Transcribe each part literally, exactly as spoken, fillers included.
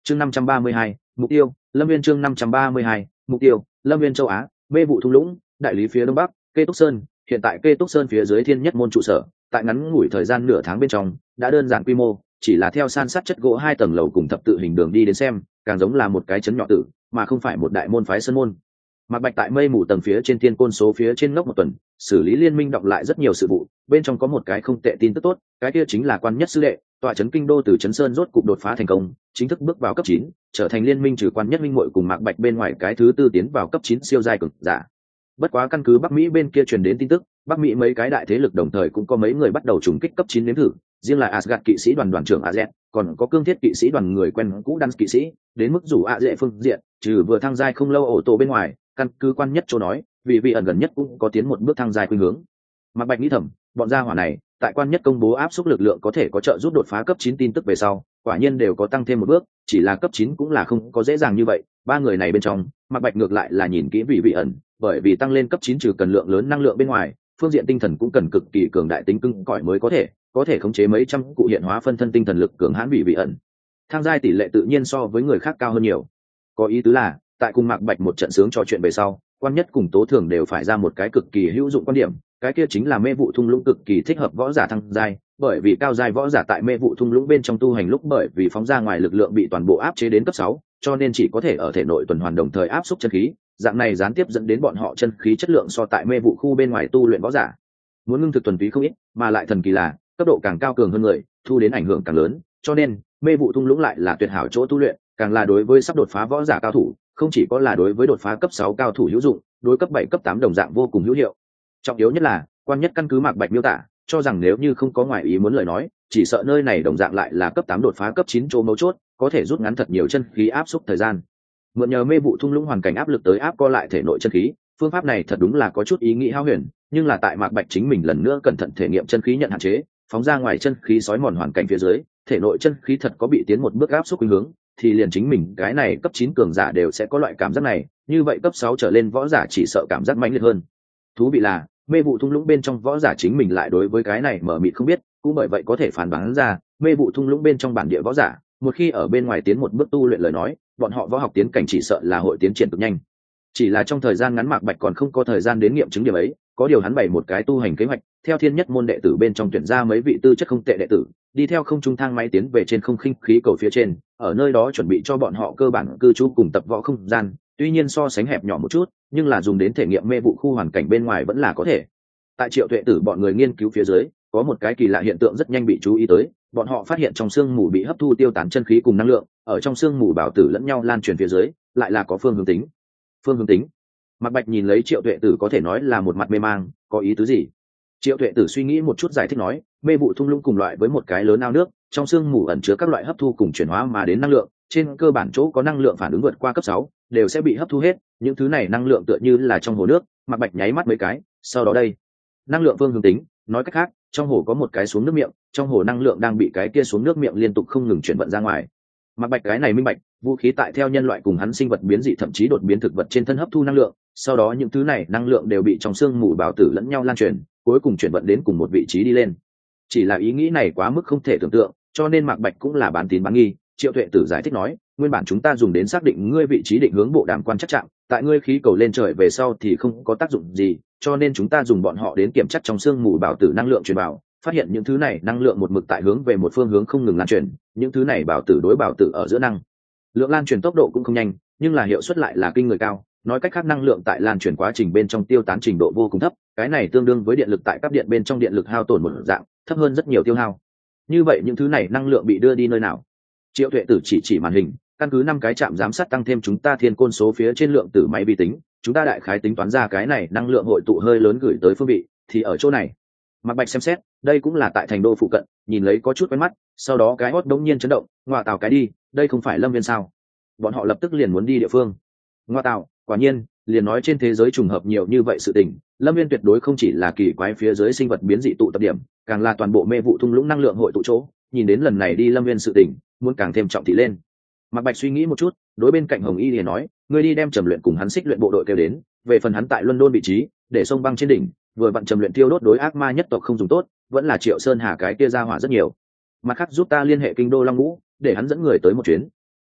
chương năm trăm ba mươi hai, mục tiêu Lâm Viên. chương năm trăm ba mươi hai, mục tiêu Lâm Viên. Châu Á, mê vụ thung lũng, đại lý phía đông bắc, Kê Túc Sơn. Hiện tại Kê Túc Sơn phía dưới Thiên Nhất Môn trụ sở, tại ngắn ngủi thời gian nửa tháng bên trong đã đơn giản quy mô, chỉ là theo san sát chất gỗ hai tầng lầu cùng thập tự hình đường đi đến xem, càng giống là một cái trấn nhỏ tử, mà không phải một đại môn phái sơn môn. Mạc Bạch tại mây mù tầng phía trên thiên côn số phía trên ngốc một tuần, xử lý liên minh đọc lại rất nhiều sự vụ, bên trong có một cái không tệ tin tức tốt, cái kia chính là quan nhất sư đệ, tọa trấn kinh đô từ trấn sơn rốt cục đột phá thành công, chính thức bước vào cấp chín, trở thành liên minh trừ quan nhất minh muội cùng Mạc Bạch bên ngoài cái thứ tư tiến vào cấp chín siêu giai cường giả. Bất quá căn cứ Bắc Mỹ bên kia truyền đến tin tức, Bắc Mỹ mấy cái đại thế lực đồng thời cũng có mấy người bắt đầu trùng kích cấp chín nếm thử, riêng là Asgard kỵ sĩ đoàn đoàn trưởng Azet, còn có cương thiết kỵ sĩ đoàn người quen cũ Đan kỵ sĩ, đến mức rủ ạ dễ phương diện, trừ vừa thăng giai không lâu ổ tổ bên ngoài, căn cứ quan nhất chỗ nói, vì vị ẩn gần nhất cũng có tiến một bước thăng giai khuynh hướng. Mạc Bạch nghĩ thầm, bọn gia hỏa này, tại quan nhất công bố áp suất lực lượng có thể có trợ giúp đột phá cấp chín tin tức về sau, quả nhiên đều có tăng thêm một bước, chỉ là cấp chín cũng là không có dễ dàng như vậy, ba người này bên trong, Mạc Bạch ngược lại là nhìn kỹ vị vị ẩn, bởi vì tăng lên cấp chín trừ cần lượng lớn năng lượng bên ngoài, phương diện tinh thần cũng cần cực kỳ cường đại tính cứng cỏi mới có thể, có thể khống chế mấy trăm cụ hiện hóa phân thân tinh thần lực cường hãn vị vị ẩn. Thang giai tỷ lệ tự nhiên so với người khác cao hơn nhiều. Có ý tứ là, tại cùng Mạc Bạch một trận sướng trò chuyện về sau, quan nhất cùng Tố Thường đều phải ra một cái cực kỳ hữu dụng quan điểm, cái kia chính là mê vụ thung lũng cực kỳ thích hợp võ giả thăng giai, bởi vì cao giai võ giả tại mê vụ thung lũng bên trong tu hành lúc bởi vì phóng ra ngoài lực lượng bị toàn bộ áp chế đến cấp sáu, cho nên chỉ có thể ở thể nội tuần hoàn đồng thời áp xúc chân khí, dạng này gián tiếp dẫn đến bọn họ chân khí chất lượng so tại mê vụ khu bên ngoài tu luyện võ giả muốn ngưng thực thuần túy không ít, mà lại thần kỳ là cấp độ càng cao cường hơn người, thu đến ảnh hưởng càng lớn, cho nên mê vụ thung lũng lại là tuyệt hảo chỗ tu luyện, càng là đối với sắp đột phá võ giả cao thủ, không chỉ có là đối với đột phá cấp sáu cao thủ hữu dụng, đối cấp bảy cấp tám đồng dạng vô cùng hữu hiệu. Trọng yếu nhất là, quan nhất căn cứ Mạc Bạch miêu tả, cho rằng nếu như không có ngoại ý muốn lời nói, chỉ sợ nơi này đồng dạng lại là cấp tám đột phá cấp chín chỗ mấu chốt, có thể rút ngắn thật nhiều chân khí áp xúc thời gian. Mượn nhờ mê vụ thung lũng hoàn cảnh áp lực tới áp co lại thể nội chân khí, phương pháp này thật đúng là có chút ý nghĩ hao huyền, nhưng là tại Mạc Bạch chính mình lần nữa cẩn thận thể nghiệm chân khí nhận hạn chế, phóng ra ngoài chân khí sói mòn hoàn cảnh phía dưới, thể nội chân khí thật có bị tiến một bước áp xúc khuynh hướng, thì liền chính mình cái này cấp chín cường giả đều sẽ có loại cảm giác này, như vậy cấp sáu trở lên võ giả chỉ sợ cảm giác mãnh liệt hơn. Thú vị là, mê vụ thung lũng bên trong võ giả chính mình lại đối với cái này mở mịt không biết, cũng bởi vậy có thể phán đoán ra, mê vụ thung lũng bên trong bản địa võ giả, một khi ở bên ngoài tiến một bước tu luyện lời nói, bọn họ võ học tiến cảnh chỉ sợ là hội tiến triển cực nhanh. Chỉ là trong thời gian ngắn Mạc Bạch còn không có thời gian đến nghiệm chứng điểm ấy, có điều hắn bày một cái tu hành kế hoạch, theo thiên nhất môn đệ tử bên trong tuyển ra mấy vị tư chất không tệ đệ tử, đi theo không trung thang máy tiến về trên không khinh khí cầu phía trên, ở nơi đó chuẩn bị cho bọn họ cơ bản cư trú cùng tập võ không gian, tuy nhiên so sánh hẹp nhỏ một chút, nhưng là dùng đến thể nghiệm mê vụ khu hoàn cảnh bên ngoài vẫn là có thể. Tại Triệu Tuệ Tử bọn người nghiên cứu phía dưới, có một cái kỳ lạ hiện tượng rất nhanh bị chú ý tới, bọn họ phát hiện trong xương mù bị hấp thu tiêu tán chân khí cùng năng lượng, ở trong xương mù bảo tử lẫn nhau lan truyền phía dưới, lại là có phương hướng tính. Phương hướng tính? Mạc Bạch nhìn lấy Triệu Tuệ Tử có thể nói là một mặt mê mang, có ý tứ gì? Triệu Tuệ Tử suy nghĩ một chút giải thích nói, mê vụ thung lũng cùng loại với một cái lớn ao nước, trong xương mù ẩn chứa các loại hấp thu cùng chuyển hóa mà đến năng lượng, trên cơ bản chỗ có năng lượng phản ứng vượt qua cấp sáu, đều sẽ bị hấp thu hết, những thứ này năng lượng tựa như là trong hồ nước. Mạc Bạch nháy mắt mấy cái, sau đó đây, năng lượng phương hướng tính, nói cách khác, trong hồ có một cái xuống nước miệng, trong hồ năng lượng đang bị cái kia xuống nước miệng liên tục không ngừng chuyển vận ra ngoài. Mạc Bạch cái này minh bạch, vũ khí tại theo nhân loại cùng hắn sinh vật biến dị thậm chí đột biến thực vật trên thân hấp thu năng lượng, sau đó những thứ này năng lượng đều bị trong xương mù bảo tử lẫn nhau lan truyền, cuối cùng chuyển vận đến cùng một vị trí đi lên. Chỉ là ý nghĩ này quá mức không thể tưởng tượng, cho nên Mạc Bạch cũng là bán tín bán nghi. Triệu Tuệ Tử giải thích nói, nguyên bản chúng ta dùng đến xác định ngươi vị trí định hướng bộ đàm quan chắc chạm, tại ngươi khí cầu lên trời về sau thì không có tác dụng gì, cho nên chúng ta dùng bọn họ đến kiểm chắc trong xương mù bảo tử năng lượng truyền vào, phát hiện những thứ này năng lượng một mực tại hướng về một phương hướng không ngừng lan truyền, những thứ này bảo tử đối bảo tử ở giữa năng lượng lan truyền tốc độ cũng không nhanh, nhưng là hiệu suất lại là kinh người cao. Nói cách khác năng lượng tại lan truyền quá trình bên trong tiêu tán trình độ vô cùng thấp, cái này tương đương với điện lực tại các điện bên trong điện lực hao tổn một dạng, thấp hơn rất nhiều tiêu hao. Như vậy những thứ này năng lượng bị đưa đi nơi nào? Triệu Tuệ Tử chỉ chỉ màn hình, căn cứ năm cái trạm giám sát tăng thêm chúng ta thiên côn số phía trên lượng tử máy vi tính, chúng ta đại khái tính toán ra cái này năng lượng hội tụ hơi lớn gửi tới phương vị thì ở chỗ này. Mạc Bạch xem xét, đây cũng là tại thành đô phụ cận, nhìn lấy có chút quen mắt, sau đó cái hốt đống nhiên chấn động, ngoa tào cái đi, đây không phải Lâm Viên sao? Bọn họ lập tức liền muốn đi địa phương. Ngoa tào, quả nhiên, liền nói trên thế giới trùng hợp nhiều như vậy sự tình, Lâm Viên tuyệt đối không chỉ là kỳ quái phía dưới sinh vật biến dị tụ tập điểm, càng là toàn bộ mê vụ thung lũng năng lượng hội tụ chỗ. Nhìn đến lần này đi Lâm Viên sự tình, muốn càng thêm trọng thị lên. Mạc Bạch suy nghĩ một chút, đối bên cạnh Hồng Y liền nói, ngươi đi đem Trầm Luyện cùng hắn xích luyện bộ đội kêu đến, về phần hắn tại London vị trí, để sông băng trên đỉnh, vừa vặn Trầm Luyện tiêu đốt đối ác ma nhất tộc không dùng tốt, vẫn là Triệu Sơn Hà cái kia ra hỏa rất nhiều. Mặt khác giúp ta liên hệ kinh đô Long Ngũ, để hắn dẫn người tới một chuyến.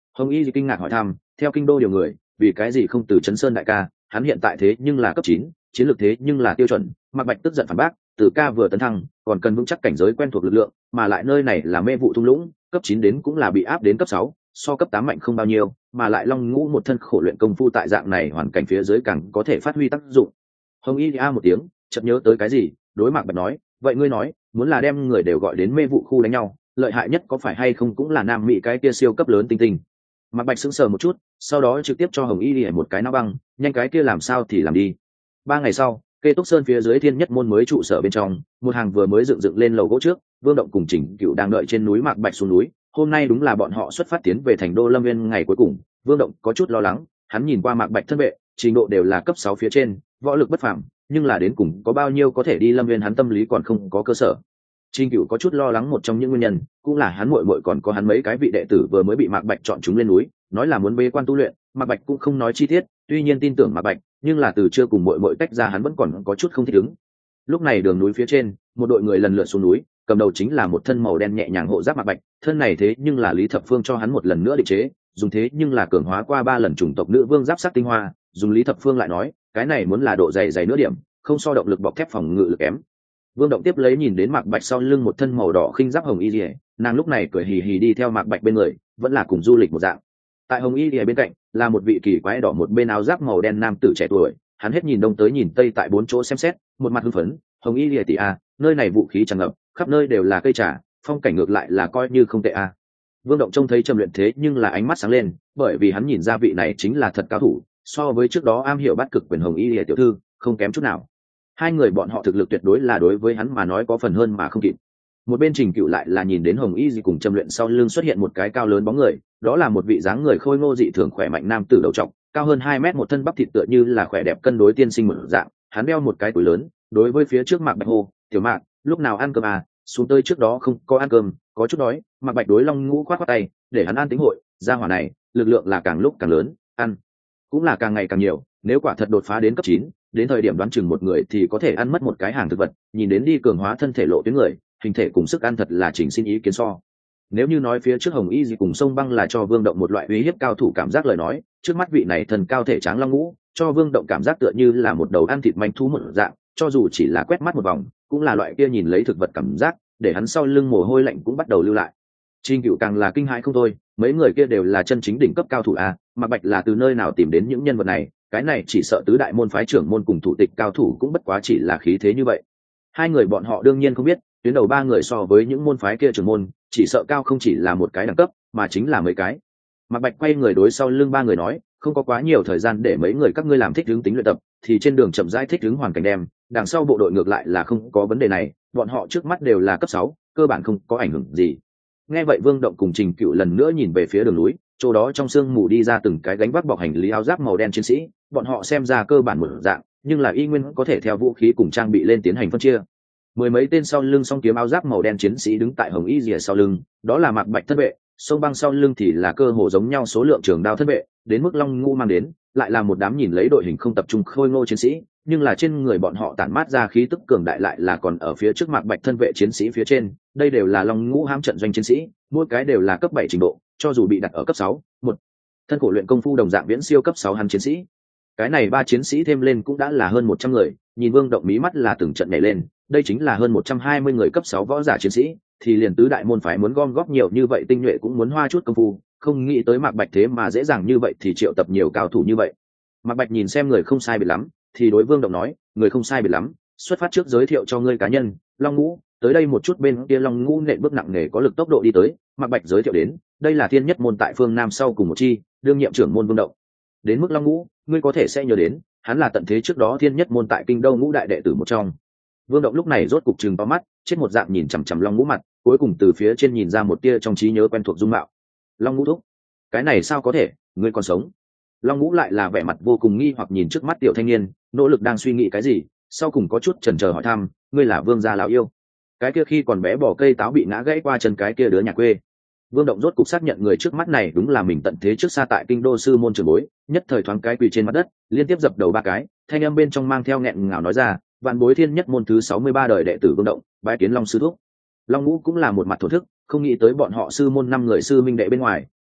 Hồng Y kinh ngạc hỏi thăm, theo kinh đô điều người, vì cái gì không từ Trấn Sơn đại ca, hắn hiện tại thế nhưng là cấp chín, chiến lược thế nhưng là tiêu chuẩn. Mạc Bạch tức giận phản bác, từ ca vừa tấn thăng, còn cần vững chắc cảnh giới quen thuộc lực lượng, mà lại nơi này là mê vụ thung lũng, cấp chín đến cũng là bị áp đến cấp sáu, so cấp tám mạnh không bao nhiêu, mà lại Long Ngũ một thân khổ luyện công phu tại dạng này hoàn cảnh phía dưới càng có thể phát huy tác dụng. Hồng Y a một tiếng, chợt nhớ tới cái gì, đối Mạc Bạch nói, vậy ngươi nói, muốn là đem người đều gọi đến mê vụ khu đánh nhau, lợi hại nhất có phải hay không cũng là nam mỹ cái kia siêu cấp lớn tinh tinh. Mạc Bạch sững sờ một chút, sau đó trực tiếp cho Hồng Y lìa một cái não băng, nhanh cái kia làm sao thì làm đi. Ba ngày sau, Kê Túc Sơn phía dưới Thiên Nhất môn mới trụ sở bên trong, một hàng vừa mới dựng dựng lên lầu gỗ trước, Vương Động cùng Trình Cựu đang đợi trên núi Mạc Bạch xuống núi. Hôm nay đúng là bọn họ xuất phát tiến về thành đô Lâm Viên ngày cuối cùng. Vương Động có chút lo lắng, hắn nhìn qua Mạc Bạch thân vệ, trình độ đều là cấp sáu phía trên, võ lực bất phàm, nhưng là đến cùng có bao nhiêu có thể đi Lâm Viên hắn tâm lý còn không có cơ sở. Trình Cựu có chút lo lắng một trong những nguyên nhân, cũng là hắn muội muội còn có hắn mấy cái vị đệ tử vừa mới bị Mạc Bạch chọn chúng lên núi, nói là muốn bế quan tu luyện, Mạc Bạch cũng không nói chi tiết, tuy nhiên tin tưởng Mạc Bạch, nhưng là từ chưa cùng muội muội tách ra hắn vẫn còn có chút không thích ứng. Lúc này đường núi phía trên, một đội người lần lượt xuống núi, cầm đầu chính là một thân màu đen nhẹ nhàng hộ giáp Mạc Bạch, thân này thế nhưng là Lý Thập Phương cho hắn một lần nữa định chế, dùng thế nhưng là cường hóa qua ba lần chủng tộc nữ vương giáp sắc tinh hoa, dùng Lý Thập Phương lại nói, cái này muốn là độ dày dày nửa điểm, không so động lực bọc thép phòng ngự lực kém. Vương Động tiếp lấy nhìn đến Mạc Bạch sau lưng một thân màu đỏ khinh giáp hồng y liễu, nàng lúc này cười hì hì đi theo Mạc Bạch bên người, vẫn là cùng du lịch một dạng. Tại hồng y liễu bên cạnh là một vị kỳ quái đỏ một bên áo giáp màu đen nam tử trẻ tuổi, hắn hết nhìn đông tới nhìn tây tại bốn chỗ xem xét, một mặt hưng phấn, hồng y liễu tỷ a, nơi này vũ khí tràn ngập, khắp nơi đều là cây trà, phong cảnh ngược lại là coi như không tệ a. Vương Động trông thấy Trầm Luyện thế nhưng là ánh mắt sáng lên, bởi vì hắn nhìn ra vị này chính là thật cao thủ, so với trước đó am hiểu bát cực quyền hồng y liễu tiểu thư, không kém chút nào. Hai người bọn họ thực lực tuyệt đối là đối với hắn mà nói có phần hơn mà không kịp. Một bên Trình Cựu lại là nhìn đến Hồng Y Dị cùng Trầm Luyện sau lưng xuất hiện một cái cao lớn bóng người, đó là một vị dáng người khôi ngô dị thường khỏe mạnh nam tử đầu trọc, cao hơn hai mét một thân bắp thịt tựa như là khỏe đẹp cân đối tiên sinh một dạng, hắn đeo một cái túi lớn, đối với phía trước Mạc Bạch hô, "Tiểu Mạc, lúc nào ăn cơm à, xuống tới trước đó không có ăn cơm, có chút đói." Mạc Bạch đối Long Ngũ khoát khoát tay, để hắn an tính hội, gia hỏa này, lực lượng là càng lúc càng lớn, ăn cũng là càng ngày càng nhiều, nếu quả thật đột phá đến cấp chín, đến thời điểm đoán chừng một người thì có thể ăn mất một cái hàng thực vật, nhìn đến đi cường hóa thân thể lộ tuyến người, hình thể cùng sức ăn thật là chỉnh xin ý kiến so. Nếu như nói phía trước Hồng Y Dị cùng sông băng là cho Vương Động một loại uy hiếp cao thủ cảm giác lời nói, trước mắt vị này thần cao thể tráng Long Ngũ, cho Vương Động cảm giác tựa như là một đầu ăn thịt manh thú một dạng, cho dù chỉ là quét mắt một vòng, cũng là loại kia nhìn lấy thực vật cảm giác, để hắn sau lưng mồ hôi lạnh cũng bắt đầu lưu lại. Trình Cựu càng là kinh hãi không thôi, mấy người kia đều là chân chính đỉnh cấp cao thủ a, Mạc Bạch là từ nơi nào tìm đến những nhân vật này, cái này chỉ sợ tứ đại môn phái trưởng môn cùng thủ tịch cao thủ cũng bất quá chỉ là khí thế như vậy. Hai người bọn họ đương nhiên không biết, tuyến đầu ba người so với những môn phái kia trưởng môn, chỉ sợ cao không chỉ là một cái đẳng cấp, mà chính là mấy cái. Mạc Bạch quay người đối sau lưng ba người nói, không có quá nhiều thời gian để mấy người các ngươi làm thích ứng tính luyện tập, thì trên đường chậm rãi thích ứng hoàn cảnh đem, đằng sau bộ đội ngược lại là không có vấn đề này, bọn họ trước mắt đều là cấp sáu, cơ bản không có ảnh hưởng gì. Nghe vậy Vương Động cùng Trình Cựu lần nữa nhìn về phía đường núi, chỗ đó trong sương mù đi ra từng cái gánh vác bọc hành lý áo giáp màu đen chiến sĩ, bọn họ xem ra cơ bản một dạng, nhưng là y nguyên có thể theo vũ khí cùng trang bị lên tiến hành phân chia. Mười mấy tên sau lưng song kiếm áo giáp màu đen chiến sĩ đứng tại Hồng Y Rìa sau lưng, đó là Mạc Bạch thân vệ, sông băng sau lưng thì là cơ hồ giống nhau số lượng trường đao thân vệ, đến mức Long Ngũ mang đến, lại là một đám nhìn lấy đội hình không tập trung khôi ngô chiến sĩ, nhưng là trên người bọn họ tản mát ra khí tức cường đại lại là còn ở phía trước Mạc Bạch thân vệ chiến sĩ phía trên, đây đều là Long Ngũ hãm trận doanh chiến sĩ, mỗi cái đều là cấp bảy trình độ, cho dù bị đặt ở cấp sáu, một thân khổ luyện công phu đồng dạng viễn siêu cấp sáu hắn chiến sĩ. Cái này ba chiến sĩ thêm lên cũng đã là hơn một trăm người, nhìn Vương Động mí mắt là từng trận nhảy lên, đây chính là hơn một trăm hai mươi người cấp sáu võ giả chiến sĩ, thì liền tứ đại môn phái muốn gom góp nhiều như vậy tinh nhuệ cũng muốn hoa chút công phu, không nghĩ tới Mạc Bạch thế mà dễ dàng như vậy thì triệu tập nhiều cao thủ như vậy. Mạc Bạch nhìn xem người không sai biệt lắm, thì đối Vương Động nói, người không sai biệt lắm, xuất phát trước giới thiệu cho ngươi cá nhân, Long Ngũ, tới đây một chút bên kia Long Ngũ nện bước nặng nề có lực tốc độ đi tới, Mạc Bạch giới thiệu đến, đây là Thiên Nhất môn tại phương Nam sau cùng một chi, đương nhiệm trưởng môn Vương Động. Đến mức Long Ngũ, ngươi có thể sẽ nhớ đến, hắn là tận thế trước đó Thiên Nhất môn tại Kinh Đô ngũ đại đệ tử một trong. Vương Động lúc này rốt cục trừng to mắt, chết một dạng nhìn chằm chằm Long Ngũ mặt, cuối cùng từ phía trên nhìn ra một tia trong trí nhớ quen thuộc dung mạo. Long Ngũ thúc, cái này sao có thể, ngươi còn sống? Long Ngũ lại là vẻ mặt vô cùng nghi hoặc nhìn trước mắt tiểu thanh niên, nỗ lực đang suy nghĩ cái gì, sau cùng có chút chần chờ hỏi thăm, ngươi là Vương gia lão yêu? Cái kia khi còn bé bỏ cây táo bị ngã gãy qua chân cái kia đứa nhà quê. Vương Động rốt cục xác nhận người trước mắt này đúng là mình tận thế trước xa tại Kinh Đô sư môn trưởng bối, nhất thời thoáng cái quỳ trên mặt đất, liên tiếp dập đầu ba cái, thanh âm bên trong mang theo nghẹn ngào nói ra, vạn bối Thiên Nhất môn thứ sáu mươi ba đời đệ tử Vương Động, bái kiến Long sư thúc. Long Ngũ cũng là một mặt thổ thức, không nghĩ tới bọn họ sư môn năm người sư minh đệ bên ngoài,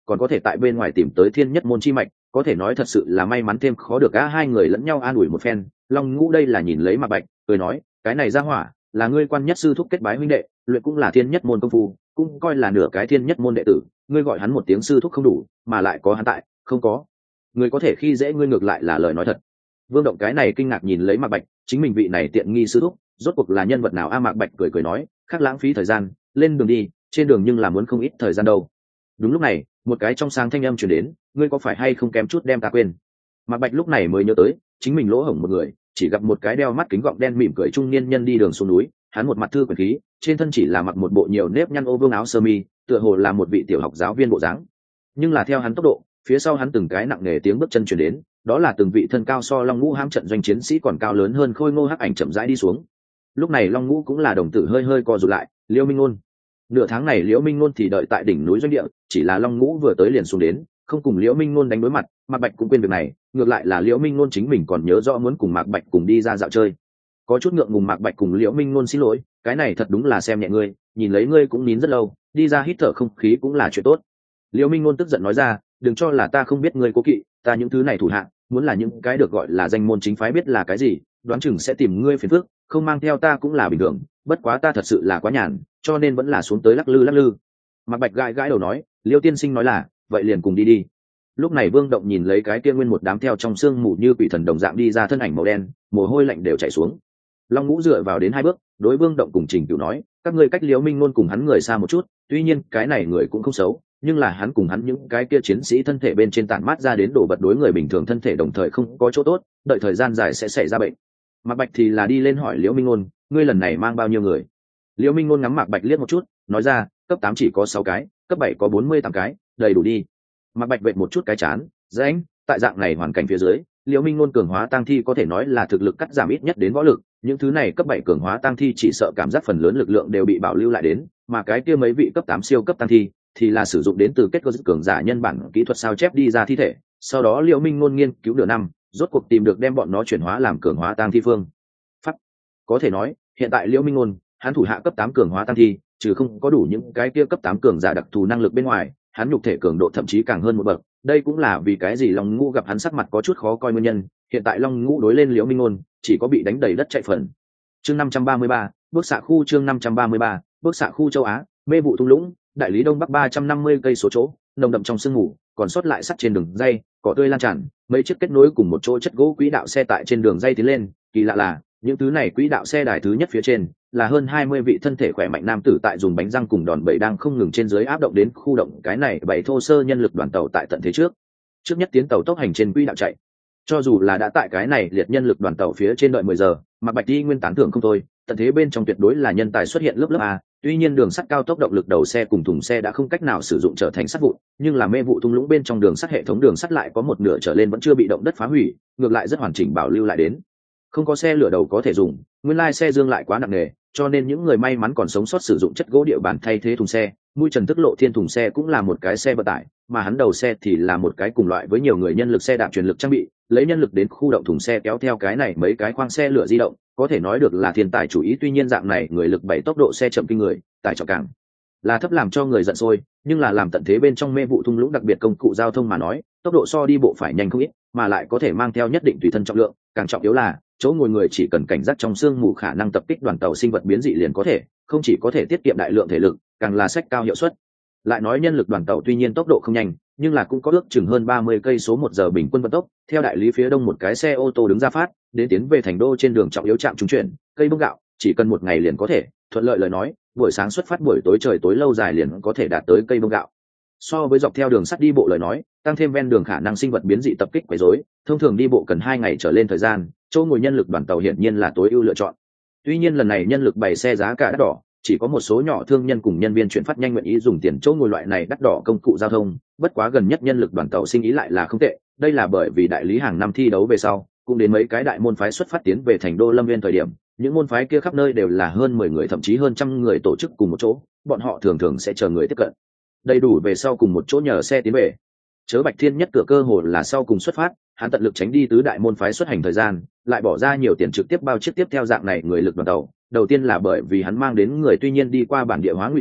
còn có thể tại bên ngoài tìm tới thiên nhất môn chi mạch, có thể nói thật sự là may mắn thêm khó được. Cả hai người lẫn nhau an ủi một phen, Long Ngũ đây là nhìn lấy Mạc Bạch cười nói, cái này ra hỏa là ngươi quan nhất sư thúc kết bái huynh đệ, luyện cũng là thiên nhất môn công phu, cũng coi là nửa cái thiên nhất môn đệ tử, ngươi gọi hắn một tiếng sư thúc không đủ, mà lại có hắn tại, không có người có thể khi dễ ngươi, ngược lại là lời nói thật. Vương Động cái này kinh ngạc nhìn lấy Mạc Bạch, chính mình vị này tiện nghi sư thúc rốt cuộc là nhân vật nào a? Mạc Bạch cười cười nói, khác lãng phí thời gian, lên đường đi, trên đường nhưng là muốn không ít thời gian đâu. Đúng lúc này, một cái trong sáng thanh âm truyền đến, ngươi có phải hay không kém chút đem ta quên? Mạc Bạch lúc này mới nhớ tới, chính mình lỗ hổng một người, chỉ gặp một cái đeo mắt kính gọng đen mỉm cười trung niên nhân đi đường xuống núi, hắn một mặt thư quyền khí, trên thân chỉ là mặc một bộ nhiều nếp nhăn ô vương áo sơ mi, tựa hồ là một vị tiểu học giáo viên bộ dáng. Nhưng là theo hắn tốc độ, phía sau hắn từng cái nặng nề tiếng bước chân truyền đến, đó là từng vị thân cao so Long Ngũ hãm trận doanh chiến sĩ còn cao lớn hơn khôi ngô hắc ảnh chậm rãi đi xuống. Lúc này Long Ngũ cũng là đồng tử hơi hơi co rụt lại, Liễu Minh Ngôn. Nửa tháng này Liễu Minh Ngôn thì đợi tại đỉnh núi doanh địa, chỉ là Long Ngũ vừa tới liền xuống đến, không cùng Liễu Minh Ngôn đánh đối mặt, Mạc Bạch cũng quên việc này, ngược lại là Liễu Minh Ngôn chính mình còn nhớ rõ muốn cùng Mạc Bạch cùng đi ra dạo chơi. Có chút ngượng ngùng, Mạc Bạch cùng Liễu Minh Ngôn xin lỗi, cái này thật đúng là xem nhẹ ngươi, nhìn lấy ngươi cũng nín rất lâu, đi ra hít thở không khí cũng là chuyện tốt. Liễu Minh Ngôn tức giận nói ra, đừng cho là ta không biết ngươi cố kỵ, ta những thứ này thủ hạ, muốn là những cái được gọi là danh môn chính phái biết là cái gì, đoán chừng sẽ tìm ngươi phiền phức, không mang theo ta cũng là bình thường, bất quá ta thật sự là quá nhàn, cho nên vẫn là xuống tới lắc lư lắc lư. Mạc Bạch gãi gãi đầu nói, Liêu tiên sinh nói là, vậy liền cùng đi đi. Lúc này Vương Động nhìn lấy cái kia nguyên một đám theo trong sương mù như quỷ thần đồng dạng đi ra thân ảnh màu đen, mồ hôi lạnh đều chảy xuống. Long Ngũ dựa vào đến hai bước, đối Vương Động cùng Trình Cửu nói, các ngươi cách Liễu Minh Nôn cùng hắn người xa một chút, tuy nhiên cái này người cũng không xấu, nhưng là hắn cùng hắn những cái kia chiến sĩ thân thể bên trên tản mát ra đến đồ vật đối người bình thường thân thể đồng thời không có chỗ tốt, đợi thời gian dài sẽ xảy ra bệnh. Mạc Bạch thì là đi lên hỏi Liễu Minh Nôn, ngươi lần này mang bao nhiêu người? Liễu Minh Nôn ngắm Mạc Bạch liếc một chút, nói ra, cấp tám chỉ có sáu cái, cấp bảy có bốn mươi tám cái, đầy đủ đi. Mạc Bạch vệt một chút cái chán, rãnh, tại dạng này hoàn cảnh phía dưới, Liễu Minh Nôn cường hóa tăng thi có thể nói là thực lực cắt giảm ít nhất đến võ lực, những thứ này cấp bảy cường hóa tăng thi chỉ sợ cảm giác phần lớn lực lượng đều bị bảo lưu lại đến, mà cái kia mấy vị cấp tám siêu cấp tăng thi thì là sử dụng đến từ kết cơ dứt cường giả nhân bản kỹ thuật sao chép đi ra thi thể, sau đó Liễu Minh Nôn nghiên cứu nửa năm, rốt cuộc tìm được đem bọn nó chuyển hóa làm cường hóa tăng thi phương pháp. Có thể nói, hiện tại Liễu Minh Nôn, hắn thủ hạ cấp tám cường hóa tăng thi, trừ không có đủ những cái kia cấp tám cường giả đặc thù năng lực bên ngoài, hắn nhục thể cường độ thậm chí càng hơn một bậc, đây cũng là vì cái gì Long Ngũ gặp hắn sắc mặt có chút khó coi nguyên nhân. Hiện tại Long Ngũ đối lên Liễu Minh Nôn, chỉ có bị đánh đầy đất chạy phần. Chương năm trăm ba mươi ba, bước xạ khu chương năm trăm ba mươi ba, bước xạ khu châu Á, mê vụ thung lũng, đại lý đông bắc ba trăm năm mươi cây số chỗ, nồng đậm trong sương mù, còn sót lại sắt trên đường dây, cỏ tươi lan tràn, mấy chiếc kết nối cùng một chỗ chất gỗ quỹ đạo xe tại trên đường dây tiến lên, kỳ lạ là, những thứ này quỹ đạo xe đài thứ nhất phía trên, là hơn hai mươi vị thân thể khỏe mạnh nam tử tại dùng bánh răng cùng đòn bẩy đang không ngừng trên dưới áp động đến khu động cái này bảy thô sơ nhân lực đoàn tàu tại tận thế trước. Trước nhất tiến tàu tốc hành trên quỹ đạo chạy. Cho dù là đã tại cái này liệt nhân lực đoàn tàu phía trên đợi mười giờ, Mạc Bạch đi nguyên tán thưởng không thôi, tận thế bên trong tuyệt đối là nhân tài xuất hiện lớp lớp a, tuy nhiên đường sắt cao tốc động lực đầu xe cùng thùng xe đã không cách nào sử dụng trở thành sắt vụn, nhưng là mê vụ thung lũng bên trong đường sắt hệ thống đường sắt lại có một nửa trở lên vẫn chưa bị động đất phá hủy, ngược lại rất hoàn chỉnh bảo lưu lại đến. Không có xe lửa đầu có thể dùng, nguyên lai xe dương lại quá nặng nề, cho nên những người may mắn còn sống sót sử dụng chất gỗ địa bàn thay thế thùng xe, mũi trần tức lộ thiên thùng xe cũng là một cái xe vận tải, mà hắn đầu xe thì là một cái cùng loại với nhiều người nhân lực xe đạp truyền lực trang bị, lấy nhân lực đến khu động thùng xe kéo theo cái này mấy cái khoang xe lửa di động, có thể nói được là thiên tài chủ ý. Tuy nhiên dạng này người lực bảy tốc độ xe chậm kinh người, tải trọng càng là thấp làm cho người giận sôi, nhưng là làm tận thế bên trong mê vụ thung lũng đặc biệt công cụ giao thông mà nói, tốc độ so đi bộ phải nhanh không ít, mà lại có thể mang theo nhất định tùy thân trọng lượng, càng trọng yếu là chỗ ngồi người chỉ cần cảnh giác trong sương mù khả năng tập kích đoàn tàu sinh vật biến dị liền có thể, không chỉ có thể tiết kiệm đại lượng thể lực, càng là sách cao hiệu suất. Lại nói nhân lực đoàn tàu tuy nhiên tốc độ không nhanh, nhưng là cũng có ước chừng hơn ba mươi cây số một giờ bình quân vận tốc, theo đại lý phía đông một cái xe ô tô đứng ra phát, đến tiến về thành đô trên đường trọng yếu trạm trung chuyển, cây bốc gạo, chỉ cần một ngày liền có thể, thuận lợi lời nói, buổi sáng xuất phát buổi tối trời tối lâu dài liền có thể đạt tới cây bốc gạo. So với dọc theo đường sắt đi bộ lời nói, tăng thêm ven đường khả năng sinh vật biến dị tập kích quấy rối, thông thường đi bộ cần hai ngày trở lên thời gian, chỗ ngồi nhân lực đoàn tàu hiển nhiên là tối ưu lựa chọn. Tuy nhiên lần này nhân lực bày xe giá cả đắt đỏ, chỉ có một số nhỏ thương nhân cùng nhân viên chuyển phát nhanh nguyện ý dùng tiền chỗ ngồi loại này đắt đỏ công cụ giao thông, bất quá gần nhất nhân lực đoàn tàu sinh ý lại là không tệ, đây là bởi vì đại lý hàng năm thi đấu về sau, cũng đến mấy cái đại môn phái xuất phát tiến về thành đô Lâm Viên thời điểm, những môn phái kia khắp nơi đều là hơn mười người thậm chí hơn trăm người tổ chức cùng một chỗ, bọn họ thường thường sẽ chờ người tiếp cận đầy đủ về sau cùng một chỗ nhờ xe tiến về. Chớ Bạch Thiên nhất cửa cơ hồ là sau cùng xuất phát, hắn tận lực tránh đi tứ đại môn phái xuất hành thời gian, lại bỏ ra nhiều tiền trực tiếp bao chiếc tiếp theo dạng này người lực đoàn tàu. Đầu tiên là bởi vì hắn mang đến người tuy nhiên đi qua bản địa hóa ngụy trang,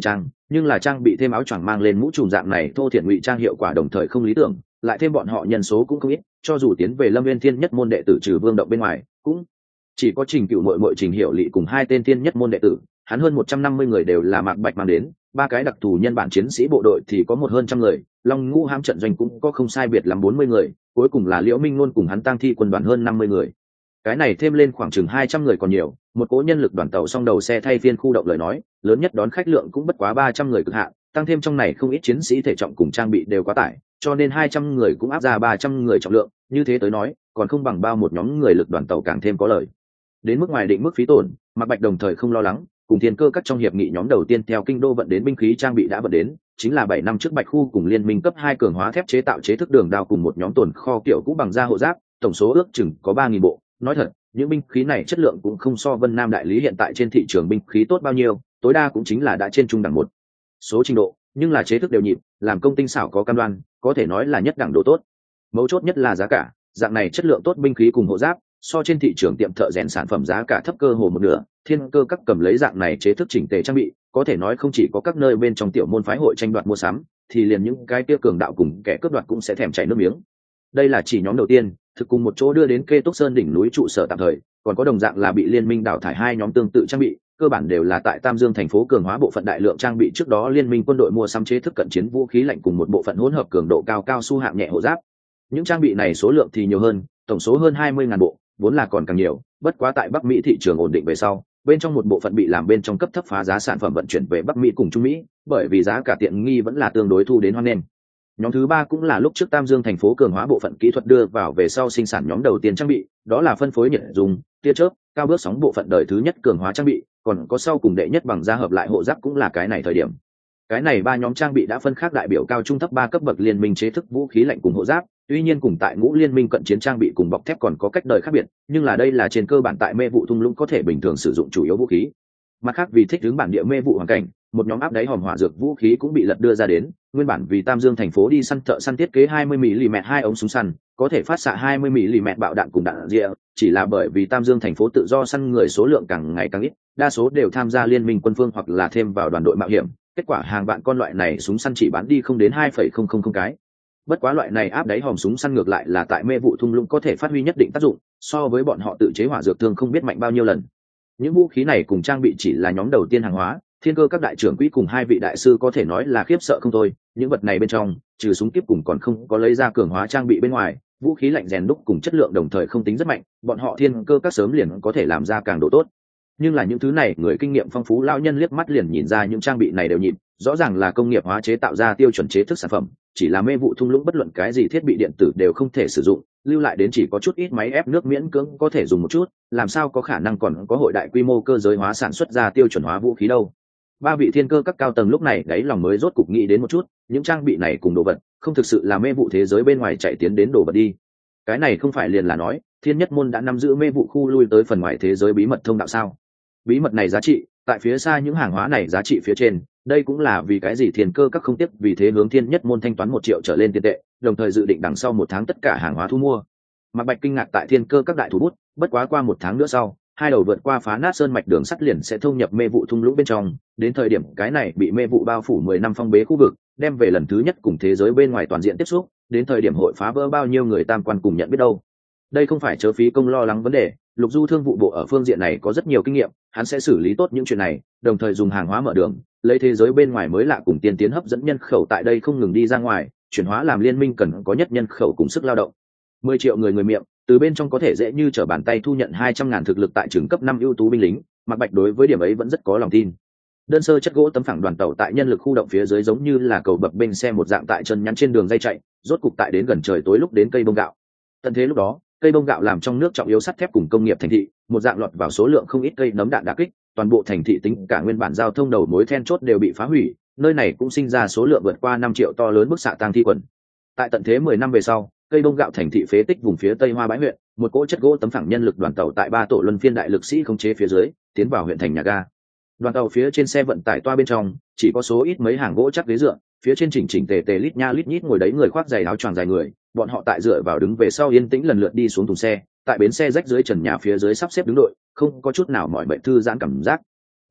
nhưng là trang bị thêm áo choàng mang lên mũ trùm dạng này thô thiển ngụy trang hiệu quả đồng thời không lý tưởng, lại thêm bọn họ nhân số cũng không ít, cho dù tiến về Lâm Viên Thiên Nhất môn đệ tử trừ Vương Động bên ngoài, cũng chỉ có Trình Cựu Mội Mội Trình Hiểu Lệ cùng hai tên Thiên Nhất môn đệ tử, hắn hơn một trăm năm mươi người đều là Mạc Bạch mang đến, ba cái đặc thù nhân bản chiến sĩ bộ đội thì có một hơn trăm người, Long Ngũ hãm trận doanh cũng có không sai biệt lắm bốn mươi người, cuối cùng là Liễu Minh luôn cùng hắn tang thi quân đoàn hơn năm mươi người. Cái này thêm lên khoảng chừng hai trăm người còn nhiều, một cỗ nhân lực đoàn tàu song đầu xe thay phiên khu động lời nói, lớn nhất đón khách lượng cũng bất quá ba trăm người cực hạn, tăng thêm trong này không ít chiến sĩ thể trọng cùng trang bị đều quá tải, cho nên hai trăm người cũng áp ra ba trăm người trọng lượng, như thế tới nói, còn không bằng bao một nhóm người lực đoàn tàu càng thêm có lợi. Đến mức ngoài định mức phí tổn, Mạc Bạch đồng thời không lo lắng, cùng Thiên Cơ các trong hiệp nghị nhóm đầu tiên theo kinh đô vận đến binh khí trang bị đã vận đến, chính là bảy năm trước Bạch khu cùng liên minh cấp hai cường hóa thép chế tạo chế thức đường đao cùng một nhóm tồn kho kiểu cũ bằng da hộ giáp, tổng số ước chừng có ba nghìn bộ. Nói thật, những binh khí này chất lượng cũng không so Vân Nam đại lý hiện tại trên thị trường binh khí tốt bao nhiêu, tối đa cũng chính là đã trên trung đẳng một số trình độ, nhưng là chế thức đều nhịp, làm công tinh xảo có cam đoan, có thể nói là nhất đẳng độ tốt. Mấu chốt nhất là giá cả, dạng này chất lượng tốt binh khí cùng hộ giáp, so trên thị trường tiệm thợ rèn sản phẩm giá cả thấp cơ hồ một nửa. Thiên Cơ các cầm lấy dạng này chế thức chỉnh tề trang bị, có thể nói không chỉ có các nơi bên trong tiểu môn phái hội tranh đoạt mua sắm, thì liền những cái kia cường đạo cùng kẻ cướp đoạt cũng sẽ thèm chảy nước miếng. Đây là chỉ nhóm đầu tiên, thực cùng một chỗ đưa đến Kê Túc Sơn đỉnh núi trụ sở tạm thời, còn có đồng dạng là bị liên minh đào thải hai nhóm tương tự trang bị, cơ bản đều là tại Tam Dương thành phố cường hóa bộ phận đại lượng trang bị trước đó liên minh quân đội mua sắm chế thức cận chiến vũ khí lạnh cùng một bộ phận hỗn hợp cường độ cao cao su hạng nhẹ hộ giáp. Những trang bị này số lượng thì nhiều hơn, tổng số hơn hai mươi ngàn bộ, vốn là còn càng nhiều, bất quá tại Bắc Mỹ thị trường ổn định về sau, bên trong một bộ phận bị làm bên trong cấp thấp phá giá sản phẩm vận chuyển về Bắc Mỹ cùng Trung Mỹ, bởi vì giá cả tiện nghi vẫn là tương đối thu đến hoan nghênh. Nhóm thứ ba cũng là lúc trước Tam Dương thành phố cường hóa bộ phận kỹ thuật đưa vào về sau sinh sản nhóm đầu tiên trang bị, đó là phân phối nhiệt dùng, tia chớp, cao bước sóng bộ phận đời thứ nhất cường hóa trang bị, còn có sau cùng đệ nhất bằng da hợp lại hộ giáp cũng là cái này thời điểm. Cái này ba nhóm trang bị đã phân khác đại biểu cao trung thấp ba cấp bậc liên minh chế thức vũ khí lạnh cùng hộ giáp, tuy nhiên cùng tại ngũ liên minh cận chiến trang bị cùng bọc thép còn có cách đời khác biệt, nhưng là đây là trên cơ bản tại mê vụ thung lũng có thể bình thường sử dụng chủ yếu vũ khí. Mặt khác vì thích ứng bản địa mê vụ hoàn cảnh, một nhóm áp đáy hòm hỏa dược vũ khí cũng bị lật đưa ra đến, nguyên bản vì Tam Dương thành phố đi săn thợ săn thiết kế hai mươi mi li mét hai ống súng săn, có thể phát xạ hai mươi mi li mét bạo đạn cùng đạn rịa, chỉ là bởi vì Tam Dương thành phố tự do săn người số lượng càng ngày càng ít, đa số đều tham gia liên minh quân phương hoặc là thêm vào đoàn đội mạo hiểm, kết quả hàng vạn con loại này súng săn chỉ bán đi không đến hai phẩy không không không cái. Bất quá loại này áp đáy hòm súng săn ngược lại là tại mê vụ thung lũng có thể phát huy nhất định tác dụng, so với bọn họ tự chế hỏa dược thương không biết mạnh bao nhiêu lần. Những vũ khí này cùng trang bị chỉ là nhóm đầu tiên hàng hóa, Thiên Cơ các đại trưởng quỹ cùng hai vị đại sư có thể nói là khiếp sợ không thôi. Những vật này bên trong, trừ súng kiếp cùng còn không có lấy ra cường hóa trang bị bên ngoài, vũ khí lạnh rèn đúc cùng chất lượng đồng thời không tính rất mạnh, bọn họ Thiên Cơ các sớm liền có thể làm ra càng độ tốt. Nhưng là những thứ này người kinh nghiệm phong phú lão nhân liếc mắt liền nhìn ra những trang bị này đều nhịp, rõ ràng là công nghiệp hóa chế tạo ra tiêu chuẩn chế thức sản phẩm, chỉ là mê vụ thung lũng bất luận cái gì thiết bị điện tử đều không thể sử dụng, lưu lại đến chỉ có chút ít máy ép nước miễn cưỡng có thể dùng một chút, làm sao có khả năng còn có hội đại quy mô cơ giới hóa sản xuất ra tiêu chuẩn hóa vũ khí đâu. Ba vị Thiên Cơ các cao tầng lúc này đáy lòng mới rốt cục nghĩ đến một chút, những trang bị này cùng đồ vật không thực sự là mê vụ thế giới bên ngoài chạy tiến đến đồ vật đi. Cái này không phải liền là nói Thiên Nhất môn đã nắm giữ mê vụ khu lui tới phần ngoài thế giới bí mật thông đạo sao? Bí mật này giá trị tại phía xa những hàng hóa này giá trị phía trên, đây cũng là vì cái gì Thiên Cơ các không tiếp vì thế hướng Thiên Nhất môn thanh toán một triệu trở lên tiền tệ, đồng thời dự định đằng sau một tháng tất cả hàng hóa thu mua. Mạc Bạch kinh ngạc tại Thiên Cơ các đại thủ bút, bất quá qua một tháng nữa sau, hai đầu vượt qua phá nát sơn mạch đường sắt liền sẽ thông nhập mê vụ thung lũng bên trong, đến thời điểm cái này bị mê vụ bao phủ mười năm phong bế khu vực, đem về lần thứ nhất cùng thế giới bên ngoài toàn diện tiếp xúc, đến thời điểm hội phá vỡ bao nhiêu người tam quan cùng nhận biết đâu. Đây không phải chớ phí công lo lắng vấn đề, Lục Du thương vụ bộ ở phương diện này có rất nhiều kinh nghiệm, hắn sẽ xử lý tốt những chuyện này, đồng thời dùng hàng hóa mở đường, lấy thế giới bên ngoài mới lạ cùng tiên tiến hấp dẫn nhân khẩu tại đây không ngừng đi ra ngoài, chuyển hóa làm liên minh cần có nhất nhân khẩu cùng sức lao động. Mười triệu người người miệng, từ bên trong có thể dễ như trở bàn tay thu nhận hai trăm ngàn thực lực tại trường cấp năm ưu tú binh lính, Mạc Bạch đối với điểm ấy vẫn rất có lòng tin. Đơn sơ chất gỗ tấm phẳng đoàn tàu tại nhân lực khu động phía dưới giống như là cầu bập bênh xe một dạng tại chân nhắn trên đường dây chạy, rốt cục tại đến gần trời tối lúc đến cây bông gạo. Tận thế lúc đó, cây bông gạo làm trong nước trọng yếu sắt thép cùng công nghiệp thành thị, một dạng lọt vào số lượng không ít cây nấm đạn đả kích, toàn bộ thành thị tính cả nguyên bản giao thông đầu mối then chốt đều bị phá hủy, nơi này cũng sinh ra số lượng vượt qua năm triệu to lớn bức xạ tang thi quần. Tại tận thế mười năm về sau, cây bông gạo thành thị phế tích vùng phía tây Hoa Bãi huyện, một cỗ chất gỗ tấm phẳng nhân lực đoàn tàu tại ba tổ luân phiên đại lực sĩ khống chế phía dưới, tiến vào huyện thành nhà ga. Đoàn tàu phía trên xe vận tải toa bên trong, chỉ có số ít mấy hàng gỗ chắc ghế dựa, phía trên chỉnh chỉnh tề tề lít nha lít nhít ngồi đấy người khoác giày áo choàng dài người, bọn họ tại dựa vào đứng về sau yên tĩnh lần lượt đi xuống thùng xe, tại bến xe rách dưới trần nhà phía dưới sắp xếp đứng đội, không có chút nào mỏi mệt thư giãn cảm giác.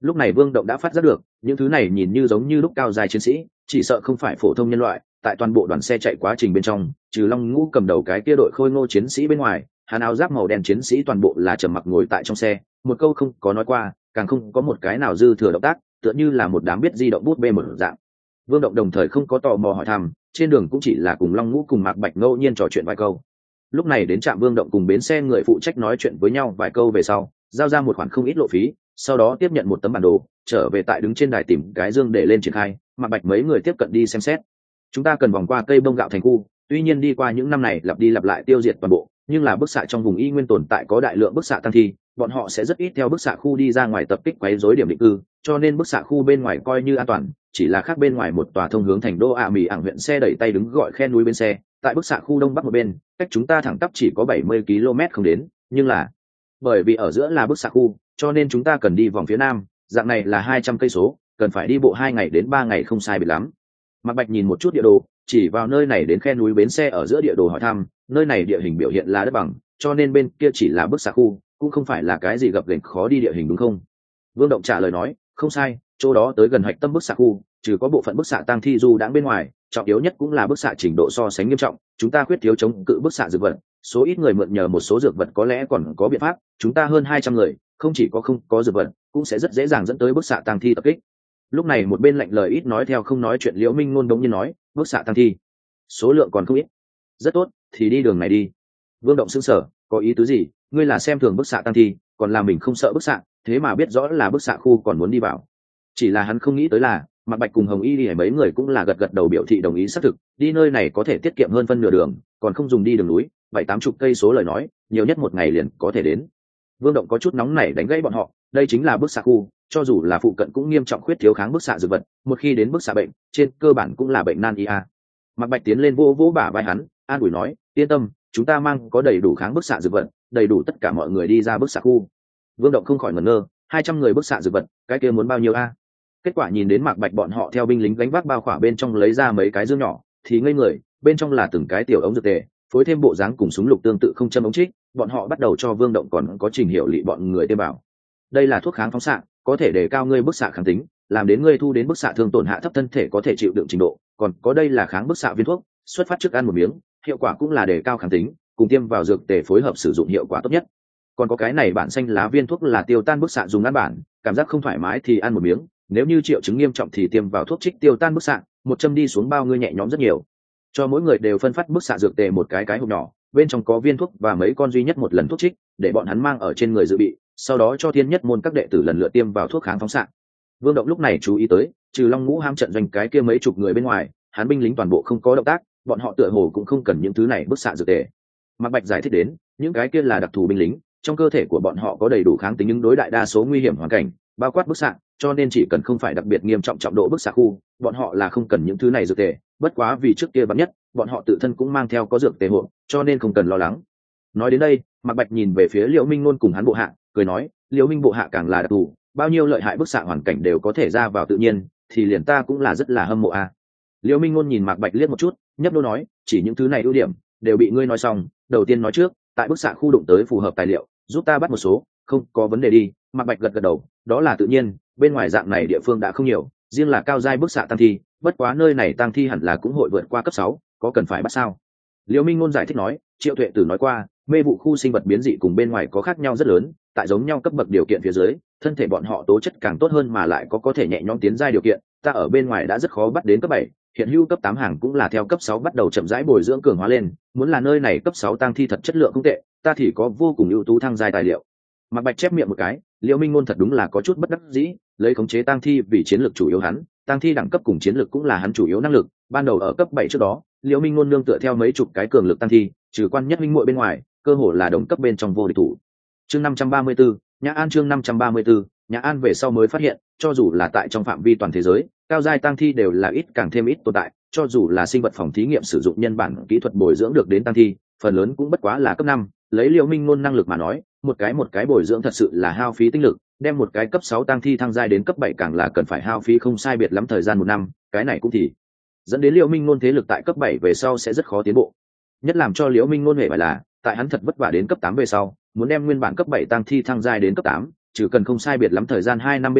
Lúc này Vương Động đã phát giác được, những thứ này nhìn như giống như lúc cao dài chiến sĩ, chỉ sợ không phải phổ thông nhân loại. Tại toàn bộ đoàn xe chạy quá trình bên trong, trừ Long Ngũ cầm đầu cái kia đội khôi ngô chiến sĩ bên ngoài, hắn áo giáp màu đen chiến sĩ toàn bộ là trầm mặc ngồi tại trong xe, một câu không có nói qua, càng không có một cái nào dư thừa động tác, tựa như là một đám biết di động bút bê một dạng. Vương Động đồng thời không có tò mò hỏi thăm, trên đường cũng chỉ là cùng Long Ngũ cùng Mạc Bạch ngẫu nhiên trò chuyện vài câu. Lúc này đến trạm Vương Động cùng bến xe người phụ trách nói chuyện với nhau vài câu về sau, giao ra một khoản không ít lộ phí, sau đó tiếp nhận một tấm bản đồ, trở về tại đứng trên đài tìm cái dương để lên triển khai. Mạc Bạch mấy người tiếp cận đi xem xét. Chúng ta cần vòng qua cây bông gạo thành khu, tuy nhiên đi qua những năm này lặp đi lặp lại tiêu diệt toàn bộ, nhưng là bức xạ trong vùng y nguyên tồn tại có đại lượng bức xạ tăng thi, bọn họ sẽ rất ít theo bức xạ khu đi ra ngoài tập kích quấy rối điểm định cư, cho nên bức xạ khu bên ngoài coi như an toàn, chỉ là khác bên ngoài một tòa thông hướng thành đô ạ Mỹ ảng huyện xe đẩy tay đứng gọi khe núi bên xe, tại bức xạ khu đông bắc một bên, cách chúng ta thẳng tắp chỉ có bảy mươi ki lô mét không đến, nhưng là bởi vì ở giữa là bức xạ khu, cho nên chúng ta cần đi vòng phía nam, dạng này là hai trăm cây số, cần phải đi bộ hai ngày đến ba ngày không sai biệt lắm. Mạc Bạch nhìn một chút địa đồ, chỉ vào nơi này đến khe núi bến xe ở giữa địa đồ hỏi thăm, nơi này địa hình biểu hiện là đất bằng, cho nên bên kia chỉ là bức xạ khu, cũng không phải là cái gì gập ghềnh khó đi địa hình đúng không? Vương Động trả lời nói, không sai, chỗ đó tới gần hạch tâm bức xạ khu, trừ có bộ phận bức xạ tăng thi du đãng bên ngoài, trọng yếu nhất cũng là bức xạ trình độ so sánh nghiêm trọng, chúng ta khuyết thiếu chống cự bức xạ dược vật, số ít người mượn nhờ một số dược vật có lẽ còn có biện pháp, chúng ta hơn hai trăm người, không chỉ có không có dược vật, cũng sẽ rất dễ dàng dẫn tới bức xạ tăng thi tập kích. Lúc này một bên lạnh lời ít nói theo không nói chuyện Liễu Minh Ngôn đống nhiên nói, bức xạ tăng thi số lượng còn không ít. Rất tốt, thì đi đường này đi. Vương Động sững sờ, có ý tứ gì? Ngươi là xem thường bức xạ tăng thi, còn là mình không sợ bức xạ, thế mà biết rõ là bức xạ khu còn muốn đi vào. Chỉ là hắn không nghĩ tới là Mạc Bạch cùng Hồng Y đi mấy người cũng là gật gật đầu biểu thị đồng ý xác thực, đi nơi này có thể tiết kiệm hơn phân nửa đường, còn không dùng đi đường núi, bảy tám chục cây số lời nói, nhiều nhất một ngày liền có thể đến. Vương Động có chút nóng nảy đánh gãy bọn họ, đây chính là bức xạ khu, cho dù là phụ cận cũng nghiêm trọng khuyết thiếu kháng bức xạ dược vật, một khi đến bức xạ bệnh, trên cơ bản cũng là bệnh nan y a. Mạc Bạch tiến lên vỗ vỗ bả vai hắn, an ủi nói, yên tâm, chúng ta mang có đầy đủ kháng bức xạ dược vật, đầy đủ tất cả mọi người đi ra bức xạ khu. Vương Động không khỏi ngẩn ngơ, hai trăm người bức xạ dược vật, cái kia muốn bao nhiêu a? Kết quả nhìn đến Mạc Bạch bọn họ theo binh lính gánh vác bao khỏa bên trong lấy ra mấy cái dương nhỏ, thì ngây người, bên trong là từng cái tiểu ống dược tề, phối thêm bộ dáng cùng súng lục tương tự không châm ống trích, bọn họ bắt đầu cho Vương Động còn có Trình Hiểu Lị bọn người tiêm bảo. Đây là thuốc kháng phóng xạ, có thể đề cao ngươi bức xạ kháng tính, làm đến ngươi thu đến bức xạ thương tổn hạ thấp thân thể có thể chịu đựng trình độ, còn có đây là kháng bức xạ viên thuốc, xuất phát trước ăn một miếng, hiệu quả cũng là đề cao kháng tính, cùng tiêm vào dược tề phối hợp sử dụng hiệu quả tốt nhất. Còn có cái này bản xanh lá viên thuốc là tiêu tan bức xạ dùng ngắn bản, cảm giác không thoải mái thì ăn một miếng, nếu như triệu chứng nghiêm trọng thì tiêm vào thuốc trích tiêu tan bức xạ, một châm đi xuống bao ngươi nhẹ nhõm rất nhiều. Cho mỗi người đều phân phát bức xạ dược tề một cái cái hộp nhỏ, bên trong có viên thuốc và mấy con duy nhất một lần thuốc trích, để bọn hắn mang ở trên người dự bị, sau đó cho thiên nhất môn các đệ tử lần lượt tiêm vào thuốc kháng phóng xạ. Vương Động lúc này chú ý tới, trừ Long Ngũ ham trận doanh cái kia mấy chục người bên ngoài, hắn binh lính toàn bộ không có động tác, bọn họ tựa hồ cũng không cần những thứ này bức xạ dược tề. Mạc Bạch giải thích đến, những cái kia là đặc thù binh lính, trong cơ thể của bọn họ có đầy đủ kháng tính ứng đối đại đa số nguy hiểm hoàn cảnh, bao quát bức xạ, cho nên chỉ cần không phải đặc biệt nghiêm trọng trọng độ bức xạ khu, bọn họ là không cần những thứ này dược tề. Bất quá vì trước kia bắn nhất, bọn họ tự thân cũng mang theo có dược tề hộ, cho nên không cần lo lắng. Nói đến đây, Mạc Bạch nhìn về phía Liễu Minh Nôn cùng hắn bộ hạ, cười nói, Liễu Minh bộ hạ càng là đặc thù, bao nhiêu lợi hại bức xạ hoàn cảnh đều có thể ra vào tự nhiên, thì liền ta cũng là rất là hâm mộ a. À. Liễu Minh Nôn nhìn Mạc Bạch liếc một chút, nhấp đôi nói, chỉ những thứ này ưu điểm đều bị ngươi nói xong, đầu tiên nói trước, tại bức xạ khu đụng tới phù hợp tài liệu, giúp ta bắt một số, không có vấn đề đi. Mạc Bạch gật gật đầu, đó là tự nhiên, bên ngoài dạng này địa phương đã không nhiều, riêng là cao giai bức xạ tăng thi, bất quá nơi này tăng thi hẳn là cũng hội vượt qua cấp sáu, có cần phải bắt sao? Liễu Minh Nôn giải thích nói, Triệu Tuệ Tử nói qua, mê vụ khu sinh vật biến dị cùng bên ngoài có khác nhau rất lớn, tại giống nhau cấp bậc điều kiện phía dưới, thân thể bọn họ tố chất càng tốt hơn mà lại có có thể nhẹ nhõm tiến giai điều kiện, ta ở bên ngoài đã rất khó bắt đến cấp bảy, hiện hữu cấp tám hàng cũng là theo cấp sáu bắt đầu chậm rãi bồi dưỡng cường hóa lên, muốn là nơi này cấp sáu tăng thi thật chất lượng không tệ, ta thì có vô cùng ưu tú thăng giai tài liệu. Mạc Bạch chép miệng một cái, Liễu Minh Nôn thật đúng là có chút bất đắc dĩ, lấy khống chế tăng thi vì chiến lược chủ yếu hắn, tăng thi đẳng cấp cùng chiến lược cũng là hắn chủ yếu năng lực, ban đầu ở cấp bảy trước đó, Liễu Minh Nôn nương tựa theo mấy chục cái cường lực tăng thi, trừ quan nhất minh muội bên ngoài, cơ hồ là đồng cấp bên trong vô địch thủ. Chương năm trăm ba mươi tư, Nhã An chương năm trăm ba mươi tư, Nhã An về sau mới phát hiện, cho dù là tại trong phạm vi toàn thế giới, cao giai tăng thi đều là ít càng thêm ít tồn tại, cho dù là sinh vật phòng thí nghiệm sử dụng nhân bản kỹ thuật bồi dưỡng được đến tăng thi, phần lớn cũng bất quá là cấp năm, lấy Liễu Minh Nôn năng lực mà nói, một cái một cái bồi dưỡng thật sự là hao phí tinh lực, đem một cái cấp sáu tăng thi thăng giai đến cấp bảy càng là cần phải hao phí không sai biệt lắm thời gian một năm, cái này cũng thì dẫn đến Liễu Minh Nôn thế lực tại cấp bảy về sau sẽ rất khó tiến bộ. Nhất làm cho Liễu Minh Nôn hề phải là, tại hắn thật vất vả đến cấp tám về sau, muốn đem nguyên bản cấp bảy tăng thi thăng giai đến cấp tám, trừ cần không sai biệt lắm thời gian hai năm bên ngoài,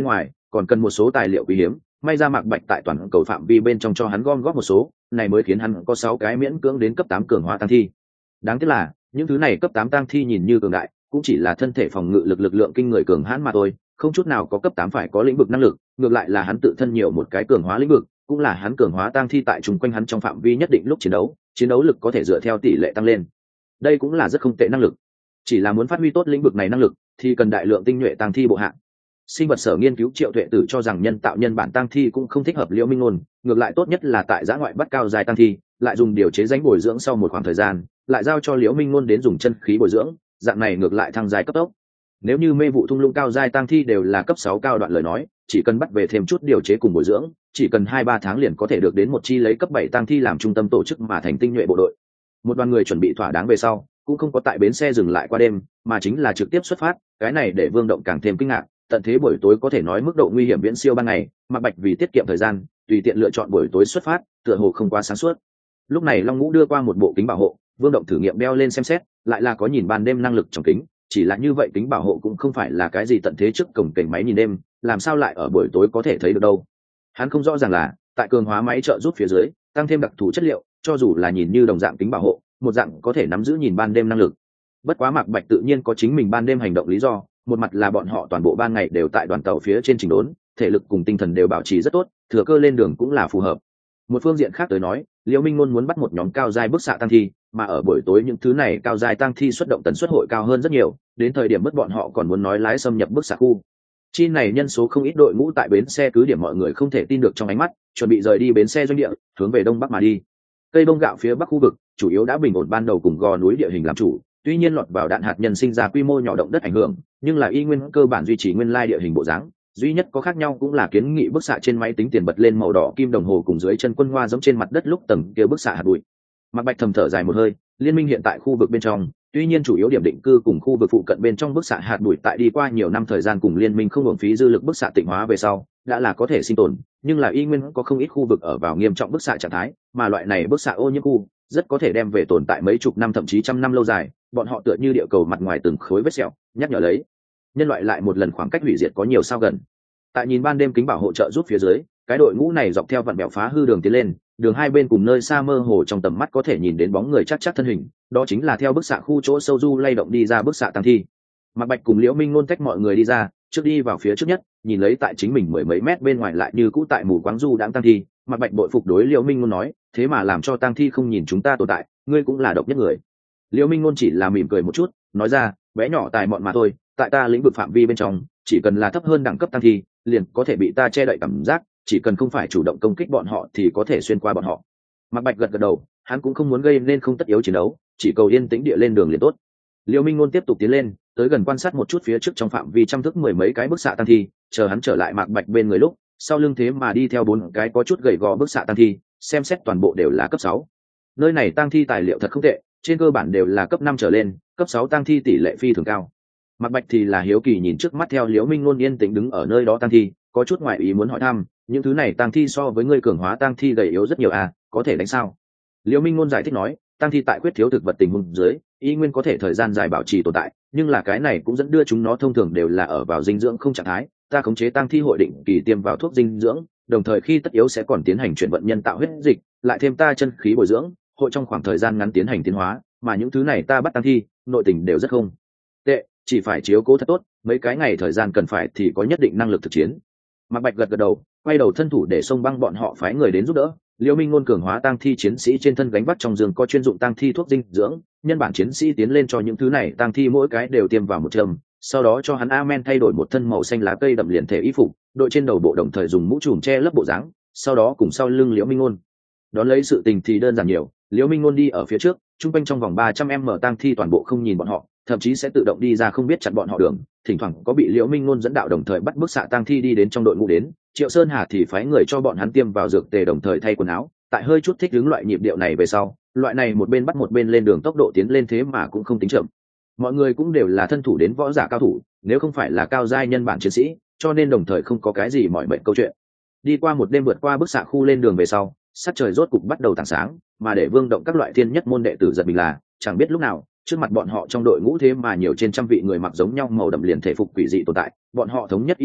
còn cần một số tài liệu quý hiếm, may ra Mạc Bạch tại toàn cầu phạm vi bên trong cho hắn gom góp một số, này mới khiến hắn có sáu cái miễn cưỡng đến cấp tám cường hóa tăng thi. Đáng tiếc là những thứ này cấp tám tăng thi nhìn như cường đại, cũng chỉ là thân thể phòng ngự lực lực lượng kinh người cường hãn mà thôi, không chút nào có cấp tám phải có lĩnh vực năng lực, ngược lại là hắn tự thân nhiều một cái cường hóa lĩnh vực, cũng là hắn cường hóa tăng thi tại chung quanh hắn trong phạm vi nhất định lúc chiến đấu, chiến đấu lực có thể dựa theo tỷ lệ tăng lên. Đây cũng là rất không tệ năng lực. Chỉ là muốn phát huy tốt lĩnh vực này năng lực, thì cần đại lượng tinh nhuệ tăng thi bộ hạng. Sinh vật sở nghiên cứu Triệu Tuệ Tử cho rằng nhân tạo nhân bản tăng thi cũng không thích hợp Liễu Minh Ngôn, ngược lại tốt nhất là tại giã ngoại bắt cao dài tăng thi, lại dùng điều chế danh bồi dưỡng sau một khoảng thời gian, lại giao cho Liễu Minh Ngôn đến dùng chân khí bồi dưỡng, dạng này ngược lại thăng dài cấp tốc. Nếu như mê vụ thung lũng cao giai tăng thi đều là cấp sáu cao đoạn lời nói, chỉ cần bắt về thêm chút điều chế cùng bồi dưỡng, chỉ cần hai ba tháng liền có thể được đến một chi lấy cấp bảy tăng thi làm trung tâm tổ chức mà thành tinh nhuệ bộ đội. Một đoàn người chuẩn bị thỏa đáng về sau, cũng không có tại bến xe dừng lại qua đêm, mà chính là trực tiếp xuất phát, cái này để Vương Động càng thêm kinh ngạc, tận thế buổi tối có thể nói mức độ nguy hiểm viễn siêu ban ngày, Mạc Bạch vì tiết kiệm thời gian, tùy tiện lựa chọn buổi tối xuất phát, tựa hồ không quá sáng suốt. Lúc này Long Ngũ đưa qua một bộ kính bảo hộ, Vương Động thử nghiệm đeo lên xem xét, lại là có nhìn ban đêm năng lực trong kính, chỉ là như vậy kính bảo hộ cũng không phải là cái gì tận thế trước cổng cảnh máy nhìn đêm, làm sao lại ở buổi tối có thể thấy được đâu. Hắn không rõ ràng là tại cường hóa máy trợ giúp phía dưới, tăng thêm đặc thù chất liệu, cho dù là nhìn như đồng dạng kính bảo hộ, một dạng có thể nắm giữ nhìn ban đêm năng lực. Bất quá Mạc Bạch tự nhiên có chính mình ban đêm hành động lý do, một mặt là bọn họ toàn bộ ban ngày đều tại đoàn tàu phía trên chỉnh đốn, thể lực cùng tinh thần đều bảo trì rất tốt, thừa cơ lên đường cũng là phù hợp. Một phương diện khác tới nói, Liễu Minh Ngôn muốn bắt một nhóm cao giai bức xạ tăng thi, mà ở buổi tối những thứ này cao giai tăng thi xuất động tần suất hội cao hơn rất nhiều, đến thời điểm mất bọn họ còn muốn nói lái xâm nhập bức xạ khu. Chi này nhân số không ít đội ngũ tại bến xe cứ điểm mọi người không thể tin được trong ánh mắt, chuẩn bị rời đi bến xe doanh địa, hướng về đông bắc mà đi. Cây bông gạo phía bắc khu vực, chủ yếu đã bình ổn ban đầu cùng gò núi địa hình làm chủ, tuy nhiên lọt vào đạn hạt nhân sinh ra quy mô nhỏ động đất ảnh hưởng, nhưng là y nguyên cơ bản duy trì nguyên lai địa hình bộ dáng. Duy nhất có khác nhau cũng là kiến nghị bức xạ trên máy tính tiền bật lên màu đỏ kim đồng hồ cùng dưới chân quân hoa giống trên mặt đất lúc tầng kia bức xạ hạt bụi. Mạc Bạch thầm thở dài một hơi, liên minh hiện tại khu vực bên trong, tuy nhiên chủ yếu điểm định cư cùng khu vực phụ cận bên trong bức xạ hạt bụi tại đi qua nhiều năm thời gian cùng liên minh không hưởng phí dư lực bức xạ tịnh hóa về sau, đã là có thể sinh tồn, nhưng là y nguyên có không ít khu vực ở vào nghiêm trọng bức xạ trạng thái, mà loại này bức xạ ô nhiễm khu rất có thể đem về tồn tại mấy chục năm thậm chí trăm năm lâu dài, bọn họ tựa như địa cầu mặt ngoài từng khối vết sẹo, nhắc nhở lấy nhân loại lại một lần khoảng cách hủy diệt có nhiều sao gần. Tại nhìn ban đêm kính bảo hộ trợ giúp phía dưới, cái đội ngũ này dọc theo vặn bẹo phá hư đường tiến lên, đường hai bên cùng nơi xa mơ hồ trong tầm mắt có thể nhìn đến bóng người chắc chắc thân hình, đó chính là theo bức xạ khu chỗ sâu du lay động đi ra bức xạ tăng thi. Mạc Bạch cùng Liễu Minh Nôn tách mọi người đi ra, trước đi vào phía trước nhất, nhìn lấy tại chính mình mười mấy mét bên ngoài lại như cũ tại mù quáng du đãng tăng thi, Mạc Bạch bội phục đối Liễu Minh Nôn nói, thế mà làm cho tăng thi không nhìn chúng ta tồn tại, ngươi cũng là độc nhất người. Liễu Minh Nôn chỉ là mỉm cười một chút, nói ra, bé nhỏ tài mọn mà thôi, tại ta lĩnh vực phạm vi bên trong, chỉ cần là thấp hơn đẳng cấp tăng thi, liền có thể bị ta che đậy cảm giác, chỉ cần không phải chủ động công kích bọn họ thì có thể xuyên qua bọn họ. Mạc Bạch gật gật đầu, hắn cũng không muốn gây nên không tất yếu chiến đấu, chỉ cầu yên tĩnh địa lên đường liền tốt. Liễu Minh Nôn tiếp tục tiến lên, tới gần quan sát một chút phía trước trong phạm vi trăm thước mười mấy cái bức xạ tăng thi, chờ hắn trở lại Mạc Bạch bên người lúc, sau lưng thế mà đi theo bốn cái có chút gầy gò bức xạ tăng thi, xem xét toàn bộ đều là cấp sáu. Nơi này tăng thi tài liệu thật không tệ, trên cơ bản đều là cấp năm trở lên, cấp sáu tăng thi tỷ lệ phi thường cao. Mạc Bạch thì là hiếu kỳ nhìn trước mắt theo Liễu Minh Nôn yên tĩnh đứng ở nơi đó tăng thi, có chút ngoại ý muốn hỏi thăm, những thứ này tăng thi so với ngươi cường hóa tăng thi gầy yếu rất nhiều à, có thể đánh sao? Liễu Minh Nôn giải thích nói, tăng thi tại khuyết thiếu thực vật tình huống dưới, y nguyên có thể thời gian dài bảo trì tồn tại, nhưng là cái này cũng dẫn đưa chúng nó thông thường đều là ở vào dinh dưỡng không trạng thái, ta khống chế tăng thi hội định kỳ tiêm vào thuốc dinh dưỡng, đồng thời khi tất yếu sẽ còn tiến hành chuyển vận nhân tạo huyết dịch, lại thêm ta chân khí bồi dưỡng, hội trong khoảng thời gian ngắn tiến hành tiến hóa, mà những thứ này ta bắt tăng thi, nội tình đều rất không tệ, chỉ phải chiếu cố thật tốt, mấy cái ngày thời gian cần phải thì có nhất định năng lực thực chiến. Mạc Bạch gật gật đầu, quay đầu thân thủ để xông băng bọn họ phái người đến giúp đỡ. Liễu Minh Ngôn cường hóa tăng thi chiến sĩ trên thân gánh vác trong giường có chuyên dụng tăng thi thuốc dinh dưỡng, nhân bản chiến sĩ tiến lên cho những thứ này tăng thi mỗi cái đều tiêm vào một châm, sau đó cho hắn Amen thay đổi một thân màu xanh lá cây đậm liền thể y phục, đội trên đầu bộ đồng thời dùng mũ trùm che lấp bộ dáng, sau đó cùng sau lưng Liễu Minh Ngôn. Đón lấy sự tình thì đơn giản nhiều, Liễu Minh Ngôn đi ở phía trước, trung quanh trong vòng ba trăm mét tăng thi toàn bộ không nhìn bọn họ, thậm chí sẽ tự động đi ra không biết chặn bọn họ đường, thỉnh thoảng có bị Liễu Minh Ngôn dẫn đạo đồng thời bắt bức xạ tăng thi đi đến trong đội ngũ đến, Triệu Sơn Hà thì phái người cho bọn hắn tiêm vào dược tề đồng thời thay quần áo, tại hơi chút thích ứng loại nhịp điệu này về sau, loại này một bên bắt một bên lên đường tốc độ tiến lên thế mà cũng không tính chậm. Mọi người cũng đều là thân thủ đến võ giả cao thủ, nếu không phải là cao giai nhân bản chiến sĩ, cho nên đồng thời không có cái gì mỏi mệt câu chuyện. Đi qua một đêm vượt qua bức xạ khu lên đường về sau, sắc trời rốt cục bắt đầu tảng sáng, mà để Vương Động các loại thiên nhất môn đệ tử giật mình là, chẳng biết lúc nào, trước mặt bọn họ trong đội ngũ thế mà nhiều trên trăm vị người mặc giống nhau màu đậm liền thể phục quỷ dị tồn tại, bọn họ thống nhất y phục,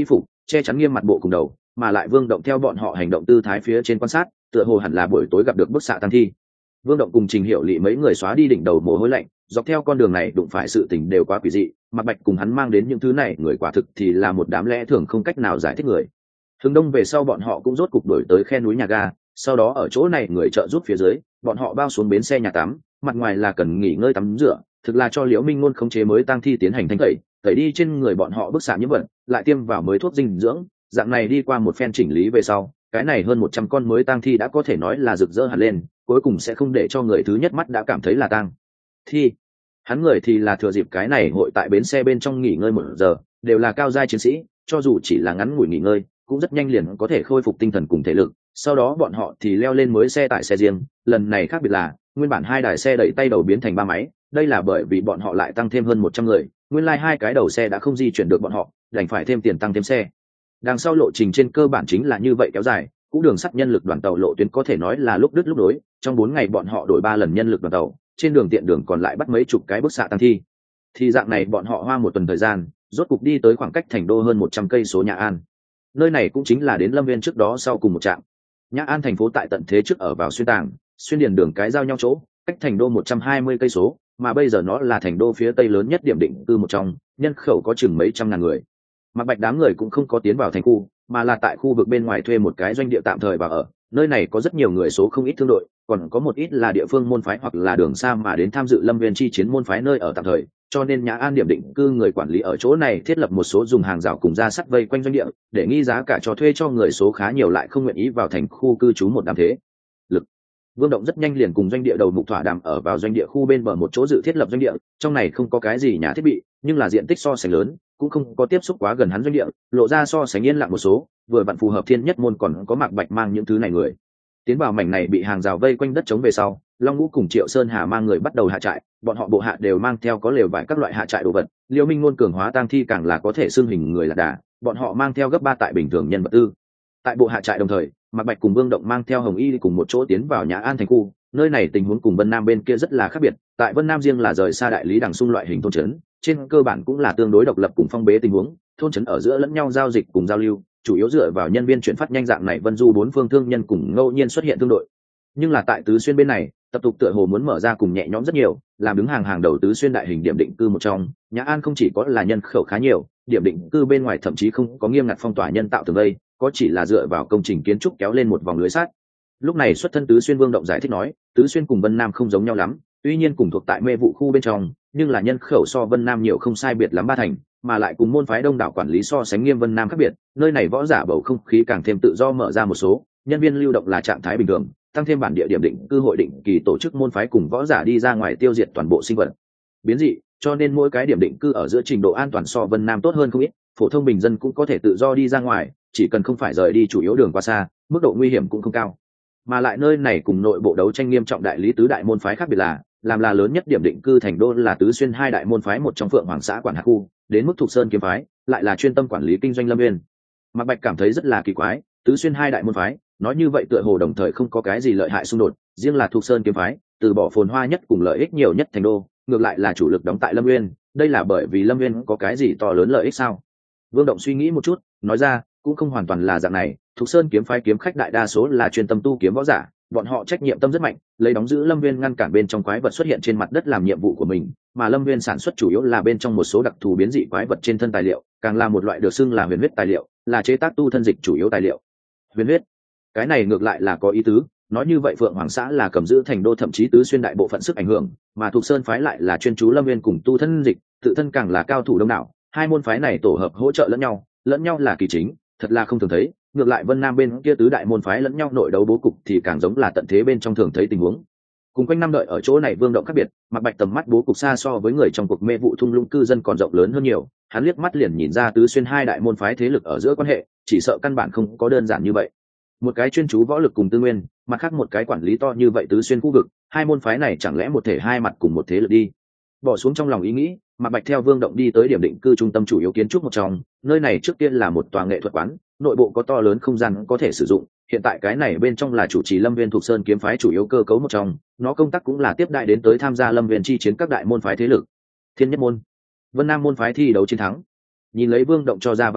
che chắn nghiêm mặt bộ cùng đầu, mà lại Vương Động theo bọn họ hành động tư thái phía trên quan sát, tựa hồ hẳn là buổi tối gặp được bức xạ tăng thi. Vương Động cùng Trình Hiểu Lệ mấy người xóa đi đỉnh đầu mồ hôi lạnh, dọc theo con đường này đụng phải sự tình đều quá quỷ dị, Mạc Bạch cùng hắn mang đến những thứ này, người quả thực thì là một đám lẽ thường không cách nào giải thích người. Hướng đông về sau bọn họ cũng rốt cục đổi tới khe núi nhà ga, sau đó ở chỗ này người trợ giúp phía dưới, bọn họ bao xuống bến xe nhà tắm, mặt ngoài là cần nghỉ ngơi tắm rửa, thực là cho Liễu Minh Ngôn khống chế mới tang thi tiến hành thanh tẩy, tẩy đi trên người bọn họ bức xạ nhiễm bệnh, lại tiêm vào mới thuốc dinh dưỡng, dạng này đi qua một phen chỉnh lý về sau, cái này hơn một trăm con mới tang thi đã có thể nói là rực rỡ hẳn lên, cuối cùng sẽ không để cho người thứ nhất mắt đã cảm thấy là tang thi. Hắn người thì là thừa dịp cái này hội tại bến xe bên trong nghỉ ngơi một giờ, đều là cao giai chiến sĩ, cho dù chỉ là ngắn ngủi nghỉ ngơi, cũng rất nhanh liền có thể khôi phục tinh thần cùng thể lực. Sau đó bọn họ thì leo lên mới xe tải xe riêng, lần này khác biệt là nguyên bản hai đài xe đẩy tay đầu biến thành ba máy, đây là bởi vì bọn họ lại tăng thêm hơn một trăm người, nguyên lai like hai cái đầu xe đã không di chuyển được bọn họ, đành phải thêm tiền tăng thêm xe. Đằng sau lộ trình trên cơ bản chính là như vậy kéo dài, cũ đường sắt nhân lực đoàn tàu lộ tuyến có thể nói là lúc đứt lúc nối, trong bốn ngày bọn họ đổi ba lần nhân lực đoàn tàu, trên đường tiện đường còn lại bắt mấy chục cái bức xạ tăng thi. Thì dạng này bọn họ hoa một tuần thời gian, rốt cục đi tới khoảng cách thành đô hơn một trăm cây số Nhã An. Nơi này cũng chính là đến Lâm Viên trước đó sau cùng một trạm. Nhã An thành phố tại tận thế trước ở vào xuyên tàng, xuyên điền đường cái giao nhau chỗ, cách thành đô một trăm hai mươi cây số, mà bây giờ nó là thành đô phía tây lớn nhất điểm định cư một trong, nhân khẩu có chừng mấy trăm ngàn người. Mạc Bạch đám người cũng không có tiến vào thành khu, mà là tại khu vực bên ngoài thuê một cái doanh địa tạm thời vào ở. Nơi này có rất nhiều người số không ít thương đội, còn có một ít là địa phương môn phái hoặc là đường xa mà đến tham dự Lâm Viên chi chiến môn phái nơi ở tạm thời, cho nên Nhã An điểm định cư người quản lý ở chỗ này thiết lập một số dùng hàng rào cùng ra sắt vây quanh doanh địa, để nghi giá cả cho thuê cho người số khá nhiều lại không nguyện ý vào thành khu cư trú một đám thế lực. Vương Động rất nhanh liền cùng doanh địa đầu mục thỏa đàm ở vào doanh địa khu bên bờ một chỗ dự thiết lập doanh địa, trong này không có cái gì nhà thiết bị, nhưng là diện tích so sánh lớn, cũng không có tiếp xúc quá gần hắn doanh địa, lộ ra so sánh yên lặng một số, vừa vặn phù hợp Thiên Nhất môn còn có Mạc Bạch mang những thứ này người. Tiến vào mảnh này bị hàng rào vây quanh đất trống về sau, Long Ngũ cùng Triệu Sơn Hà mang người bắt đầu hạ trại, bọn họ bộ hạ đều mang theo có lều vải các loại hạ trại đồ vật, Liễu Minh Ngôn cường hóa tang thi càng là có thể xưng hình người là đà, bọn họ mang theo gấp ba tại bình thường nhân vật tư. Tại bộ hạ trại đồng thời, Mạc Bạch cùng Vương Động mang theo Hồng Y cùng một chỗ tiến vào Nhã An thành khu, nơi này tình huống cùng Vân Nam bên kia rất là khác biệt, tại Vân Nam riêng là rời xa đại lý đằng xung loại hình thôn trấn, trên cơ bản cũng là tương đối độc lập cùng phong bế tình huống, thôn trấn ở giữa lẫn nhau giao dịch cùng giao lưu, chủ yếu dựa vào nhân viên chuyển phát nhanh dạng này vân du bốn phương thương nhân cùng ngẫu nhiên xuất hiện thương đội. Nhưng là tại Tứ Xuyên bên này, tập tục tựa hồ muốn mở ra cùng nhẹ nhõm rất nhiều, làm đứng hàng hàng đầu Tứ Xuyên đại hình điểm định cư một trong, Nhã An không chỉ có là nhân khẩu khá nhiều, điểm định cư bên ngoài thậm chí không có nghiêm ngặt phong tỏa nhân tạo tường vây, có chỉ là dựa vào công trình kiến trúc kéo lên một vòng lưới sắt. Lúc này xuất thân Tứ Xuyên Vương Động giải thích nói, Tứ Xuyên cùng Vân Nam không giống nhau lắm, tuy nhiên cùng thuộc tại mê vụ khu bên trong, nhưng là nhân khẩu so Vân Nam nhiều không sai biệt lắm ba thành, mà lại cùng môn phái đông đảo quản lý so sánh nghiêm Vân Nam khác biệt, nơi này võ giả bầu không khí càng thêm tự do mở ra một số, nhân viên lưu động là trạng thái bình thường, tăng thêm bản địa điểm định cư hội định kỳ tổ chức môn phái cùng võ giả đi ra ngoài tiêu diệt toàn bộ sinh vật biến dị, cho nên mỗi cái điểm định cư ở giữa trình độ an toàn so Vân Nam tốt hơn không ít, phổ thông bình dân cũng có thể tự do đi ra ngoài, chỉ cần không phải rời đi chủ yếu đường quá xa, mức độ nguy hiểm cũng không cao. Mà lại nơi này cùng nội bộ đấu tranh nghiêm trọng đại lý tứ đại môn phái khác biệt là, làm là lớn nhất điểm định cư thành đô là Tứ Xuyên hai đại môn phái một trong Phượng Hoàng xã quản hạt khu, đến mức Thục Sơn kiếm phái lại là chuyên tâm quản lý kinh doanh Lâm Viên. Mạc Bạch cảm thấy rất là kỳ quái, Tứ Xuyên hai đại môn phái nói như vậy tựa hồ đồng thời không có cái gì lợi hại xung đột, riêng là Thục Sơn kiếm phái từ bỏ phồn hoa nhất cùng lợi ích nhiều nhất thành đô, ngược lại là chủ lực đóng tại Lâm Viên, đây là bởi vì Lâm Viên có cái gì to lớn lợi ích sao? Vương Động suy nghĩ một chút, nói ra, cũng không hoàn toàn là dạng này, Thục Sơn kiếm phái kiếm khách đại đa số là chuyên tâm tu kiếm võ giả, bọn họ trách nhiệm tâm rất mạnh, lấy đóng giữ Lâm Viên ngăn cản bên trong quái vật xuất hiện trên mặt đất làm nhiệm vụ của mình, mà Lâm Viên sản xuất chủ yếu là bên trong một số đặc thù biến dị quái vật trên thân tài liệu, càng là một loại được xưng là huyền huyết tài liệu, là chế tác tu thân dịch chủ yếu tài liệu. Huyền huyết, cái này ngược lại là có ý tứ, nói như vậy Phượng Hoàng xã là cầm giữ thành đô thậm chí Tứ Xuyên đại bộ phận sức ảnh hưởng, mà Thục Sơn phái lại là chuyên chú Lâm Viên cùng tu thân dịch, tự thân càng là cao thủ đông đảo, hai môn phái này tổ hợp hỗ trợ lẫn nhau, lẫn nhau là kỳ chính, thật là không thường thấy. Ngược lại Vân Nam bên kia tứ đại môn phái lẫn nhau nội đấu bố cục thì càng giống là tận thế bên trong thường thấy tình huống. Cùng quanh năm đợi ở chỗ này Vương Động khác biệt, Mạc Bạch tầm mắt bố cục xa so với người trong cuộc mê vụ thung lũng cư dân còn rộng lớn hơn nhiều, hắn liếc mắt liền nhìn ra Tứ Xuyên hai đại môn phái thế lực ở giữa quan hệ, chỉ sợ căn bản không có đơn giản như vậy. Một cái chuyên chú võ lực cùng tư nguyên, mặt khác một cái quản lý to như vậy Tứ Xuyên khu vực, hai môn phái này chẳng lẽ một thể hai mặt cùng một thế lực đi? Bỏ xuống trong lòng ý nghĩ, Mạc Bạch theo Vương Động đi tới điểm định cư trung tâm chủ yếu kiến trúc một trong, nơi này trước tiên là một tòa nghệ thuật quán, nội bộ có to lớn không gian có thể sử dụng, hiện tại cái này bên trong là chủ trì Lâm Viên Thục Sơn kiếm phái chủ yếu cơ cấu một trong, nó công tác cũng là tiếp đại đến tới tham gia Lâm Viên chi chiến các đại môn phái thế lực. Thiên Nhất môn, Vân Nam môn phái thi đấu chiến thắng. Nhìn lấy Vương Động cho ra văn thư,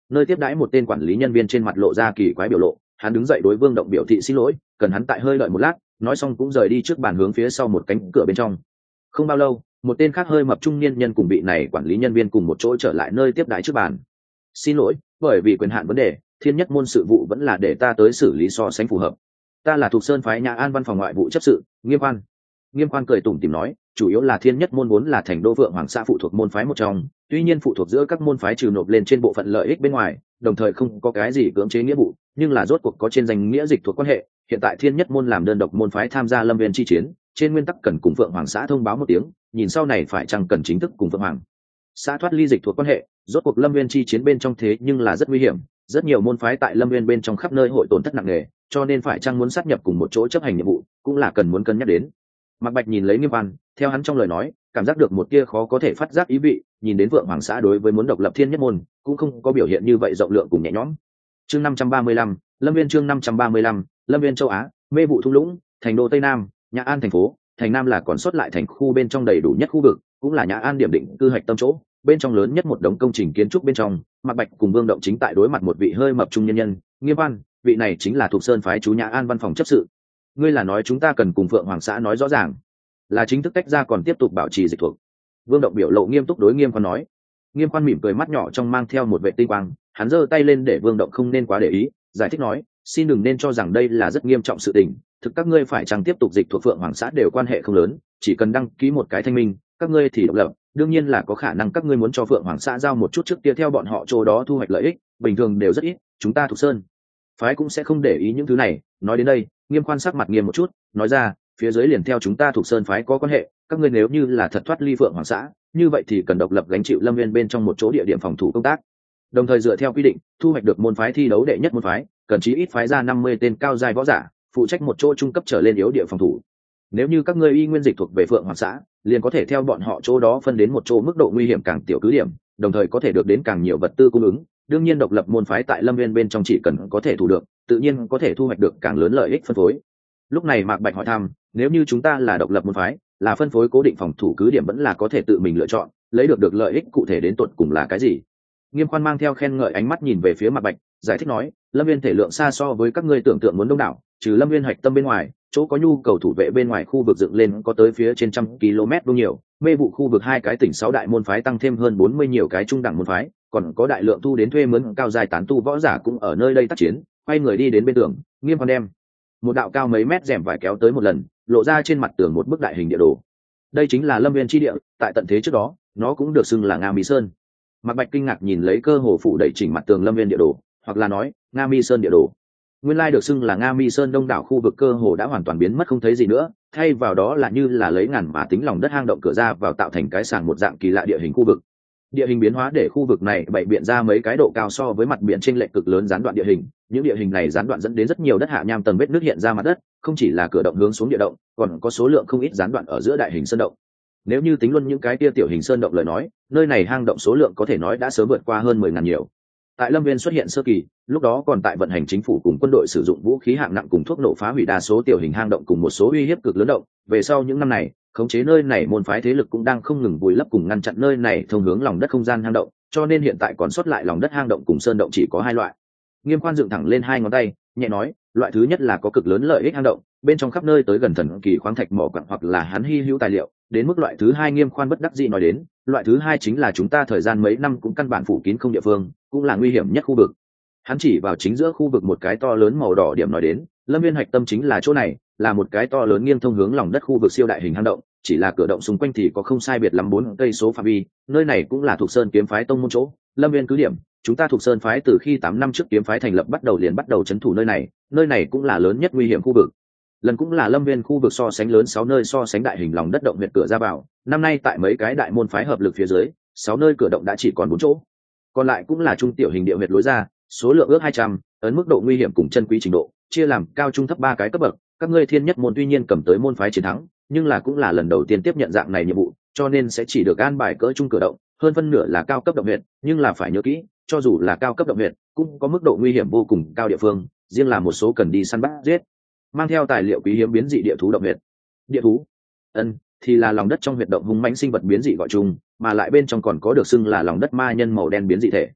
nơi tiếp đãi một tên quản lý nhân viên trên mặt lộ ra kỳ quái biểu lộ, hắn đứng dậy đối Vương Động biểu thị xin lỗi, cần hắn tại hơi đợi một lát, nói xong cũng rời đi trước bàn hướng phía sau một cánh cửa bên trong. Không bao lâu, một tên khác hơi mập trung niên nhân cùng vị này quản lý nhân viên cùng một chỗ trở lại nơi tiếp đãi trước bàn. Xin lỗi, bởi vì quyền hạn vấn đề, Thiên Nhất môn sự vụ vẫn là để ta tới xử lý so sánh phù hợp. Ta là thuộc Sơn phái Nhã An văn phòng ngoại vụ chấp sự, Nghiêm Quan. Nghiêm Quan cười tủm tỉm nói, chủ yếu là Thiên Nhất môn vốn là thành đô vượng hoàng xã phụ thuộc môn phái một trong, tuy nhiên phụ thuộc giữa các môn phái trừ nộp lên trên bộ phận lợi ích bên ngoài, đồng thời không có cái gì cưỡng chế nghĩa vụ, nhưng là rốt cuộc có trên danh nghĩa dịch thuộc quan hệ. Hiện tại Thiên Nhất môn làm đơn độc môn phái tham gia Lâm Viên chi chiến, trên nguyên tắc cần cùng Vượng Hoàng xã thông báo một tiếng, nhìn sau này phải chăng cần chính thức cùng Vượng Hoàng xã thoát ly dịch thuộc quan hệ. Rốt cuộc Lâm Viên chi chiến bên trong thế nhưng là rất nguy hiểm, rất nhiều môn phái tại Lâm Viên bên trong khắp nơi hội tổn thất nặng nề, cho nên phải chăng muốn sát nhập cùng một chỗ chấp hành nhiệm vụ, cũng là cần muốn cân nhắc đến. Mạc Bạch nhìn lấy Nghiêm Văn, theo hắn trong lời nói, cảm giác được một tia khó có thể phát giác ý vị, nhìn đến Vượng Hoàng xã đối với muốn độc lập Thiên Nhất môn, cũng không có biểu hiện như vậy rộng lượng cùng nhẹ nhõm. Chương năm trăm ba mươi lăm, Lâm Viên chương năm trăm ba mươi lăm, Lâm Viên châu Á, mê vụ thung lũng, thành đô Tây Nam, Nhã An thành phố, thành Nam là còn sót lại thành khu bên trong đầy đủ nhất khu vực, cũng là Nhã An điểm định cư hạch tâm chỗ, bên trong lớn nhất một đống công trình kiến trúc bên trong, Mạc Bạch cùng Vương Động chính tại đối mặt một vị hơi mập trung nhân nhân, Nghiêm Văn, vị này chính là thuộc Sơn phái chú Nhã An văn phòng chấp sự. Ngươi là nói chúng ta cần cùng Phượng Hoàng xã nói rõ ràng, là chính thức tách ra còn tiếp tục bảo trì dịch thuộc. Vương Động biểu lộ nghiêm túc đối Nghiêm Văn nói. Nghiêm Văn mỉm cười, mắt nhỏ trong mang theo một vệ tinh quang, hắn giơ tay lên để Vương Động không nên quá để ý, giải thích nói, xin đừng nên cho rằng đây là rất nghiêm trọng sự tình, thực các ngươi phải chăng tiếp tục dịch thuộc Phượng Hoàng xã đều quan hệ không lớn, chỉ cần đăng ký một cái thanh minh, các ngươi thì độc lập, đương nhiên là có khả năng các ngươi muốn cho Phượng Hoàng xã giao một chút trước kia theo bọn họ chỗ đó thu hoạch lợi ích, bình thường đều rất ít, chúng ta thuộc Sơn phái cũng sẽ không để ý những thứ này. Nói đến đây, Nghiêm Quan sắc mặt nghiêm một chút, nói ra, phía dưới liền theo chúng ta thuộc Sơn phái có quan hệ, các ngươi nếu như là thật thoát ly Phượng Hoàng xã, như vậy thì cần độc lập gánh chịu Lâm Viên bên trong một chỗ địa điểm phòng thủ công tác, đồng thời dựa theo quy định thu hoạch được môn phái thi đấu đệ nhất môn phái, cần chí ít phái ra năm mươi tên cao giai võ giả phụ trách một chỗ trung cấp trở lên yếu địa phòng thủ. Nếu như các ngươi y nguyên dịch thuộc về Phượng Hoàng xã, liền có thể theo bọn họ chỗ đó phân đến một chỗ mức độ nguy hiểm càng tiểu cứ điểm, đồng thời có thể được đến càng nhiều vật tư cung ứng. Đương nhiên độc lập môn phái tại Lâm Viên bên trong chỉ cần có thể thủ được, tự nhiên có thể thu hoạch được càng lớn lợi ích phân phối. Lúc này Mạc Bạch hỏi thăm, nếu như chúng ta là độc lập môn phái, là phân phối cố định phòng thủ cứ điểm vẫn là có thể tự mình lựa chọn, lấy được được lợi ích cụ thể đến tột cùng là cái gì? Nghiêm Quan mang theo khen ngợi ánh mắt nhìn về phía Mạc Bạch, giải thích nói, Lâm Viên thể lượng xa so với các ngươi tưởng tượng muốn đông đảo, trừ Lâm Viên hạch tâm bên ngoài, chỗ có nhu cầu thủ vệ bên ngoài khu vực dựng lên có tới phía trên trăm km vuông nhiều, mê vụ khu vực hai cái tỉnh sáu đại môn phái tăng thêm hơn bốn mươi nhiều cái trung đẳng môn phái, còn có đại lượng thu đến thuê mướn cao dài tán tu võ giả cũng ở nơi đây tác chiến. Quay người đi đến bên tường, Nghiêm Quan đem một đạo cao mấy mét rèm vải kéo tới một lần, lộ ra trên mặt tường một bức đại hình địa đồ. Đây chính là Lâm Viên chi địa, tại tận thế trước đó, nó cũng được xưng là Nga Mi Sơn. Mạc Bạch kinh ngạc nhìn lấy cơ hồ phủ đẩy chỉnh mặt tường Lâm Viên địa đồ, hoặc là nói Nga Mi Sơn địa đồ. Nguyên lai được xưng là Nga Mi Sơn đông đảo khu vực cơ hồ đã hoàn toàn biến mất không thấy gì nữa, thay vào đó là như là lấy ngàn mà tính lòng đất hang động cửa ra vào tạo thành cái sàng một dạng kỳ lạ địa hình khu vực. Địa hình biến hóa để khu vực này bày biện ra mấy cái độ cao so với mặt biển chênh lệch cực lớn gián đoạn địa hình, những địa hình này gián đoạn dẫn đến rất nhiều đất hạ nham tầng vết nước hiện ra mặt đất, không chỉ là cửa động hướng xuống địa động, còn có số lượng không ít gián đoạn ở giữa đại hình sơn động. Nếu như tính luôn những cái tia tiểu hình sơn động lời nói, nơi này hang động số lượng có thể nói đã sớm vượt qua hơn mười ngàn nhiều. Tại Lâm Viên xuất hiện sơ kỳ, lúc đó còn tại vận hành chính phủ cùng quân đội sử dụng vũ khí hạng nặng cùng thuốc nổ phá hủy đa số tiểu hình hang động cùng một số uy hiếp cực lớn động. Về sau những năm này, khống chế nơi này môn phái thế lực cũng đang không ngừng vùi lấp cùng ngăn chặn nơi này thông hướng lòng đất không gian hang động, cho nên hiện tại còn sót lại lòng đất hang động cùng sơn động chỉ có hai loại. Nghiêm Quan dựng thẳng lên hai ngón tay, nhẹ nói, loại thứ nhất là có cực lớn lợi ích hang động, bên trong khắp nơi tới gần thần kỳ khoáng thạch mỏ quặng hoặc là hắn hy hữu tài liệu. Đến mức loại thứ hai Nghiêm Khoan bất đắc dĩ nói đến, loại thứ hai chính là chúng ta thời gian mấy năm cũng căn bản phủ kín không địa phương, cũng là nguy hiểm nhất khu vực. Hắn chỉ vào chính giữa khu vực một cái to lớn màu đỏ điểm nói đến, Lâm Viên hạch tâm chính là chỗ này, là một cái to lớn nghiêng thông hướng lòng đất khu vực siêu đại hình hang động, chỉ là cửa động xung quanh thì có không sai biệt lắm bốn cây số phạm vi, nơi này cũng là thuộc Sơn kiếm phái tông môn chỗ. Lâm Viên cứ điểm, chúng ta thuộc Sơn phái từ khi tám năm trước kiếm phái thành lập bắt đầu liền bắt đầu trấn thủ nơi này, nơi này cũng là lớn nhất nguy hiểm khu vực. Lần cũng là Lâm Viên khu vực so sánh lớn sáu nơi so sánh đại hình lòng đất động huyệt cửa ra vào, năm nay tại mấy cái đại môn phái hợp lực phía dưới, sáu nơi cửa động đã chỉ còn bốn chỗ. Còn lại cũng là trung tiểu hình địa huyệt lối ra, số lượng ước hai trăm, ấn mức độ nguy hiểm cùng chân quý trình độ, chia làm cao trung thấp ba cái cấp bậc. Các ngươi Thiên Nhất môn tuy nhiên cầm tới môn phái chiến thắng, nhưng là cũng là lần đầu tiên tiếp nhận dạng này nhiệm vụ, cho nên sẽ chỉ được an bài cỡ trung cửa động, hơn phân nửa là cao cấp động huyệt, nhưng là phải nhớ kỹ, cho dù là cao cấp động huyệt, cũng có mức độ nguy hiểm vô cùng cao địa phương, riêng là một số cần đi săn bắt giết, mang theo tài liệu quý hiếm biến dị địa thú động huyệt. Địa thú, ân, thì là lòng đất trong huyệt động hung mãnh sinh vật biến dị gọi chung, mà lại bên trong còn có được xưng là lòng đất ma nhân màu đen biến dị thể.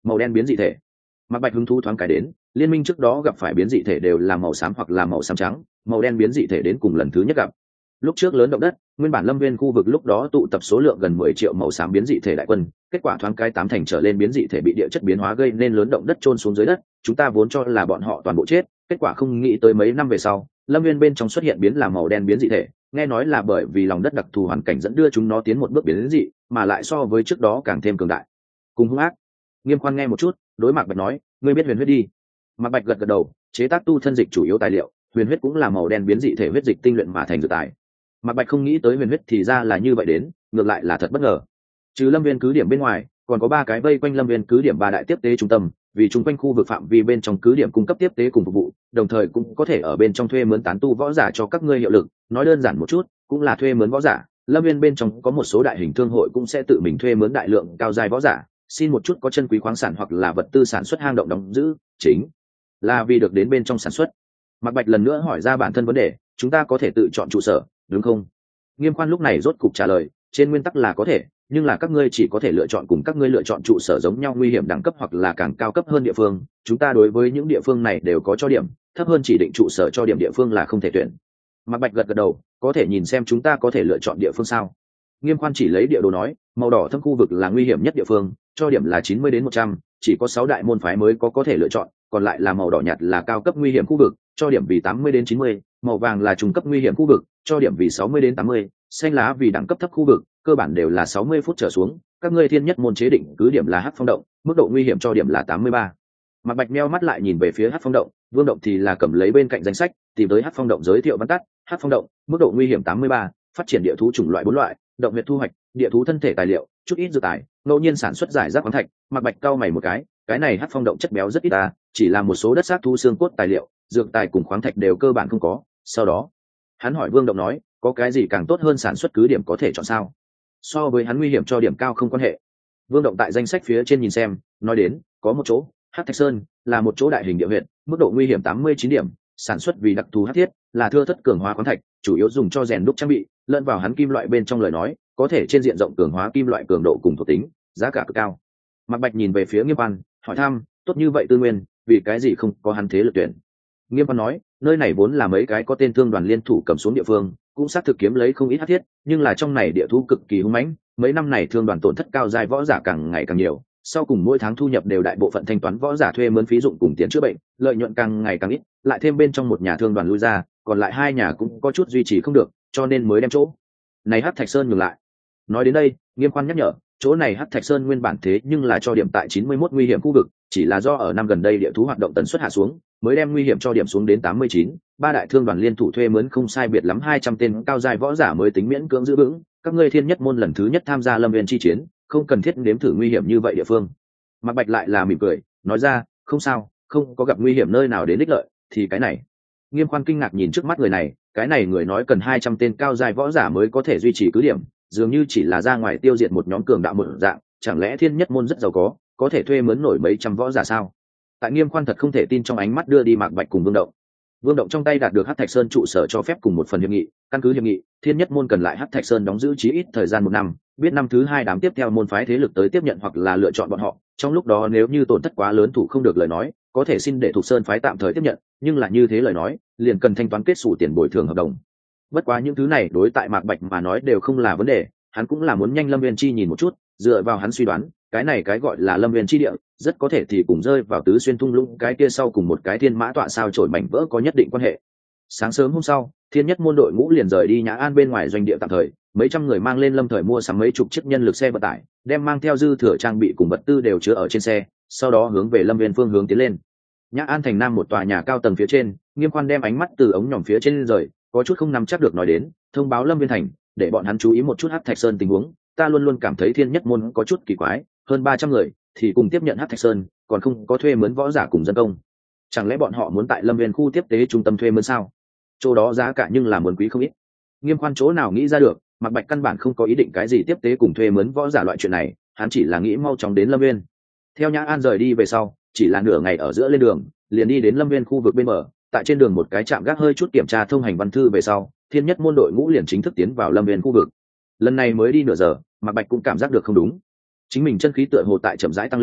Màu đen biến dị thể. Mạc Bạch hứng thú thoáng cái đến, liên minh trước đó gặp phải biến dị thể đều là màu xám hoặc là màu xám trắng, màu đen biến dị thể đến cùng lần thứ nhất gặp. Lúc trước lớn động đất, nguyên bản lâm viên khu vực lúc đó tụ tập số lượng gần mười triệu màu xám biến dị thể đại quân, kết quả thoáng cái tám thành trở lên biến dị thể bị địa chất biến hóa gây nên lớn động đất chôn xuống dưới đất, chúng ta vốn cho là bọn họ toàn bộ chết, kết quả không nghĩ tới mấy năm về sau, lâm viên bên trong xuất hiện biến là màu đen biến dị thể, nghe nói là bởi vì lòng đất đặc thù hoàn cảnh dẫn đưa chúng nó tiến một bước biến dị, mà lại so với trước đó càng thêm cường đại. Cùng hung ác. Nghiêm Khoan nghe một chút, đối Mạc Bạch nói, ngươi biết huyền huyết đi. Mạc Bạch gật gật đầu, chế tác tu thân dịch chủ yếu tài liệu, huyền huyết cũng là màu đen biến dị thể huyết dịch tinh luyện mà thành dược tài. Mạc Bạch không nghĩ tới huyền huyết thì ra là như vậy đến, ngược lại là thật bất ngờ. Trừ lâm viên cứ điểm bên ngoài, còn có ba cái vây quanh lâm viên cứ điểm ba đại tiếp tế trung tâm, vì chung quanh khu vực phạm vi bên trong cứ điểm cung cấp tiếp tế cùng phục vụ, đồng thời cũng có thể ở bên trong thuê mướn tán tu võ giả cho các ngươi hiệu lực, nói đơn giản một chút, cũng là thuê mướn võ giả. Lâm viên bên trong có một số đại hình thương hội cũng sẽ tự mình thuê mướn đại lượng cao giai võ giả, xin một chút có chân quý khoáng sản hoặc là vật tư sản xuất hang động đóng giữ, chính là vì được đến bên trong sản xuất. Mạc Bạch lần nữa hỏi ra bản thân vấn đề, chúng ta có thể tự chọn trụ sở, đúng không? Nghiêm Khoan lúc này rốt cục trả lời, trên nguyên tắc là có thể, nhưng là các ngươi chỉ có thể lựa chọn cùng các ngươi lựa chọn trụ sở giống nhau nguy hiểm đẳng cấp hoặc là càng cao cấp hơn địa phương, chúng ta đối với những địa phương này đều có cho điểm, thấp hơn chỉ định trụ sở cho điểm địa phương là không thể tuyển. Mạc Bạch gật gật đầu, có thể nhìn xem chúng ta có thể lựa chọn địa phương sao? Nghiêm Khoan chỉ lấy địa đồ nói, màu đỏ thâm khu vực là nguy hiểm nhất địa phương, cho điểm là chín mươi đến một trăm, chỉ có sáu đại môn phái mới có có thể lựa chọn, còn lại là màu đỏ nhạt là cao cấp nguy hiểm khu vực, cho điểm vì tám mươi đến chín mươi, màu vàng là trung cấp nguy hiểm khu vực, cho điểm vì sáu mươi đến tám mươi, xanh lá vì đẳng cấp thấp khu vực, cơ bản đều là sáu mươi phút trở xuống, các ngươi thiên nhất môn chế định cứ điểm là Hắc Phong động, mức độ nguy hiểm cho điểm là tám mươi ba. Mạc Bạch meo mắt lại nhìn về phía Hắc Phong động, Vương động thì là cầm lấy bên cạnh danh sách, tìm tới Hắc Phong động giới thiệu văn tắt, Hắc Phong động, mức độ nguy hiểm tám mươi ba, phát triển địa thú chủng loại bốn loại, động huyệt thu hoạch, địa thú thân thể tài liệu, chút ít dược tài, ngẫu nhiên sản xuất giải rác khoáng thạch. Mạc Bạch cau mày một cái, cái này Hắc Phong động chất béo rất ít ta, chỉ là một số đất xác thu xương cốt tài liệu, dược tài cùng khoáng thạch đều cơ bản không có. Sau đó, hắn hỏi Vương động nói, có cái gì càng tốt hơn sản xuất cứ điểm có thể chọn sao? So với hắn nguy hiểm cho điểm cao không quan hệ. Vương động tại danh sách phía trên nhìn xem, nói đến, có một chỗ, Hắc Thạch Sơn, là một chỗ đại hình địa huyện, mức độ nguy hiểm tám mươi chín điểm, sản xuất vì đặc thù hắc thiết, là thưa thất cường hóa khoáng thạch, chủ yếu dùng cho rèn đúc trang bị, lẫn vào hắn kim loại bên trong lời nói, có thể trên diện rộng cường hóa kim loại cường độ cùng thuộc tính, giá cả cực cao. Mạc Bạch nhìn về phía Nghiêm Văn, hỏi thăm, tốt như vậy tư nguyên, vì cái gì không có hắn thế lực tuyển? Nghiêm Văn nói, nơi này vốn là mấy cái có tên thương đoàn liên thủ cầm xuống địa phương, cũng xác thực kiếm lấy không ít hắc thiết, nhưng là trong này địa thú cực kỳ hung mãnh, mấy năm này thương đoàn tổn thất cao giai võ giả càng ngày càng nhiều, sau cùng mỗi tháng thu nhập đều đại bộ phận thanh toán võ giả thuê mướn phí dụng cùng tiền chữa bệnh, lợi nhuận càng ngày càng ít, lại thêm bên trong một nhà thương đoàn lui ra, còn lại hai nhà cũng có chút duy trì không được, cho nên mới đem chỗ này Hắc Thạch Sơn ngừng lại. Nói đến đây, Nghiêm Khoan nhắc nhở, chỗ này Hắc Thạch Sơn nguyên bản thế nhưng là cho điểm tại chín mươi mốt nguy hiểm khu vực, chỉ là do ở năm gần đây địa thú hoạt động tần suất hạ xuống, mới đem nguy hiểm cho điểm xuống đến tám mươi chín, ba đại thương đoàn liên thủ thuê mướn không sai biệt lắm hai trăm tên cao giai võ giả mới tính miễn cưỡng giữ vững, các ngươi thiên nhất môn lần thứ nhất tham gia lâm viên chi chiến, không cần thiết nếm thử nguy hiểm như vậy địa phương. Mạc Bạch lại là mỉm cười, nói ra, không sao, không có gặp nguy hiểm nơi nào đến đích lợi, thì cái này. Nghiêm Khoan kinh ngạc nhìn trước mắt người này, cái này người nói cần hai trăm tên cao giai võ giả mới có thể duy trì cứ điểm, dường như chỉ là ra ngoài tiêu diệt một nhóm cường đạo một dạng, chẳng lẽ thiên nhất môn rất giàu có, có thể thuê mướn nổi mấy trăm võ giả sao? Tại Nghiêm Khoan thật không thể tin trong ánh mắt đưa đi Mạc Bạch cùng Vương Động. Vương Động trong tay đạt được Hắc Thạch Sơn trụ sở cho phép cùng một phần hiệp nghị, căn cứ hiệp nghị, thiên nhất môn cần lại Hắc Thạch Sơn đóng giữ chí ít thời gian một năm, biết năm thứ hai đám tiếp theo môn phái thế lực tới tiếp nhận hoặc là lựa chọn bọn họ, trong lúc đó nếu như tổn thất quá lớn thủ không được lời nói, có thể xin để thuộc sơn phái tạm thời tiếp nhận, nhưng là như thế lời nói, liền cần thanh toán kết sổ tiền bồi thường hợp đồng. Bất quá những thứ này đối tại Mạc Bạch mà nói đều không là vấn đề, hắn cũng là muốn nhanh Lâm Viên chi nhìn một chút, dựa vào hắn suy đoán, cái này cái gọi là Lâm Viên chi địa, rất có thể thì cùng rơi vào tứ xuyên thung lũng cái kia sau cùng một cái thiên mã tọa sao trổi mảnh vỡ có nhất định quan hệ. Sáng sớm hôm sau, thiên nhất môn đội ngũ liền rời đi Nhã An bên ngoài doanh địa tạm thời, mấy trăm người mang lên Lâm Thời mua sắm mấy chục chiếc nhân lực xe vận tải, đem mang theo dư thừa trang bị cùng vật tư đều chứa ở trên xe, sau đó hướng về Lâm Viên phương hướng tiến lên. Nhã An thành nam một tòa nhà cao tầng phía trên, Nghiêm Khoan đem ánh mắt từ ống nhòm phía trên rời, có chút không nắm chắc được nói đến, thông báo Lâm Viên thành, để bọn hắn chú ý một chút Hắc Thạch Sơn tình huống, ta luôn luôn cảm thấy thiên nhất môn có chút kỳ quái, hơn ba trăm người thì cùng tiếp nhận Hắc Thạch Sơn, còn không có thuê mướn võ giả cùng dân công. Chẳng lẽ bọn họ muốn tại Lâm Viên khu tiếp tế trung tâm thuê mướn sao? Chỗ đó giá cả nhưng là muốn quý không ít. Nghiêm Khoan chỗ nào nghĩ ra được, Mạc Bạch căn bản không có ý định cái gì tiếp tế cùng thuê mướn võ giả loại chuyện này, hắn chỉ là nghĩ mau chóng đến Lâm Viên. Theo Nhã An rời đi về sau, chỉ là nửa ngày ở giữa lên đường, liền đi đến Lâm Viên khu vực bên mở, tại trên đường một cái trạm gác hơi chút kiểm tra thông hành văn thư về sau, thiên nhất môn đội ngũ liền chính thức tiến vào Lâm Viên khu vực. Lần này mới đi nửa giờ, Mạc Bạch cũng cảm giác được không đúng. Chính mình chân khí tựa hồ tại chậm rãi tăng lên,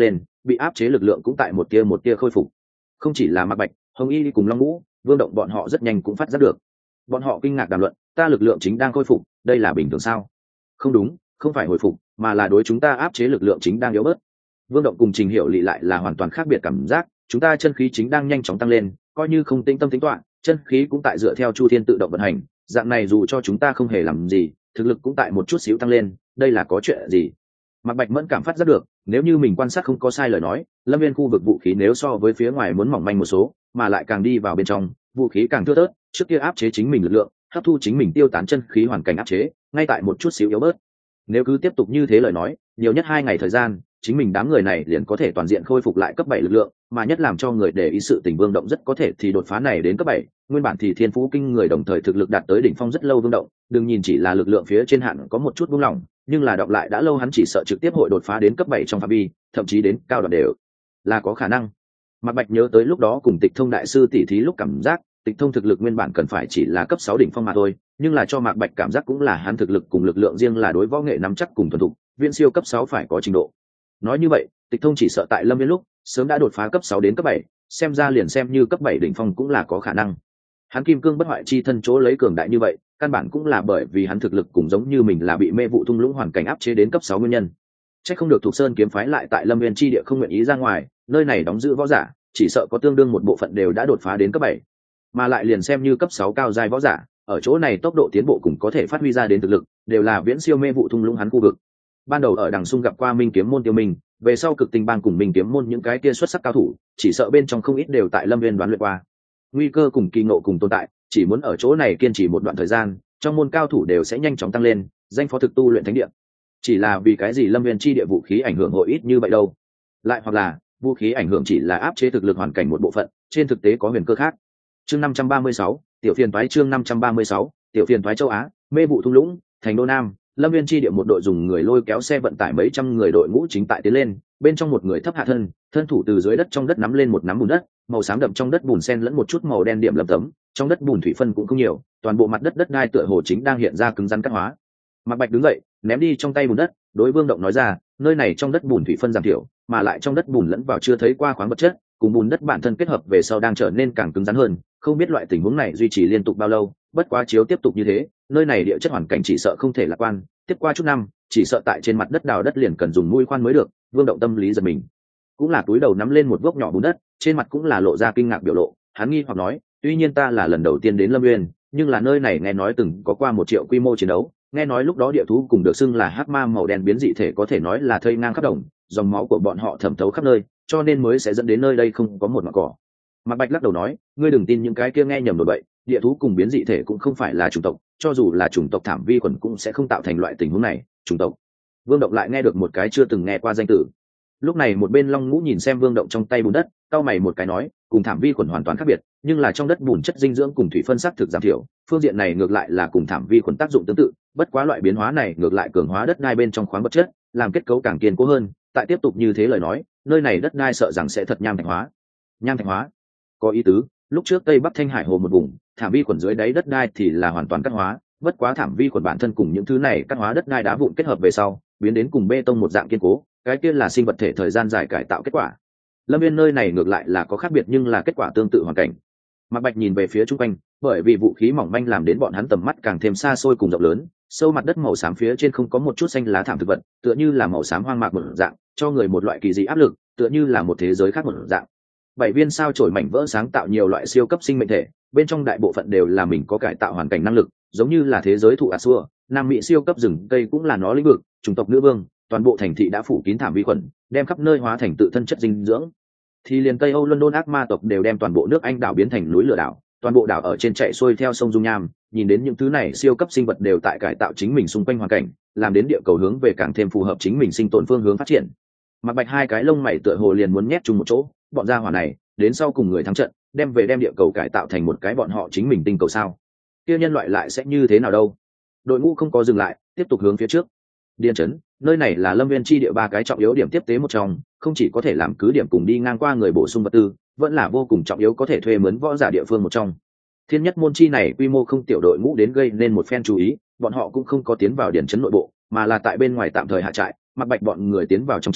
bị áp chế lực lượng cũng tại một tia một tia khôi phục. Không chỉ là Mạc Bạch, Hồng Y cùng Long Ngũ, Vương Động bọn họ rất nhanh cũng phát giác được. Bọn họ kinh ngạc đàm luận, ta lực lượng chính đang khôi phục, đây là bình thường sao? Không đúng, không phải hồi phục, mà là đối chúng ta áp chế lực lượng chính đang yếu bớt. Vương Động cùng Trình Hiểu Lị lại là hoàn toàn khác biệt cảm giác, chúng ta chân khí chính đang nhanh chóng tăng lên, coi như không tĩnh tâm tính toán, chân khí cũng tại dựa theo chu thiên tự động vận hành, dạng này dù cho chúng ta không hề làm gì, thực lực cũng tại một chút xíu tăng lên, đây là có chuyện gì? Mạc Bạch mẫn cảm phát giác được, nếu như mình quan sát không có sai lời nói, Lâm Viên khu vực vũ khí nếu so với phía ngoài muốn mỏng manh một số, mà lại càng đi vào bên trong, vũ khí càng thưa thớt, trước kia áp chế chính mình lực lượng, hấp thu chính mình tiêu tán chân khí hoàn cảnh áp chế, ngay tại một chút xíu yếu bớt. Nếu cứ tiếp tục như thế lời nói, nhiều nhất hai ngày thời gian, chính mình đám người này liền có thể toàn diện khôi phục lại cấp bảy lực lượng, mà nhất làm cho người để ý sự tình Vương Động rất có thể thì đột phá này đến cấp bảy, nguyên bản thì thiên phú kinh người đồng thời thực lực đạt tới đỉnh phong rất lâu Vương Động, đừng nhìn chỉ là lực lượng phía trên hạn có một chút buông lỏng, nhưng là đọc lại đã lâu hắn chỉ sợ trực tiếp hội đột phá đến cấp bảy trong phạm vi, thậm chí đến cao đoạn đều là có khả năng. Mạc Bạch nhớ tới lúc đó cùng Tịch Thông đại sư tỉ thí lúc cảm giác, Tịch Thông thực lực nguyên bản cần phải chỉ là cấp sáu đỉnh phong mà thôi, nhưng là cho Mạc Bạch cảm giác cũng là hắn thực lực cùng lực lượng riêng là đối võ nghệ nắm chắc cùng thuần thục, viễn siêu cấp sáu phải có trình độ. Nói như vậy, Tịch Thông chỉ sợ tại Lâm Viên lúc sớm đã đột phá cấp sáu đến cấp bảy, xem ra liền xem như cấp bảy đỉnh phong cũng là có khả năng. Hắn kim cương bất hoại chi thân chỗ lấy cường đại như vậy, căn bản cũng là bởi vì hắn thực lực cũng giống như mình là bị mê vụ thung lũng hoàn cảnh áp chế đến cấp sáu nguyên nhân. Chắc không được Thục Sơn kiếm phái lại tại Lâm Viên chi địa không nguyện ý ra ngoài, nơi này đóng giữ võ giả, chỉ sợ có tương đương một bộ phận đều đã đột phá đến cấp bảy, mà lại liền xem như cấp sáu cao giai võ giả, ở chỗ này tốc độ tiến bộ cũng có thể phát huy ra đến thực lực, đều là viễn siêu mê vụ thung lũng hắn khu vực. Ban đầu ở Đằng Xung gặp qua Minh Kiếm môn Tiêu Minh, về sau Cực Tinh bang cùng Minh Kiếm môn những cái kia xuất sắc cao thủ, chỉ sợ bên trong không ít đều tại Lâm Viên đoán luyện qua. Nguy cơ cùng kỳ ngộ cùng tồn tại, chỉ muốn ở chỗ này kiên trì một đoạn thời gian, trong môn cao thủ đều sẽ nhanh chóng tăng lên, danh phó thực tu luyện thánh địa. Chỉ là vì cái gì Lâm Viên chi địa vũ khí ảnh hưởng hội ít như vậy đâu? Lại hoặc là, vũ khí ảnh hưởng chỉ là áp chế thực lực hoàn cảnh một bộ phận, trên thực tế có huyền cơ khác. Chương năm trăm ba mươi sáu, tiểu phiền toái chương năm trăm ba mươi sáu, tiểu phiền toái châu Á, mê vụ thung lũng, thành đô Nam, Lâm Viên chi địa một đội dùng người lôi kéo xe vận tải mấy trăm người đội ngũ chính tại tiến lên, bên trong một người thấp hạ thân, thân thủ từ dưới đất trong đất nắm lên một nắm bùn đất, màu xám đậm trong đất bùn xen lẫn một chút màu đen điểm lấm tấm, trong đất bùn thủy phân cũng không nhiều, toàn bộ mặt đất đất đai tựa hồ chính đang hiện ra cứng rắn cát hóa. Mạc Bạch đứng dậy, ném đi trong tay bùn đất, đối Vương Động nói ra, nơi này trong đất bùn thủy phân giảm thiểu, mà lại trong đất bùn lẫn vào chưa thấy qua khoáng vật chất, cùng bùn đất bản thân kết hợp về sau đang trở nên càng cứng rắn hơn, không biết loại tình huống này duy trì liên tục bao lâu, bất quá chiếu tiếp tục như thế, nơi này địa chất hoàn cảnh chỉ sợ không thể lạc quan, tiếp qua chút năm, chỉ sợ tại trên mặt đất đào đất liền cần dùng mũi khoan mới được. Vương Động tâm lý giật mình, cũng là túi đầu nắm lên một gốc nhỏ bùn đất, trên mặt cũng là lộ ra kinh ngạc biểu lộ, hắn nghi hoặc nói, tuy nhiên ta là lần đầu tiên đến Lâm Nguyên, nhưng là nơi này nghe nói từng có qua một triệu quy mô chiến đấu, nghe nói lúc đó địa thú cùng được xưng là hắc ma màu đen biến dị thể có thể nói là thây ngang khắp đồng, dòng máu của bọn họ thẩm thấu khắp nơi, cho nên mới sẽ dẫn đến nơi đây không có một mảng cỏ. Mạc Bạch lắc đầu nói, ngươi đừng tin những cái kia nghe nhầm đồn bậy, địa thú cùng biến dị thể cũng không phải là chủng tộc, cho dù là chủng tộc thảm vi khuẩn cũng sẽ không tạo thành loại tình huống này. Chủng tộc? Vương Động lại nghe được một cái chưa từng nghe qua danh từ. Lúc này một bên Long Ngũ nhìn xem Vương Động trong tay bùn đất, cau mày một cái nói, cùng thảm vi khuẩn hoàn toàn khác biệt, nhưng là trong đất bùn chất dinh dưỡng cùng thủy phân sắc thực giảm thiểu, phương diện này ngược lại là cùng thảm vi khuẩn tác dụng tương tự, bất quá loại biến hóa này ngược lại cường hóa đất đai bên trong khoáng vật chất, làm kết cấu càng kiên cố hơn, tại tiếp tục như thế lời nói, nơi này đất đai sợ rằng sẽ thật nham thạch hóa. Nham thạch hóa? Có ý tứ, lúc trước Tây Bắc Thanh Hải hồ một vùng, thảm vi khuẩn dưới đáy đất đai thì là hoàn toàn cát hóa, bất quá thảm vi khuẩn bản thân cùng những thứ này cát hóa đất đai đá vụn kết hợp về sau, biến đến cùng bê tông một dạng kiên cố, cái kia là sinh vật thể thời gian dài cải tạo kết quả. Lâm Viên nơi này ngược lại là có khác biệt nhưng là kết quả tương tự hoàn cảnh. Mạc Bạch nhìn về phía chung quanh, bởi vì vũ khí mỏng manh làm đến bọn hắn tầm mắt càng thêm xa xôi cùng rộng lớn, sâu mặt đất màu xám phía trên không có một chút xanh lá thảm thực vật, tựa như là màu xám hoang mạc một dạng, cho người một loại kỳ dị áp lực, tựa như là một thế giới khác một dạng. Bảy viên sao chổi mảnh vỡ sáng tạo nhiều loại siêu cấp sinh mệnh thể, bên trong đại bộ phận đều là mình có cải tạo hoàn cảnh năng lực, giống như là thế giới thụ Asua, Nam Mỹ siêu cấp rừng cây cũng là nó lĩnh vực, chủng tộc nữ vương, toàn bộ thành thị đã phủ kín thảm vi khuẩn, đem khắp nơi hóa thành tự thân chất dinh dưỡng. Thì liền Tây Âu London ác ma tộc đều đem toàn bộ nước Anh đảo biến thành núi lửa đảo, toàn bộ đảo ở trên chạy xuôi theo sông dung nham, nhìn đến những thứ này siêu cấp sinh vật đều tại cải tạo chính mình xung quanh hoàn cảnh, làm đến địa cầu hướng về càng thêm phù hợp chính mình sinh tồn phương hướng phát triển. Mạc Bạch hai cái lông mày tựa hồ liền muốn nhét chung một chỗ, bọn gia hỏa này, đến sau cùng người thắng trận, đem về đem địa cầu cải tạo thành một cái bọn họ chính mình tinh cầu sao? Kia nhân loại lại sẽ như thế nào đâu? Đội ngũ không có dừng lại, tiếp tục hướng phía trước. Điên trấn, nơi này là Lâm Viên chi địa ba cái trọng yếu điểm tiếp tế một trong, không chỉ có thể làm cứ điểm cùng đi ngang qua người bổ sung vật tư, vẫn là vô cùng trọng yếu có thể thuê mướn võ giả địa phương một trong. Thiên Nhất môn chi này quy mô không tiểu đội ngũ đến gây nên một phen chú ý, bọn họ cũng không có tiến vào điển trấn nội bộ, mà là tại bên ngoài tạm thời hạ trại, Mặc Bạch bọn người tiến vào trong trấn,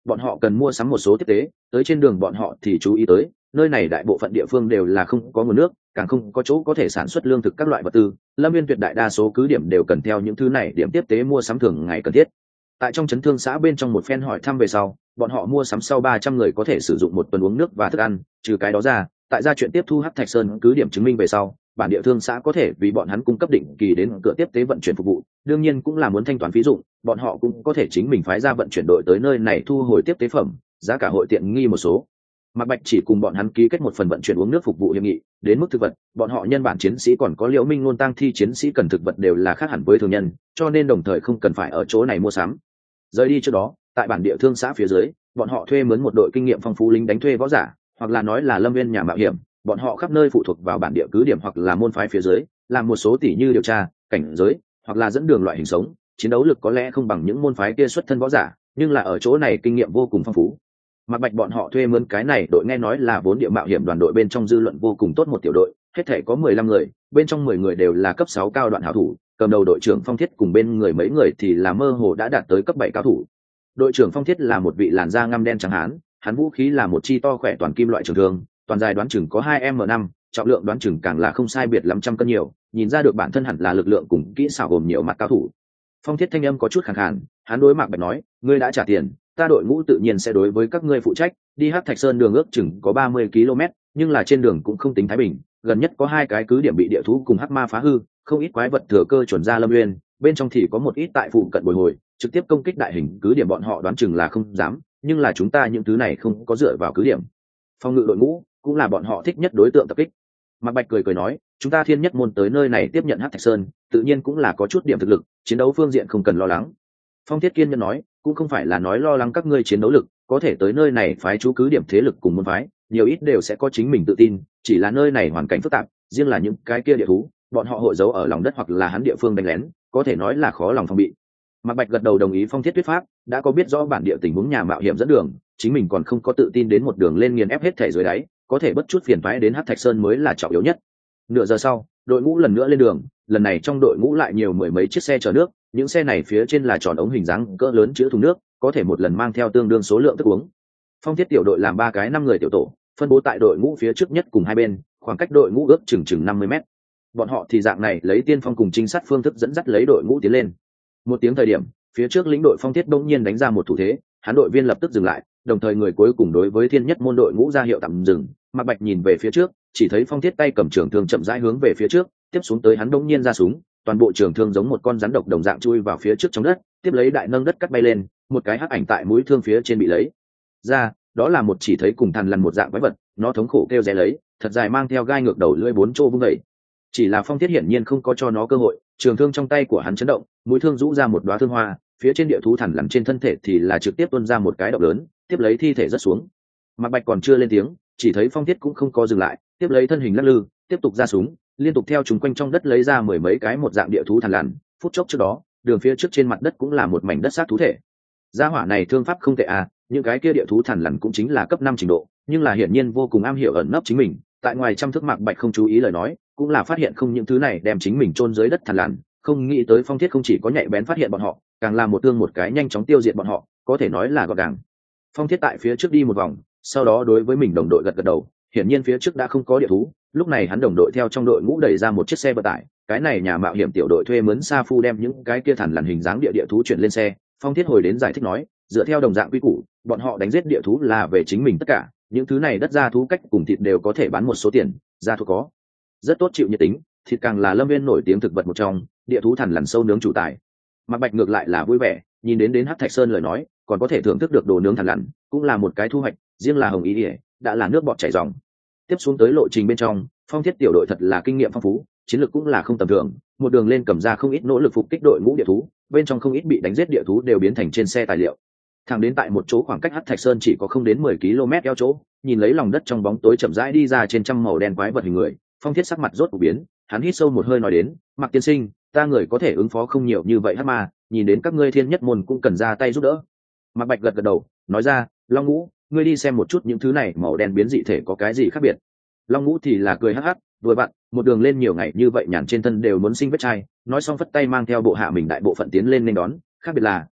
bọn họ cần mua sắm một số tiếp tế, tới trên đường bọn họ thì chú ý tới nơi này đại bộ phận địa phương đều là không có nguồn nước, càng không có chỗ có thể sản xuất lương thực các loại vật tư. Lâm Viên tuyệt đại đa số cứ điểm đều cần theo những thứ này điểm tiếp tế mua sắm thường ngày cần thiết. Tại trong trấn thương xã bên trong một phen hỏi thăm về sau, bọn họ mua sắm sau ba trăm người có thể sử dụng một tuần uống nước và thức ăn. Trừ cái đó ra, tại gia chuyện tiếp thu Hắc Thạch Sơn cứ điểm chứng minh về sau, bản địa thương xã có thể vì bọn hắn cung cấp định kỳ đến cửa tiếp tế vận chuyển phục vụ, đương nhiên cũng là muốn thanh toán phí dụng, bọn họ cũng có thể chính mình phái ra vận chuyển đội tới nơi này thu hồi tiếp tế phẩm, giá cả hội tiện nghi một số. Mạc Bạch chỉ cùng bọn hắn ký kết một phần vận chuyển uống nước phục vụ hiệp nghị, đến mức thực vật, bọn họ nhân bản chiến sĩ còn có Liễu Minh Ngôn tăng thi chiến sĩ cần thực vật đều là khác hẳn với thường nhân, cho nên đồng thời không cần phải ở chỗ này mua sắm. Rời đi trước đó, tại bản địa thương xã phía dưới, bọn họ thuê mướn một đội kinh nghiệm phong phú lính đánh thuê võ giả, hoặc là nói là lâm viên nhà mạo hiểm, bọn họ khắp nơi phụ thuộc vào bản địa cứ điểm hoặc là môn phái phía dưới, làm một số tỷ như điều tra, cảnh giới, hoặc là dẫn đường loại hình sống, chiến đấu lực có lẽ không bằng những môn phái kia xuất thân võ giả, nhưng là ở chỗ này kinh nghiệm vô cùng phong phú. Mạc Bạch bọn họ thuê mướn cái này đội nghe nói là vốn địa mạo hiểm đoàn đội bên trong dư luận vô cùng tốt một tiểu đội, hết thể có mười lăm người, bên trong mười người đều là cấp sáu cao đoạn hảo thủ, cầm đầu đội trưởng Phong Thiết cùng bên người mấy người thì là mơ hồ đã đạt tới cấp bảy cao thủ. Đội trưởng Phong Thiết là một vị làn da ngăm đen trắng hán, hắn vũ khí là một chi to khỏe toàn kim loại trường thương, toàn dài đoán chừng có hai m năm, trọng lượng đoán chừng càng là không sai biệt lắm trăm cân nhiều, nhìn ra được bản thân hẳn là lực lượng cùng kỹ xảo gồm nhiều mặt cao thủ. Phong Thiết thanh âm có chút khàn khàn, hắn đối Mạc Bạch nói, ngươi đã trả tiền, ta đội ngũ tự nhiên sẽ đối với các ngươi phụ trách. Đi Hắc Thạch Sơn đường ước chừng có ba mươi ki lô mét, nhưng là trên đường cũng không tính thái bình, gần nhất có hai cái cứ điểm bị địa thú cùng hắc ma phá hư, không ít quái vật thừa cơ chuẩn ra Lâm Nguyên, bên trong thì có một ít tại phụ cận bồi hồi, trực tiếp công kích đại hình cứ điểm bọn họ đoán chừng là không dám, nhưng là chúng ta những thứ này không có dựa vào cứ điểm. Phong ngự đội ngũ cũng là bọn họ thích nhất đối tượng tập kích. Mạc Bạch cười cười nói, chúng ta Thiên Nhất môn tới nơi này tiếp nhận Hắc Thạch Sơn, tự nhiên cũng là có chút điểm thực lực, chiến đấu phương diện không cần lo lắng. Phong Thiết kiên nhẫn nói, cũng không phải là nói lo lắng các ngươi chiến đấu lực, có thể tới nơi này phái chú cứ điểm thế lực cùng môn phái, nhiều ít đều sẽ có chính mình tự tin, chỉ là nơi này hoàn cảnh phức tạp, riêng là những cái kia địa thú, bọn họ hội giấu ở lòng đất hoặc là hắn địa phương đánh lén, có thể nói là khó lòng phòng bị. Mạc Bạch gật đầu đồng ý Phong Thiết thuyết pháp, đã có biết rõ bản địa tình huống nhà mạo hiểm dẫn đường, chính mình còn không có tự tin đến một đường lên nghiền ép hết thể dưới đáy, có thể bất chút phiền toái đến Hắc Thạch Sơn mới là trọng yếu nhất. Nửa giờ sau, đội ngũ lần nữa lên đường, lần này trong đội ngũ lại nhiều mười mấy chiếc xe chở nước, những xe này phía trên là tròn ống hình dáng cỡ lớn chứa thùng nước, có thể một lần mang theo tương đương số lượng thức uống. Phong Thiết tiểu đội làm ba cái năm người tiểu tổ, phân bố tại đội ngũ phía trước nhất cùng hai bên, khoảng cách đội ngũ ước chừng chừng năm mươi mét. Bọn họ thì dạng này lấy tiên phong cùng trinh sát phương thức dẫn dắt lấy đội ngũ tiến lên. Một tiếng thời điểm, phía trước lĩnh đội Phong Thiết đông nhiên đánh ra một thủ thế, hắn đội viên lập tức dừng lại, đồng thời người cuối cùng đối với Thiên Nhất môn đội ngũ ra hiệu tạm dừng. Mạc Bạch nhìn về phía trước, chỉ thấy Phong Thiết tay cầm trường thương chậm rãi hướng về phía trước, tiếp xuống tới hắn đông nhiên ra súng, toàn bộ trường thương giống một con rắn độc đồng dạng chui vào phía trước trong đất, tiếp lấy đại nâng đất cắt bay lên, một cái hắc ảnh tại mũi thương phía trên bị lấy ra, đó là một chỉ thấy cùng thằn lằn một dạng quái vật, nó thống khổ kêu ré lấy, thật dài mang theo gai ngược đầu lưỡi bốn chỗ vung vẩy. Chỉ là Phong Thiết hiển nhiên không có cho nó cơ hội, trường thương trong tay của hắn chấn động, mũi thương rũ ra một đóa thương hoa, phía trên địa thú thằn lằn trên thân thể thì là trực tiếp tuôn ra một cái động lớn, tiếp lấy thi thể rất xuống. Mạc Bạch còn chưa lên tiếng, chỉ thấy Phong Thiết cũng không có dừng lại, tiếp lấy thân hình lắc lư, tiếp tục ra súng, liên tục theo chúng quanh trong đất lấy ra mười mấy cái một dạng địa thú thằn lằn. Phút chốc trước đó, đường phía trước trên mặt đất cũng là một mảnh đất xác thú thể. Gia hỏa này thương pháp không tệ à, những cái kia địa thú thằn lằn cũng chính là cấp năm trình độ, nhưng là hiển nhiên vô cùng am hiểu ẩn nấp chính mình. Tại ngoài trăm thước Mạc Bạch không chú ý lời nói, cũng là phát hiện không những thứ này đem chính mình chôn dưới đất thằn lằn, không nghĩ tới Phong Thiết không chỉ có nhạy bén phát hiện bọn họ, càng là một thương một cái nhanh chóng tiêu diệt bọn họ, có thể nói là gọn gàng. Phong Thiết tại phía trước đi một vòng, sau đó đối với mình đồng đội gật gật đầu, hiển nhiên phía trước đã không có địa thú, lúc này hắn đồng đội theo trong đội ngũ đẩy ra một chiếc xe vận tải, cái này nhà mạo hiểm tiểu đội thuê mướn sa phu đem những cái kia thằn lằn hình dáng địa địa thú chuyển lên xe. Phong Thiết hồi đến giải thích nói, dựa theo đồng dạng quy củ, bọn họ đánh giết địa thú là về chính mình tất cả, những thứ này đất gia thú cách cùng thịt đều có thể bán một số tiền, gia thú có rất tốt chịu nhiệt tính, thịt càng là Lâm Viên nổi tiếng thực vật một trong, địa thú thằn lằn sâu nướng chủ tài. Mạc Bạch ngược lại là vui vẻ, nhìn đến đến Hắc Thạch Sơn lời nói, còn có thể thưởng thức được đồ nướng thằn lằn, cũng là một cái thu hoạch, riêng là Hồng Ý Điệp đã là nước bọt chảy ròng. Tiếp xuống tới lộ trình bên trong, Phong Thiết tiểu đội thật là kinh nghiệm phong phú, chiến lược cũng là không tầm thường, một đường lên cầm ra không ít nỗ lực phục kích đội ngũ địa thú, bên trong không ít bị đánh giết địa thú đều biến thành trên xe tài liệu. Thẳng đến tại một chỗ khoảng cách Hắc Thạch Sơn chỉ có không đến mười ki lô mét eo chỗ, nhìn lấy lòng đất trong bóng tối chậm rãi đi ra trên trăm màu đen quái vật hình người, Phong Thiết sắc mặt rốt cuộc biến, hắn hít sâu một hơi nói đến, Mạc tiên sinh, ta người có thể ứng phó không nhiều như vậy hắc ma, nhìn đến các ngươi Thiên Nhất môn cũng cần ra tay giúp đỡ. Mạc Bạch gật gật đầu, nói ra, Long Ngũ, ngươi đi xem một chút những thứ này màu đen biến dị thể có cái gì khác biệt. Long Ngũ thì là cười hắc hắc, vừa bạn, một đường lên nhiều ngày như vậy nhàn trên thân đều muốn sinh vết chai, nói xong phất tay mang theo bộ hạ mình đại bộ phận tiến lên nên đón, khác biệt là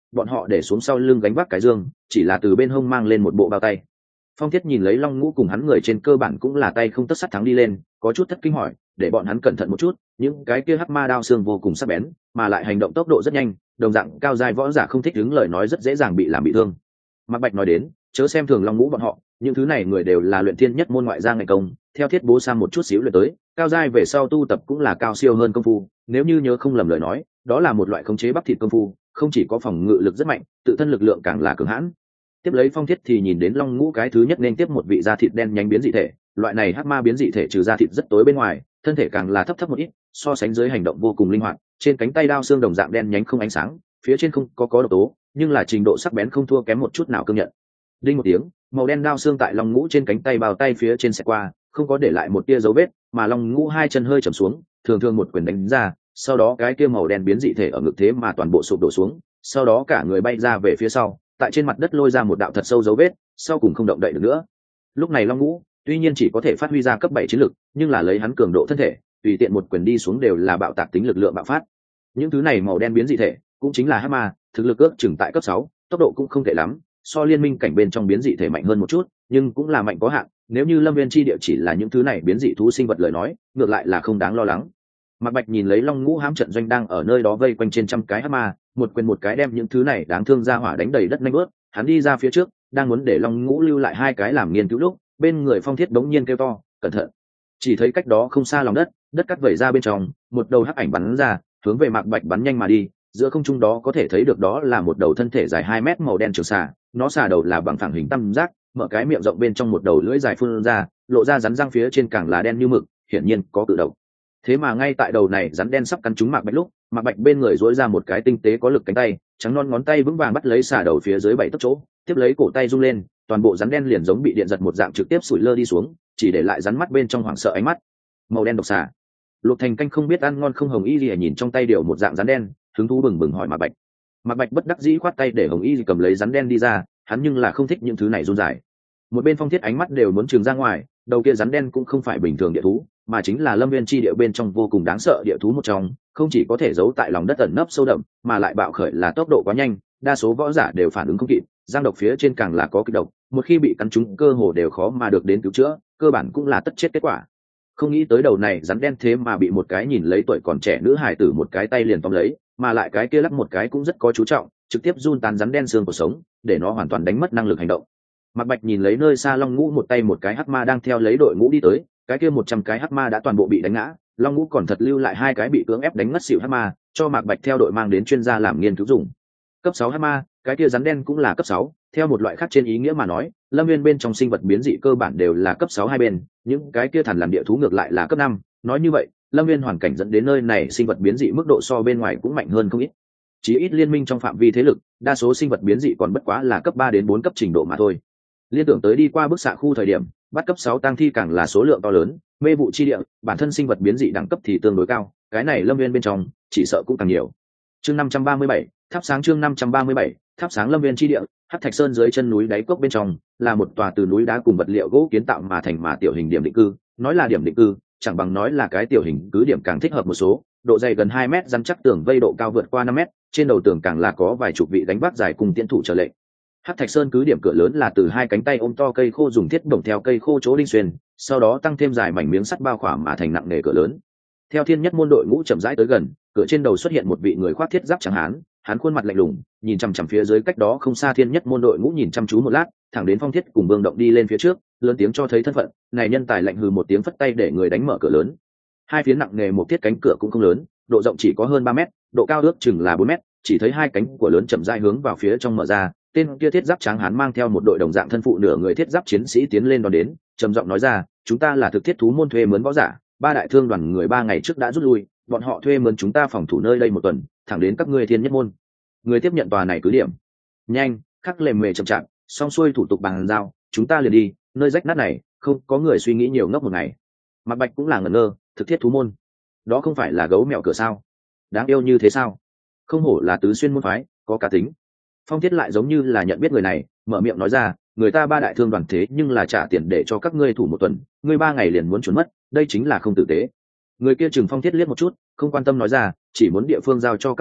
bọn họ để xuống sau lưng gánh vác cái dương, chỉ là từ bên hông mang lên một bộ bao tay. Phong Thiết nhìn lấy Long Ngũ cùng hắn người trên cơ bản cũng là tay không tất sắt thắng đi lên, có chút thất kinh hỏi, để bọn hắn cẩn thận một chút, những cái kia hắc ma đao xương vô cùng sắc bén, mà lại hành động tốc độ rất nhanh, đồng dạng cao giai võ giả không thích đứng lời nói rất dễ dàng bị làm bị thương. Mạc Bạch nói đến, chớ xem thường Long Ngũ bọn họ, những thứ này người đều là luyện thiên nhất môn ngoại gia ngày công, theo thiết bố sang một chút xíu luyện tới, cao giai về sau tu tập cũng là cao siêu hơn công phu, nếu như nhớ không lầm lời nói, đó là một loại khống chế bắp thịt công phu, không chỉ có phòng ngự lực rất mạnh, tự thân lực lượng càng là cường hãn. Tiếp lấy Phong Thiết thì nhìn đến Long Ngũ cái thứ nhất nên tiếp một vị da thịt đen nhánh biến dị thể, loại này hắc ma biến dị thể trừ da thịt rất tối bên ngoài, thân thể càng là thấp thấp một ít, so sánh dưới hành động vô cùng linh hoạt, trên cánh tay đao xương đồng dạng đen nhánh không ánh sáng, phía trên không có có độc tố, nhưng là trình độ sắc bén không thua kém một chút nào công nhận. Đinh một tiếng, màu đen đao xương tại Long Ngũ trên cánh tay bao tay phía trên xẹt qua, không có để lại một tia dấu vết, mà Long Ngũ hai chân hơi chầm xuống, thường thường một quyền đánh ra, sau đó cái kia màu đen biến dị thể ở ngực thế mà toàn bộ sụp đổ xuống, sau đó cả người bay ra về phía sau, tại trên mặt đất lôi ra một đạo thật sâu dấu vết, sau cùng không động đậy được nữa. Lúc này Long Ngũ tuy nhiên chỉ có thể phát huy ra cấp bảy chiến lực, nhưng là lấy hắn cường độ thân thể, tùy tiện một quyền đi xuống đều là bạo tạc tính lực lượng bạo phát. Những thứ này màu đen biến dị thể, cũng chính là hắc ma, thực lực ước chừng tại cấp sáu, tốc độ cũng không tệ lắm, so liên minh cảnh bên trong biến dị thể mạnh hơn một chút, nhưng cũng là mạnh có hạn, nếu như Lâm Viên chi địa chỉ là những thứ này biến dị thú sinh vật lời nói, ngược lại là không đáng lo lắng. Mạc Bạch nhìn lấy Long Ngũ hám trận doanh đang ở nơi đó vây quanh trên trăm cái hắc ma, một quyền một cái đem những thứ này đáng thương ra hỏa đánh đầy đất nhanh bước, hắn đi ra phía trước, đang muốn để Long Ngũ lưu lại hai cái làm nghiên cứu lúc, bên người Phong Thiết bỗng nhiên kêu to, cẩn thận. Chỉ thấy cách đó không xa lòng đất, đất cắt vẩy ra bên trong, một đầu hắc ảnh bắn ra, hướng về Mạc Bạch bắn nhanh mà đi, giữa không trung đó có thể thấy được đó là một đầu thân thể dài hai mét màu đen trường xà, nó xà đầu là bằng phẳng hình tam giác, mở cái miệng rộng bên trong một đầu lưỡi dài phun ra, lộ ra rắn răng phía trên càng là đen như mực, hiển nhiên có cự độc. Thế mà ngay tại đầu này rắn đen sắp cắn trúng Mạc Bạch lúc, Mạc Bạch bên người duỗi ra một cái tinh tế có lực cánh tay, trắng non ngón tay vững vàng bắt lấy xà đầu phía dưới bảy tấc chỗ, tiếp lấy cổ tay rung lên, toàn bộ rắn đen liền giống bị điện giật một dạng trực tiếp sủi lơ đi xuống, chỉ để lại rắn mắt bên trong hoảng sợ ánh mắt. Màu đen độc xà. Luộc Thành Canh không biết ăn ngon không Hồng Y Lìa nhìn trong tay điều một dạng rắn đen, hứng thú bừng bừng hỏi Mạc Bạch. Mạc Bạch bất đắc dĩ khoát tay để Hồng Y cầm lấy rắn đen đi ra, hắn nhưng là không thích những thứ này run rải. Một bên Phong Thiết ánh mắt đều muốn trừng ra ngoài, đầu kia rắn đen cũng không phải bình thường địa thú, mà chính là Lâm Viên chi địa bên trong vô cùng đáng sợ địa thú một trong, không chỉ có thể giấu tại lòng đất ẩn nấp sâu đậm, mà lại bạo khởi là tốc độ quá nhanh, đa số võ giả đều phản ứng không kịp, giang độc phía trên càng là có kịch độc, một khi bị cắn trúng cơ hồ đều khó mà được đến cứu chữa, cơ bản cũng là tất chết kết quả. Không nghĩ tới đầu này rắn đen thế mà bị một cái nhìn lấy tuổi còn trẻ nữ hài tử một cái tay liền tóm lấy, mà lại cái kia lắc một cái cũng rất có chú trọng, trực tiếp run tàn rắn đen xương của sống, để nó hoàn toàn đánh mất năng lực hành động. Mạc Bạch nhìn lấy nơi xa Long Ngũ một tay một cái hắc ma đang theo lấy đội ngũ đi tới, cái kia một trăm cái hắc ma đã toàn bộ bị đánh ngã, Long Ngũ còn thật lưu lại hai cái bị cưỡng ép đánh ngất xỉu hắc ma, cho Mạc Bạch theo đội mang đến chuyên gia làm nghiên cứu dùng. Cấp sáu hắc ma, cái kia rắn đen cũng là cấp sáu, theo một loại khác trên ý nghĩa mà nói, Lâm Viên bên trong sinh vật biến dị cơ bản đều là cấp sáu hai bên, những cái kia thần làm địa thú ngược lại là cấp năm, nói như vậy, Lâm Viên hoàn cảnh dẫn đến nơi này sinh vật biến dị mức độ so bên ngoài cũng mạnh hơn không ít. Chỉ ít liên minh trong phạm vi thế lực, đa số sinh vật biến dị còn bất quá là cấp ba đến bốn cấp trình độ mà thôi. Liên tưởng tới đi qua bức xạ khu thời điểm, bắt cấp sáu tăng thi càng là số lượng to lớn, mê vụ chi địa, bản thân sinh vật biến dị đẳng cấp thì tương đối cao, cái này Lâm Viên bên trong, chỉ sợ cũng càng nhiều. Chương năm trăm ba mươi bảy, thắp sáng chương năm trăm ba mươi bảy, thắp sáng Lâm Viên chi địa, Hắc Thạch Sơn dưới chân núi đáy cốc bên trong, là một tòa từ núi đá cùng vật liệu gỗ kiến tạo mà thành mà tiểu hình điểm định cư, nói là điểm định cư, chẳng bằng nói là cái tiểu hình cứ điểm càng thích hợp một số, độ dày gần hai mét, rắn chắc tường vây độ cao vượt qua năm mét, trên đầu tường càng là có vài chục vị đánh vác dài cùng tiến thủ trở lệnh. Hắc Thạch Sơn cứ điểm cửa lớn là từ hai cánh tay ôm to cây khô dùng thiết bổng theo cây khô chỗ đinh xuyên, sau đó tăng thêm dài mảnh miếng sắt bao khỏa mà thành nặng nề cửa lớn. Theo thiên nhất môn đội ngũ chậm rãi tới gần, cửa trên đầu xuất hiện một vị người khoác thiết giáp trắng hán, hắn khuôn mặt lạnh lùng, nhìn chằm chằm phía dưới cách đó không xa thiên nhất môn đội ngũ nhìn chăm chú một lát, thẳng đến Phong Thiết cùng Vương Động đi lên phía trước, lớn tiếng cho thấy thân phận, này nhân tài lạnh hừ một tiếng phất tay để người đánh mở cửa lớn. Hai phía nặng nề một thiết cánh cửa cũng không lớn, độ rộng chỉ có hơn ba mét, độ cao ước chừng là bốn mét, chỉ thấy hai cánh của lớn chậm rãi hướng vào phía trong mở ra, tên kia thiết giáp trắng hán mang theo một đội đồng dạng thân phụ nửa người thiết giáp chiến sĩ tiến lên đón đến, trầm giọng nói ra, chúng ta là thực thiết thú môn thuê mướn võ giả, ba đại thương đoàn người ba ngày trước đã rút lui, bọn họ thuê mướn chúng ta phòng thủ nơi đây một tuần, thẳng đến các ngươi thiên nhất môn. Người tiếp nhận tòa này cứ điểm. Nhanh, khắc lề mề chậm chạp, xong xuôi thủ tục bàn giao, chúng ta liền đi, nơi rách nát này, không có người suy nghĩ nhiều ngốc một ngày. Mạc Bạch cũng là ngẩn ngơ, thực thiết thú môn, đó không phải là gấu mèo cửa sao? Đáng yêu như thế sao? Không hổ là tứ xuyên môn phái, có cá tính. Phong Thiết lại giống như là nhận biết người này, mở miệng nói ra, người ta ba đại thương đoàn thế nhưng là trả tiền để cho các ngươi thủ một tuần, ngươi ba ngày liền muốn trốn mất, đây chính là không tử tế. Người kia chừng Phong Thiết liếc một chút, không quan tâm nói ra, chỉ muốn địa phương giao cho các ngươi,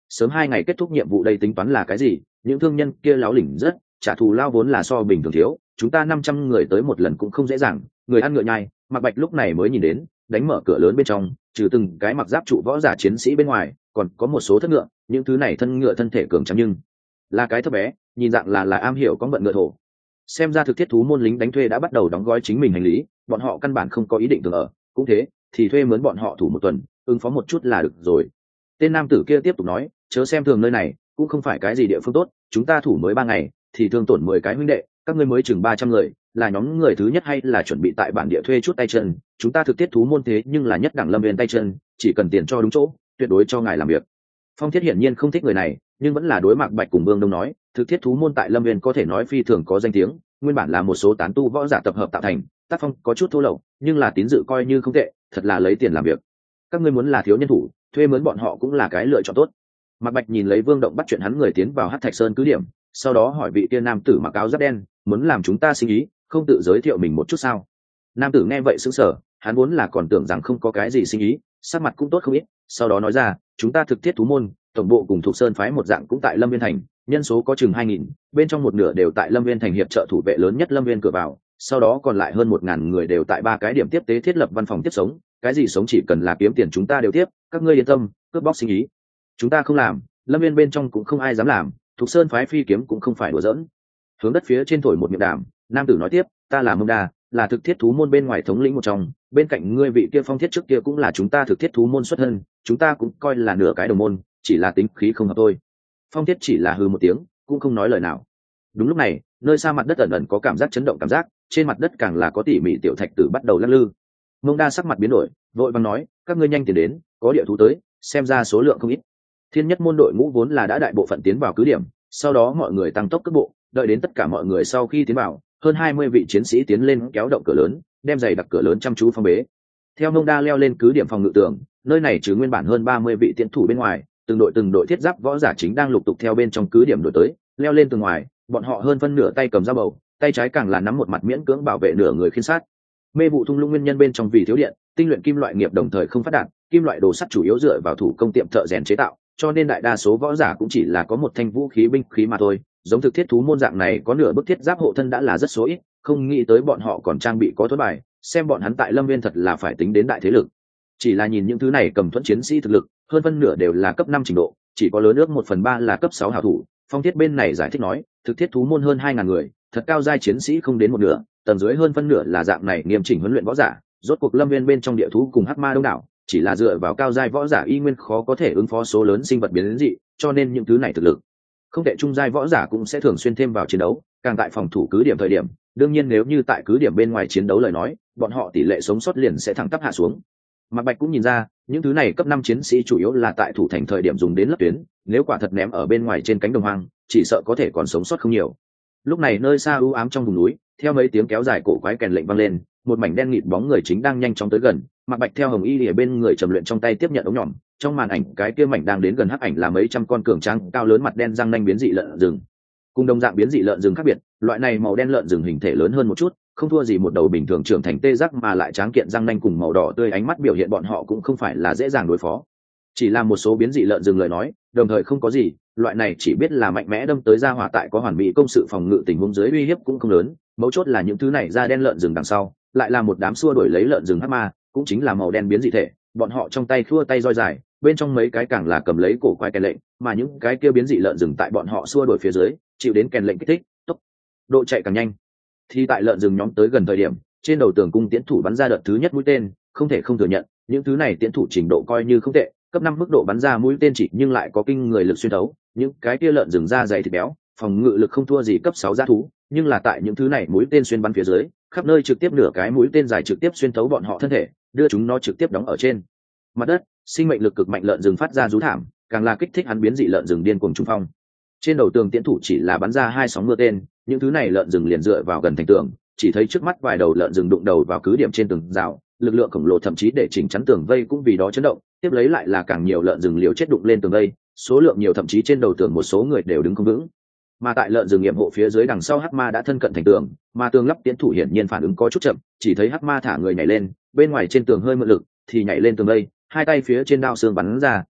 sớm hai ngày kết thúc nhiệm vụ đây tính toán là cái gì? Những thương nhân kia láo lỉnh rất, trả thù lao vốn là so bình thường thiếu, chúng ta năm trăm người tới một lần cũng không dễ dàng. Người ăn ngựa nhai, Mạc Bạch lúc này mới nhìn đến, đánh mở cửa lớn bên trong, trừ từng cái mặc giáp trụ võ giả chiến sĩ bên ngoài, còn có một số thất ngựa, những thứ này thân ngựa thân thể cường tráng nhưng là cái thấp bé, nhìn dạng là là am hiểu có vận ngựa thổ. Xem ra thực thiết thú môn lính đánh thuê đã bắt đầu đóng gói chính mình hành lý, bọn họ căn bản không có ý định thường ở, cũng thế, thì thuê mướn bọn họ thủ một tuần, ứng phó một chút là được rồi. Tên nam tử kia tiếp tục nói, chớ xem thường nơi này, cũng không phải cái gì địa phương tốt, chúng ta thủ mới ba ngày, thì thương tổn mười cái huynh đệ, các ngươi mới chừng ba trăm người, là nhóm người thứ nhất hay là chuẩn bị tại bản địa thuê chút tay chân, chúng ta thực tiết thú môn thế nhưng là nhất đẳng lâm viên tay chân, chỉ cần tiền cho đúng chỗ, tuyệt đối cho ngài làm việc. Phong Thiết hiển nhiên không thích người này, nhưng vẫn là đối Mạc Bạch cùng Vương Đông nói, thực thiết thú môn tại lâm viên có thể nói phi thường có danh tiếng, nguyên bản là một số tán tu võ giả tập hợp tạo thành, tác phong có chút thô lậu, nhưng là tín dự coi như không tệ, thật là lấy tiền làm việc. Các ngươi muốn là thiếu nhân thủ, thuê mướn bọn họ cũng là cái lựa chọn tốt. Mạc Bạch nhìn lấy Vương Động bắt chuyện hắn người tiến vào Hắc Thạch Sơn cứ điểm, sau đó hỏi vị tiên nam tử mặc áo giáp đen, muốn làm chúng ta sinh ý, không tự giới thiệu mình một chút sao? Nam tử nghe vậy sững sờ, hắn vốn là còn tưởng rằng không có cái gì sinh ý, sắc mặt cũng tốt không ít, sau đó nói ra, chúng ta thực thiết thú môn, tổng bộ cùng thuộc sơn phái một dạng cũng tại Lâm Viên thành, nhân số có chừng hai nghìn, bên trong một nửa đều tại Lâm Viên thành hiệp trợ thủ vệ lớn nhất Lâm Viên cửa vào, sau đó còn lại hơn một ngàn người đều tại ba cái điểm tiếp tế thiết lập văn phòng tiếp sống, cái gì sống chỉ cần là kiếm tiền chúng ta đều tiếp, các ngươi yên tâm, cướp bóc sinh ý chúng ta không làm, Lâm Viên bên trong cũng không ai dám làm, thuộc sơn phái phi kiếm cũng không phải đùa giỡn. Hướng đất phía trên thổi một miệng đàm, nam tử nói tiếp, ta là Mông Đa, là thực thiết thú môn bên ngoài thống lĩnh một trong, bên cạnh ngươi vị kia Phong Thiết trước kia cũng là chúng ta thực thiết thú môn xuất thân, chúng ta cũng coi là nửa cái đồng môn, chỉ là tính khí không hợp thôi. Phong Thiết chỉ là hừ một tiếng, cũng không nói lời nào. Đúng lúc này, nơi xa mặt đất ẩn ẩn có cảm giác chấn động cảm giác, trên mặt đất càng là có tỉ mỉ tiểu thạch tử bắt đầu lắc lư. Mông Đa sắc mặt biến đổi, vội vàng nói, các ngươi nhanh tiền đến, có địa thú tới, xem ra số lượng không ít. Thiên Nhất môn đội ngũ vốn là đã đại bộ phận tiến vào cứ điểm, sau đó mọi người tăng tốc cước bộ, đợi đến tất cả mọi người sau khi tiến vào, hơn hai mươi vị chiến sĩ tiến lên kéo động cửa lớn, đem giày đặc cửa lớn chăm chú phong bế. Theo Mông Đa leo lên cứ điểm phòng ngự tường, nơi này trừ nguyên bản hơn ba mươi vị tiến thủ bên ngoài, từng đội từng đội thiết giáp võ giả chính đang lục tục theo bên trong cứ điểm đuổi tới, leo lên từ ngoài, bọn họ hơn phân nửa tay cầm dao bầu, tay trái càng là nắm một mặt miễn cưỡng bảo vệ nửa người khiên sát. Mê vụ thung lũng nguyên nhân bên trong vì thiếu điện, tinh luyện kim loại nghiệp đồng thời không phát đạt, kim loại đồ sắt chủ yếu dựa vào thủ công tiệm thợ rèn chế tạo, cho nên đại đa số võ giả cũng chỉ là có một thanh vũ khí binh khí mà thôi. Giống thực thiết thú môn dạng này có nửa bức thiết giáp hộ thân đã là rất số ít, không nghĩ tới bọn họ còn trang bị có thuẫn bài, xem bọn hắn tại Lâm Viên thật là phải tính đến đại thế lực. Chỉ là nhìn những thứ này cầm thuẫn chiến sĩ thực lực, hơn phân nửa đều là cấp năm trình độ, chỉ có lớn ước một phần ba là cấp sáu hảo thủ. Phong Thiết bên này giải thích nói, thực thiết thú môn hơn hai ngàn người, thật cao giai chiến sĩ không đến một nửa, tầng dưới hơn phân nửa là dạng này nghiêm chỉnh huấn luyện võ giả. Rốt cuộc Lâm Viên bên trong địa thú cùng hắc ma đông đảo, chỉ là dựa vào cao giai võ giả y nguyên khó có thể ứng phó số lớn sinh vật biến dị, cho nên những thứ này thực lực không tệ, trung giai võ giả cũng sẽ thường xuyên thêm vào chiến đấu, càng tại phòng thủ cứ điểm thời điểm, đương nhiên nếu như tại cứ điểm bên ngoài chiến đấu lời nói, bọn họ tỷ lệ sống sót liền sẽ thẳng tắp hạ xuống. Mạc Bạch cũng nhìn ra, những thứ này cấp năm chiến sĩ chủ yếu là tại thủ thành thời điểm dùng đến lấp tuyến, nếu quả thật ném ở bên ngoài trên cánh đồng hoang, chỉ sợ có thể còn sống sót không nhiều. Lúc này nơi xa u ám trong vùng núi, theo mấy tiếng kéo dài cổ quái kèn lệnh vang lên, một mảnh đen nghịt bóng người chính đang nhanh chóng tới gần. Mạc Bạch theo Hồng Y ở bên người trầm luyện trong tay tiếp nhận ống nhỏm, trong màn ảnh cái kia mảnh đang đến gần hắc ảnh là mấy trăm con cường tráng cao lớn mặt đen răng nanh biến dị lợn rừng. Cùng đồng dạng biến dị lợn rừng khác biệt, loại này màu đen lợn rừng hình thể lớn hơn một chút, không thua gì một đầu bình thường trưởng thành tê giác, mà lại tráng kiện răng nanh cùng màu đỏ tươi ánh mắt biểu hiện bọn họ cũng không phải là dễ dàng đối phó. Chỉ là một số biến dị lợn rừng lời nói, đồng thời không có gì, loại này chỉ biết là mạnh mẽ đâm tới ra hỏa tại có hoàn mỹ công sự phòng ngự tình huống dưới uy hiếp cũng không lớn, mấu chốt là những thứ này da đen lợn rừng đằng sau, lại là một đám xua đuổi lấy lợn rừng hắc ma, cũng chính là màu đen biến dị thể, bọn họ trong tay khua tay roi dài, bên trong mấy cái càng là cầm lấy cổ quái kèn lệnh, mà những cái kia biến dị lợn rừng tại bọn họ xua đuổi phía dưới, chịu đến kèn lệnh kích thích, tốc độ chạy càng nhanh. Thì tại lợn rừng nhóm tới gần thời điểm, trên đầu tường cung tiễn thủ bắn ra đợt thứ nhất mũi tên, không thể không thừa nhận, những thứ này tiễn thủ trình độ coi như không tệ, cấp năm mức độ bắn ra mũi tên chỉ nhưng lại có kinh người lực xuyên thấu, những cái kia lợn rừng da dày thịt béo, phòng ngự lực không thua gì cấp sáu dã thú, nhưng là tại những thứ này mũi tên xuyên bắn phía dưới, khắp nơi trực tiếp nửa cái mũi tên dài trực tiếp xuyên thấu bọn họ thân thể, đưa chúng nó trực tiếp đóng ở trên mặt đất. Sinh mệnh lực cực mạnh lợn rừng phát ra rú thảm, càng là kích thích hắn biến dị lợn rừng điên cuồng trung phong. Trên đầu tường tiễn thủ chỉ là bắn ra hai sóng mưa tên, những thứ này lợn rừng liền dựa vào gần thành tường, chỉ thấy trước mắt vài đầu lợn rừng đụng đầu vào cứ điểm trên tường rào, lực lượng khổng lồ thậm chí để chỉnh chắn tường vây cũng vì đó chấn động. Tiếp lấy lại là càng nhiều lợn rừng liều chết đụng lên tường vây, số lượng nhiều thậm chí trên đầu tường một số người đều đứng không vững. Mà tại lợn rừng nghiệm hộ phía dưới đằng sau hắc ma đã thân cận thành tường, mà tường lắp tiễn thủ hiển nhiên phản ứng có chút chậm, chỉ thấy hắc ma thả người nhảy lên, bên ngoài trên tường hơi mượn lực thì nhảy lên tường vây, hai tay phía trên đao xương bắn ra,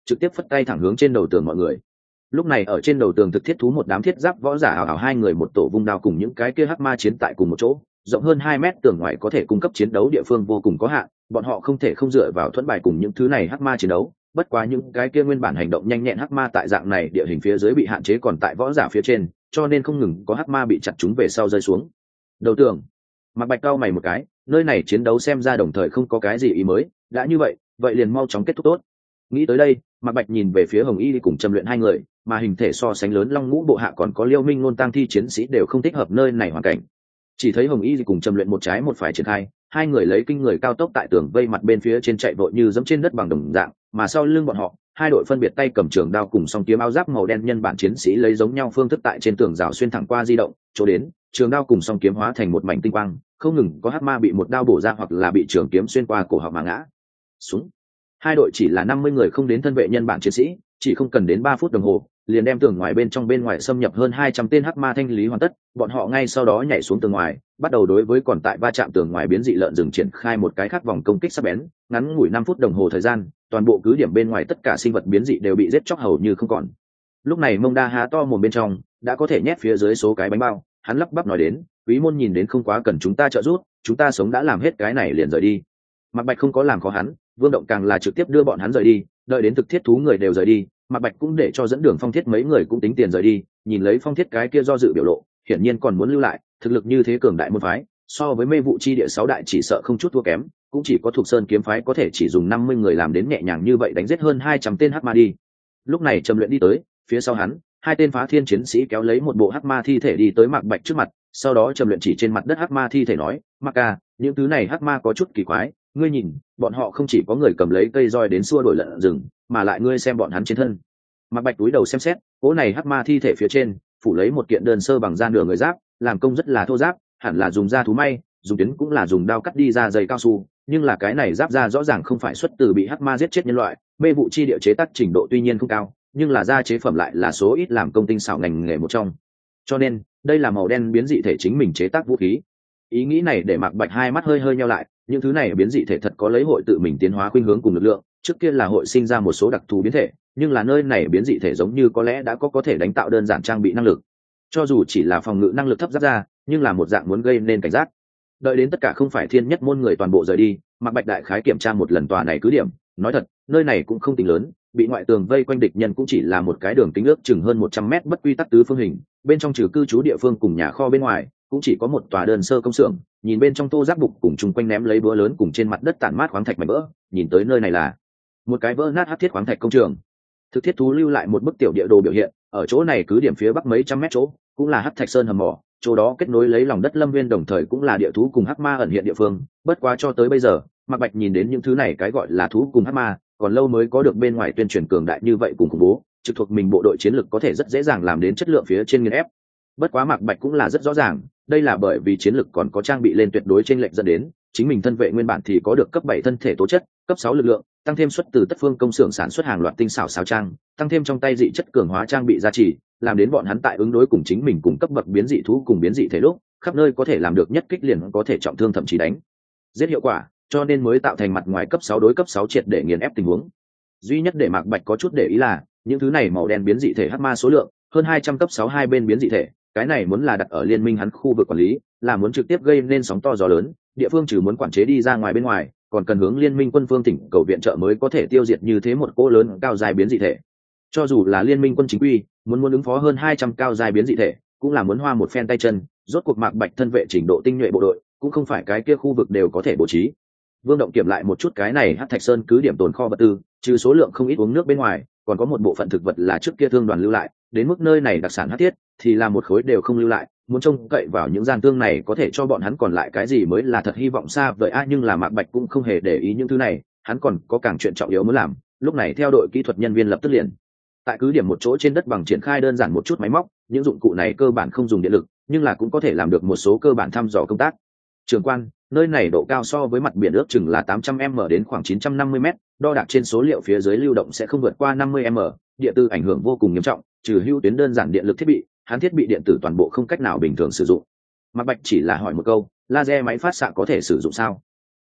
trực tiếp phất tay thẳng hướng trên đầu tường mọi người. Lúc này ở trên đầu tường thực thiết thú một đám thiết giáp võ giả ảo ảo hai người một tổ vung đao cùng những cái kia hắc ma chiến tại cùng một chỗ, rộng hơn hai mét tường ngoài có thể cung cấp chiến đấu địa phương vô cùng có hạn, bọn họ không thể không dựa vào thuẫn bài cùng những thứ này hắc ma chiến đấu. Bất quá những cái kia nguyên bản hành động nhanh nhẹn hắc ma tại dạng này địa hình phía dưới bị hạn chế còn tại võ giả phía trên, cho nên không ngừng có hắc ma bị chặt chúng về sau rơi xuống đầu tường. Mạc Bạch cau mày một cái, nơi này chiến đấu xem ra đồng thời không có cái gì ý mới, đã như vậy, vậy liền mau chóng kết thúc tốt. Nghĩ tới đây, Mạc Bạch nhìn về phía Hồng Y cùng Trầm Luyện hai người, mà hình thể so sánh lớn Long Ngũ bộ hạ còn có Liêu Minh Ngôn tang thi chiến sĩ đều không thích hợp nơi này hoàn cảnh. Chỉ thấy Hồng Y cùng Trầm Luyện một trái một phải triển khai, hai người lấy kinh người cao tốc tại tường vây mặt bên phía trên chạy vội như dẫm trên đất bằng đồng dạng, mà sau lưng bọn họ, hai đội phân biệt tay cầm trường đao cùng song kiếm áo giáp màu đen nhân bản chiến sĩ lấy giống nhau phương thức tại trên tường rào xuyên thẳng qua di động, chỗ đến, trường đao cùng song kiếm hóa thành một mảnh tinh quang, không ngừng có hắc ma bị một đao bổ ra hoặc là bị trường kiếm xuyên qua cổ họng mà ngã xuống. Hai đội chỉ là năm mươi người không đến thân vệ nhân bản chiến sĩ, chỉ không cần đến ba phút đồng hồ, liền đem tường ngoài bên trong bên ngoài xâm nhập hơn hai trăm tên hắc ma thanh lý hoàn tất, bọn họ ngay sau đó nhảy xuống tường ngoài, bắt đầu đối với còn tại va chạm tường ngoài biến dị lợn rừng triển khai một cái khác vòng công kích sắc bén, ngắn ngủi năm phút đồng hồ thời gian, toàn bộ cứ điểm bên ngoài tất cả sinh vật biến dị đều bị giết chóc hầu như không còn. Lúc này Mông Đa há to mồm bên trong, đã có thể nhét phía dưới số cái bánh bao, hắn lắp bắp nói đến, Quý môn nhìn đến không quá cần chúng ta trợ giúp, chúng ta sống đã làm hết cái này liền rời đi. Mạc Bạch không có làm khó hắn, Vương Động càng là trực tiếp đưa bọn hắn rời đi, đợi đến thực thiết thú người đều rời đi, Mạc Bạch cũng để cho dẫn đường Phong Thiết mấy người cũng tính tiền rời đi, nhìn lấy Phong Thiết cái kia do dự biểu lộ, hiển nhiên còn muốn lưu lại, thực lực như thế cường đại môn phái, so với Mê Vụ chi địa sáu đại chỉ sợ không chút thua kém, cũng chỉ có Thuộc Sơn kiếm phái có thể chỉ dùng năm mươi người làm đến nhẹ nhàng như vậy đánh giết hơn hai trăm tên hắc ma đi. Lúc này Trầm Luyện đi tới, phía sau hắn, hai tên phá thiên chiến sĩ kéo lấy một bộ hắc ma thi thể đi tới Mạc Bạch trước mặt, sau đó Trầm Luyện chỉ trên mặt đất hắc ma thi thể nói, Mạc ca, những thứ này hắc ma có chút kỳ quái, ngươi nhìn, bọn họ không chỉ có người cầm lấy cây roi đến xua đuổi lợn rừng, mà lại ngươi xem bọn hắn trên thân. Mạc Bạch túi đầu xem xét, cỗ này hắc ma thi thể phía trên phủ lấy một kiện đơn sơ bằng da nửa người giáp, làm công rất là thô giáp, hẳn là dùng da thú may, dùng tuyến cũng là dùng đao cắt đi ra dày cao su, nhưng là cái này giáp da rõ ràng không phải xuất từ bị hắc ma giết chết nhân loại. Mê Vụ chi địa chế tác trình độ tuy nhiên không cao, nhưng là da chế phẩm lại là số ít làm công tinh xảo ngành nghề một trong, cho nên đây là màu đen biến dị thể chính mình chế tác vũ khí. Ý nghĩ này để Mạc Bạch hai mắt hơi hơi nheo lại, những thứ này biến dị thể thật có lấy hội tự mình tiến hóa khuynh hướng cùng lực lượng, trước kia là hội sinh ra một số đặc thù biến thể, nhưng là nơi này biến dị thể giống như có lẽ đã có có thể đánh tạo đơn giản trang bị năng lực, cho dù chỉ là phòng ngự năng lực thấp giáp ra, nhưng là một dạng muốn gây nên cảnh giác. Đợi đến tất cả không phải thiên nhất môn người toàn bộ rời đi, Mạc Bạch đại khái kiểm tra một lần tòa này cứ điểm, nói thật, nơi này cũng không tính lớn, bị ngoại tường vây quanh địch nhân cũng chỉ là một cái đường kính ước chừng hơn một trăm mét bất quy tắc tứ phương hình, bên trong trừ cư trú địa phương cùng nhà kho bên ngoài, cũng chỉ có một tòa đơn sơ công xưởng, nhìn bên trong tô giác bục cùng chung quanh ném lấy búa lớn cùng trên mặt đất tản mát khoáng thạch mảnh vỡ, nhìn tới nơi này là một cái vỡ nát hắc thiết khoáng thạch công trường. Thực thiết thú lưu lại một bức tiểu địa đồ biểu hiện, ở chỗ này cứ điểm phía bắc mấy trăm mét chỗ, cũng là hắc thạch sơn hầm mỏ, chỗ đó kết nối lấy lòng đất lâm viên, đồng thời cũng là địa thú cùng hắc ma ẩn hiện địa phương. Bất quá cho tới bây giờ, Mạc Bạch nhìn đến những thứ này cái gọi là thú cùng hắc ma, còn lâu mới có được bên ngoài tuyên truyền cường đại như vậy cùng khủng bố, trực thuộc mình bộ đội chiến lực có thể rất dễ dàng làm đến chất lượng phía trên nghiền ép. Bất quá Mạc Bạch cũng là rất rõ ràng, đây là bởi vì chiến lực còn có trang bị lên tuyệt đối trên lệnh dẫn đến, chính mình thân vệ nguyên bản thì có được cấp bảy thân thể tố chất, cấp sáu lực lượng, tăng thêm xuất từ tất phương công xưởng sản xuất hàng loạt tinh xảo xáo trang, tăng thêm trong tay dị chất cường hóa trang bị gia trì, làm đến bọn hắn tại ứng đối cùng chính mình cùng cấp bậc biến dị thú cùng biến dị thể lúc, khắp nơi có thể làm được nhất kích liền có thể trọng thương thậm chí đánh giết hiệu quả, cho nên mới tạo thành mặt ngoài cấp sáu đối cấp sáu triệt để nghiền ép tình huống. Duy nhất để Mạc Bạch có chút để ý là, những thứ này màu đen biến dị thể hắc ma số lượng hơn hai trăm cấp sáu hai bên biến dị thể, cái này muốn là đặt ở liên minh hắn khu vực quản lý, là muốn trực tiếp gây nên sóng to gió lớn, địa phương trừ muốn quản chế đi ra ngoài bên ngoài, còn cần hướng liên minh quân phương tỉnh cầu viện trợ mới có thể tiêu diệt như thế một cỗ lớn cao dài biến dị thể. Cho dù là liên minh quân chính quy, muốn muốn ứng phó hơn hai trăm cao dài biến dị thể, cũng là muốn hoa một phen tay chân, rốt cuộc Mạc Bạch thân vệ trình độ tinh nhuệ bộ đội, cũng không phải cái kia khu vực đều có thể bố trí. Vương Động kiểm lại một chút cái này Hắc Thạch Sơn cứ điểm tồn kho vật tư, trừ số lượng không ít uống nước bên ngoài, còn có một bộ phận thực vật là trước kia thương đoàn lưu lại, đến mức nơi này đặc sản hắc thiết thì là một khối đều không lưu lại, muốn trông cậy vào những gian thương này có thể cho bọn hắn còn lại cái gì mới là thật hy vọng xa vời a. Nhưng là Mạc Bạch cũng không hề để ý những thứ này, hắn còn có càng chuyện trọng yếu muốn làm. Lúc này theo đội kỹ thuật nhân viên lập tức liền tại cứ điểm một chỗ trên đất bằng triển khai đơn giản một chút máy móc, những dụng cụ này cơ bản không dùng điện lực, nhưng là cũng có thể làm được một số cơ bản thăm dò công tác. Trưởng quan, nơi này độ cao so với mặt biển ước chừng là tám trăm mét đến khoảng chín trăm năm mươi mét, đo đạc trên số liệu phía dưới lưu động sẽ không vượt qua năm mươi mét, địa tư ảnh hưởng vô cùng nghiêm trọng, trừ hữu tuyến đơn giản điện lực thiết bị, hắn thiết bị điện tử toàn bộ không cách nào bình thường sử dụng. Mạc Bạch chỉ là hỏi một câu, laser máy phát xạ có thể sử dụng sao?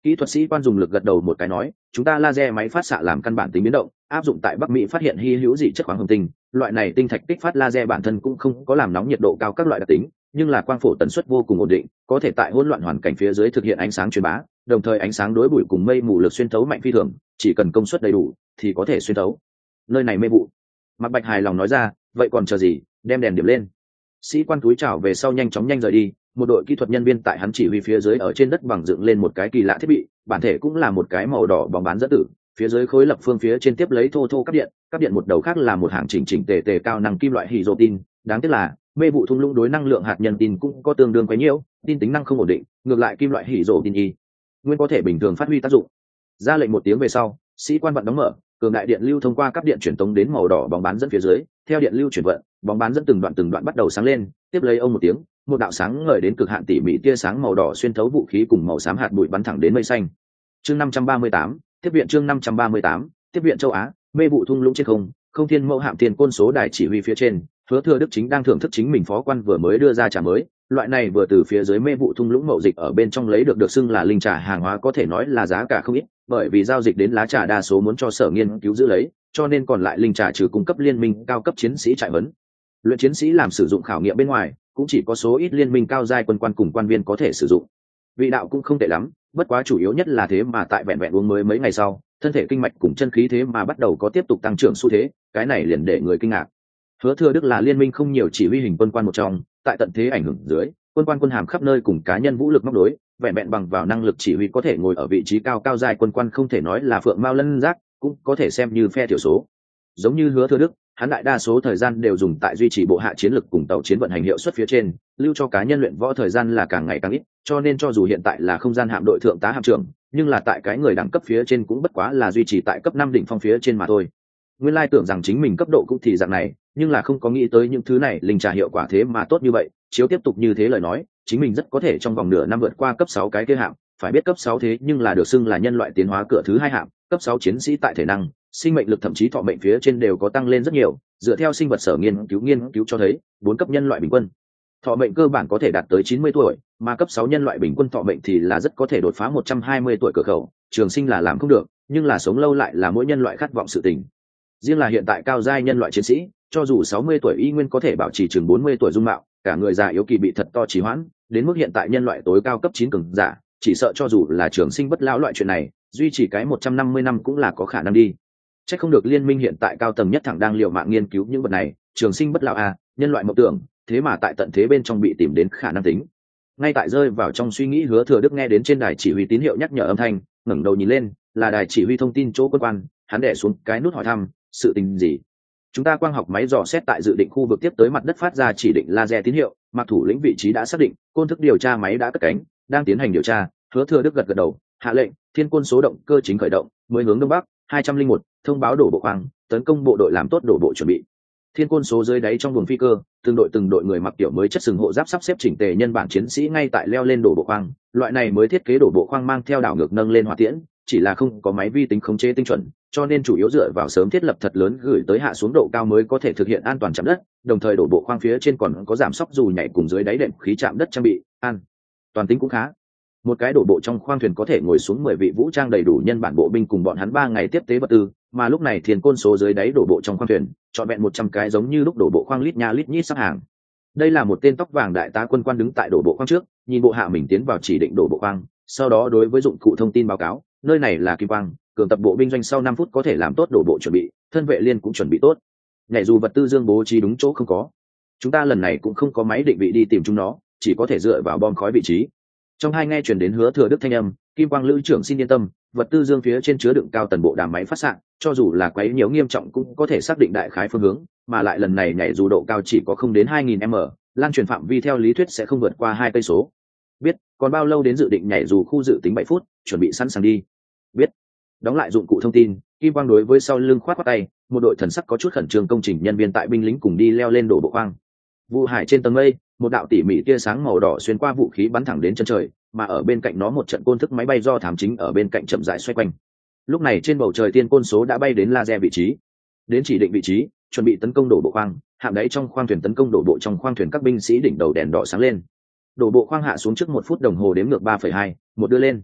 Kỹ thuật sĩ quan dùng lực gật đầu một cái nói, chúng ta laser máy phát xạ làm căn bản tính biến động, áp dụng tại Bắc Mỹ phát hiện hy hữu dị chất khoáng hồng tinh, loại này tinh thạch kích phát laser bản thân cũng không có làm nóng nhiệt độ cao các loại đặc tính, nhưng là quang phổ tần suất vô cùng ổn định, có thể tại hỗn loạn hoàn cảnh phía dưới thực hiện ánh sáng truyền bá, đồng thời ánh sáng đối bụi cùng mây mù lực xuyên thấu mạnh phi thường, chỉ cần công suất đầy đủ thì có thể xuyên thấu nơi này mê vụ. Mạc Bạch hài lòng nói ra, vậy còn chờ gì, đem đèn điểm lên. Sĩ quan túi chào về sau nhanh chóng nhanh rời đi, một đội kỹ thuật nhân viên tại hắn chỉ huy phía dưới ở trên đất bằng dựng lên một cái kỳ lạ thiết bị, bản thể cũng là một cái màu đỏ bóng bán dẫn tử, phía dưới khối lập phương phía trên tiếp lấy thô thô cáp điện, cáp điện một đầu khác là một hàng chỉnh chỉnh tề tề cao năng kim loại hydro tin, đáng tiếc là mê vụ thung lũng đối năng lượng hạt nhân tin cũng có tương đương quấy nhiễu, tin tính năng không ổn định, ngược lại kim loại hydro tin y nguyên có thể bình thường phát huy tác dụng. Ra lệnh một tiếng về sau, sĩ quan vận đóng mở, cường đại điện lưu thông qua các điện truyền tống đến màu đỏ bóng bán dẫn phía dưới, theo điện lưu chuyển vận, bóng bán dẫn từng đoạn từng đoạn bắt đầu sáng lên, tiếp lấy ông một tiếng, một đạo sáng ngời đến cực hạn tỉ mỉ tia sáng màu đỏ xuyên thấu vũ khí cùng màu xám hạt bụi bắn thẳng đến mây xanh. Chương năm trăm ba mươi tám, tiếp viện chương năm trăm ba mươi tám, tiếp viện châu Á, mê vụ thung lũng trên không, không thiên mẫu hạm tiền côn số đài chỉ huy phía trên, Hứa Thừa Đức chính đang thưởng thức chính mình phó quan vừa mới đưa ra trà mới, loại này vừa từ phía dưới mê vụ thung lũng mậu dịch ở bên trong lấy được được xưng là linh trà hàng hóa có thể nói là giá cả không ít, bởi vì giao dịch đến lá trà đa số muốn cho sở nghiên cứu giữ lấy, cho nên còn lại linh trà trừ cung cấp liên minh cao cấp chiến sĩ trại huấn, luyện chiến sĩ làm sử dụng khảo nghiệm bên ngoài, cũng chỉ có số ít liên minh cao giai quân quan cùng quan viên có thể sử dụng. Vị đạo cũng không tệ lắm, bất quá chủ yếu nhất là thế mà tại vẹn vẹn uống mới mấy ngày sau, thân thể kinh mạch cùng chân khí thế mà bắt đầu có tiếp tục tăng trưởng xu thế, cái này liền để người kinh ngạc. Hứa Thừa Đức là liên minh không nhiều chỉ huy hình quân quan một trong, tại tận thế ảnh hưởng dưới, quân quan quân hàm khắp nơi cùng cá nhân vũ lực móc đối, vẹn vẹn bằng vào năng lực chỉ huy có thể ngồi ở vị trí cao cao dài quân quan không thể nói là phượng mao lân giác, cũng có thể xem như phe thiểu số. Giống như Hứa Thừa Đức, hắn đại đa số thời gian đều dùng tại duy trì bộ hạ chiến lực cùng tàu chiến vận hành hiệu suất phía trên, lưu cho cá nhân luyện võ thời gian là càng ngày càng ít, cho nên cho dù hiện tại là không gian hạm đội thượng tá hạm trưởng, nhưng là tại cái người đẳng cấp phía trên cũng bất quá là duy trì tại cấp năm đỉnh phong phía trên mà thôi. Nguyên lai tưởng rằng chính mình cấp độ cũng thì dạng này, nhưng là không có nghĩ tới những thứ này linh trà hiệu quả thế mà tốt như vậy, chiếu tiếp tục như thế lời nói, chính mình rất có thể trong vòng nửa năm vượt qua cấp sáu cái kia hạm, phải biết cấp sáu thế nhưng là được xưng là nhân loại tiến hóa cửa thứ hai hạm, cấp sáu chiến sĩ tại thể năng, sinh mệnh lực thậm chí thọ mệnh phía trên đều có tăng lên rất nhiều, dựa theo sinh vật sở nghiên cứu nghiên cứu cho thấy, bốn cấp nhân loại bình quân thọ mệnh cơ bản có thể đạt tới chín mươi tuổi, mà cấp sáu nhân loại bình quân thọ mệnh thì là rất có thể đột phá một trăm hai mươi tuổi cửa khẩu, trường sinh là làm không được, nhưng là sống lâu lại là mỗi nhân loại khát vọng sự tình. Riêng là hiện tại cao giai nhân loại chiến sĩ, cho dù sáu mươi tuổi y nguyên có thể bảo trì chừng bốn mươi tuổi dung mạo, cả người già yếu kỳ bị thật to trì hoãn, đến mức hiện tại nhân loại tối cao cấp chín cường giả, chỉ sợ cho dù là trường sinh bất lão loại chuyện này, duy trì cái một trăm năm mươi năm cũng là có khả năng đi. Chắc không được liên minh hiện tại cao tầng nhất thẳng đang liều mạng nghiên cứu những vật này, trường sinh bất lão a, nhân loại mộng tưởng, thế mà tại tận thế bên trong bị tìm đến khả năng tính. Ngay tại rơi vào trong suy nghĩ, Hứa Thừa Đức nghe đến trên đài chỉ huy tín hiệu nhắc nhở âm thanh, ngẩng đầu nhìn lên, là đài chỉ huy thông tin chỗ quân quan, hắn đè xuống cái nút hỏi thăm, sự tình gì? Chúng ta quang học máy dò xét tại dự định khu vực tiếp tới mặt đất phát ra chỉ định laser tín hiệu, Mạc thủ lĩnh vị trí đã xác định, côn thức điều tra máy đã cất cánh, đang tiến hành điều tra. Hứa Thừa Đức gật gật đầu, hạ lệnh, thiên quân số động cơ chính khởi động, mới hướng đông bắc, hai trăm linh một, thông báo đổ bộ khoang, tấn công bộ đội làm tốt đổ bộ chuẩn bị. Thiên quân số dưới đáy trong buồng phi cơ, từng đội từng đội người mặc kiểu mới chất sừng hộ giáp sắp xếp chỉnh tề nhân bản chiến sĩ ngay tại leo lên đổ bộ khoang, loại này mới thiết kế đổ bộ khoang mang theo đảo ngược nâng lên hỏa tiễn, chỉ là không có máy vi tính khống chế tinh chuẩn, cho nên chủ yếu dựa vào sớm thiết lập thật lớn gửi tới hạ xuống độ cao mới có thể thực hiện an toàn chạm đất, đồng thời đổ bộ khoang phía trên còn có giảm sóc dù nhảy cùng dưới đáy đệm khí chạm đất trang bị, an toàn tính cũng khá. Một cái đổ bộ trong khoang thuyền có thể ngồi xuống mười vị vũ trang đầy đủ nhân bản bộ binh cùng bọn hắn ba ngày tiếp tế vật tư, mà lúc này thiên côn số dưới đáy đổ bộ trong khoang thuyền, trọn vẹn một trăm cái giống như lúc đổ bộ khoang lít nha lít nhít sắp hàng. Đây là một tên tóc vàng đại tá quân quan đứng tại đổ bộ khoang trước, nhìn bộ hạ mình tiến vào chỉ định đổ bộ khoang, sau đó đối với dụng cụ thông tin báo cáo, nơi này là Kim Quang, cường tập bộ binh doanh sau năm phút có thể làm tốt đổ bộ chuẩn bị, thân vệ liên cũng chuẩn bị tốt. Nhảy dù vật tư dương bố trí đúng chỗ không có. Chúng ta lần này cũng không có máy định vị đi tìm chúng nó, chỉ có thể dựa vào bom khói vị trí. Trong hai nghe truyền đến Hứa Thừa Đức thanh âm, Kim Quang lữ trưởng xin yên tâm, vật tư dương phía trên chứa đựng cao tần bộ đàm máy phát xạ, cho dù là quấy nhiễu nghiêm trọng cũng có thể xác định đại khái phương hướng, mà lại lần này nhảy dù độ cao chỉ có không đến hai nghìn mét, lan truyền phạm vi theo lý thuyết sẽ không vượt qua hai cây số. Biết, còn bao lâu đến dự định nhảy dù khu dự tính bảy phút, chuẩn bị sẵn sàng đi. Biết. Đóng lại dụng cụ thông tin, Kim Quang đối với sau lưng khoát khoát tay, một đội thần sắc có chút khẩn trương công trình nhân viên tại binh lính cùng đi leo lên đổ bộ khoang. Vụ hải trên tầng mây, một đạo tỉ mỉ tia sáng màu đỏ xuyên qua vũ khí bắn thẳng đến chân trời, mà ở bên cạnh nó một trận côn thức máy bay do thám chính ở bên cạnh chậm rãi xoay quanh. Lúc này trên bầu trời tiên côn số đã bay đến laser vị trí, đến chỉ định vị trí, chuẩn bị tấn công đổ bộ khoang, hạm đáy trong khoang thuyền tấn công đổ bộ trong khoang thuyền, các binh sĩ đỉnh đầu đèn đỏ sáng lên. Đổ bộ khoang hạ xuống trước một phút đồng hồ đếm ngược ba phẩy hai, một đưa lên.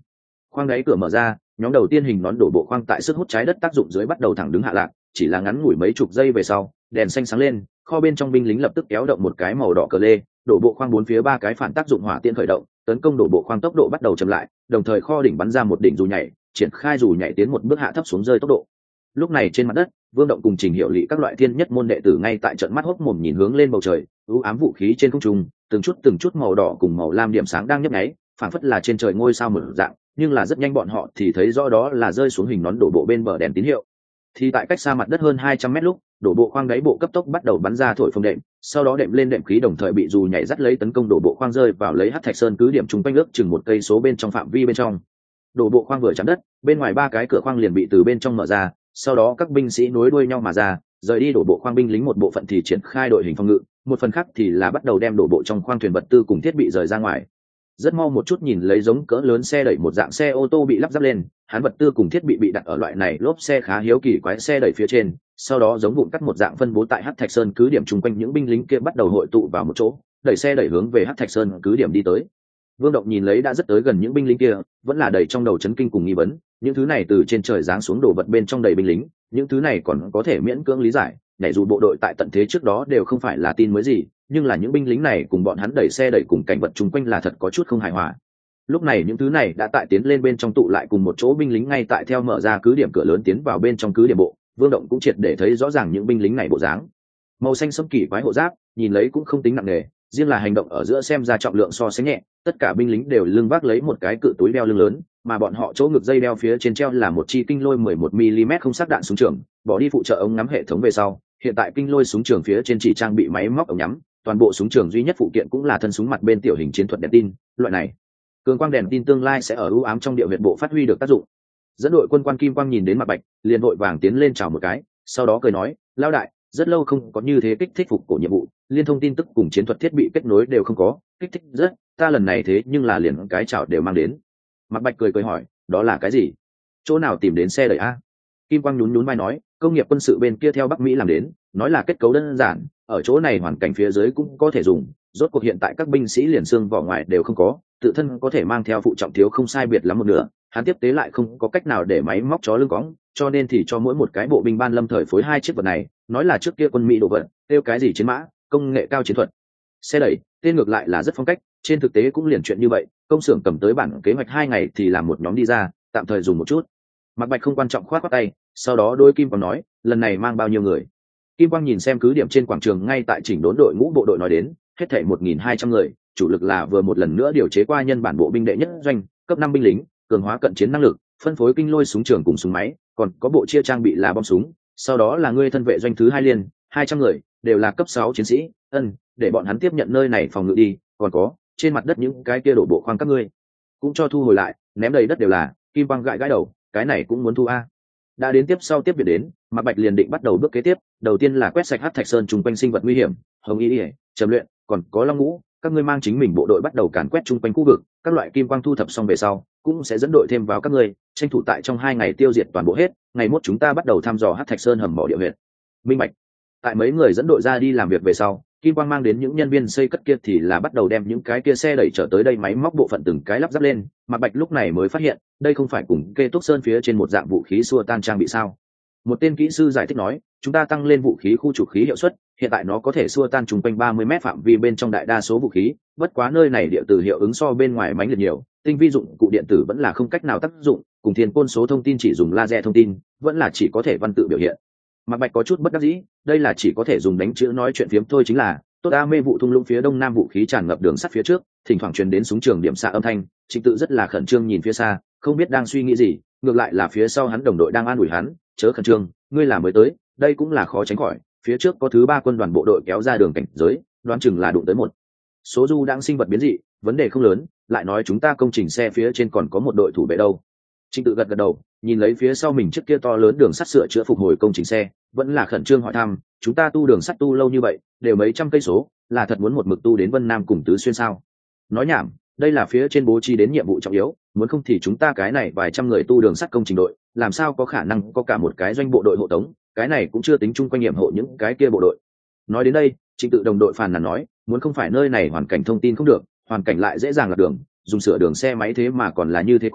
Khoang đáy cửa mở ra, nhóm đầu tiên hình nón đổ bộ khoang tại sức hút trái đất tác dụng dưới bắt đầu thẳng đứng hạ lạc, chỉ là ngắn ngủi mấy chục giây về sau, đèn xanh sáng lên, kho bên trong binh lính lập tức kéo động một cái màu đỏ cờ lê, đổ bộ khoang bốn phía ba cái phản tác dụng hỏa tiễn khởi động, tấn công đổ bộ khoang tốc độ bắt đầu chậm lại, đồng thời kho đỉnh bắn ra một đỉnh dù nhảy, triển khai dù nhảy tiến một bước hạ thấp xuống rơi tốc độ. Lúc này trên mặt đất, Vương Động cùng Trình Hiểu Lị các loại thiên nhất môn đệ tử ngay tại trận mắt hốc mồm nhìn hướng lên bầu trời, u ám vũ khí trên không trung, từng chút từng chút màu đỏ cùng màu lam điểm sáng đang nhấp nháy, phảng phất là trên trời ngôi sao mở dạng, nhưng là rất nhanh bọn họ thì thấy rõ đó là rơi xuống hình nón đổ bộ bên bờ đèn tín hiệu. Thì tại cách xa mặt đất hơn hai trăm mét lúc, đổ bộ khoang đáy bộ cấp tốc bắt đầu bắn ra thổi phồng đệm, sau đó đệm lên đệm khí đồng thời bị dù nhảy dắt lấy tấn công đổ bộ khoang rơi vào lấy Hắc Thạch Sơn cứ điểm trung quanh ước chừng một cây số bên trong phạm vi bên trong. Đổ bộ khoang vừa chạm đất, bên ngoài ba cái cửa khoang liền bị từ bên trong mở ra, sau đó các binh sĩ nối đuôi nhau mà ra, rời đi đổ bộ khoang binh lính một bộ phận thì triển khai đội hình phòng ngự, một phần khác thì là bắt đầu đem đổ bộ trong khoang thuyền vật tư cùng thiết bị rời ra ngoài. Rất mau một chút nhìn lấy giống cỡ lớn xe đẩy một dạng xe ô tô bị lắp ráp lên, hắn vật tư cùng thiết bị bị đặt ở loại này lốp xe khá hiếu kỳ quái xe đẩy phía trên, sau đó giống vụn cắt một dạng phân bố tại Hắc Thạch Sơn cứ điểm chung quanh, những binh lính kia bắt đầu hội tụ vào một chỗ, đẩy xe đẩy hướng về Hắc Thạch Sơn cứ điểm đi tới. Vương Động nhìn lấy đã rất tới gần những binh lính kia, vẫn là đầy trong đầu chấn kinh cùng nghi vấn, những thứ này từ trên trời giáng xuống đổ vật bên trong đầy binh lính, những thứ này còn có thể miễn cưỡng lý giải, nhảy dù bộ đội tại tận thế trước đó đều không phải là tin mới gì, nhưng là những binh lính này cùng bọn hắn đẩy xe đẩy cùng cảnh vật chung quanh là thật có chút không hài hòa. Lúc này những thứ này đã tại tiến lên bên trong tụ lại cùng một chỗ, binh lính ngay tại theo mở ra cứ điểm cửa lớn tiến vào bên trong cứ điểm bộ. Vương Động cũng triệt để thấy rõ ràng những binh lính này bộ dáng. Màu xanh sẫm kỳ quái hộ giáp, nhìn lấy cũng không tính nặng nề, riêng là hành động ở giữa xem ra trọng lượng so sánh nhẹ, tất cả binh lính đều lưng vác lấy một cái cự túi đeo lưng lớn, mà bọn họ chỗ ngực dây đeo phía trên treo là một chi kinh lôi mười một mi li mét không sắc đạn súng trường, bỏ đi phụ trợ ống ngắm hệ thống về sau, hiện tại kinh lôi súng trường phía trên chỉ trang bị máy móc ống nhắm, toàn bộ súng trường duy nhất phụ kiện cũng là thân súng mặt bên tiểu hình chiến thuật đèn tin, loại này cường quang đèn tin tương lai sẽ ở ưu ám trong địa huyệt bộ phát huy được tác dụng. Dẫn đội quân quan Kim Quang nhìn đến Mạc Bạch, liền vội vàng tiến lên chào một cái, sau đó cười nói, lao đại, rất lâu không có như thế kích thích phục cổ nhiệm vụ, liên thông tin tức cùng chiến thuật thiết bị kết nối đều không có, kích thích rất, ta lần này thế nhưng là liền cái chào đều mang đến. Mạc Bạch cười cười hỏi, đó là cái gì? Chỗ nào tìm đến xe đẩy a? Kim Quang nhún nhún vai nói, công nghiệp quân sự bên kia theo Bắc Mỹ làm đến, nói là kết cấu đơn giản, ở chỗ này hoàn cảnh phía dưới cũng có thể dùng, rốt cuộc hiện tại các binh sĩ liền xương vỏ ngoài đều không có, tự thân có thể mang theo phụ trọng thiếu không sai biệt lắm một nửa, hắn tiếp tế lại không có cách nào để máy móc chó lưng cõng, cho nên thì cho mỗi một cái bộ binh ban lâm thời phối hai chiếc vật này, nói là trước kia quân Mỹ đồ vật, tiêu cái gì chiến mã, công nghệ cao chiến thuật. Xe đẩy, tên ngược lại là rất phong cách, trên thực tế cũng liền chuyện như vậy, công xưởng cầm tới bản kế hoạch hai ngày thì làm một nhóm đi ra, tạm thời dùng một chút. Mạc Bạch không quan trọng khoát khoát tay, sau đó đôi Kim Quang nói, lần này mang bao nhiêu người? Kim Quang nhìn xem cứ điểm trên quảng trường ngay tại chỉnh đốn đội ngũ bộ đội nói đến, hết thảy một nghìn hai trăm người, chủ lực là vừa một lần nữa điều chế qua nhân bản bộ binh đệ nhất doanh, cấp năm binh lính, cường hóa cận chiến năng lực, phân phối kinh lôi súng trường cùng súng máy, còn có bộ chia trang bị là bom súng, sau đó là ngươi thân vệ doanh thứ hai liên, hai trăm người, đều là cấp sáu chiến sĩ, ân, để bọn hắn tiếp nhận nơi này phòng ngự đi, còn có, trên mặt đất những cái kia đổ bộ khoang các ngươi, cũng cho thu hồi lại, ném đầy đất đều là. Kim Quang gãi gãi đầu, cái này cũng muốn thu a. Đã đến tiếp sau tiếp biệt đến, Mạc Bạch liền định bắt đầu bước kế tiếp, đầu tiên là quét sạch Hắc Thạch Sơn chung quanh sinh vật nguy hiểm, hồng y, trầm luyện, còn có long ngũ, các ngươi mang chính mình bộ đội bắt đầu càn quét chung quanh khu vực, các loại kim quang thu thập xong về sau, cũng sẽ dẫn đội thêm vào các ngươi, tranh thủ tại trong hai ngày tiêu diệt toàn bộ hết, ngày mốt chúng ta bắt đầu thăm dò Hắc Thạch Sơn hầm mỏ địa huyệt. Minh bạch. Tại mấy người dẫn đội ra đi làm việc về sau, Kim Quang mang đến những nhân viên xây cất kia thì là bắt đầu đem những cái kia xe đẩy trở tới đây máy móc bộ phận từng cái lắp ráp lên, Mạc Bạch lúc này mới phát hiện, đây không phải cùng Kê Túc Sơn phía trên một dạng vũ khí xua tan trang bị sao? Một tên kỹ sư giải thích nói, chúng ta tăng lên vũ khí khu trục khí hiệu suất, hiện tại nó có thể xua tan chung quanh ba mươi mét phạm vi bên trong đại đa số vũ khí, bất quá nơi này địa tử hiệu ứng so bên ngoài mãnh liệt nhiều, tinh vi dụng cụ điện tử vẫn là không cách nào tác dụng, cùng thiên côn số thông tin chỉ dùng laser thông tin, vẫn là chỉ có thể văn tự biểu hiện. Mạc Bạch có chút bất đắc dĩ, đây là chỉ có thể dùng đánh chữ nói chuyện phiếm thôi, chính là tốt a mê vụ thung lũng phía đông nam vũ khí tràn ngập đường sắt phía trước, thỉnh thoảng truyền đến súng trường điểm xạ âm thanh, Trịnh Tự rất là khẩn trương nhìn phía xa, không biết đang suy nghĩ gì, ngược lại là phía sau hắn đồng đội đang an ủi hắn, chớ khẩn trương, ngươi là mới tới, đây cũng là khó tránh khỏi, phía trước có thứ ba quân đoàn bộ đội kéo ra đường cảnh giới, đoán chừng là đụng tới một số du đang sinh vật biến dị, vấn đề không lớn, lại nói chúng ta công trình xe phía trên còn có một đội thủ vệ đâu. Trịnh Tự gật gật đầu, nhìn lấy phía sau mình chiếc kia to lớn đường sắt sửa chữa phục hồi công trình xe, vẫn là khẩn trương hỏi thăm, chúng ta tu đường sắt tu lâu như vậy, đều mấy trăm cây số, là thật muốn một mực tu đến Vân Nam cùng Tứ Xuyên sao? Nói nhảm, đây là phía trên bố trí đến nhiệm vụ trọng yếu, muốn không thì chúng ta cái này vài trăm người tu đường sắt công trình đội, làm sao có khả năng có cả một cái doanh bộ đội hộ tống, cái này cũng chưa tính chung quanh nhiệm hộ những cái kia bộ đội. Nói đến đây, Trịnh Tự đồng đội phàn nàn nói, muốn không phải nơi này hoàn cảnh thông tin không được, hoàn cảnh lại dễ dàng lạc đường, dùng sửa đường xe máy thế mà còn là như thế quái,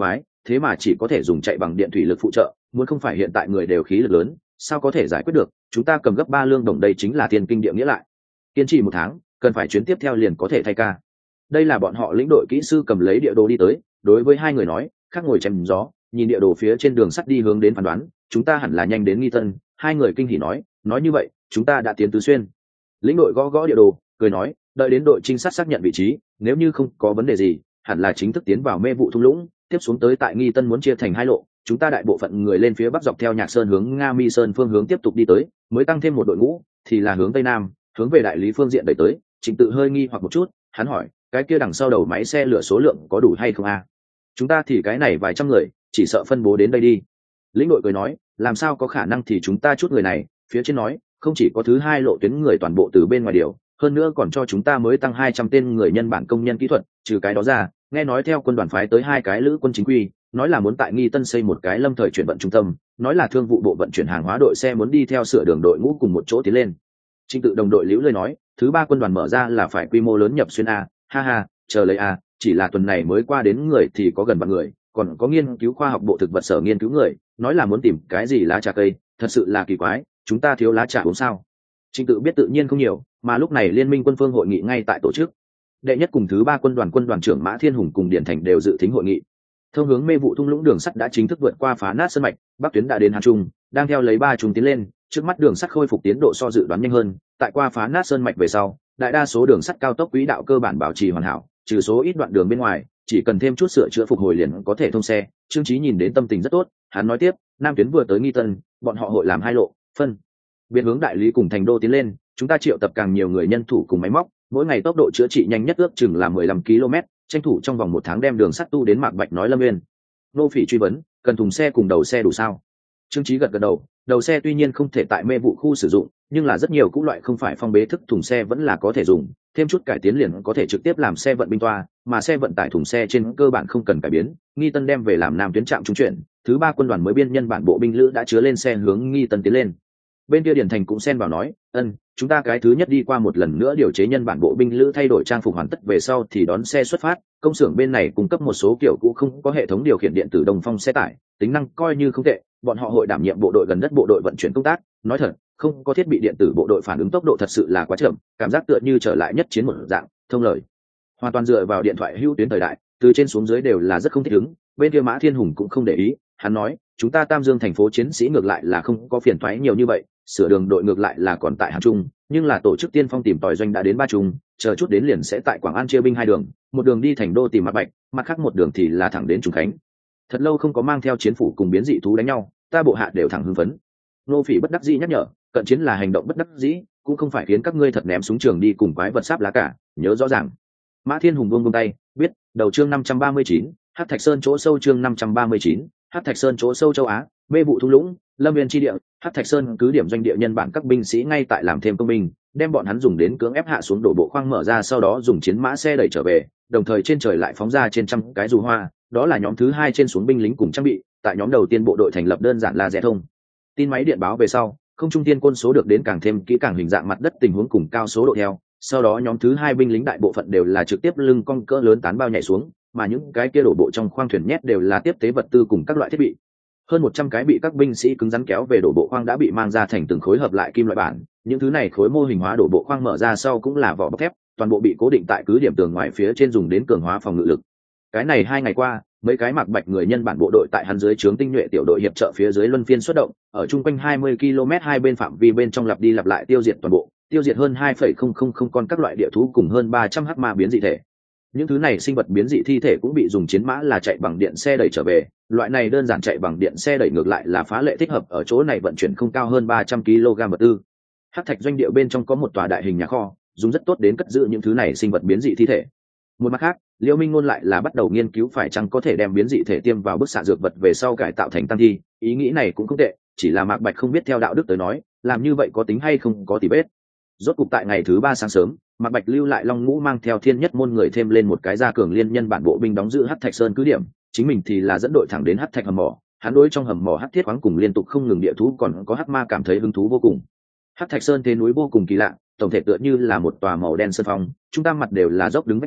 thế mà chỉ có thể dùng chạy bằng điện thủy lực phụ trợ, muốn không phải hiện tại người đều khí lực lớn sao có thể giải quyết được. Chúng ta cầm gấp ba lương đồng, đây chính là tiền kinh địa nghĩa lại. Kiên trì một tháng, cần phải chuyến tiếp theo liền có thể thay ca. Đây là bọn họ lĩnh đội kỹ sư cầm lấy địa đồ đi tới, đối với hai người nói, khác ngồi chém gió, nhìn địa đồ phía trên đường sắt đi hướng đến phán đoán, chúng ta hẳn là nhanh đến Nghi Tân. Hai người kinh hỉ nói, nói như vậy chúng ta đã tiến tứ xuyên. Lĩnh đội gõ gõ địa đồ cười nói, đợi đến đội trinh sát xác nhận vị trí, nếu như không có vấn đề gì hẳn là chính thức tiến vào mê vụ thung lũng, tiếp xuống tới tại Nghi Tân muốn chia thành hai lộ, chúng ta đại bộ phận người lên phía bắc dọc theo Nhạc Sơn hướng Nga Mi Sơn phương hướng tiếp tục đi tới, mới tăng thêm một đội ngũ thì là hướng tây nam, hướng về đại lý phương diện đẩy tới. Trịnh Tự hơi nghi hoặc một chút, hắn hỏi, cái kia đằng sau đầu máy xe lửa số lượng có đủ hay không a? Chúng ta thì cái này vài trăm người, chỉ sợ phân bố đến đây đi. Lĩnh đội cười nói, làm sao có khả năng, thì chúng ta chút người này, phía trên nói không chỉ có thứ hai lộ tuyến người toàn bộ từ bên ngoài điều, hơn nữa còn cho chúng ta mới tăng hai trăm tên người nhân bản công nhân kỹ thuật. Trừ cái đó ra, nghe nói theo quân đoàn phái tới hai cái lữ quân chính quy, nói là muốn tại Nghi Tân xây một cái lâm thời chuyển vận trung tâm, nói là thương vụ bộ vận chuyển hàng hóa đội xe muốn đi theo sửa đường đội ngũ cùng một chỗ tiến lên. Trịnh Tự đồng đội liễu lời nói, thứ ba quân đoàn mở ra là phải quy mô lớn nhập xuyên a, ha ha, chờ lấy a, chỉ là tuần này mới qua đến người thì có gần vạn người, còn có nghiên cứu khoa học bộ thực vật sở nghiên cứu người, nói là muốn tìm cái gì lá trà cây, thật sự là kỳ quái, chúng ta thiếu lá trà uống sao? Trịnh Tự biết tự nhiên không nhiều, mà lúc này liên minh quân phương hội nghị ngay tại tổ chức. Đệ nhất cùng thứ ba quân đoàn quân đoàn trưởng Mã Thiên Hùng cùng Điển Thành đều dự thính hội nghị. Thông hướng mê vụ thung lũng đường sắt đã chính thức vượt qua phá nát sơn mạch, bắc tuyến đã đến Hàn Trung, đang theo lấy ba trung tiến lên, trước mắt đường sắt khôi phục tiến độ so dự đoán nhanh hơn, tại qua phá nát sơn mạch về sau, đại đa số đường sắt cao tốc quỹ đạo cơ bản bảo trì hoàn hảo, trừ số ít đoạn đường bên ngoài, chỉ cần thêm chút sửa chữa phục hồi liền có thể thông xe. Trương Chí nhìn đến tâm tình rất tốt, hắn nói tiếp, nam tuyến vừa tới Nghi Tân, bọn họ hội làm hai lộ, phân biệt hướng đại lý cùng thành đô tiến lên, chúng ta triệu tập càng nhiều người nhân thủ cùng máy móc, mỗi ngày tốc độ chữa trị nhanh nhất ước chừng là mười lăm ki lô mét, tranh thủ trong vòng một tháng đem đường sắt tu đến Mạc Bạch nói Lâm Nguyên. Nô Phỉ truy vấn, cần thùng xe cùng đầu xe đủ sao? Trương Chí gật gật đầu, đầu xe tuy nhiên không thể tại mê vụ khu sử dụng, nhưng là rất nhiều cũ loại không phải phong bế thức thùng xe vẫn là có thể dùng, thêm chút cải tiến liền có thể trực tiếp làm xe vận binh toa, mà xe vận tải thùng xe trên cơ bản không cần cải biến. Nghi Tân đem về làm nam tuyến trạm trung chuyển, thứ ba quân đoàn mới biên nhân bản bộ binh lữ đã chứa lên xe hướng Nghi Tân tiến lên. Bên kia Điển Thành cũng xen vào nói, ân, chúng ta cái thứ nhất đi qua một lần nữa điều chế nhân bản bộ binh lữ thay đổi trang phục hoàn tất về sau thì đón xe xuất phát. Công xưởng bên này cung cấp một số kiểu cũ không có hệ thống điều khiển điện tử Đồng Phong xe tải, tính năng coi như không tệ, bọn họ hội đảm nhiệm bộ đội gần đất bộ đội vận chuyển công tác. Nói thật, không có thiết bị điện tử bộ đội phản ứng tốc độ thật sự là quá chậm, cảm giác tựa như trở lại nhất chiến một dạng, thông lời hoàn toàn dựa vào điện thoại hữu tuyến thời đại, từ trên xuống dưới đều là rất không thích ứng. Bên kia Mã Thiên Hùng cũng không để ý, hắn nói, chúng ta Tam Dương thành phố chiến sĩ ngược lại là không có phiền toái nhiều như vậy, sửa đường đội ngược lại là còn tại Hàn Trung, nhưng là tổ chức tiên phong tìm tòi doanh đã đến ba trung, chờ chút đến liền sẽ tại Quảng An chia binh hai đường, một đường đi thành đô tìm Mạc Bạch, mặt khác một đường thì là thẳng đến Trùng Khánh. Thật lâu không có mang theo chiến phủ cùng biến dị thú đánh nhau, ta bộ hạ đều thẳng hưng phấn. Nô Phỉ bất đắc dĩ nhắc nhở, cận chiến là hành động bất đắc dĩ, cũng không phải khiến các ngươi thật ném súng trường đi cùng quái vật sáp lá cả, nhớ rõ ràng. Mã Thiên Hùng buông buông tay, biết, đầu chương năm trăm ba mươi chín, Hắc Thạch Sơn chỗ sâu chương năm trăm ba mươi chín, Hắc Thạch Sơn chỗ sâu châu Á, mê vụ thung lũng, Lâm Viên chi địa, Hắc Thạch Sơn cứ điểm doanh địa nhân bản các binh sĩ ngay tại làm thêm công binh, đem bọn hắn dùng đến cưỡng ép hạ xuống đổ bộ khoang mở ra, sau đó dùng chiến mã xe đẩy trở về, đồng thời trên trời lại phóng ra trên trăm cái dù hoa, đó là nhóm thứ hai trên xuống binh lính cùng trang bị, tại nhóm đầu tiên bộ đội thành lập đơn giản là rẽ thông tin máy điện báo về sau, không trung tiên quân số được đến càng thêm kỹ càng hình dạng mặt đất tình huống cùng cao số độ theo, sau đó nhóm thứ hai binh lính đại bộ phận đều là trực tiếp lưng cong cỡ lớn tán bao nhảy xuống, mà những cái kia đổ bộ trong khoang thuyền nhét đều là tiếp tế vật tư cùng các loại thiết bị. Hơn một trăm cái bị các binh sĩ cứng rắn kéo về đổ bộ khoang đã bị mang ra thành từng khối hợp lại kim loại bản, những thứ này khối mô hình hóa đổ bộ khoang mở ra sau cũng là vỏ bọc thép, toàn bộ bị cố định tại cứ điểm tường ngoài phía trên dùng đến cường hóa phòng ngự lực. Cái này hai ngày qua, mấy cái Mạc Bạch người nhân bản bộ đội tại hắn dưới trướng tinh nhuệ tiểu đội hiệp trợ phía dưới luân phiên xuất động, ở chung quanh hai mươi ki lô mét hai bên phạm vi bên trong lặp đi lặp lại tiêu diệt toàn bộ, tiêu diệt hơn hai phẩy không không không con các loại địa thú cùng hơn ba trăm hắc ma biến dị thể. Những thứ này sinh vật biến dị thi thể cũng bị dùng chiến mã là chạy bằng điện xe đẩy trở về, loại này đơn giản chạy bằng điện xe đẩy ngược lại là phá lệ thích hợp ở chỗ này vận chuyển không cao hơn ba trăm ki lô gam vật tư. Hắc Thạch doanh địa bên trong có một tòa đại hình nhà kho, dùng rất tốt đến cất giữ những thứ này sinh vật biến dị thi thể. Một mặt khác, Liễu Minh Ngôn lại là bắt đầu nghiên cứu phải chăng có thể đem biến dị thể tiêm vào bức xạ dược vật về sau cải tạo thành tăng thi, ý nghĩ này cũng không tệ, chỉ là Mạc Bạch không biết theo đạo đức tới nói, làm như vậy có tính hay không có tỉ vết. Rốt cục tại ngày thứ ba sáng sớm, Mạc Bạch lưu lại Long Ngũ mang theo Thiên Nhất môn người thêm lên một cái gia cường liên nhân bản bộ binh đóng giữ Hắc Thạch Sơn cứ điểm, chính mình thì là dẫn đội thẳng đến Hắc Thạch hầm mỏ. Hắn đối trong hầm mỏ hắc thiết khoáng cùng liên tục không ngừng địa thú còn có hắc ma cảm thấy hứng thú vô cùng. Hắc Thạch Sơn thế núi vô cùng kỳ lạ, tổng thể tựa như là một tòa màu đen sơn phong, trung tâm mặt đều là dốc đứng vách núi,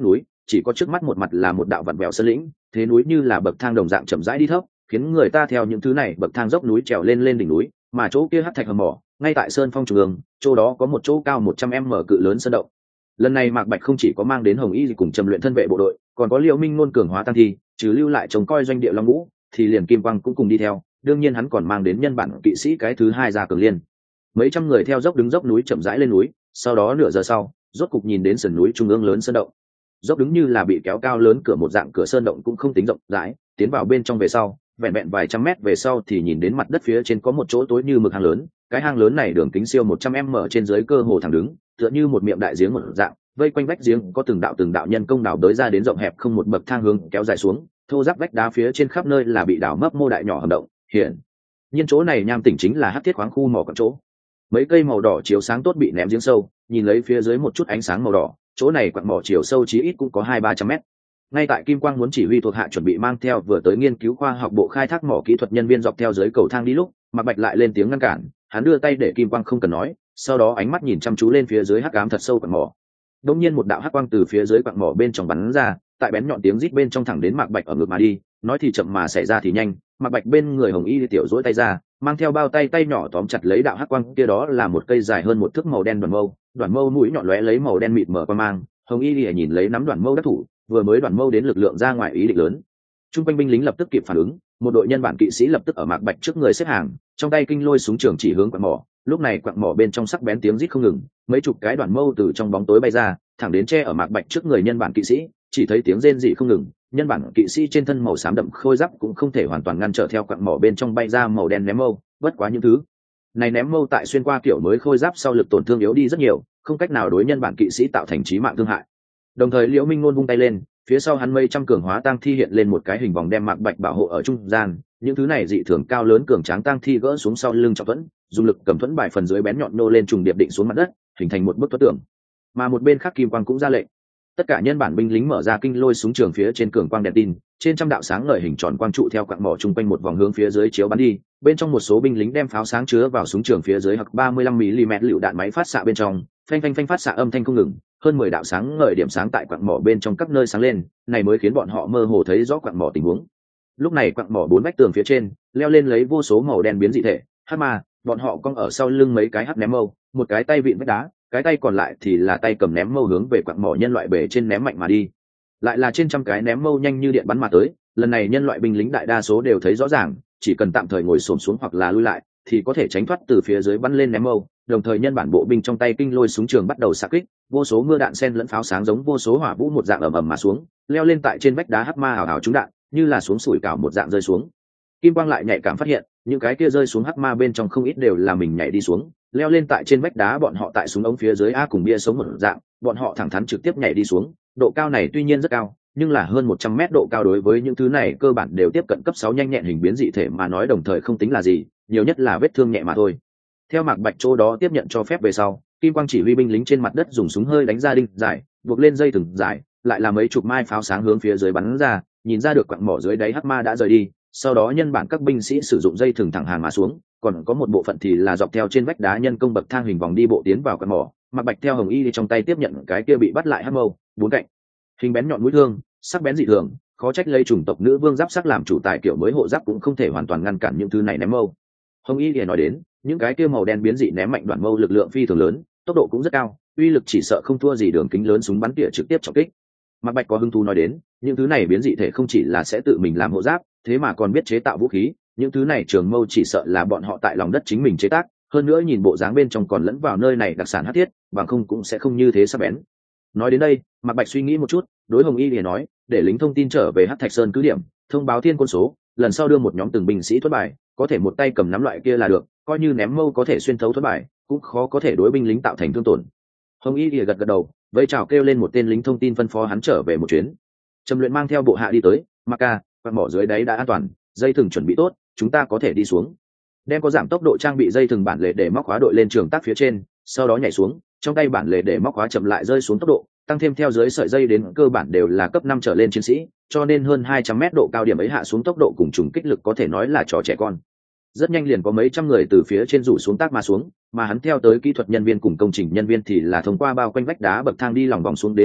chỉ có trước mắt một mặt là một đạo vặn vẹo sơn lĩnh, thế núi như là bậc thang đồng dạng chậm rãi đi thấp, khiến người ta theo những thứ này bậc thang dốc núi trèo lên lên đỉnh núi, mà chỗ kia hắc thạch hầm mỏ ngay tại sơn phong trung ương, chỗ đó có một chỗ cao một trăm mét cự lớn sơn động. Lần này Mạc Bạch không chỉ có mang đến Hồng Y cùng trầm luyện thân vệ bộ đội, còn có Liễu Minh Nôn cường hóa tăng thi, trừ lưu lại trông coi doanh địa Long Vũ, thì liền Kim Quang cũng cùng đi theo, đương nhiên hắn còn mang đến nhân bản kỵ sĩ cái thứ hai ra cường liên. Mấy trăm người theo dốc đứng dốc núi chậm rãi lên núi, sau đó nửa giờ sau, rốt cục nhìn đến sườn núi trung ương lớn sơn động. Dốc đứng như là bị kéo cao lớn cửa một dạng cửa sơn động cũng không tính rộng rãi, tiến vào bên trong về sau, vẹn vẹn vài trăm mét về sau thì nhìn đến mặt đất phía trên có một chỗ tối như mực hang lớn, cái hang lớn này đường kính siêu một trăm mét trên dưới cơ hồ thẳng đứng, tựa như một miệng đại giếng một dạng, vây quanh vách giếng có từng đạo từng đạo nhân công đào đới ra đến rộng hẹp không một bậc thang hướng kéo dài xuống, thô ráp vách đá phía trên khắp nơi là bị đào mấp mô đại nhỏ hầm động, hiện nhiên chỗ này nham tỉnh chính là hắc thiết khoáng khu mỏ quặng chỗ. Mấy cây màu đỏ chiếu sáng tốt bị ném giếng sâu, nhìn lấy phía dưới một chút ánh sáng màu đỏ, chỗ này quặng mỏ chiều sâu chí ít cũng có hai ba trăm mét. Ngay tại Kim Quang muốn chỉ huy thuộc hạ chuẩn bị mang theo vừa tới nghiên cứu khoa học bộ khai thác mỏ kỹ thuật nhân viên dọc theo dưới cầu thang đi lúc, Mạc Bạch lại lên tiếng ngăn cản, hắn đưa tay để Kim Quang không cần nói, sau đó ánh mắt nhìn chăm chú lên phía dưới hắc ám thật sâu quặng mỏ. Đột nhiên một đạo hắc quang từ phía dưới quặng mỏ bên trong bắn ra, tại bén nhọn tiếng rít bên trong thẳng đến Mạc Bạch ở ngực mà đi, nói thì chậm mà xảy ra thì nhanh, Mạc Bạch bên người Hồng Y tiểu duỗi tay ra, mang theo bao tay tay nhỏ tóm chặt lấy đạo hắc quang kia, đó là một cây dài hơn một thước màu đen đoàn mâu, đoàn mâu mũi nhọn lóe lấy màu đen mịt mờ qua mang, Hồng Y lìa nhìn lấy nắm đoàn mâu đắc thủ, vừa mới đoàn mâu đến lực lượng ra ngoài ý định lớn. Trung quanh binh lính lập tức kịp phản ứng, một đội nhân bản kỵ sĩ lập tức ở Mạc Bạch trước người xếp hàng, trong tay kinh lôi súng trường chỉ hướng quặng mỏ, lúc này quặng mỏ bên trong sắc bén tiếng rít không ngừng, mấy chục cái đoàn mâu từ trong bóng tối bay ra, thẳng đến che ở Mạc Bạch trước người nhân bản kỵ sĩ, chỉ thấy tiếng rên rỉ không ngừng, nhân bản kỵ sĩ trên thân màu xám đậm khôi giáp cũng không thể hoàn toàn ngăn trở theo quặng mỏ bên trong bay ra màu đen ném mâu, bất quá những thứ này ném mâu tại xuyên qua kiểu mới khôi giáp sau lực tổn thương yếu đi rất nhiều, không cách nào đối nhân bản kỵ sĩ tạo thành chí mạng thương hại. Đồng thời Liễu Minh Nôn vung tay lên, phía sau hắn mây trăm cường hóa tang thi hiện lên một cái hình vòng đem Mạc Bạch bảo hộ ở trung gian, những thứ này dị thường cao lớn cường tráng tang thi gỡ xuống sau lưng trọng thuẫn, dùng lực cầm thuẫn bài phần dưới bén nhọn nô lên trùng điệp định xuống mặt đất, hình thành một bức thuẫn tượng. Mà một bên khác Kim Quang cũng ra lệnh, tất cả nhân bản binh lính mở ra kinh lôi súng trường phía trên cường quang đèn tin, trên trăm đạo sáng ngời hình tròn quang trụ theo quặng mỏ chung quanh một vòng hướng phía dưới chiếu bắn đi, bên trong một số binh lính đem pháo sáng chứa vào súng trường phía dưới hoặc ba mươi lăm mi li mét lựu đạn máy phát xạ bên trong, phanh phanh phanh phát xạ âm thanh không ngừng, hơn mười đạo sáng ngời điểm sáng tại quặng mỏ bên trong các nơi sáng lên, này mới khiến bọn họ mơ hồ thấy rõ quặng mỏ tình huống. Lúc này quặng mỏ bốn vách tường phía trên leo lên lấy vô số màu đen biến dị thể, hắc ma, bọn họ cong ở sau lưng mấy cái hắc ném mâu, một cái tay vịn vách đá, cái tay còn lại thì là tay cầm ném mâu hướng về quặng mỏ nhân loại bể trên ném mạnh mà đi. Lại là trên trăm cái ném mâu nhanh như điện bắn mà tới, lần này nhân loại binh lính đại đa số đều thấy rõ ràng, chỉ cần tạm thời ngồi xổm xuống hoặc là lui lại thì có thể tránh thoát từ phía dưới bắn lên ném mâu. Đồng thời nhân bản bộ binh trong tay kinh lôi súng trường bắt đầu xạ kích, vô số mưa đạn sen lẫn pháo sáng giống vô số hỏa vũ một dạng ầm ầm mà xuống, leo lên tại trên vách đá hắc ma hào hào trúng đạn, như là xuống sủi cảo một dạng rơi xuống. Kim Quang lại nhạy cảm phát hiện, những cái kia rơi xuống hắc ma bên trong không ít đều là mình nhảy đi xuống, leo lên tại trên vách đá, bọn họ tại súng ống phía dưới a cùng bia sống một dạng, bọn họ thẳng thắn trực tiếp nhảy đi xuống. Độ cao này tuy nhiên rất cao, nhưng là hơn một trăm mét độ cao đối với những thứ này cơ bản đều tiếp cận cấp sáu nhanh nhẹn hình biến dị thể mà nói đồng thời không tính là gì, nhiều nhất là vết thương nhẹ mà thôi. Theo Mạc Bạch chỗ đó tiếp nhận cho phép về sau, Kim Quang chỉ huy binh lính trên mặt đất dùng súng hơi đánh ra đinh dài, buộc lên dây thừng dài, lại là mấy chục mai pháo sáng hướng phía dưới bắn ra, nhìn ra được quặng mỏ dưới đáy hắc ma đã rời đi. Sau đó nhân bản các binh sĩ sử dụng dây thừng thẳng hàng mà xuống, còn có một bộ phận thì là dọc theo trên vách đá nhân công bậc thang hình vòng đi bộ tiến vào quặng mỏ. Mạc Bạch theo Hồng Y đi trong tay tiếp nhận cái kia bị bắt lại hắc mâu, bốn cạnh hình bén nhọn mũi thương, sắc bén dị thường, khó trách lấy chủng tộc nữ vương giáp sắc làm chủ tài kiểu mới hộ giáp cũng không thể hoàn toàn ngăn cản những thứ này ném mâu. Hồng Y thì nói đến, những cái kia màu đen biến dị ném mạnh đoạn mâu lực lượng phi thường lớn, tốc độ cũng rất cao, uy lực chỉ sợ không thua gì đường kính lớn súng bắn tỉa trực tiếp trọng kích. Mạc Bạch có hứng thú nói đến, những thứ này biến dị thể không chỉ là sẽ tự mình làm hộ giáp, thế mà còn biết chế tạo vũ khí, những thứ này trường mâu chỉ sợ là bọn họ tại lòng đất chính mình chế tác, hơn nữa nhìn bộ dáng bên trong còn lẫn vào nơi này đặc sản hắc thiết, bằng không cũng sẽ không như thế sắc bén. Nói đến đây, Mạc Bạch suy nghĩ một chút, đối Hồng Y liền nói, để lính thông tin trở về Hắc Thạch Sơn cứ điểm, thông báo thiên quân số, lần sau đưa một nhóm từng binh sĩ thoát bài, có thể một tay cầm nắm loại kia là được, coi như ném mâu có thể xuyên thấu thoát bài, cũng khó có thể đối binh lính tạo thành thương tổn. Hồng Y lìa gật gật đầu, vẫy chào kêu lên một tên lính thông tin phân phó hắn trở về một chuyến. Trầm Luyện mang theo bộ hạ đi tới, Mạc ca, quặng mỏ dưới đáy đã an toàn, dây thừng chuẩn bị tốt, chúng ta có thể đi xuống. Đem có giảm tốc độ trang bị dây thừng bản lề để móc khóa đội lên trường tác phía trên, sau đó nhảy xuống, trong tay bản lề để móc khóa chậm lại rơi xuống tốc độ, tăng thêm theo dưới sợi dây đến cơ bản đều là cấp năm trở lên chiến sĩ, cho nên hơn hai trăm mét độ cao điểm ấy hạ xuống tốc độ cùng trùng kích lực có thể nói là trò trẻ con. Rất nhanh liền có mấy trăm người từ phía trên rủ xuống tác mà xuống, mà hắn theo tới kỹ thuật nhân viên cùng công trình nhân viên thì là thông qua bao quanh vách đá bậc thang đi lòng vòng xuống đến cùng bộ,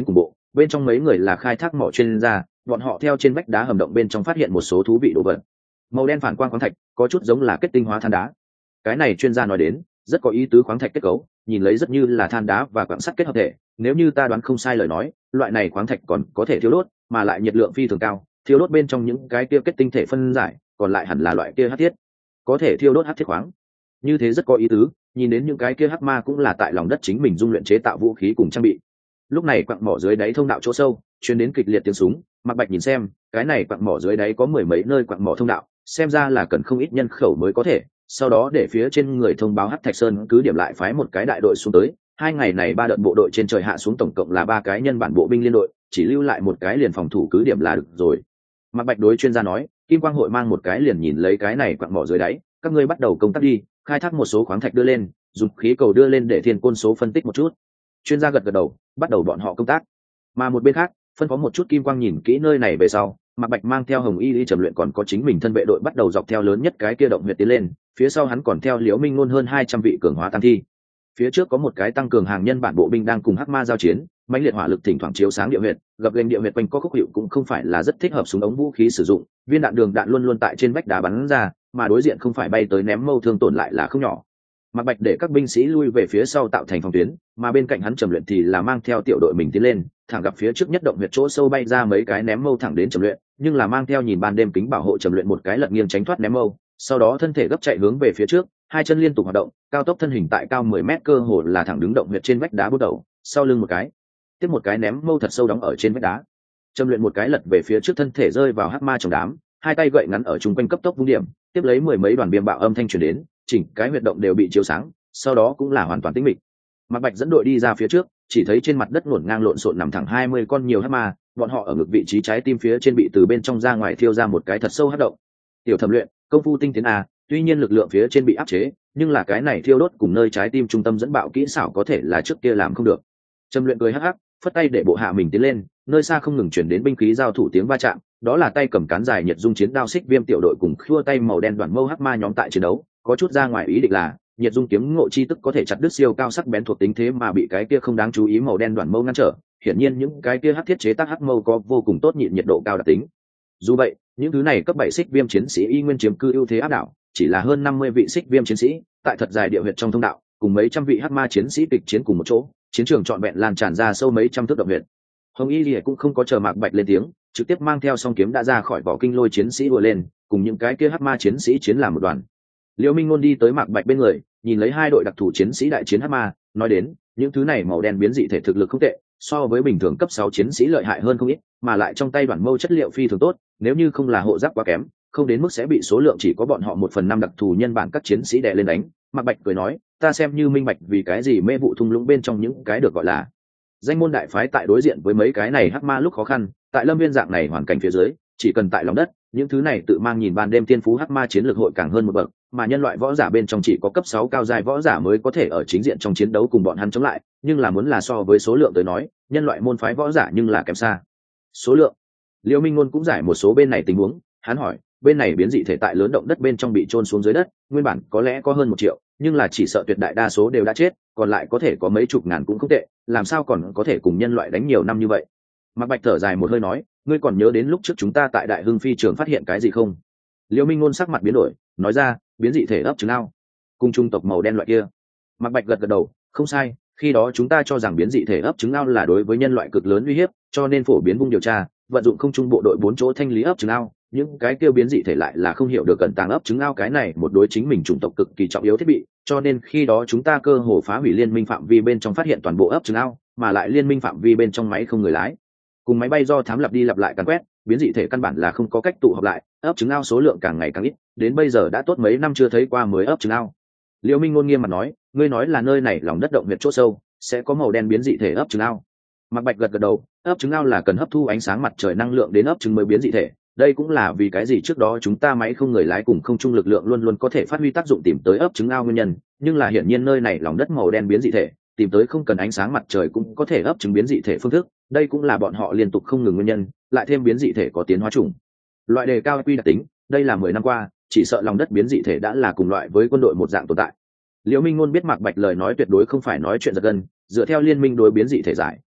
bên trong mấy người là khai thác mỏ chuyên gia, bọn họ theo trên vách đá hầm động bên trong phát hiện một số thú vị đồ vật. Màu đen phản quang khoáng thạch, có chút giống là kết tinh hóa than đá. Cái này chuyên gia nói đến, rất có ý tứ, khoáng thạch kết cấu, nhìn lấy rất như là than đá và quặng sắt kết hợp thể, nếu như ta đoán không sai lời nói, loại này khoáng thạch còn có thể thiêu đốt, mà lại nhiệt lượng phi thường cao, thiêu đốt bên trong những cái kia kết tinh thể phân giải, còn lại hẳn là loại kia hắc thiết, có thể thiêu đốt hắc thiết khoáng. Như thế rất có ý tứ, nhìn đến những cái kia hắc ma cũng là tại lòng đất chính mình dung luyện chế tạo vũ khí cùng trang bị. Lúc này quặng mỏ dưới đáy thông đạo chỗ sâu truyền đến kịch liệt tiếng súng. Mạc Bạch nhìn xem, cái này quặng mỏ dưới đáy có mười mấy nơi quặng mỏ thông đạo, xem ra là cần không ít nhân khẩu mới có thể. Sau đó để phía trên người thông báo Hắc Thạch Sơn cứ điểm lại phái một cái đại đội xuống tới. Hai ngày này ba đợt bộ đội trên trời hạ xuống, tổng cộng là ba cái nhân bản bộ binh liên đội, chỉ lưu lại một cái liền phòng thủ cứ điểm là được rồi. Mạc Bạch đối chuyên gia nói, Kim Quang hội mang một cái liền nhìn lấy cái này quặng mỏ dưới đáy, các ngươi bắt đầu công tác đi, khai thác một số khoáng thạch đưa lên, dùng khí cầu đưa lên để thiên côn số phân tích một chút. Chuyên gia gật gật đầu, bắt đầu bọn họ công tác. Mà một bên khác, phân phó một chút Kim Quang nhìn kỹ nơi này về sau, Mạc Bạch mang theo Hồng Y Lý Trầm Luyện còn có chính mình thân vệ đội bắt đầu dọc theo lớn nhất cái kia động huyệt tiến lên, phía sau hắn còn theo Liễu Minh Ngôn hơn hai trăm vị cường hóa tăng thi. Phía trước có một cái tăng cường hàng nhân bản bộ binh đang cùng hắc ma giao chiến, mãnh liệt hỏa lực thỉnh thoảng chiếu sáng địa huyệt, gập ghềnh địa huyệt quanh có khúc hiệu cũng không phải là rất thích hợp súng ống vũ khí sử dụng, viên đạn đường đạn luôn luôn tại trên vách đá bắn ra, mà đối diện không phải bay tới ném mâu thương tổn lại là không nhỏ. Mạc Bạch để các binh sĩ lui về phía sau tạo thành phòng tuyến, mà bên cạnh hắn Trầm Luyện thì là mang theo tiểu đội mình tiến lên, thẳng gặp phía trước nhất động huyệt chỗ sâu bay ra mấy cái ném mâu thẳng đến Trầm Luyện, nhưng là mang theo nhìn ban đêm kính bảo hộ Trầm Luyện một cái lật nghiêng tránh thoát ném mâu, sau đó thân thể gấp chạy hướng về phía trước, hai chân liên tục hoạt động, cao tốc thân hình tại cao mười mét cơ hồ là thẳng đứng động huyệt trên vách đá bút đầu, sau lưng một cái, tiếp một cái ném mâu thật sâu đóng ở trên vách đá. Trầm Luyện một cái lật về phía trước, thân thể rơi vào hắc ma trong đám, hai tay gậy ngắn ở trung quanh cấp tốc vung điểm, tiếp lấy mười mấy đoàn biêm bạo âm thanh truyền đến, chỉnh cái huyệt động đều bị chiếu sáng, sau đó cũng là hoàn toàn tĩnh mịch. Mạc Bạch dẫn đội đi ra phía trước, chỉ thấy trên mặt đất ngổn ngang lộn xộn nằm thẳng hai mươi con nhiều hắc ma, bọn họ ở ngực vị trí trái tim phía trên bị từ bên trong ra ngoài thiêu ra một cái thật sâu hắc động. Tiểu Thẩm Luyện, công phu tinh tiến a, tuy nhiên lực lượng phía trên bị áp chế, nhưng là cái này thiêu đốt cùng nơi trái tim trung tâm dẫn bạo kỹ xảo có thể là trước kia làm không được. Trầm Luyện cười hắc hắc, phất tay để bộ hạ mình tiến lên, nơi xa không ngừng chuyển đến binh khí giao thủ tiếng va chạm, đó là tay cầm cán dài nhiệt dung chiến đao xích viêm tiểu đội cùng khua tay màu đen đoàn mâu hắc ma nhóm tại chiến đấu, có chút ra ngoài ý định là nhiệt dung kiếm ngộ chi tức có thể chặt đứt siêu cao sắc bén thuộc tính, thế mà bị cái kia không đáng chú ý màu đen đoàn mâu ngăn trở. Hiển nhiên những cái kia hắc thiết chế tác hắc mâu có vô cùng tốt nhịn nhiệt độ cao đặc tính. Dù vậy, những thứ này cấp bảy xích viêm chiến sĩ y nguyên chiếm cư ưu thế áp đảo, chỉ là hơn năm mươi vị xích viêm chiến sĩ tại thật dài địa huyệt trong thông đạo, cùng mấy trăm vị hắc ma chiến sĩ kịch chiến cùng một chỗ, chiến trường trọn vẹn lan tràn ra sâu mấy trăm thước động huyệt. Hồng Y Lìa cũng không có chờ Mạc Bạch lên tiếng, trực tiếp mang theo song kiếm đã ra khỏi vỏ kinh lôi chiến sĩ vừa lên, cùng những cái kia hắc ma chiến sĩ chiến làm một đoàn. Liễu Minh Ngôn đi tới Mạc Bạch bên người, nhìn lấy hai đội đặc thù chiến sĩ đại chiến hắc ma, nói đến, những thứ này màu đen biến dị thể thực lực không tệ, so với bình thường cấp sáu chiến sĩ lợi hại hơn không ít, mà lại trong tay đoàn mâu chất liệu phi thường tốt, nếu như không là hộ giáp quá kém, không đến mức sẽ bị số lượng chỉ có bọn họ một phần năm đặc thù nhân bản các chiến sĩ đè lên đánh. Mạc Bạch cười nói, ta xem như minh bạch vì cái gì mê vụ thung lũng bên trong những cái được gọi là danh môn đại phái tại đối diện với mấy cái này hắc ma lúc khó khăn, tại Lâm Viên dạng này hoàn cảnh phía dưới, chỉ cần tại lòng đất, những thứ này tự mang nhìn ban đêm thiên phú hắc ma chiến lược hội càng hơn một bậc, mà nhân loại võ giả bên trong chỉ có cấp sáu cao giai võ giả mới có thể ở chính diện trong chiến đấu cùng bọn hắn chống lại, nhưng là muốn là so với số lượng tới nói, nhân loại môn phái võ giả nhưng là kém xa. Số lượng. Liễu Minh Ngôn cũng giải một số bên này tình huống, hắn hỏi, bên này biến dị thể tại lớn động đất bên trong bị chôn xuống dưới đất, nguyên bản có lẽ có hơn một triệu, nhưng là chỉ sợ tuyệt đại đa số đều đã chết, còn lại có thể có mấy chục ngàn cũng không tệ, làm sao còn có thể cùng nhân loại đánh nhiều năm như vậy. Mạc Bạch thở dài một hơi nói, ngươi còn nhớ đến lúc trước chúng ta tại Đại Hưng Phi trường phát hiện cái gì không? Liễu Minh Ngôn sắc mặt biến đổi, nói ra, biến dị thể ấp trứng ao, cùng trung tộc màu đen loại kia. Mạc Bạch gật gật đầu, không sai, khi đó chúng ta cho rằng biến dị thể ấp trứng ao là đối với nhân loại cực lớn uy hiếp, cho nên phổ biến vùng điều tra, vận dụng không trung bộ đội bốn chỗ thanh lý ấp trứng ao, những cái kêu biến dị thể lại là không hiểu được cẩn tàng ấp trứng ao cái này một đối chính mình chủng tộc cực kỳ trọng yếu thiết bị, cho nên khi đó chúng ta cơ hồ phá hủy liên minh phạm vi bên trong, phát hiện toàn bộ ấp trứng ao, mà lại liên minh phạm vi bên trong máy không người lái, cùng máy bay do thám lặp đi lặp lại càn quét, biến dị thể căn bản là không có cách tụ họp lại, ấp trứng ao số lượng càng ngày càng ít, đến bây giờ đã tốt mấy năm chưa thấy qua mới ấp trứng ao. Liễu Minh Ngôn nghiêm mặt nói, ngươi nói là nơi này lòng đất động huyệt chỗ sâu sẽ có màu đen biến dị thể ấp trứng ao. Mạc Bạch gật gật đầu, ấp trứng ao là cần hấp thu ánh sáng mặt trời năng lượng đến ấp trứng mới biến dị thể, đây cũng là vì cái gì trước đó chúng ta máy không người lái cùng không trung lực lượng luôn luôn có thể phát huy tác dụng tìm tới ấp trứng ao nguyên nhân, nhưng là hiển nhiên nơi này lòng đất màu đen biến dị thể tìm tới không cần ánh sáng mặt trời cũng có thể ấp trứng biến dị thể phương thức, đây cũng là bọn họ liên tục không ngừng nguyên nhân, lại thêm biến dị thể có tiến hóa chủng loại đề cao quy đặc tính, đây là mười năm qua chỉ sợ lòng đất biến dị thể đã là cùng loại với quân đội một dạng tồn tại. Liễu Minh Ngôn biết Mạc Bạch lời nói tuyệt đối không phải nói chuyện giật gân, dựa theo liên minh đối biến dị thể giải,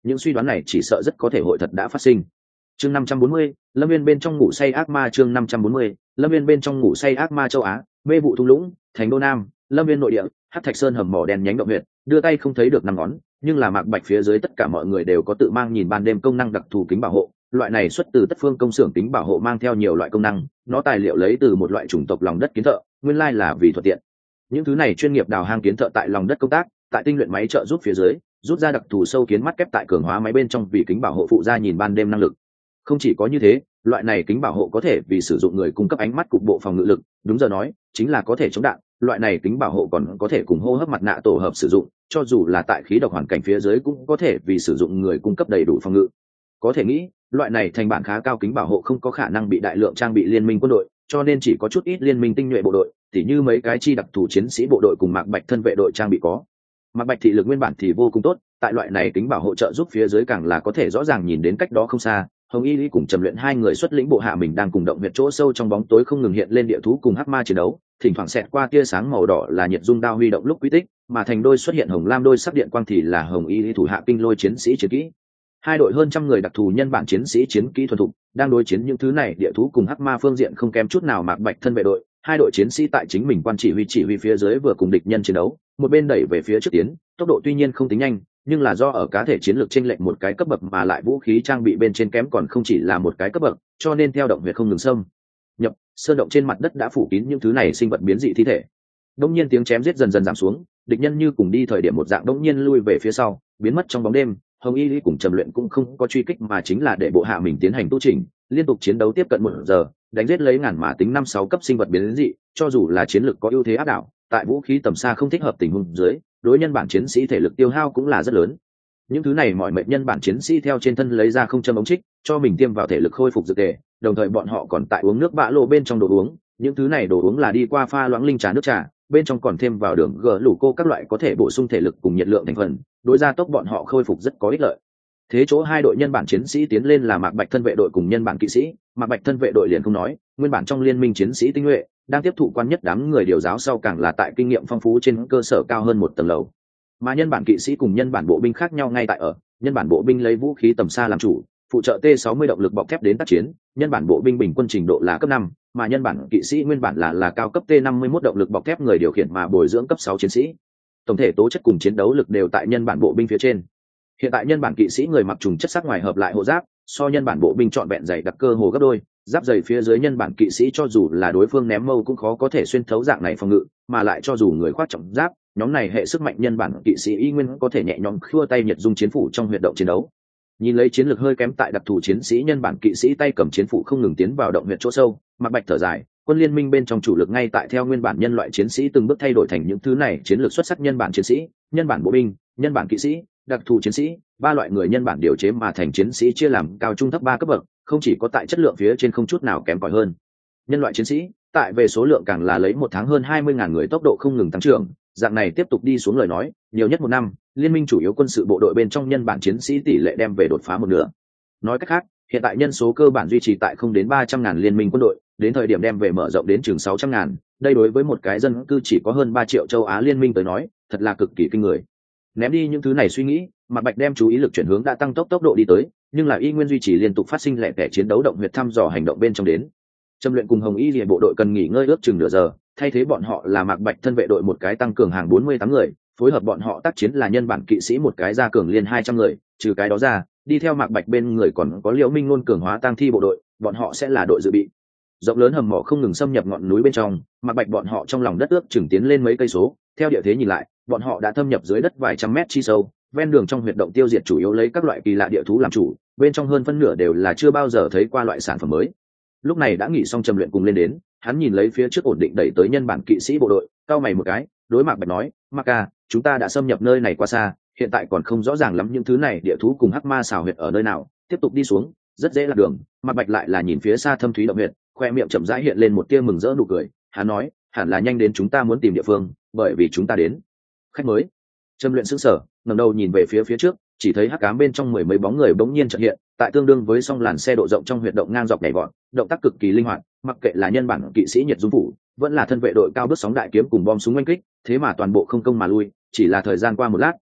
những suy đoán này chỉ sợ rất có thể hội thật đã phát sinh. Chương năm trăm bốn mươi, Lâm Viên bên trong ngủ say ác ma. Chương năm trăm bốn mươi, Lâm Viên bên trong ngủ say ác ma. Châu Á, mê vụ thung lũng, thành đô Nam, Lâm Viên nội địa, Hắc Thạch Sơn hầm mỏ đen nhánh động huyệt, đưa tay không thấy được năm ngón, nhưng là Mạc Bạch phía dưới tất cả mọi người đều có tự mang nhìn ban đêm công năng đặc thù kính bảo hộ. Loại này xuất từ Tất Phương công xưởng kính bảo hộ mang theo nhiều loại công năng, nó tài liệu lấy từ một loại chủng tộc lòng đất kiến thợ, nguyên lai là vì thuận tiện. Những thứ này chuyên nghiệp đào hang kiến thợ tại lòng đất công tác, tại tinh luyện máy trợ giúp phía dưới, rút ra đặc thù sâu kiến mắt kép tại cường hóa máy bên trong vì kính bảo hộ phụ ra nhìn ban đêm năng lực. Không chỉ có như thế, loại này kính bảo hộ có thể vì sử dụng người cung cấp ánh mắt cục bộ phòng ngự lực, đúng giờ nói chính là có thể chống đạn. Loại này kính bảo hộ còn có thể cùng hô hấp mặt nạ tổ hợp sử dụng, cho dù là tại khí độc hoàn cảnh phía dưới cũng có thể vì sử dụng người cung cấp đầy đủ phòng ngự. Có thể nghĩ, loại này thành bản khá cao kính bảo hộ không có khả năng bị đại lượng trang bị liên minh quân đội, cho nên chỉ có chút ít liên minh tinh nhuệ bộ đội, tỉ như mấy cái chi đặc thù chiến sĩ bộ đội cùng Mạc Bạch thân vệ đội trang bị có. Mạc Bạch thị lực nguyên bản thì vô cùng tốt, tại loại này kính bảo hộ trợ giúp phía dưới càng là có thể rõ ràng nhìn đến cách đó không xa. Hồng Y Lý cùng Trầm Luyện hai người xuất lĩnh bộ hạ mình đang cùng động huyệt chỗ sâu trong bóng tối không ngừng hiện lên địa thú cùng hắc ma chiến đấu, thỉnh thoảng xẹt qua tia sáng màu đỏ là nhiệt dung đao huy động lúc quy tích, mà thành đôi xuất hiện hồng lam đôi sắc điện quang thì là Hồng Y Lý thủ hạ kinh lôi chiến sĩ chiến kỹ. Hai đội hơn trăm người đặc thù nhân bản chiến sĩ chiến kỹ thuần thục, đang đối chiến những thứ này địa thú cùng hắc ma phương diện không kém chút nào Mạc Bạch thân vệ đội. Hai đội chiến sĩ tại chính mình quan chỉ huy chỉ huy phía dưới vừa cùng địch nhân chiến đấu, một bên đẩy về phía trước tiến, tốc độ tuy nhiên không tính nhanh, nhưng là do ở cá thể chiến lược chênh lệch một cái cấp bậc mà lại vũ khí trang bị bên trên kém còn không chỉ là một cái cấp bậc, cho nên theo động huyệt không ngừng xâm nhập, sơn động trên mặt đất đã phủ kín những thứ này sinh vật biến dị thi thể. Đông nhiên tiếng chém giết dần dần giảm xuống, địch nhân như cùng đi thời điểm một dạng đông nhiên lui về phía sau, biến mất trong bóng đêm. Hồng Y Lý cùng Trầm Luyện cũng không có truy kích mà chính là để bộ hạ mình tiến hành tu chỉnh, liên tục chiến đấu tiếp cận một giờ, đánh giết lấy ngàn mã tính năm sáu cấp sinh vật biến dị, cho dù là chiến lược có ưu thế áp đảo, tại vũ khí tầm xa không thích hợp tình huống dưới, đối nhân bản chiến sĩ thể lực tiêu hao cũng là rất lớn. Những thứ này mọi mệnh nhân bản chiến sĩ theo trên thân lấy ra không châm ống trích, cho mình tiêm vào thể lực khôi phục dược tề, đồng thời bọn họ còn tại uống nước bã lộ bên trong đồ uống, những thứ này đồ uống là đi qua pha loãng linh trà nước trà, bên trong còn thêm vào đường gờ lũ cô các loại có thể bổ sung thể lực cùng nhiệt lượng thành phần, đối gia tốc bọn họ khôi phục rất có ích lợi. Thế chỗ hai đội nhân bản chiến sĩ tiến lên là Mạc Bạch thân vệ đội cùng nhân bản kỵ sĩ. Mạc Bạch thân vệ đội liền không nói, nguyên bản trong liên minh chiến sĩ tinh nhuệ đang tiếp thụ quan nhất đám người điều giáo sau càng là tại kinh nghiệm phong phú trên cơ sở cao hơn một tầng lầu. Mà nhân bản kỵ sĩ cùng nhân bản bộ binh khác nhau ngay tại ở, nhân bản bộ binh lấy vũ khí tầm xa làm chủ, phụ trợ T sáu mươi động lực bọc thép đến tác chiến, nhân bản bộ binh bình quân trình độ là cấp năm, mà nhân bản kỵ sĩ nguyên bản là là cao cấp T năm mươi mốt động lực bọc thép người điều khiển mà bồi dưỡng cấp sáu chiến sĩ. Tổng thể tố chất cùng chiến đấu lực đều tại nhân bản bộ binh phía trên. Hiện tại nhân bản kỵ sĩ người mặc trùng chất sắc ngoài hợp lại hộ giáp, so nhân bản bộ binh trọn vẹn dày đặc cơ hồ gấp đôi, giáp dày phía dưới nhân bản kỵ sĩ cho dù là đối phương ném mâu cũng khó có thể xuyên thấu dạng này phòng ngự, mà lại cho dù người khoác trọng giáp, nhóm này hệ sức mạnh nhân bản kỵ sĩ y nguyên có thể nhẹ nhõm khua tay nhiệt dung chiến phủ trong huyệt động chiến đấu. Nhìn lấy chiến lược hơi kém tại đặc thù chiến sĩ nhân bản kỵ sĩ tay cầm chiến phủ không ngừng tiến vào động huyệt chỗ sâu, Mạc Bạch thở dài, quân liên minh bên trong chủ lực ngay tại theo nguyên bản nhân loại chiến sĩ từng bước thay đổi thành những thứ này chiến lược xuất sắc nhân bản chiến sĩ, nhân bản bộ binh, nhân bản kỵ sĩ, đặc thù chiến sĩ, ba loại người nhân bản điều chế mà thành chiến sĩ chia làm cao trung thấp ba cấp bậc, không chỉ có tại chất lượng phía trên không chút nào kém cỏi hơn. Nhân loại chiến sĩ, tại về số lượng càng là lấy một tháng hơn hai mươi ngàn người tốc độ không ngừng tăng trưởng, dạng này tiếp tục đi xuống lời nói, nhiều nhất một năm, liên minh chủ yếu quân sự bộ đội bên trong nhân bản chiến sĩ tỷ lệ đem về đột phá một nửa. Nói cách khác, hiện tại nhân số cơ bản duy trì tại không đến ba trăm ngàn liên minh quân đội, đến thời điểm đem về mở rộng đến chừng sáu trăm ngàn, đây đối với một cái dân cư chỉ có hơn ba triệu châu Á liên minh tới nói, thật là cực kỳ kinh người. Ném đi những thứ này suy nghĩ, Mạc Bạch đem chú ý lực chuyển hướng đã tăng tốc tốc độ đi tới, nhưng là y nguyên duy trì liên tục phát sinh lẻ tẻ chiến đấu động huyệt thăm dò hành động bên trong đến. Trầm Luyện cùng Hồng Y Liệt bộ đội cần nghỉ ngơi ước chừng nửa giờ, thay thế bọn họ là Mạc Bạch thân vệ đội một cái tăng cường hàng bốn mươi tám người, phối hợp bọn họ tác chiến là nhân bản kỵ sĩ một cái gia cường liên hai trăm người, trừ cái đó ra, đi theo Mạc Bạch bên người còn có Liễu Minh Nôn cường hóa tăng thi bộ đội, bọn họ sẽ là đội dự bị. Rộng lớn hầm mỏ không ngừng xâm nhập ngọn núi bên trong, Mạc Bạch bọn họ trong lòng đất ước chừng tiến lên mấy cây số, theo địa thế nhìn lại, bọn họ đã thâm nhập dưới đất vài trăm mét chi sâu, ven đường trong huyệt động tiêu diệt chủ yếu lấy các loại kỳ lạ địa thú làm chủ, bên trong hơn phân nửa đều là chưa bao giờ thấy qua loại sản phẩm mới. Lúc này đã nghỉ xong Trầm Luyện cùng lên đến, hắn nhìn lấy phía trước ổn định đẩy tới nhân bản kỵ sĩ bộ đội, cau mày một cái, đối Mạc Bạch nói, Mạc ca, chúng ta đã xâm nhập nơi này quá xa, hiện tại còn không rõ ràng lắm những thứ này địa thú cùng hắc ma xào huyệt ở nơi nào, tiếp tục đi xuống, rất dễ lạc đường. Mạc Bạch lại là nhìn phía xa thâm thúy động huyệt, khoe miệng chậm rãi hiện lên một tia mừng rỡ nụ cười, hắn nói, hẳn là nhanh đến chúng ta muốn tìm địa phương, bởi vì chúng ta đến. Khách mới. Trầm Luyện sững sờ, ngẩng đầu nhìn về phía phía trước, chỉ thấy hắc ám bên trong mười mấy bóng người bỗng nhiên chợt hiện, tại tương đương với song làn xe độ rộng trong huyệt động ngang dọc nhảy vọt, động tác cực kỳ linh hoạt, mặc kệ là nhân bản kỵ sĩ nhiệt dung phủ, vẫn là thân vệ đội cao bước sóng đại kiếm cùng bom súng oanh kích, thế mà toàn bộ không công mà lui, chỉ là thời gian qua một lát,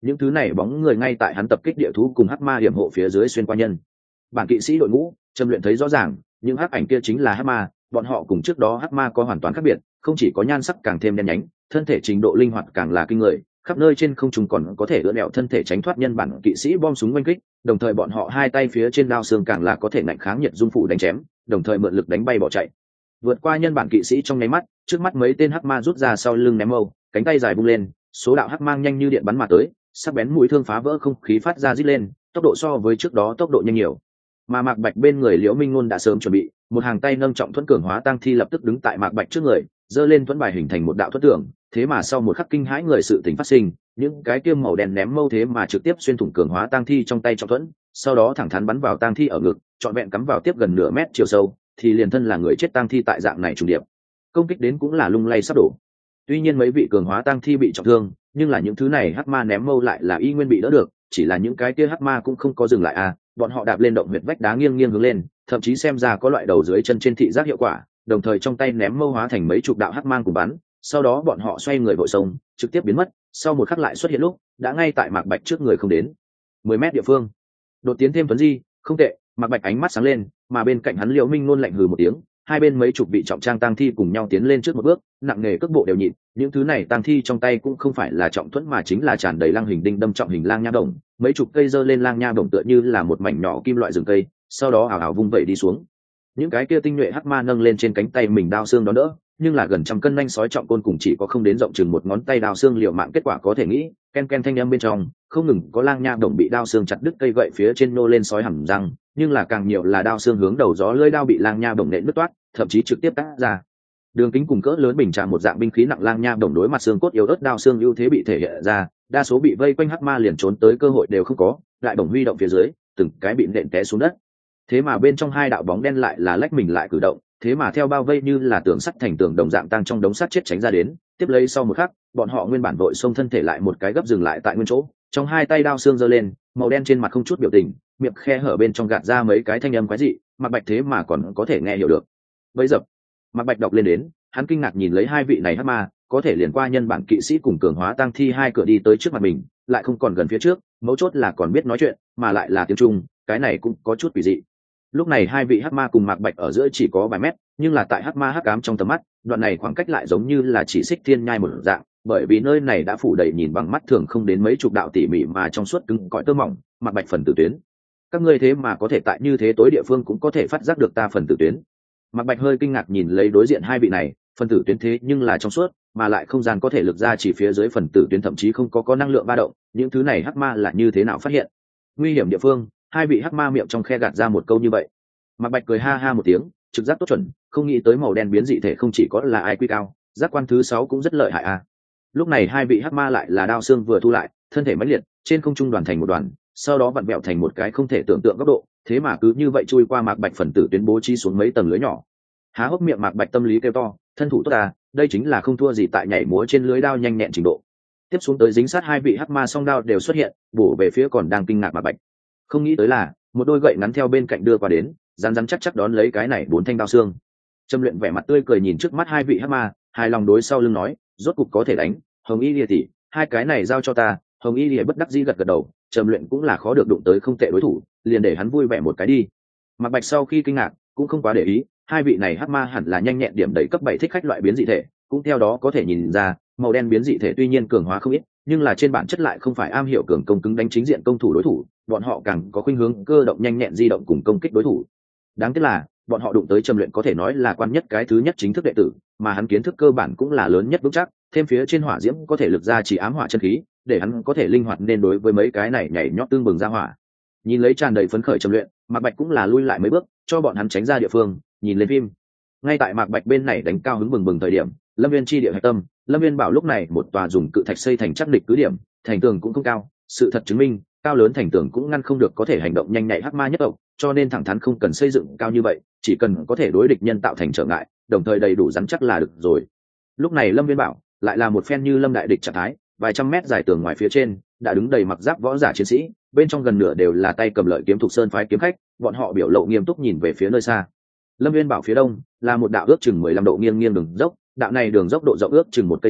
những thứ này bóng người ngay tại hắn tập kích địa thú cùng hắc ma hiểm hộ phía dưới xuyên qua nhân bản kỵ sĩ đội ngũ. Trầm Luyện thấy rõ ràng những hắc ảnh kia chính là hắc ma, bọn họ cùng trước đó hắc ma có hoàn toàn khác biệt, không chỉ có nhan sắc càng thêm đen nhánh, thân thể trình độ linh hoạt càng là kinh người, khắp nơi trên không trung còn có thể ưỡn ẹo thân thể tránh thoát nhân bản kỵ sĩ bom súng oanh kích, đồng thời bọn họ hai tay phía trên đao xương càng là có thể ngạnh kháng nhiệt dung phụ đánh chém, đồng thời mượn lực đánh bay bỏ chạy. Vượt qua nhân bản kỵ sĩ trong nháy mắt, trước mắt mấy tên hắc ma rút ra sau lưng ném mâu, cánh tay dài vung lên, số đạo hắc mang nhanh như điện bắn mà tới, sắc bén mũi thương phá vỡ không khí phát ra rít lên, tốc độ so với trước đó tốc độ nhanh nhiều. Mà Mạc Bạch bên người Liễu Minh Ngôn đã sớm chuẩn bị, một hàng tay nâng trọng thuẫn cường hóa tăng thi lập tức đứng tại Mạc Bạch trước người, giơ lên thuẫn bài hình thành một đạo thuẫn tường. Thế mà sau một khắc kinh hãi người sự tình phát sinh, những cái kiêm màu đen ném mâu thế mà trực tiếp xuyên thủng cường hóa tăng thi trong tay trọng thuẫn, sau đó thẳng thắn bắn vào tăng thi ở ngực, trọn vẹn cắm vào tiếp gần nửa mét chiều sâu, thì liền thân là người chết tăng thi tại dạng này trùng điệp, công kích đến cũng là lung lay sắp đổ. Tuy nhiên mấy vị cường hóa tăng thi bị trọng thương, nhưng là những thứ này hắc ma ném mâu lại là y nguyên bị đỡ được, chỉ là những cái kia hắc ma cũng không có dừng lại à, bọn họ đạp lên động huyệt vách đá nghiêng nghiêng hướng lên, thậm chí xem ra có loại đầu dưới chân trên thị giác hiệu quả, đồng thời trong tay ném mâu hóa thành mấy chục đạo hắc mang cùng bắn, sau đó bọn họ xoay người vội sông, trực tiếp biến mất, sau một khắc lại xuất hiện lúc đã ngay tại Mạc Bạch trước người không đến mười mét địa phương. Đột tiến thêm tuấn di, không tệ. Mạc Bạch ánh mắt sáng lên, mà bên cạnh hắn Liễu Minh Nôn lạnh hừ một tiếng, hai bên mấy chục vị trọng trang tang thi cùng nhau tiến lên trước một bước, nặng nề cước bộ đều nhịn, những thứ này tang thi trong tay cũng không phải là trọng thuẫn mà chính là tràn đầy lăng hình đinh đâm trọng hình lang nha đồng, mấy chục cây giơ lên lang nha đồng tựa như là một mảnh nhỏ kim loại rừng cây, sau đó ảo ảo vung vẩy đi xuống. Những cái kia tinh nhuệ hắc ma nâng lên trên cánh tay mình đao xương đó đỡ, nhưng là gần trăm cân nhanh sói trọng côn cùng chỉ có không đến rộng chừng một ngón tay đao xương liều mạng, kết quả có thể nghĩ, ken ken thanh âm bên trong không ngừng có lang nha đồng bị đao xương chặt đứt cây gậy phía trên nô lên sói hầm răng, nhưng là càng nhiều là đao xương hướng đầu gió lưỡi đao bị lang nha đồng nện đứt toát, thậm chí trực tiếp cắt ra. Đường kính cùng cỡ lớn bình trà một dạng binh khí nặng lang nha đồng đối mặt xương cốt yếu ớt đao xương ưu thế bị thể hiện ra, đa số bị vây quanh hắc ma liền trốn tới cơ hội đều không có, lại bổng huy động phía dưới, từng cái bị nện té xuống đất. Thế mà bên trong hai đạo bóng đen lại là lách mình lại cử động, thế mà theo bao vây như là tường sắt thành tường đồng dạng tăng trong đống sắt chết tránh ra đến, tiếp lấy sau một khắc, bọn họ nguyên bản vội xông thân thể lại một cái gấp dừng lại tại nguyên chỗ, trong hai tay đao xương giơ lên, màu đen trên mặt không chút biểu tình, miệng khe hở bên trong gạt ra mấy cái thanh âm quái dị, Mạc Bạch thế mà còn có thể nghe hiểu được. Bấy giờ, Mạc Bạch đọc lên đến, hắn kinh ngạc nhìn lấy hai vị này hắc ma, có thể liền qua nhân bản kỵ sĩ cùng cường hóa tăng thi hai cửa đi tới trước mặt mình, lại không còn gần phía trước, mấu chốt là còn biết nói chuyện, mà lại là tiếng Trung, cái này cũng có chút quỷ dị. Lúc này hai vị hắc ma cùng Mạc Bạch ở giữa chỉ có vài mét, nhưng là tại hắc ma hắc ám trong tầm mắt, đoạn này khoảng cách lại giống như là chỉ xích thiên nhai một dạng, bởi vì nơi này đã phủ đầy nhìn bằng mắt thường không đến mấy chục đạo tỉ mỉ mà trong suốt cứng cỏi tơ mỏng, Mạc Bạch phần tử tuyến. Các ngươi thế mà có thể tại như thế tối địa phương cũng có thể phát giác được ta phần tử tuyến. Mạc Bạch hơi kinh ngạc nhìn lấy đối diện hai vị này, phần tử tuyến thế nhưng là trong suốt, mà lại không gian có thể lực ra chỉ phía dưới phần tử tuyến thậm chí không có có năng lượng ba động, những thứ này hắc ma là như thế nào phát hiện? Nguy hiểm địa phương, hai vị hắc ma miệng trong khe gạt ra một câu như vậy. Mạc Bạch cười ha ha một tiếng, trực giác tốt chuẩn, không nghĩ tới màu đen biến dị thể không chỉ có là ai quy cao, giác quan thứ sáu cũng rất lợi hại à. Lúc này hai vị hắc ma lại là đao xương vừa thu lại, thân thể mãnh liệt, trên không trung đoàn thành một đoàn, sau đó vặn vẹo thành một cái không thể tưởng tượng góc độ, thế mà cứ như vậy chui qua Mạc Bạch phần tử tuyến bố trí xuống mấy tầng lưới nhỏ. Há hốc miệng Mạc Bạch tâm lý kêu to, thân thủ tốt à, đây chính là không thua gì tại nhảy múa trên lưới đao nhanh nhẹn trình độ. Tiếp xuống tới dính sát hai vị hắc ma song đao đều xuất hiện, bổ về phía còn đang kinh ngạc Mạc Bạch. Không nghĩ tới là một đôi gậy ngắn theo bên cạnh đưa qua đến, rắn rắn chắc chắc đón lấy cái này bốn thanh đao xương. Trâm Luyện vẻ mặt tươi cười nhìn trước mắt hai vị hắc ma, hài lòng đối sau lưng nói, rốt cục có thể đánh, Hồng Y Lìa tỷ, hai cái này giao cho ta. Hồng Y Lìa bất đắc dĩ gật gật đầu, Trâm Luyện cũng là khó được đụng tới không tệ đối thủ, liền để hắn vui vẻ một cái đi. Mạc Bạch sau khi kinh ngạc cũng không quá để ý, hai vị này hắc ma hẳn là nhanh nhẹn điểm đầy cấp bảy thích khách loại biến dị thể, cũng theo đó có thể nhìn ra, màu đen biến dị thể tuy nhiên cường hóa không ít, nhưng là trên bản chất lại không phải am hiểu cường công cứng đánh chính diện công thủ đối thủ, bọn họ càng có khuynh hướng cơ động nhanh nhẹn di động cùng công kích đối thủ. Đáng tiếc là bọn họ đụng tới Trầm Luyện có thể nói là quan nhất cái thứ nhất chính thức đệ tử, mà hắn kiến thức cơ bản cũng là lớn nhất vững chắc, thêm phía trên hỏa diễm có thể lực ra chỉ ám hỏa chân khí, để hắn có thể linh hoạt nên đối với mấy cái này nhảy nhót tương bừng ra hỏa. Nhìn lấy tràn đầy phấn khởi Trầm Luyện, Mạc Bạch cũng là lui lại mấy bước, cho bọn hắn tránh ra địa phương, nhìn lên phim. Ngay tại Mạc Bạch bên này đánh cao hứng bừng bừng thời điểm, Lâm Viên chi địa hạch tâm, Lâm Viên bảo lúc này một tòa dùng cự thạch xây thành chắc địch cứ điểm, thành tường cũng không cao, sự thật chứng minh, cao lớn thành tường cũng ngăn không được có thể hành động nhanh nhạy hắc ma nhất tộc, cho nên thẳng thắn không cần xây dựng cao như vậy, chỉ cần có thể đối địch nhân tạo thành trở ngại, đồng thời đầy đủ rắn chắc là được rồi. Lúc này Lâm Viên bảo lại là một phen như lâm đại địch trạng thái, vài trăm mét dài tường ngoài phía trên đã đứng đầy mặc giáp võ giả chiến sĩ, bên trong gần nửa đều là tay cầm lợi kiếm thuộc sơn phái kiếm khách, bọn họ biểu lộ nghiêm túc nhìn về phía nơi xa. Lâm Viên bảo phía đông là một đạo ước chừng mười lăm độ nghiêng nghiêng đường dốc, đạo này đường dốc độ rộng ước chừng một cây số,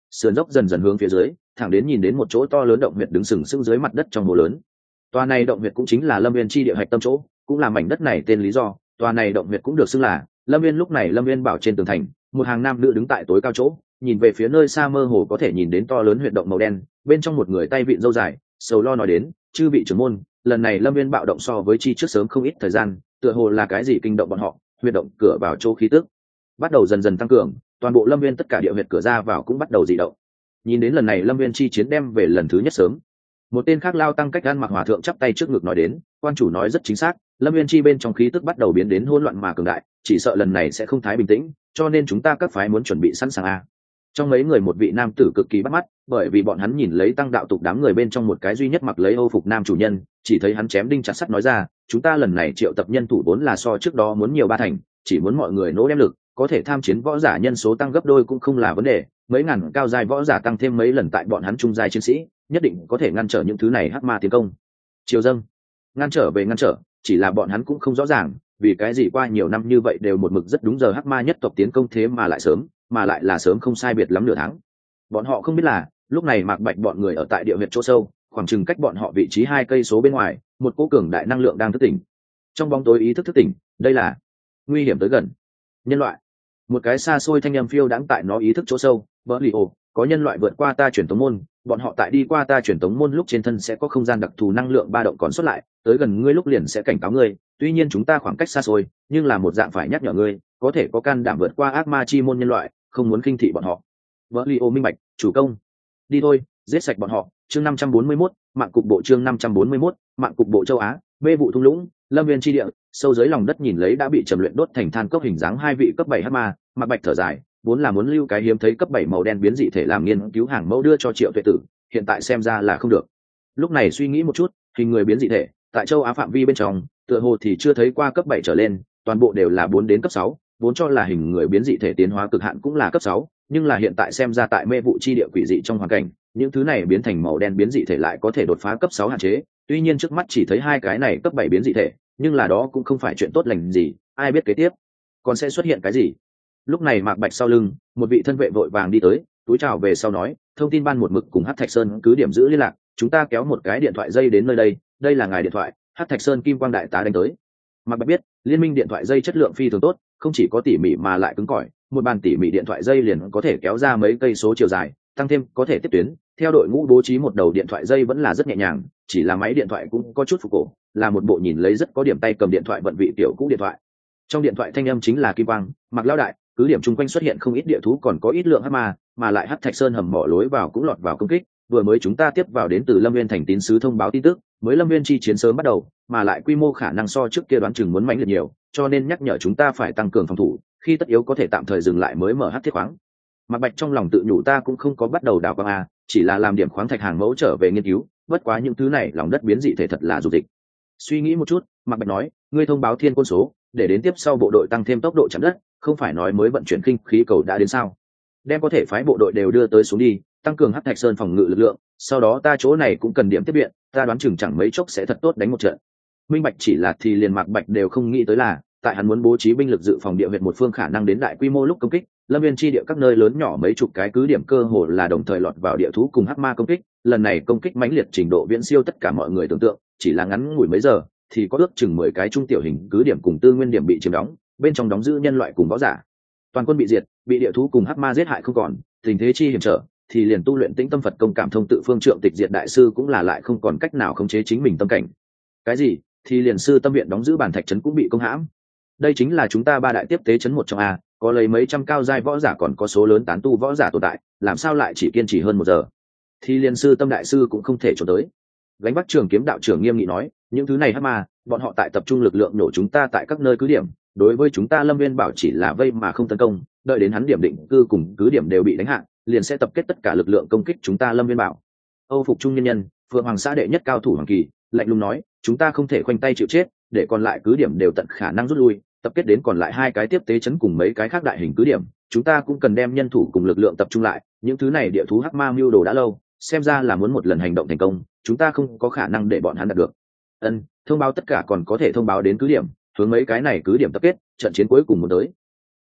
sườn dốc dần dần hướng phía dưới, thẳng đến nhìn đến một chỗ to lớn động huyệt đứng sừng sững dưới mặt đất trong hồ lớn. Tòa này động huyệt cũng chính là Lâm Viên chi địa hạch tâm chỗ, cũng là mảnh đất này tên lý do. Tòa này động huyệt cũng được xưng là Lâm Viên. Lúc này Lâm Viên bảo trên tường thành, một hàng nam nữ đứng tại tối cao chỗ, nhìn về phía nơi xa mơ hồ có thể nhìn đến to lớn huyệt động màu đen, bên trong một người tay vịn râu dài, sầu lo nói đến, chư vị trưởng môn, lần này Lâm Viên bạo động so với chi trước sớm không ít thời gian, tựa hồ là cái gì kinh động bọn họ, huyệt động cửa vào chỗ khí tức bắt đầu dần dần tăng cường, toàn bộ Lâm Viên tất cả địa huyệt cửa ra vào cũng bắt đầu dị động. Nhìn đến lần này Lâm Viên chi chiến đem về lần thứ nhất sớm, một tên khác lao tăng cách gan mặc hòa thượng chắp tay trước ngực nói đến, quan chủ nói rất chính xác, Lâm Viên chi bên trong khí tức bắt đầu biến đến hỗn loạn mà cường đại, chỉ sợ lần này sẽ không thái bình tĩnh, cho nên chúng ta các phái muốn chuẩn bị sẵn sàng a. Trong mấy người một vị nam tử cực kỳ bắt mắt, bởi vì bọn hắn nhìn lấy tăng đạo tục đám người bên trong một cái duy nhất mặc lấy âu phục nam chủ nhân, chỉ thấy hắn chém đinh chặt sắt nói ra, chúng ta lần này triệu tập nhân thủ vốn là so trước đó muốn nhiều ba thành, chỉ muốn mọi người nỗ đem lực, có thể tham chiến võ giả nhân số tăng gấp đôi cũng không là vấn đề, mấy ngàn cao giai võ giả tăng thêm mấy lần tại bọn hắn trung giai chiến sĩ, nhất định có thể ngăn trở những thứ này hắc ma tiến công. Triều dâng, ngăn trở về ngăn trở, chỉ là bọn hắn cũng không rõ ràng, vì cái gì qua nhiều năm như vậy đều một mực rất đúng giờ hắc ma nhất tộc tiến công thế mà lại sớm, mà lại là sớm không sai biệt lắm nửa tháng. Bọn họ không biết là, lúc này Mạc Bạch bọn người ở tại địa huyệt chỗ sâu, khoảng chừng cách bọn họ vị trí hai cây số bên ngoài, một cỗ cường đại năng lượng đang thức tỉnh. Trong bóng tối ý thức thức tỉnh, đây là nguy hiểm tới gần. Nhân loại. Một cái xa xôi thanh âm phiêu đãng tại nó ý thức chỗ sâu, bỡ lì ồ, có nhân loại vượt qua ta truyền tống môn, bọn họ tại đi qua ta truyền tống môn lúc trên thân sẽ có không gian đặc thù năng lượng ba động còn xuất lại, tới gần ngươi lúc liền sẽ cảnh cáo ngươi, tuy nhiên chúng ta khoảng cách xa xôi, nhưng là một dạng phải nhắc nhở ngươi, có thể có can đảm vượt qua ác ma chi môn nhân loại, không muốn khinh thị bọn họ. Bỡ lì ồ minh bạch, chủ công. Đi thôi, giết sạch bọn họ. Chương năm trăm bốn mươi mốt, mạng cục bộ chương năm trăm bốn mươi mốt, mạng cục bộ châu Á, mê vụ thung lũng, Lâm Viên chi địa, sâu dưới lòng đất nhìn lấy đã bị trầm luyện đốt thành than cốc hình dáng hai vị cấp bảy hắc ma, Mạc Bạch thở dài, vốn là muốn lưu cái hiếm thấy cấp bảy màu đen biến dị thể làm nghiên cứu hàng mẫu đưa cho Triệu Tuệ Tử, hiện tại xem ra là không được. Lúc này suy nghĩ một chút, hình người biến dị thể, tại châu Á phạm vi bên trong, tựa hồ thì chưa thấy qua cấp bảy trở lên, toàn bộ đều là bốn đến cấp sáu, vốn cho là hình người biến dị thể tiến hóa cực hạn cũng là cấp sáu, nhưng là hiện tại xem ra tại mê vụ chi địa quỷ dị trong hoàn cảnh, những thứ này biến thành màu đen biến dị thể lại có thể đột phá cấp sáu hạn chế, tuy nhiên trước mắt chỉ thấy hai cái này cấp bảy biến dị thể, nhưng là đó cũng không phải chuyện tốt lành gì, ai biết kế tiếp còn sẽ xuất hiện cái gì. Lúc này Mạc Bạch sau lưng, một vị thân vệ vội vàng đi tới, túi chào về sau nói, thông tin ban một mực cùng Hắc Thạch Sơn cứ điểm giữ liên lạc, chúng ta kéo một cái điện thoại dây đến nơi đây, đây là ngài điện thoại, Hắc Thạch Sơn Kim Quang đại tá đánh tới. Mạc Bạch biết, liên minh điện thoại dây chất lượng phi thường tốt, không chỉ có tỉ mỉ mà lại cứng cỏi, một bàn tỉ mỉ điện thoại dây liền có thể kéo ra mấy cây số chiều dài, tăng thêm có thể tiếp tuyến, theo đội ngũ bố trí một đầu điện thoại dây vẫn là rất nhẹ nhàng, chỉ là máy điện thoại cũng có chút phục cổ, là một bộ nhìn lấy rất có điểm tay cầm điện thoại vận vị tiểu cũ điện thoại. Trong điện thoại thanh âm chính là Kim Quang, Mạc lão đại, cứ điểm chung quanh xuất hiện không ít địa thú còn có ít lượng hắc ma, mà lại Hắc Thạch Sơn hầm mỏ lối vào cũng lọt vào công kích, vừa mới chúng ta tiếp vào đến từ Lâm Viên thành tín sứ thông báo tin tức, mới Lâm Viên chi chiến sớm bắt đầu, mà lại quy mô khả năng so trước kia đoán chừng muốn mạnh liệt nhiều, cho nên nhắc nhở chúng ta phải tăng cường phòng thủ, khi tất yếu có thể tạm thời dừng lại mới mở hắc thiết khoáng. Mạc Bạch trong lòng tự nhủ ta cũng không có bắt đầu đào quang a, chỉ là làm điểm khoáng thạch hàng mẫu trở về nghiên cứu, bất quá những thứ này lòng đất biến dị thể thật là dù dịch. Suy nghĩ một chút, Mạc Bạch nói, ngươi thông báo thiên quân số, để đến tiếp sau bộ đội tăng thêm tốc độ chạm đất, không phải nói mới vận chuyển khinh khí cầu đã đến sao? Đem có thể phái bộ đội đều đưa tới xuống đi, tăng cường Hắc Thạch Sơn phòng ngự lực lượng, sau đó ta chỗ này cũng cần điểm tiếp viện, ta đoán chừng chẳng mấy chốc sẽ thật tốt đánh một trận. Minh Bạch chỉ là thì liền Mạc Bạch đều không nghĩ tới là, tại hắn muốn bố trí binh lực dự phòng địa huyệt một phương khả năng đến đại quy mô lúc công kích, Lâm Viên chi địa các nơi lớn nhỏ mấy chục cái cứ điểm cơ hồ là đồng thời lọt vào địa thú cùng hắc ma công kích, lần này công kích mãnh liệt trình độ viễn siêu tất cả mọi người tưởng tượng, chỉ là ngắn ngủi mấy giờ thì có ước chừng mười cái trung tiểu hình cứ điểm cùng tư nguyên điểm bị chiếm đóng, bên trong đóng giữ nhân loại cùng võ giả. Toàn quân bị diệt, bị địa thú cùng hắc ma giết hại không còn, tình thế chi hiểm trở, thì liền tu luyện tĩnh tâm Phật công cảm thông tự phương trượng tịch diệt đại sư cũng là lại không còn cách nào khống chế chính mình tâm cảnh. Cái gì? Thì liền sư tâm viện đóng giữ bản thạch trấn cũng bị công hãm. Đây chính là chúng ta ba đại tiếp tế trấn một trong a, có lấy mấy trăm cao giai võ giả còn có số lớn tán tu võ giả tồn tại, làm sao lại chỉ kiên trì hơn một giờ? Thì liền sư tâm đại sư cũng không thể trốn tới. Gánh Bắc Trường Kiếm đạo trưởng nghiêm nghị nói, những thứ này hắc ma, bọn họ tại tập trung lực lượng nổ chúng ta tại các nơi cứ điểm, đối với chúng ta Lâm Viên bảo chỉ là vây mà không tấn công, đợi đến hắn điểm định cư cùng cứ điểm đều bị đánh hạ, liền sẽ tập kết tất cả lực lượng công kích chúng ta Lâm Viên bảo. Âu phục trung nhân nhân, Phượng Hoàng xã đệ nhất cao thủ Hoàng Kỳ, lạnh lùng nói, chúng ta không thể khoanh tay chịu chết, để còn lại cứ điểm đều tận khả năng rút lui, tập kết đến còn lại hai cái tiếp tế chấn cùng mấy cái khác đại hình cứ điểm, chúng ta cũng cần đem nhân thủ cùng lực lượng tập trung lại, những thứ này địa thú hắc ma mưu đồ đã lâu, xem ra là muốn một lần hành động thành công, chúng ta không có khả năng để bọn hắn đạt được. Ân, thông báo tất cả còn có thể thông báo đến cứ điểm, hướng mấy cái này cứ điểm tập kết, trận chiến cuối cùng muốn tới.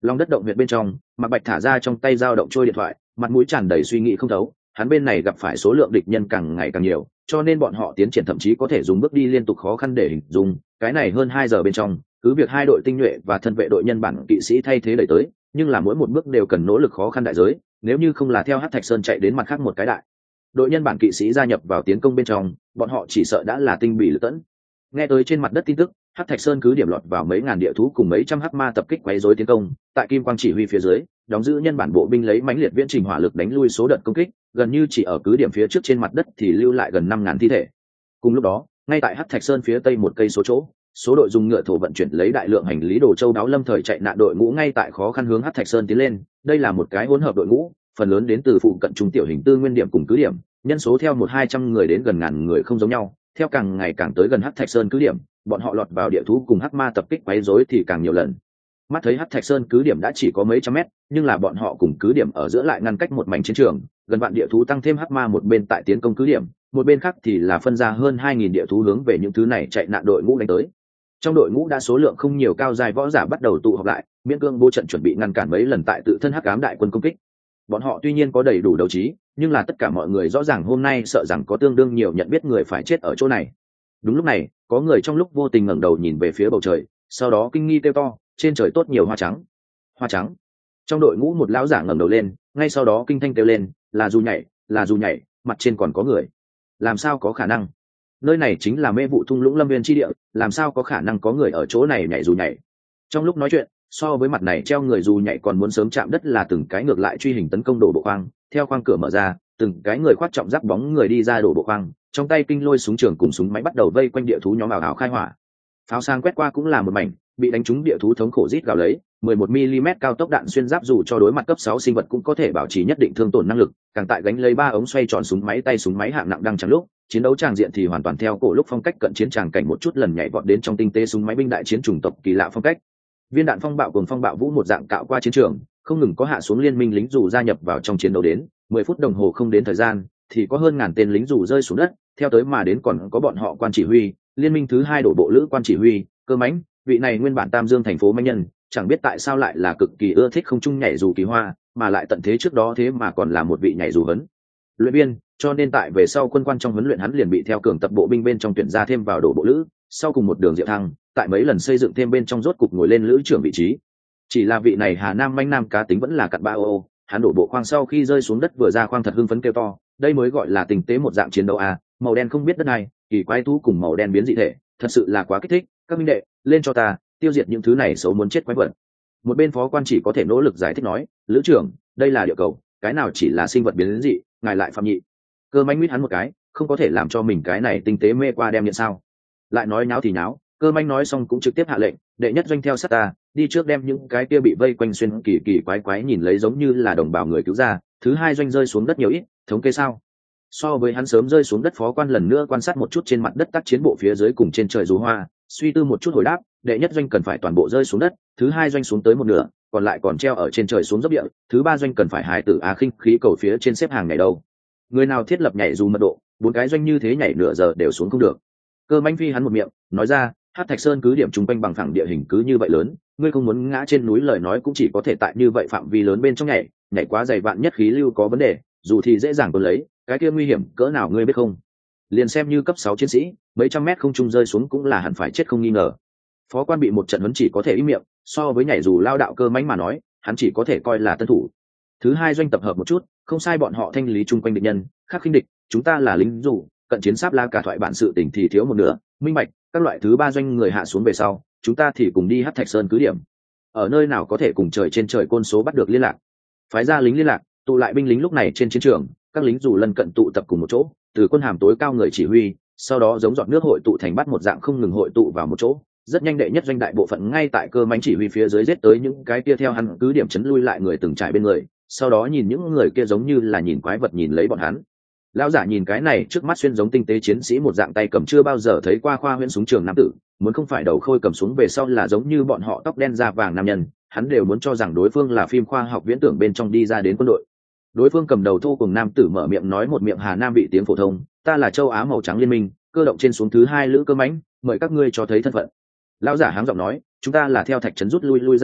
Long đất động huyện bên trong, Mạc Bạch thả ra trong tay dao động trôi điện thoại, mặt mũi tràn đầy suy nghĩ không thấu. Hắn bên này gặp phải số lượng địch nhân càng ngày càng nhiều, cho nên bọn họ tiến triển thậm chí có thể dùng bước đi liên tục khó khăn để hình dung. Cái này hơn hai giờ bên trong, cứ việc hai đội tinh nhuệ và thân vệ đội nhân bản kỵ sĩ thay thế đẩy tới, nhưng là mỗi một bước đều cần nỗ lực khó khăn đại giới. Nếu như không là theo Hắc Thạch Sơn chạy đến mặt khác một cái đại đội nhân bản kỵ sĩ gia nhập vào tiến công bên trong, bọn họ chỉ sợ đã là tinh bị lật tẫn. Nghe tới trên mặt đất tin tức, Hắc Thạch Sơn cứ điểm lọt vào mấy ngàn địa thú cùng mấy trăm hắc ma tập kích quấy rối tiến công, tại Kim Quang chỉ huy phía dưới, đóng giữ nhân bản bộ binh lấy mãnh liệt viễn trình hỏa lực đánh lui số đợt công kích, gần như chỉ ở cứ điểm phía trước trên mặt đất thì lưu lại gần năm ngàn thi thể. Cùng lúc đó, ngay tại Hắc Thạch Sơn phía tây một cây số chỗ, số đội dùng ngựa thổ vận chuyển lấy đại lượng hành lý đồ châu đáo lâm thời chạy nạn đội ngũ ngay tại khó khăn hướng Hắc Thạch Sơn tiến lên. Đây là một cái hỗn hợp đội ngũ, phần lớn đến từ phụ cận trung tiểu hình tư nguyên điểm cùng cứ điểm, nhân số theo một hai trăm người đến gần ngàn người không giống nhau. Theo càng ngày càng tới gần Hắc Thạch Sơn cứ điểm, bọn họ lọt vào địa thú cùng hắc ma tập kích quấy rối thì càng nhiều lần. Mắt thấy Hắc Thạch Sơn cứ điểm đã chỉ có mấy trăm mét, nhưng là bọn họ cùng cứ điểm ở giữa lại ngăn cách một mảnh chiến trường, gần vạn địa thú tăng thêm hắc ma một bên tại tiến công cứ điểm, một bên khác thì là phân ra hơn hai nghìn địa thú hướng về những thứ này chạy nạn đội ngũ đánh tới. Trong đội ngũ đã số lượng không nhiều cao dài võ giả bắt đầu tụ họp lại, miễn cương bố trận chuẩn bị ngăn cản mấy lần tại tự thân hắc ám đại quân công kích. Bọn họ tuy nhiên có đầy đủ đấu trí, nhưng là tất cả mọi người rõ ràng hôm nay sợ rằng có tương đương nhiều nhận biết người phải chết ở chỗ này. Đúng lúc này, có người trong lúc vô tình ngẩng đầu nhìn về phía bầu trời, sau đó kinh nghi kêu to, trên trời tốt nhiều hoa trắng. Hoa trắng. Trong đội ngũ một lão giả ngẩng đầu lên, ngay sau đó kinh thanh kêu lên, là dù nhảy, là dù nhảy, mặt trên còn có người. Làm sao có khả năng? Nơi này chính là mê vụ thung lũng lâm viên chi địa, làm sao có khả năng có người ở chỗ này nhảy dù nhảy? Trong lúc nói chuyện, so với mặt này treo người dù nhảy còn muốn sớm chạm đất là từng cái ngược lại truy hình tấn công đổ bộ khoang. Theo khoang cửa mở ra, từng cái người khoác trọng giáp bóng người đi ra đổ bộ khoang, trong tay kinh lôi súng trường cùng súng máy bắt đầu vây quanh địa thú nhóm ảo ảo khai hỏa. Pháo sang quét qua cũng là một mảnh, bị đánh trúng địa thú thống khổ rít gào lấy, mười một mi li mét cao tốc đạn xuyên giáp dù cho đối mặt cấp sáu sinh vật cũng có thể bảo trì nhất định thương tổn năng lực, càng tại gánh lấy ba ống xoay tròn súng máy tay súng máy hạng nặng đang chẳng lúc, chiến đấu tràng diện thì hoàn toàn theo cổ lúc phong cách cận chiến tràng cảnh một chút lần nhảy vọt đến trong tinh tế súng máy binh đại chiến chủng tộc kỳ lạ phong cách. Viên đạn phong bạo cùng phong bạo vũ một dạng cạo qua chiến trường, không ngừng có hạ xuống liên minh lính dù gia nhập vào trong chiến đấu đến, mười phút đồng hồ không đến thời gian, thì có hơn ngàn tên lính dù rơi xuống đất, theo tới mà đến còn có bọn họ quan chỉ huy, liên minh thứ hai đổ bộ lữ quan chỉ huy, Cơ Mãnh, vị này nguyên bản Tam Dương thành phố manh nhân, chẳng biết tại sao lại là cực kỳ ưa thích không trung nhảy dù kỳ hoa, mà lại tận thế trước đó thế mà còn là một vị nhảy dù huấn luyện viên, cho nên tại về sau quân quan trong huấn luyện hắn liền bị theo cường tập bộ binh bên trong tuyển ra thêm vào đổ bộ lữ, sau cùng một đường diệu thăng, tại mấy lần xây dựng thêm bên trong rốt cục ngồi lên lữ trưởng vị trí. Chỉ là vị này Hà Nam manh nam cá tính vẫn là cặn ba ô, hắn đổ bộ khoang sau khi rơi xuống đất vừa ra khoang thật hưng phấn kêu to, đây mới gọi là tình tế một dạng chiến đấu à, màu đen không biết đất này, kỳ quái thú cùng màu đen biến dị thể, thật sự là quá kích thích, các minh đệ, lên cho ta, tiêu diệt những thứ này xấu muốn chết quái vật. Một bên phó quan chỉ có thể nỗ lực giải thích nói, lữ trưởng, đây là địa cầu, cái nào chỉ là sinh vật biến dị, ngài lại phạm nhị. Cơ Mãnh mít hắn một cái, không có thể làm cho mình cái này tinh tế mê qua đem nhận sao? Lại nói nháo thì nháo, Cơ Mãnh nói xong cũng trực tiếp hạ lệnh, đệ nhất doanh theo sát ta, đi trước đem những cái kia bị vây quanh xuyên kỳ kỳ quái quái nhìn lấy giống như là đồng bào người cứu ra, thứ hai doanh rơi xuống đất nhiều ít, thống kê sao? So với hắn sớm rơi xuống đất, phó quan lần nữa quan sát một chút trên mặt đất tác chiến bộ phía dưới cùng trên trời dù hoa, suy tư một chút hồi đáp, đệ nhất doanh cần phải toàn bộ rơi xuống đất, thứ hai doanh xuống tới một nửa, còn lại còn treo ở trên trời xuống dốc địa, thứ ba doanh cần phải hài tử á khinh khí cầu phía trên xếp hàng này đâu. Người nào thiết lập nhảy dù mật độ, bốn cái doanh như thế nhảy nửa giờ đều xuống không được. Cơ Mãnh phi hắn một miệng, nói ra, Hắc Thạch Sơn cứ điểm trung quanh bằng phẳng địa hình cứ như vậy lớn, ngươi không muốn ngã trên núi lời nói cũng chỉ có thể tại như vậy phạm vi lớn bên trong nhảy, nhảy quá dày vạn nhất khí lưu có vấn đề, dù thì dễ dàng tồn lấy, cái kia nguy hiểm cỡ nào ngươi biết không? Liền xem như cấp sáu chiến sĩ, mấy trăm mét không trung rơi xuống cũng là hẳn phải chết không nghi ngờ. Phó quan bị một trận huấn chỉ có thể im miệng, so với nhảy dù lao đạo Cơ Mãnh mà nói, hắn chỉ có thể coi là tân thủ. Thứ hai doanh tập hợp một chút, không sai, bọn họ thanh lý chung quanh địch nhân, khắc khinh địch, chúng ta là lính dù, cận chiến sáp la cả thoại bản sự tình thì thiếu một nửa, minh bạch, các loại thứ ba doanh người hạ xuống về sau, chúng ta thì cùng đi Hắc Thạch Sơn cứ điểm. Ở nơi nào có thể cùng trời trên trời côn số bắt được liên lạc. Phái ra lính liên lạc, tụ lại binh lính lúc này trên chiến trường, các lính dù lân cận tụ tập cùng một chỗ, từ quân hàm tối cao người chỉ huy, sau đó giống giọt nước hội tụ thành bắt một dạng không ngừng hội tụ vào một chỗ. Rất nhanh đệ nhất doanh đại bộ phận ngay tại Cơ Mãnh chỉ huy phía dưới giết tới những cái kia theo hắn cứ điểm chấn lui lại người từng trải bên người, sau đó nhìn những người kia giống như là nhìn quái vật nhìn lấy bọn hắn. Lão giả nhìn cái này trước mắt xuyên giống tinh tế chiến sĩ một dạng tay cầm chưa bao giờ thấy qua khoa huyễn súng trường nam tử, muốn không phải đầu khôi cầm súng về sau là giống như bọn họ tóc đen da vàng nam nhân, hắn đều muốn cho rằng đối phương là phim khoa học viễn tưởng bên trong đi ra đến quân đội. Đối phương cầm đầu thô cùng nam tử mở miệng nói một miệng Hà Nam bị tiếng phổ thông, ta là châu Á màu trắng liên minh, cơ động trên xuống thứ hai lữ Cơ Mãnh, mời các ngươi cho thấy thân phận. Lão giả háng giọng nói, chúng ta là theo Thạch Trấn rút lui lui ra ngoài,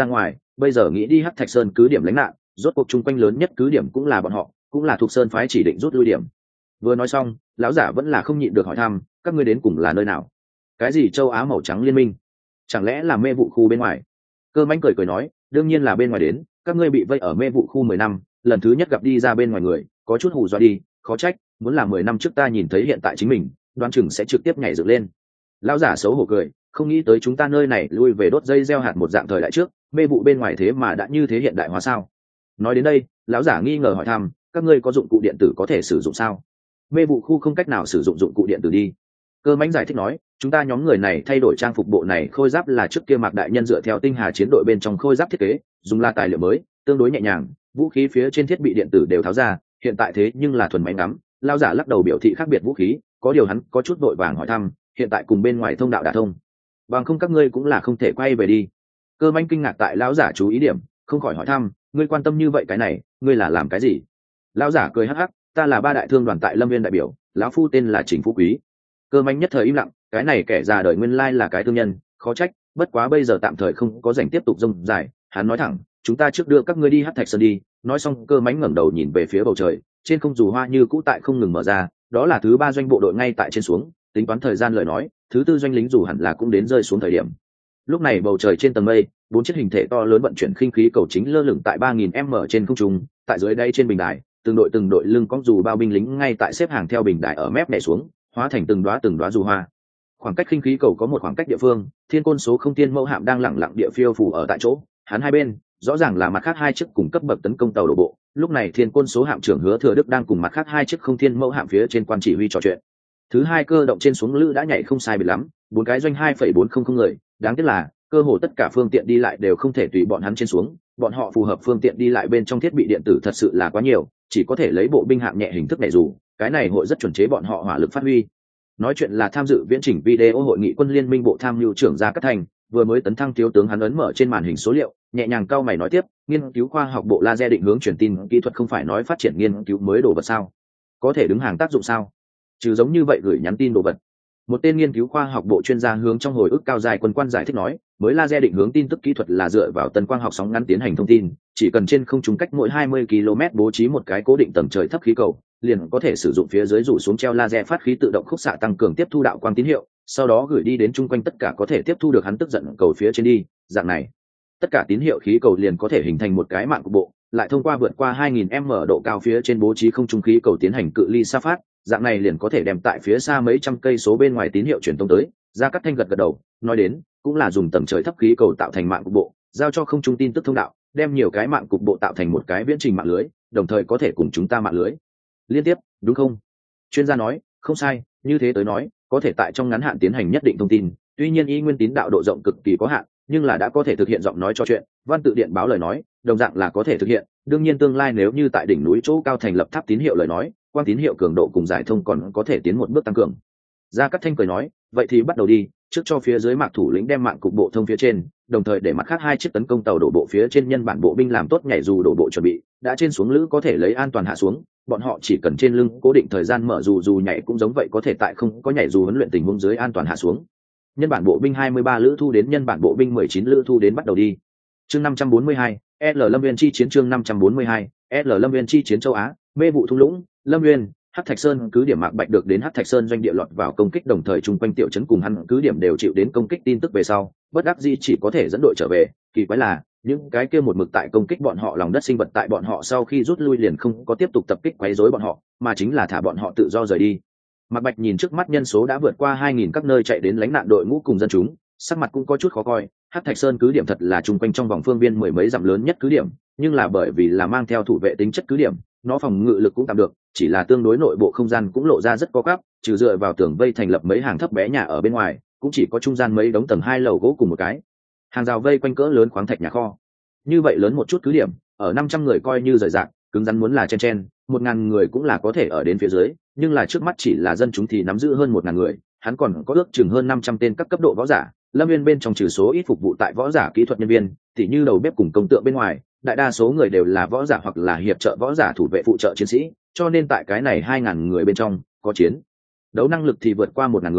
bây giờ nghĩ đi hắc thạch sơn cứ điểm lánh nạn, rốt cuộc chung quanh lớn nhất cứ điểm cũng là bọn họ, cũng là thuộc sơn phái chỉ định rút lui điểm. Vừa nói xong, lão giả vẫn là không nhịn được hỏi thăm, các ngươi đến cùng là nơi nào? Cái gì châu Á màu trắng liên minh? Chẳng lẽ là mê vụ khu bên ngoài? Cơ Mãnh cười cười nói, đương nhiên là bên ngoài đến, các ngươi bị vây ở mê vụ khu mười năm, lần thứ nhất gặp đi ra bên ngoài người, có chút hù dọa đi, khó trách, muốn là mười năm trước ta nhìn thấy hiện tại chính mình, đoán chừng sẽ trực tiếp nhảy dựng lên. Lão giả xấu hổ cười, không nghĩ tới chúng ta nơi này lui về đốt dây gieo hạt một dạng thời đại trước, mê vụ bên ngoài thế mà đã như thế hiện đại hóa sao? Nói đến đây, lão giả nghi ngờ hỏi thăm, các ngươi có dụng cụ điện tử có thể sử dụng sao? Mê vụ khu không cách nào sử dụng dụng cụ điện tử đi. Cơ Mãnh giải thích nói, chúng ta nhóm người này thay đổi trang phục bộ này khôi giáp là trước kia Mạc đại nhân dựa theo tinh hà chiến đội bên trong khôi giáp thiết kế, dùng là tài liệu mới, tương đối nhẹ nhàng, vũ khí phía trên thiết bị điện tử đều tháo ra, hiện tại thế nhưng là thuần máy ngắm. Lão giả lắc đầu biểu thị khác biệt vũ khí, có điều hắn có chút vội vàng hỏi thăm, hiện tại cùng bên ngoài thông đạo đã thông, bằng không các ngươi cũng là không thể quay về đi. Cơ Mãnh kinh ngạc tại lão giả chú ý điểm, không khỏi hỏi thăm, ngươi quan tâm như vậy cái này, ngươi là làm cái gì? Lão giả cười hắc hắc, ta là ba đại thương đoàn tại Lâm Viên đại biểu, lão phu tên là Trình Phú Quý. Cơ Mãnh nhất thời im lặng, cái này kẻ già đời nguyên lai là cái thương nhân, khó trách, bất quá bây giờ tạm thời không có rảnh tiếp tục rông dài. Hắn nói thẳng, chúng ta trước đưa các ngươi đi hắc thạch sơn đi. Nói xong, Cơ Mãnh ngẩng đầu nhìn về phía bầu trời, trên không dù hoa như cũ tại không ngừng mở ra, đó là thứ ba doanh bộ đội ngay tại trên xuống, tính toán thời gian lời nói, thứ tư doanh lính dù hẳn là cũng đến rơi xuống thời điểm. Lúc này bầu trời trên tầng mây, bốn chiếc hình thể to lớn vận chuyển khinh khí cầu chính lơ lửng tại ba nghìn m trên không trung, tại dưới đây trên bình đài, từng đội từng đội lưng cõng dù bao binh lính ngay tại xếp hàng theo bình đài ở mép nhảy xuống, hóa thành từng đóa từng đóa dù hoa. Khoảng cách khinh khí cầu có một khoảng cách địa phương, thiên côn số không tiên mẫu hạm đang lẳng lặng địa phiêu phù ở tại chỗ, hắn hai bên rõ ràng là mặt khác hai chiếc cùng cấp bậc tấn công tàu đổ bộ. Lúc này thiên côn số hạm trưởng Hứa Thừa Đức đang cùng mặt khác hai chiếc không thiên mẫu hạm phía trên quan chỉ huy trò chuyện. Thứ hai cơ động trên xuống lữ đã nhảy không sai biệt lắm, bốn cái doanh hai phẩy bốn không không người, đáng tiếc là cơ hồ tất cả phương tiện đi lại đều không thể tùy bọn hắn trên xuống, bọn họ phù hợp phương tiện đi lại bên trong thiết bị điện tử thật sự là quá nhiều, chỉ có thể lấy bộ binh hạng nhẹ hình thức nhảy dù, cái này hội rất chuẩn chế bọn họ hỏa lực phát huy. Nói chuyện là tham dự viễn chỉnh video hội nghị quân liên minh bộ tham mưu trưởng Gia Cát Thành, vừa mới tấn thăng thiếu tướng, hắn ấn mở trên màn hình số liệu, nhẹ nhàng cau mày nói tiếp, nghiên cứu khoa học bộ laser định hướng truyền tin kỹ thuật không phải nói phát triển nghiên cứu mới đồ vật sao? Có thể đứng hàng tác dụng sao? Trừ giống như vậy gửi nhắn tin đồ vật. Một tên nghiên cứu khoa học bộ chuyên gia hướng trong hồi ức cao dài quân quan giải thích nói, mới laser định hướng tin tức kỹ thuật là dựa vào tần quang học sóng ngắn tiến hành thông tin, chỉ cần trên không trung cách mỗi hai mươi ki lô mét bố trí một cái cố định tầng trời thấp khí cầu, liền có thể sử dụng phía dưới rủ xuống treo laser phát khí tự động khúc xạ tăng cường tiếp thu đạo quang tín hiệu, sau đó gửi đi đến chung quanh tất cả có thể tiếp thu được hắn tức giận cầu phía trên đi, dạng này tất cả tín hiệu khí cầu liền có thể hình thành một cái mạng cục bộ, lại thông qua vượt qua hai nghìn m độ cao phía trên bố trí không trung khí cầu tiến hành cự ly xa phát, dạng này liền có thể đem tại phía xa mấy trăm cây số bên ngoài tín hiệu truyền tống tới. Gia Cát Thanh gật gật đầu, nói đến, cũng là dùng tầng trời thấp khí cầu tạo thành mạng cục bộ, giao cho không trung tin tức thông đạo, đem nhiều cái mạng cục bộ tạo thành một cái viễn trình mạng lưới, đồng thời có thể cùng chúng ta mạng lưới liên tiếp, đúng không? Chuyên gia nói, không sai, như thế tới nói, có thể tại trong ngắn hạn tiến hành nhất định thông tin, tuy nhiên y nguyên tín đạo độ rộng cực kỳ có hạn, nhưng là đã có thể thực hiện giọng nói cho chuyện, văn tự điện báo lời nói, đồng dạng là có thể thực hiện. Đương nhiên tương lai nếu như tại đỉnh núi chỗ cao thành lập tháp tín hiệu lời nói, quang tín hiệu cường độ cùng giải thông còn có thể tiến một bước tăng cường. Gia Cát Thanh cười nói, vậy thì bắt đầu đi, trước cho phía dưới Mạc thủ lĩnh đem mạng cục bộ thông phía trên, đồng thời để mặt khác hai chiếc tấn công tàu đổ bộ phía trên nhân bản bộ binh làm tốt nhảy dù đổ bộ chuẩn bị, đã trên xuống lữ có thể lấy an toàn hạ xuống, bọn họ chỉ cần trên lưng cố định thời gian mở dù dù nhảy cũng giống vậy có thể tại không có nhảy dù huấn luyện tình huống dưới an toàn hạ xuống. Nhân bản bộ binh hai mươi ba lữ thu đến nhân bản bộ binh mười chín lữ thu đến bắt đầu đi. Chương năm trăm bốn mươi hai, L Lâm Viên chi chiến chương năm trăm bốn mươi hai, L Lâm Viên chi chiến châu Á, mê vụ thung lũng, Lâm Nguyên, Hắc Thạch Sơn cứ điểm Mạc Bạch được đến Hắc Thạch Sơn doanh địa lọt vào công kích, đồng thời chung quanh tiểu trấn cùng hắn cứ điểm đều chịu đến công kích tin tức về sau, bất đắc dĩ chỉ có thể dẫn đội trở về. Kỳ quái là, những cái kia một mực tại công kích bọn họ lòng đất sinh vật tại bọn họ sau khi rút lui liền không có tiếp tục tập kích quấy rối bọn họ, mà chính là thả bọn họ tự do rời đi. Mạc Bạch nhìn trước mắt nhân số đã vượt qua hai nghìn các nơi chạy đến lánh nạn đội ngũ cùng dân chúng, sắc mặt cũng có chút khó coi. Hắc Thạch Sơn cứ điểm thật là chung quanh trong vòng phương viên mười mấy dặm lớn nhất cứ điểm, nhưng là bởi vì là mang theo thủ vệ tính chất cứ điểm, nó phòng ngự lực cũng tạm được, chỉ là tương đối nội bộ không gian cũng lộ ra rất có gấp, trừ dựa vào tường vây thành lập mấy hàng thấp bé nhà ở bên ngoài, cũng chỉ có trung gian mấy đống tầng hai lầu gỗ cùng một cái hàng rào vây quanh cỡ lớn khoáng thạch nhà kho. Như vậy lớn một chút cứ điểm, ở năm trăm người coi như rời rạc, cứng rắn muốn là chen chen, một ngàn người cũng là có thể ở đến phía dưới, nhưng là trước mắt chỉ là dân chúng thì nắm giữ hơn một ngàn người, hắn còn có ước chừng hơn năm trăm tên các cấp độ võ giả. Lâm Viên bên trong trừ số ít phục vụ tại võ giả kỹ thuật nhân viên, tỉ như đầu bếp cùng công tượng bên ngoài, đại đa số người đều là võ giả hoặc là hiệp trợ võ giả thủ vệ phụ trợ chiến sĩ, cho nên tại cái này hai ngàn người bên trong, có chiến đấu năng lực thì vượt qua một ngàn người,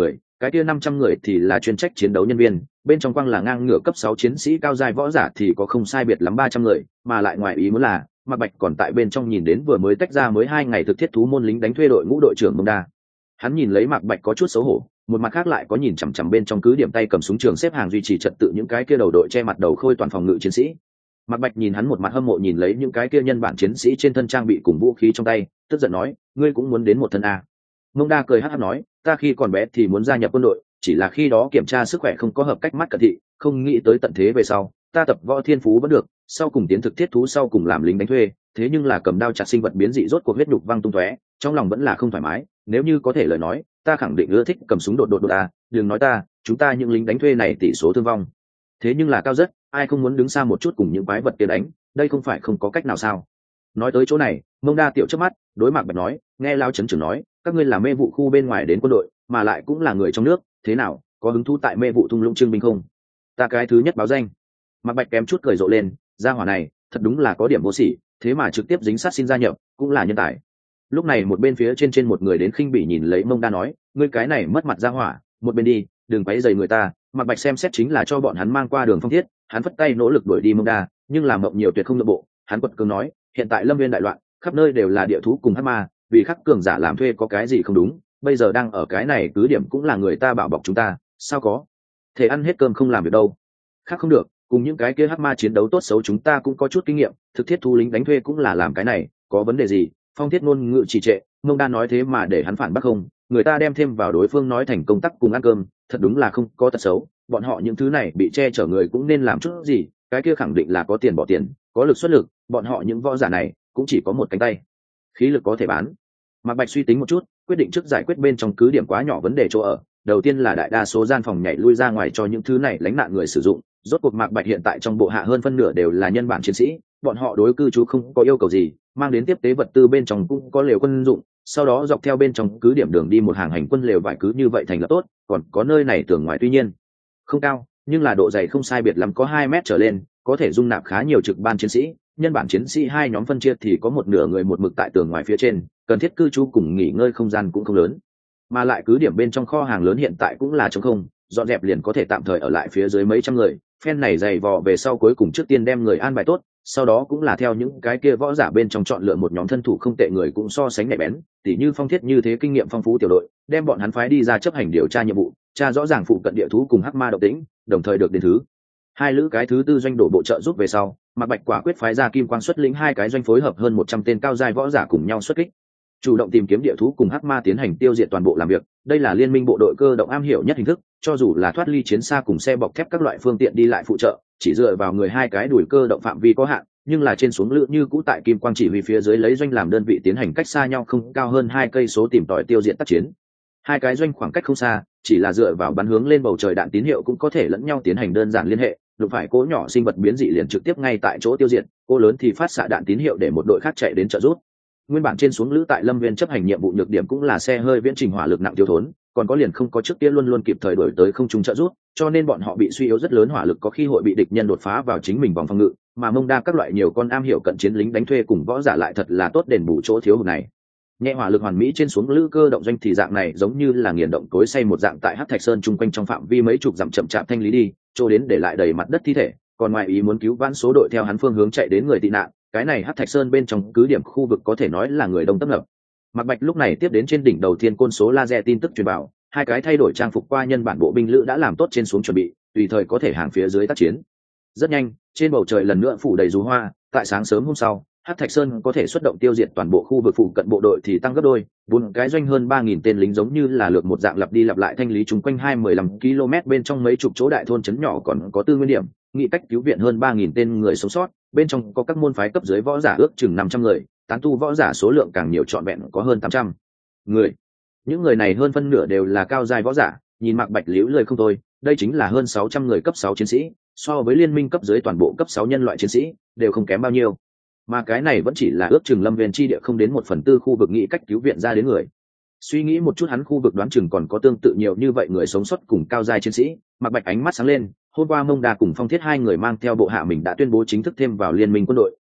cái kia năm trăm người thì là chuyên trách chiến đấu nhân viên, bên trong quang là ngang ngửa cấp sáu chiến sĩ cao giai võ giả thì có không sai biệt lắm ba trăm người, mà lại ngoài ý muốn là Mạc Bạch còn tại bên trong nhìn đến vừa mới tách ra mới hai ngày thực thiết thú môn lính đánh thuê đội ngũ đội trưởng Mông Đa. Hắn nhìn lấy Mạc Bạch có chút xấu hổ, một mặt khác lại có nhìn chằm chằm bên trong cứ điểm tay cầm súng trường xếp hàng duy trì trật tự những cái kia đầu đội che mặt đầu khôi toàn phòng ngự chiến sĩ. Mạc Bạch nhìn hắn một mặt hâm mộ nhìn lấy những cái kia nhân bản chiến sĩ trên thân trang bị cùng vũ khí trong tay, tức giận nói, ngươi cũng muốn đến một thân a? Mông Đa cười hắc hắc nói, ta khi còn bé thì muốn gia nhập quân đội, chỉ là khi đó kiểm tra sức khỏe không có hợp cách mắt cận thị, không nghĩ tới tận thế về sau, ta tập võ thiên phú vẫn được, sau cùng tiến thực thiết thú sau cùng làm lính đánh thuê, thế nhưng là cầm đao chặt sinh vật biến dị rốt cuộc huyết nhục văng tung tóe, trong lòng vẫn là không thoải mái, nếu như có thể lời nói, ta khẳng định ưa thích cầm súng đột đột đột à, đừng nói ta, chúng ta những lính đánh thuê này tỷ số thương vong. Thế nhưng là cao rất, ai không muốn đứng xa một chút cùng những quái vật kia đánh, đây không phải không có cách nào sao? Nói tới chỗ này, Mông Đa tiểu chớp mắt, đối Mạc Bạch nói, nghe Lao Chấn trưởng nói, các ngươi là mê vụ khu bên ngoài đến quân đội, mà lại cũng là người trong nước, thế nào, có hứng thú tại mê vụ thung lũng trưng binh không? Ta cái thứ nhất báo danh. Mạc Bạch kém chút cười rộ lên, gia hỏa này, thật đúng là có điểm vô sỉ, thế mà trực tiếp dính sát xin gia nhập, cũng là nhân tài. Lúc này một bên phía trên trên một người đến khinh bỉ nhìn lấy Mông Đa nói, ngươi cái này mất mặt gia hỏa, một bên đi, đừng quấy rầy người ta. Mạc Bạch xem xét chính là cho bọn hắn mang qua đường phong thiết, hắn phất tay nỗ lực đuổi đi Mông Đa, nhưng làm mộng nhiều tuyệt không nhượng bộ, hắn quật cường nói, hiện tại Lâm Viên đại loạn, khắp nơi đều là địa thú cùng hắc ma, vì khắc cường giả làm thuê có cái gì không đúng, bây giờ đang ở cái này cứ điểm cũng là người ta bảo bọc chúng ta, sao có thể ăn hết cơm không làm việc đâu. Khác không được, cùng những cái kia hắc ma chiến đấu tốt xấu chúng ta cũng có chút kinh nghiệm, thực thiết thú lính đánh thuê cũng là làm cái này, có vấn đề gì? Phong thiết ngôn ngữ trì trệ, Mông Đa nói thế mà để hắn phản bác không, người ta đem thêm vào đối phương nói thành công tác cùng ăn cơm, thật đúng là không có tật xấu, bọn họ những thứ này bị che chở người cũng nên làm chút gì, cái kia khẳng định là có tiền bỏ tiền, có lực xuất lực, bọn họ những võ giả này cũng chỉ có một cánh tay, khí lực có thể bán. Mạc Bạch suy tính một chút, quyết định trước giải quyết bên trong cứ điểm quá nhỏ vấn đề chỗ ở, đầu tiên là đại đa số gian phòng nhảy lui ra ngoài cho những thứ này lánh nạn người sử dụng, rốt cuộc Mạc Bạch hiện tại trong bộ hạ hơn phân nửa đều là nhân bản chiến sĩ, bọn họ đối cư trú không có yêu cầu gì, mang đến tiếp tế vật tư bên trong cũng có lều quân dụng, sau đó dọc theo bên trong cứ điểm đường đi một hàng hành quân lều vải cứ như vậy thành lập tốt, còn có nơi này tường ngoài tuy nhiên không cao, nhưng là độ dày không sai biệt lắm có hai mét trở lên, có thể dung nạp khá nhiều trực ban chiến sĩ, nhân bản chiến sĩ hai nhóm phân chia thì có một nửa người một mực tại tường ngoài phía trên, cần thiết cư trú cùng nghỉ ngơi không gian cũng không lớn, mà lại cứ điểm bên trong kho hàng lớn hiện tại cũng là trống không, dọn dẹp liền có thể tạm thời ở lại phía dưới mấy trăm người, phen này dày vò về sau cuối cùng trước tiên đem người an bài tốt, sau đó cũng là theo những cái kia võ giả bên trong chọn lựa một nhóm thân thủ không tệ người cũng so sánh nhạy bén, tỉ như Phong Thiết như thế kinh nghiệm phong phú tiểu đội, đem bọn hắn phái đi ra chấp hành điều tra nhiệm vụ, tra rõ ràng phụ cận địa thú cùng hắc ma động tĩnh, đồng thời được đến thứ hai lữ cái thứ tư doanh đổ bộ trợ giúp về sau, Mạc Bạch quả quyết phái ra Kim Quang xuất lĩnh hai cái doanh phối hợp hơn một trăm tên cao giai võ giả cùng nhau xuất kích, chủ động tìm kiếm địa thú cùng hắc ma tiến hành tiêu diệt toàn bộ làm việc, đây là liên minh bộ đội cơ động am hiểu nhất hình thức, cho dù là thoát ly chiến xa cùng xe bọc thép các loại phương tiện đi lại phụ trợ, chỉ dựa vào người hai cái đuổi cơ động phạm vi có hạn, nhưng là trên xuống lữ như cũ tại Kim Quang chỉ huy phía dưới lấy doanh làm đơn vị tiến hành cách xa nhau không cao hơn hai cây số tìm tòi tiêu diệt tác chiến. Hai cái doanh khoảng cách không xa, chỉ là dựa vào bắn hướng lên bầu trời đạn tín hiệu cũng có thể lẫn nhau tiến hành đơn giản liên hệ, đụng phải cỗ nhỏ sinh vật biến dị liền trực tiếp ngay tại chỗ tiêu diệt, cỗ lớn thì phát xạ đạn tín hiệu để một đội khác chạy đến trợ giúp. Nguyên bản trên xuống lữ tại Lâm Viên chấp hành nhiệm vụ nhược điểm cũng là xe hơi viễn trình hỏa lực nặng thiếu thốn, còn có liền không có trước kia luôn luôn kịp thời đổi tới không trung trợ giúp, cho nên bọn họ bị suy yếu rất lớn, hỏa lực có khi hội bị địch nhân đột phá vào chính mình vòng phòng ngự, mà Mông Đa các loại nhiều con am hiểu cận chiến lính đánh thuê cùng võ giả lại thật là tốt đền bù chỗ thiếu hụt này. Nhẹ hỏa lực hoàn mỹ trên xuống lữ cơ động doanh thì dạng này giống như là nghiền động cối xay một dạng tại Hắc Thạch Sơn chung quanh trong phạm vi mấy chục dặm chậm chạp thanh lý đi, chỗ đến để lại đầy mặt đất thi thể, còn ngoài ý muốn cứu vãn số đội theo hắn phương hướng chạy đến người tị nạn, cái này Hắc Thạch Sơn bên trong cứ điểm khu vực có thể nói là người đông tấp nập. Mạc Bạch lúc này tiếp đến trên đỉnh đầu thiên côn số laser tin tức truyền bảo, hai cái thay đổi trang phục qua nhân bản bộ binh lữ đã làm tốt trên xuống chuẩn bị, tùy thời có thể hàng phía dưới tác chiến. Rất nhanh, trên bầu trời lần nữa phủ đầy dù hoa, tại sáng sớm hôm sau, Hắc Thạch Sơn có thể xuất động tiêu diệt toàn bộ khu vực phụ cận bộ đội thì tăng gấp đôi, bốn cái doanh hơn ba nghìn tên lính giống như là lượt một dạng lặp đi lặp lại thanh lý chúng quanh hai mươi lăm ki lô mét bên trong mấy chục chỗ đại thôn trấn nhỏ còn có tư nguyên điểm, nghị cách cứu viện hơn ba nghìn tên người sống sót, bên trong có các môn phái cấp dưới võ giả ước chừng năm trăm người, tán tu võ giả số lượng càng nhiều trọn vẹn có hơn tám trăm người. Những người này hơn phân nửa đều là cao giai võ giả, nhìn Mạc Bạch liễu lời không thôi, đây chính là hơn sáu trăm người cấp sáu chiến sĩ, so với liên minh cấp dưới toàn bộ cấp sáu nhân loại chiến sĩ đều không kém bao nhiêu. Mà cái này vẫn chỉ là ước chừng Lâm Viên chi địa không đến một phần tư khu vực nghị cách cứu viện ra đến người. Suy nghĩ một chút hắn khu vực đoán chừng còn có tương tự nhiều như vậy người sống sót cùng cao giai chiến sĩ, Mạc Bạch ánh mắt sáng lên, hôm qua Mông Đa cùng Phong Thiết hai người mang theo bộ hạ mình đã tuyên bố chính thức thêm vào liên minh quân đội,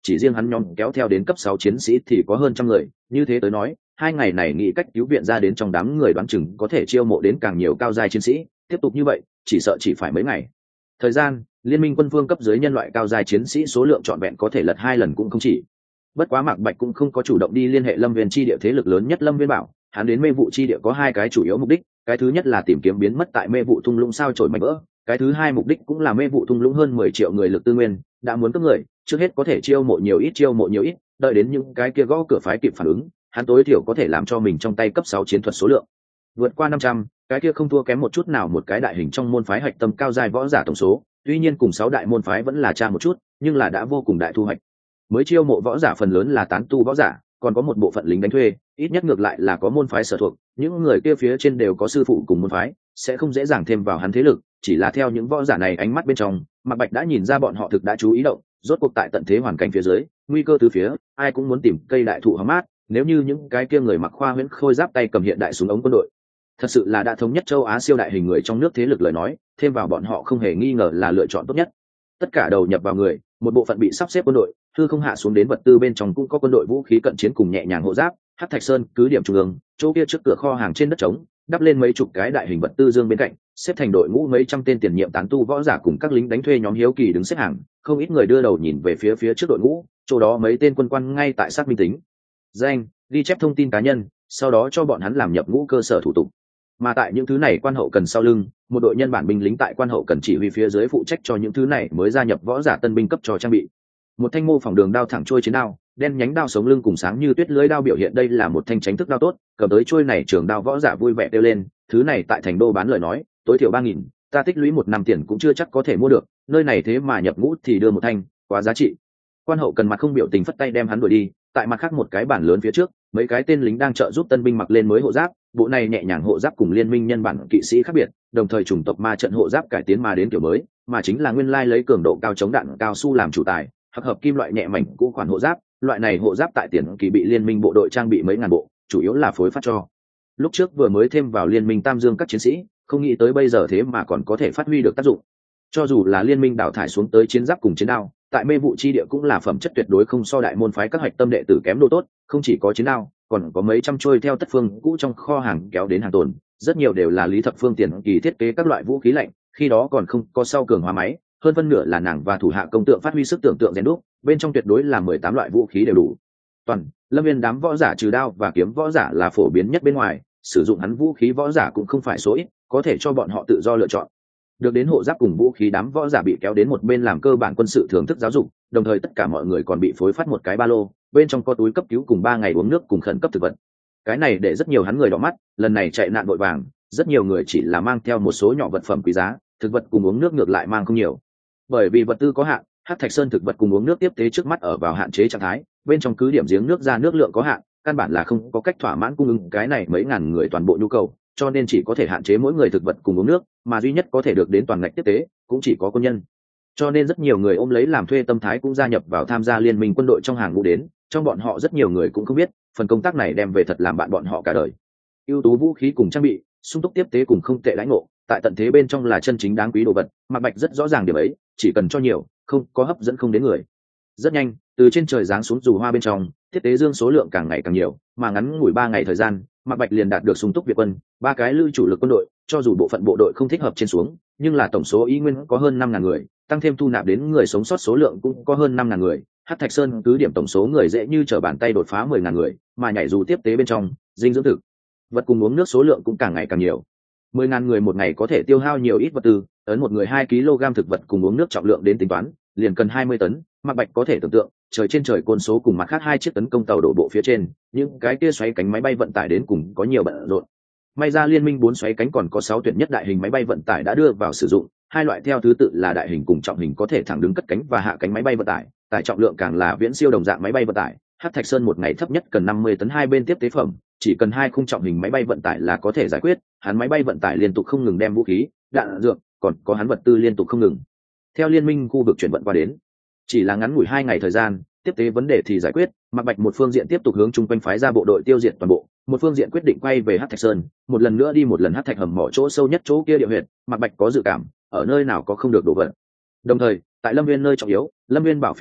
chỉ riêng hắn nhóm kéo theo đến cấp sáu chiến sĩ thì có hơn trăm người, như thế tới nói hai ngày này nghĩ cách cứu viện ra đến trong đám người đoán chừng có thể chiêu mộ đến càng nhiều cao giai chiến sĩ, tiếp tục như vậy chỉ sợ chỉ phải mấy ngày thời gian, liên minh quân phương cấp dưới nhân loại cao giai chiến sĩ số lượng trọn vẹn có thể lật hai lần cũng không chỉ. Bất quá Mạc Bạch cũng không có chủ động đi liên hệ Lâm Viên chi địa thế lực lớn nhất Lâm Viên Bảo, hắn đến mê vụ chi địa có hai cái chủ yếu mục đích, cái thứ nhất là tìm kiếm biến mất tại mê vụ thung lũng sao chổi mảnh vỡ, cái thứ hai mục đích cũng là mê vụ thung lũng hơn mười triệu người lực tư nguyên, đã muốn cướp người, trước hết có thể chiêu mộ nhiều ít chiêu mộ nhiều ít, đợi đến những cái kia gõ cửa phái kịp phản ứng, hắn tối thiểu có thể làm cho mình trong tay cấp sáu chiến thuật số lượng vượt qua năm trăm, cái kia không thua kém một chút nào một cái đại hình trong môn phái hạch tâm cao giai võ giả tổng số, tuy nhiên cùng sáu đại môn phái vẫn là cha một chút, nhưng là đã vô cùng đại thu hoạch. Mới chiêu mộ võ giả phần lớn là tán tu võ giả, còn có một bộ phận lính đánh thuê, ít nhất ngược lại là có môn phái sở thuộc, những người kia phía trên đều có sư phụ cùng môn phái, sẽ không dễ dàng thêm vào hắn thế lực, chỉ là theo những võ giả này ánh mắt bên trong, Mạc Bạch đã nhìn ra bọn họ thực đã chú ý động, rốt cuộc tại tận thế hoàn cảnh phía dưới, nguy cơ từ phía, ai cũng muốn tìm cây đại thụ hóng mát, nếu như những cái kia người mặc khoa huyễn khôi giáp tay cầm hiện đại súng ống quân đội, thật sự là đã thống nhất châu Á siêu đại hình người trong nước thế lực lời nói, thêm vào bọn họ không hề nghi ngờ là lựa chọn tốt nhất. Tất cả đầu nhập vào người, một bộ phận bị sắp xếp quân đội, thư không hạ xuống đến vật tư bên trong cũng có quân đội vũ khí cận chiến cùng nhẹ nhàng hộ giáp. Hắc Thạch Sơn cứ điểm trung ương, chỗ kia trước cửa kho hàng trên đất trống, đắp lên mấy chục cái đại hình vật tư dương bên cạnh, xếp thành đội ngũ mấy trăm tên tiền nhiệm tán tu võ giả cùng các lính đánh thuê nhóm hiếu kỳ đứng xếp hàng, không ít người đưa đầu nhìn về phía phía trước đội ngũ, chỗ đó mấy tên quân quan ngay tại xác minh tính danh, ghi chép thông tin cá nhân, sau đó cho bọn hắn làm nhập ngũ cơ sở thủ tục. Mà tại những thứ này quan hậu cần sau lưng, một đội nhân bản binh lính tại quan hậu cần chỉ huy phía dưới phụ trách cho những thứ này mới gia nhập võ giả tân binh cấp cho trang bị. Một thanh mô phỏng đường đao thẳng trôi chiến đao, đen nhánh đao sống lưng cùng sáng như tuyết lưới đao biểu hiện đây là một thanh tránh thức đao tốt, cầm tới trôi này trường đao võ giả vui vẻ kêu lên, thứ này tại thành đô bán lời nói, tối thiểu ba nghìn, ta tích lũy một năm tiền cũng chưa chắc có thể mua được, nơi này thế mà nhập ngũ thì đưa một thanh, quá giá trị. Quan hậu cần mặt không biểu tình phất tay đem hắn đuổi đi, tại mặt khác một cái bản lớn phía trước, mấy cái tên lính đang trợ giúp tân binh mặc lên mới hộ giáp, bộ này nhẹ nhàng hộ giáp cùng liên minh nhân bản kỵ sĩ khác biệt, đồng thời chủng tộc ma trận hộ giáp cải tiến mà đến kiểu mới, mà chính là nguyên lai lấy cường độ cao chống đạn cao su làm chủ tài, hợp hợp kim loại nhẹ mảnh cũ khoản hộ giáp, loại này hộ giáp tại tiền kỳ bị liên minh bộ đội trang bị mấy ngàn bộ, chủ yếu là phối phát cho. Lúc trước vừa mới thêm vào liên minh Tam Dương các chiến sĩ, không nghĩ tới bây giờ thế mà còn có thể phát huy được tác dụng. Cho dù là liên minh đào thải xuống tới chiến giáp cùng chiến đao, tại mê vụ chi địa cũng là phẩm chất tuyệt đối không so đại môn phái các hạch tâm đệ tử kém độ tốt, không chỉ có chiến đao, còn có mấy trăm trôi theo tất phương cũ trong kho hàng kéo đến hàng tồn, rất nhiều đều là Lý Thập Phương tiền kỳ thiết kế các loại vũ khí lạnh, khi đó còn không có sau cường hóa máy, hơn phân nửa là nàng và thủ hạ công tượng phát huy sức tưởng tượng rèn đúc, bên trong tuyệt đối là mười tám loại vũ khí đều đủ. Toàn, Lâm Viên đám võ giả trừ đao và kiếm võ giả là phổ biến nhất bên ngoài, sử dụng hắn vũ khí võ giả cũng không phải số ít, có thể cho bọn họ tự do lựa chọn. Được đến hộ giáp cùng vũ khí đám võ giả bị kéo đến một bên làm cơ bản quân sự thưởng thức giáo dục, đồng thời tất cả mọi người còn bị phối phát một cái ba lô, bên trong có túi cấp cứu cùng ba ngày uống nước cùng khẩn cấp thực vật. Cái này để rất nhiều hắn người đỏ mắt, lần này chạy nạn vội vàng, rất nhiều người chỉ là mang theo một số nhỏ vật phẩm quý giá, thực vật cùng uống nước ngược lại mang không nhiều. Bởi vì vật tư có hạn, Hắc Thạch Sơn thực vật cùng uống nước tiếp tế trước mắt ở vào hạn chế trạng thái, bên trong cứ điểm giếng nước ra nước lượng có hạn, căn bản là không có cách thỏa mãn cung ứng cái này mấy ngàn người toàn bộ nhu cầu, cho nên chỉ có thể hạn chế mỗi người thực vật cùng uống nước, mà duy nhất có thể được đến toàn ngạch tiếp tế cũng chỉ có quân nhân. Cho nên rất nhiều người ôm lấy làm thuê tâm thái cũng gia nhập vào tham gia liên minh quân đội trong hàng ngũ đến, trong bọn họ rất nhiều người cũng không biết, phần công tác này đem về thật làm bạn bọn họ cả đời. Ưu tú vũ khí cùng trang bị, sung túc tiếp tế cùng không tệ lãnh ngộ, tại tận thế bên trong là chân chính đáng quý đồ vật, Mạc Bạch rất rõ ràng điểm ấy, chỉ cần cho nhiều, không có hấp dẫn không đến người. Rất nhanh, từ trên trời giáng xuống dù hoa bên trong, tiếp tế dương số lượng càng ngày càng nhiều, mà ngắn ngủi ba ngày thời gian, Mạc Bạch liền đạt được sung túc Việt quân, ba cái lưu chủ lực quân đội, cho dù bộ phận bộ đội không thích hợp trên xuống, nhưng là tổng số y nguyên có hơn năm ngàn người, tăng thêm thu nạp đến người sống sót số lượng cũng có hơn năm ngàn người. Hắc Thạch Sơn cứ điểm tổng số người dễ như trở bàn tay đột phá mười ngàn người, mà nhảy dù tiếp tế bên trong, dinh dưỡng thực vật cùng uống nước số lượng cũng càng ngày càng nhiều. Mười ngàn người một ngày có thể tiêu hao nhiều ít vật tư, ấn một người hai ki lô gam thực vật cùng uống nước trọng lượng đến tính toán, liền cần hai mươi tấn. Mạc Bạch có thể tưởng tượng, trời trên trời côn số cùng mặt khác hai chiếc tấn công tàu đổ bộ phía trên, những cái kia xoáy cánh máy bay vận tải đến cùng có nhiều bận rộn. May ra liên minh bốn xoáy cánh còn có sáu tuyệt nhất đại hình máy bay vận tải đã đưa vào sử dụng, hai loại theo thứ tự là đại hình cùng trọng hình có thể thẳng đứng cất cánh và hạ cánh máy bay vận tải, tải trọng lượng càng là viễn siêu đồng dạng máy bay vận tải. Hắc Thạch Sơn một ngày thấp nhất cần năm mươi tấn hai bên tiếp tế phẩm, chỉ cần hai khung trọng hình máy bay vận tải là có thể giải quyết, hắn máy bay vận tải liên tục không ngừng đem vũ khí, đạn dược, còn có hắn vật tư liên tục không ngừng theo liên minh khu vực chuyển vận qua đến. Chỉ là ngắn ngủi hai ngày thời gian, tiếp tế vấn đề thì giải quyết, Mạc Bạch một phương diện tiếp tục hướng chung quanh phái ra bộ đội tiêu diệt toàn bộ, một phương diện quyết định quay về Hắc Thạch Sơn, một lần nữa đi một lần Hắc Thạch hầm mỏ chỗ sâu nhất chỗ kia địa huyệt, Mạc Bạch có dự cảm, ở nơi nào có không được đổ vật. Đồng thời, tại Lâm Viên nơi trọng yếu, Lâm Viên bảo phía trước,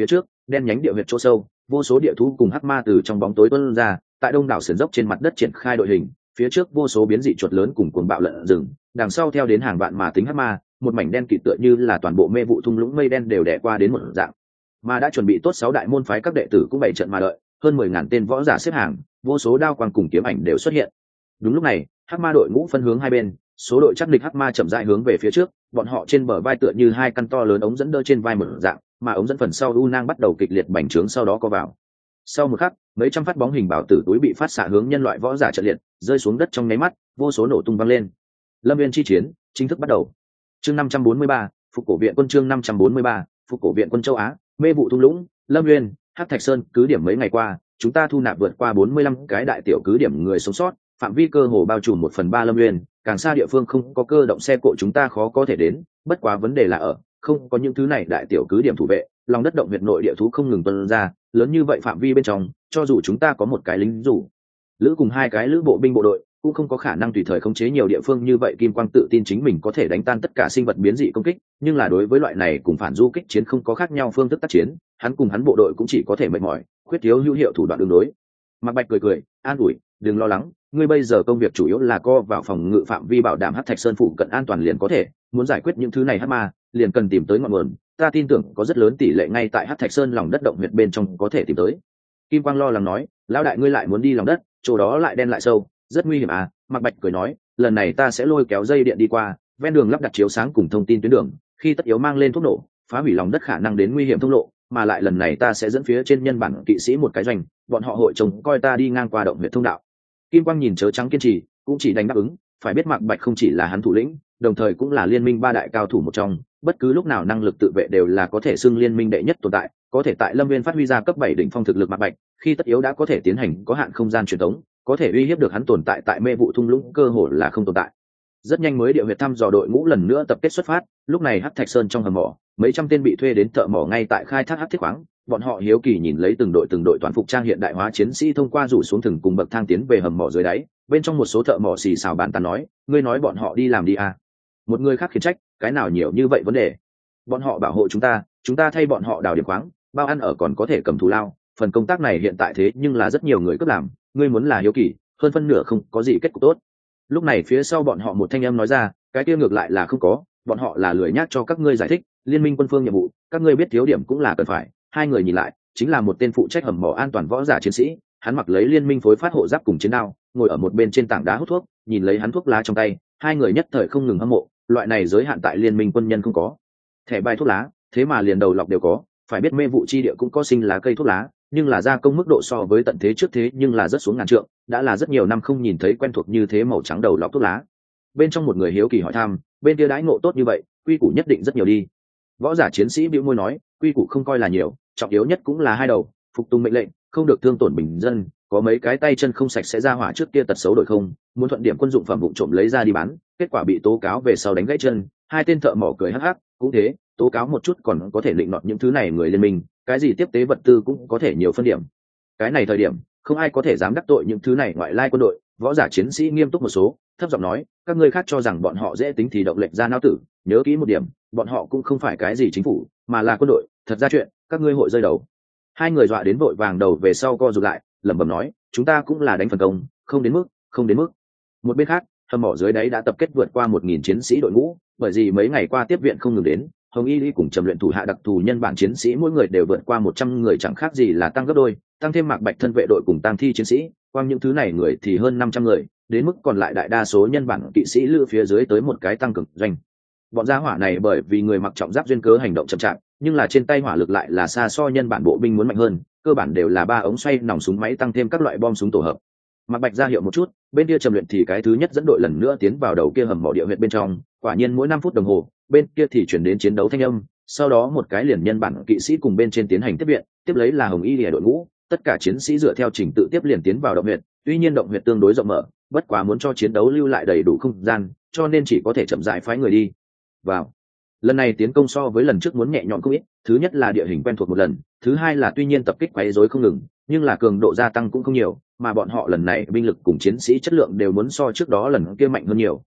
đen nhánh địa huyệt chỗ sâu, vô số địa thú cùng hắc ma từ trong bóng tối tuôn ra, tại đông đảo sườn dốc trên mặt đất triển khai đội hình, phía trước vô số biến dị chuột lớn cùng cuồng bạo lợn rừng, đằng sau theo đến hàng vạn mà tính hắc ma, một mảnh đen kịt tựa như là toàn bộ mê vụ thung lũng mây đen đều đè qua đến một dạng. Mà đã chuẩn bị tốt sáu đại môn phái các đệ tử cũng bày trận mà đợi, hơn mười ngàn tên võ giả xếp hàng, vô số đao quang cùng kiếm ảnh đều xuất hiện. Đúng lúc này, hắc ma đội ngũ phân hướng hai bên, số đội chắc địch hắc ma chậm rãi hướng về phía trước, bọn họ trên bờ vai tựa như hai căn to lớn ống dẫn đỡ trên vai mở dạng, mà ống dẫn phần sau u nang bắt đầu kịch liệt bành trướng sau đó co vào. Sau một khắc, mấy trăm phát bóng hình bảo tử túi bị phát xạ hướng nhân loại võ giả trận liệt, rơi xuống đất trong nháy mắt, vô số nổ tung vang lên. Lâm Viên chi chiến chính thức bắt đầu. Chương năm trăm bốn mươi ba, phục cổ viện quân chương năm trăm bốn mươi ba, phục cổ viện quân châu Á, mê vụ thung lũng, Lâm Nguyên, Hắc Thạch Sơn, cứ điểm mấy ngày qua, chúng ta thu nạp vượt qua bốn mươi lăm cái đại tiểu cứ điểm người sống sót, phạm vi cơ hồ bao trùm một phần ba Lâm Nguyên, càng xa địa phương không có cơ động xe cộ chúng ta khó có thể đến, bất quá vấn đề là ở, không có những thứ này đại tiểu cứ điểm thủ vệ, lòng đất động huyệt nội địa thú không ngừng tuôn ra, lớn như vậy phạm vi bên trong, cho dù chúng ta có một cái lính dù lữ cùng hai cái lữ bộ binh bộ đội, cũng không có khả năng tùy thời khống chế nhiều địa phương như vậy. Kim Quang tự tin chính mình có thể đánh tan tất cả sinh vật biến dị công kích, nhưng là đối với loại này cùng phản du kích chiến không có khác nhau phương thức tác chiến, hắn cùng hắn bộ đội cũng chỉ có thể mệt mỏi, khuyết thiếu hữu hiệu thủ đoạn đường đối. Mạc Bạch cười cười, an ủi, đừng lo lắng, ngươi bây giờ công việc chủ yếu là co vào phòng ngự phạm vi bảo đảm Hắc Thạch Sơn phụ cận an toàn liền có thể, muốn giải quyết những thứ này hắc ma, liền cần tìm tới ngọn nguồn, ta tin tưởng có rất lớn tỷ lệ ngay tại Hắc Thạch Sơn lòng đất động huyệt bên trong có thể tìm tới. Kim Quang lo lắng nói, lão đại ngươi lại muốn đi lòng đất, chỗ đó lại đen lại sâu, rất nguy hiểm à. Mạc Bạch cười nói, lần này ta sẽ lôi kéo dây điện đi qua, ven đường lắp đặt chiếu sáng cùng thông tin tuyến đường, khi tất yếu mang lên thuốc nổ, phá hủy lòng đất khả năng đến nguy hiểm thông lộ, mà lại lần này ta sẽ dẫn phía trên nhân bản kỵ sĩ một cái doanh, bọn họ hội trông coi ta đi ngang qua động huyệt thông đạo. Kim Quang nhìn chớ trắng kiên trì, cũng chỉ đành đáp ứng, phải biết Mạc Bạch không chỉ là hắn thủ lĩnh, đồng thời cũng là liên minh ba đại cao thủ một trong, bất cứ lúc nào năng lực tự vệ đều là có thể xưng liên minh đệ nhất tồn tại, có thể tại Lâm Nguyên phát huy ra cấp bảy đỉnh phong thực lực Mạc Bạch, khi tất yếu đã có thể tiến hành có hạn không gian truyền thống, có thể uy hiếp được hắn tồn tại tại mê vụ thung lũng cơ hội là không tồn tại. Rất nhanh mới địa huyệt thăm dò đội ngũ lần nữa tập kết xuất phát, lúc này Hắc Thạch Sơn trong hầm mỏ, mấy trăm tên bị thuê đến thợ mỏ ngay tại khai thác hắc thiết khoáng, bọn họ hiếu kỳ nhìn lấy từng đội từng đội toàn phục trang hiện đại hóa chiến sĩ thông qua rủ xuống thừng cùng bậc thang tiến về hầm mỏ dưới đáy, bên trong một số thợ mỏ xì xào bàn tán nói, ngươi nói bọn họ đi làm đi à? Một người khác khiển trách, cái nào nhiều như vậy vấn đề? Bọn họ bảo hộ chúng ta, chúng ta thay bọn họ đào điểm khoáng, bao ăn ở còn có thể cầm thù lao, phần công tác này hiện tại thế nhưng là rất nhiều người cướp làm, ngươi muốn là hiếu kỳ, hơn phân nửa không có gì kết cục tốt. Lúc này phía sau bọn họ một thanh âm nói ra, cái kia ngược lại là không có, bọn họ là lười nhác cho các ngươi giải thích, liên minh quân phương nhiệm vụ, các ngươi biết thiếu điểm cũng là cần phải. Hai người nhìn lại, chính là một tên phụ trách hầm mỏ an toàn võ giả chiến sĩ, hắn mặc lấy liên minh phối phát hộ giáp cùng chiến đao, ngồi ở một bên trên tảng đá hút thuốc, nhìn lấy hắn thuốc lá trong tay, hai người nhất thời không ngừng hâm mộ, loại này giới hạn tại liên minh quân nhân không có. Thẻ bài thuốc lá, thế mà liền đầu lọc đều có, phải biết mê vụ chi địa cũng có sinh lá cây thuốc lá, nhưng là gia công mức độ so với tận thế trước thế nhưng là rất xuống ngàn trượng, đã là rất nhiều năm không nhìn thấy quen thuộc như thế màu trắng đầu lọc thuốc lá. Bên trong một người hiếu kỳ hỏi thăm, bên kia đãi ngộ tốt như vậy, quy củ nhất định rất nhiều đi. Võ giả chiến sĩ bĩu môi nói, quy củ không coi là nhiều, trọng yếu nhất cũng là hai đầu, phục tùng mệnh lệnh, không được thương tổn bình dân, có mấy cái tay chân không sạch sẽ ra hỏa trước kia tật xấu đổi không, muốn thuận điểm quân dụng phẩm vụ trộm lấy ra đi bán, kết quả bị tố cáo về sau đánh gãy chân. Hai tên thợ mỏ cười hắc hắc, cũng thế, tố cáo một chút còn có thể định nọt những thứ này người liên minh, cái gì tiếp tế vật tư cũng có thể nhiều phân điểm. Cái này thời điểm, không ai có thể dám đắc tội những thứ này ngoại lai quân đội. Võ giả chiến sĩ nghiêm túc một số, thấp giọng nói, các ngươi khác cho rằng bọn họ dễ tính thì động lệnh ra não tử, nhớ kỹ một điểm, bọn họ cũng không phải cái gì chính phủ, mà là quân đội, thật ra chuyện, các ngươi hội rơi đầu. Hai người dọa đến vội vàng đầu về sau co rụt lại, lẩm bẩm nói, chúng ta cũng là đánh phần công, không đến mức, không đến mức. Một bên khác, hầm mỏ dưới đáy đã tập kết vượt qua một nghìn chiến sĩ đội ngũ, bởi vì mấy ngày qua tiếp viện không ngừng đến, Hồng Y Ly cùng trầm luyện thủ hạ đặc thù nhân bản chiến sĩ mỗi người đều vượt qua một trăm người, chẳng khác gì là tăng gấp đôi, tăng thêm Mạc Bạch thân vệ đội cùng tăng thi chiến sĩ, quang những thứ này người thì hơn năm trăm người, đến mức còn lại đại đa số nhân bản kỵ sĩ lữ phía dưới tới một cái tăng cực doanh. Bọn gia hỏa này bởi vì người mặc trọng giáp duyên cớ hành động chậm chạp, nhưng là trên tay hỏa lực lại là xa so nhân bản bộ binh muốn mạnh hơn, cơ bản đều là ba ống xoay nòng súng máy tăng thêm các loại bom súng tổ hợp. Mạc Bạch ra hiệu một chút, bên kia trầm luyện thì cái thứ nhất dẫn đội lần nữa tiến vào đầu kia hầm mỏ địa huyệt bên trong, quả nhiên mỗi năm phút đồng hồ, bên kia thì chuyển đến chiến đấu thanh âm, sau đó một cái liền nhân bản kỵ sĩ cùng bên trên tiến hành tiếp viện, tiếp lấy là Hồng Y Lìa đội ngũ, tất cả chiến sĩ dựa theo trình tự tiếp liền tiến vào động huyệt, tuy nhiên động huyệt tương đối rộng mở, bất quá muốn cho chiến đấu lưu lại đầy đủ không gian, cho nên chỉ có thể chậm rãi phái người đi vào. Lần này tiến công so với lần trước muốn nhẹ nhõm không ít, thứ nhất là địa hình quen thuộc một lần, thứ hai là tuy nhiên tập kích quấy rối không ngừng, nhưng là cường độ gia tăng cũng không nhiều, mà bọn họ lần này binh lực cùng chiến sĩ chất lượng đều muốn so trước đó lần kia mạnh hơn nhiều,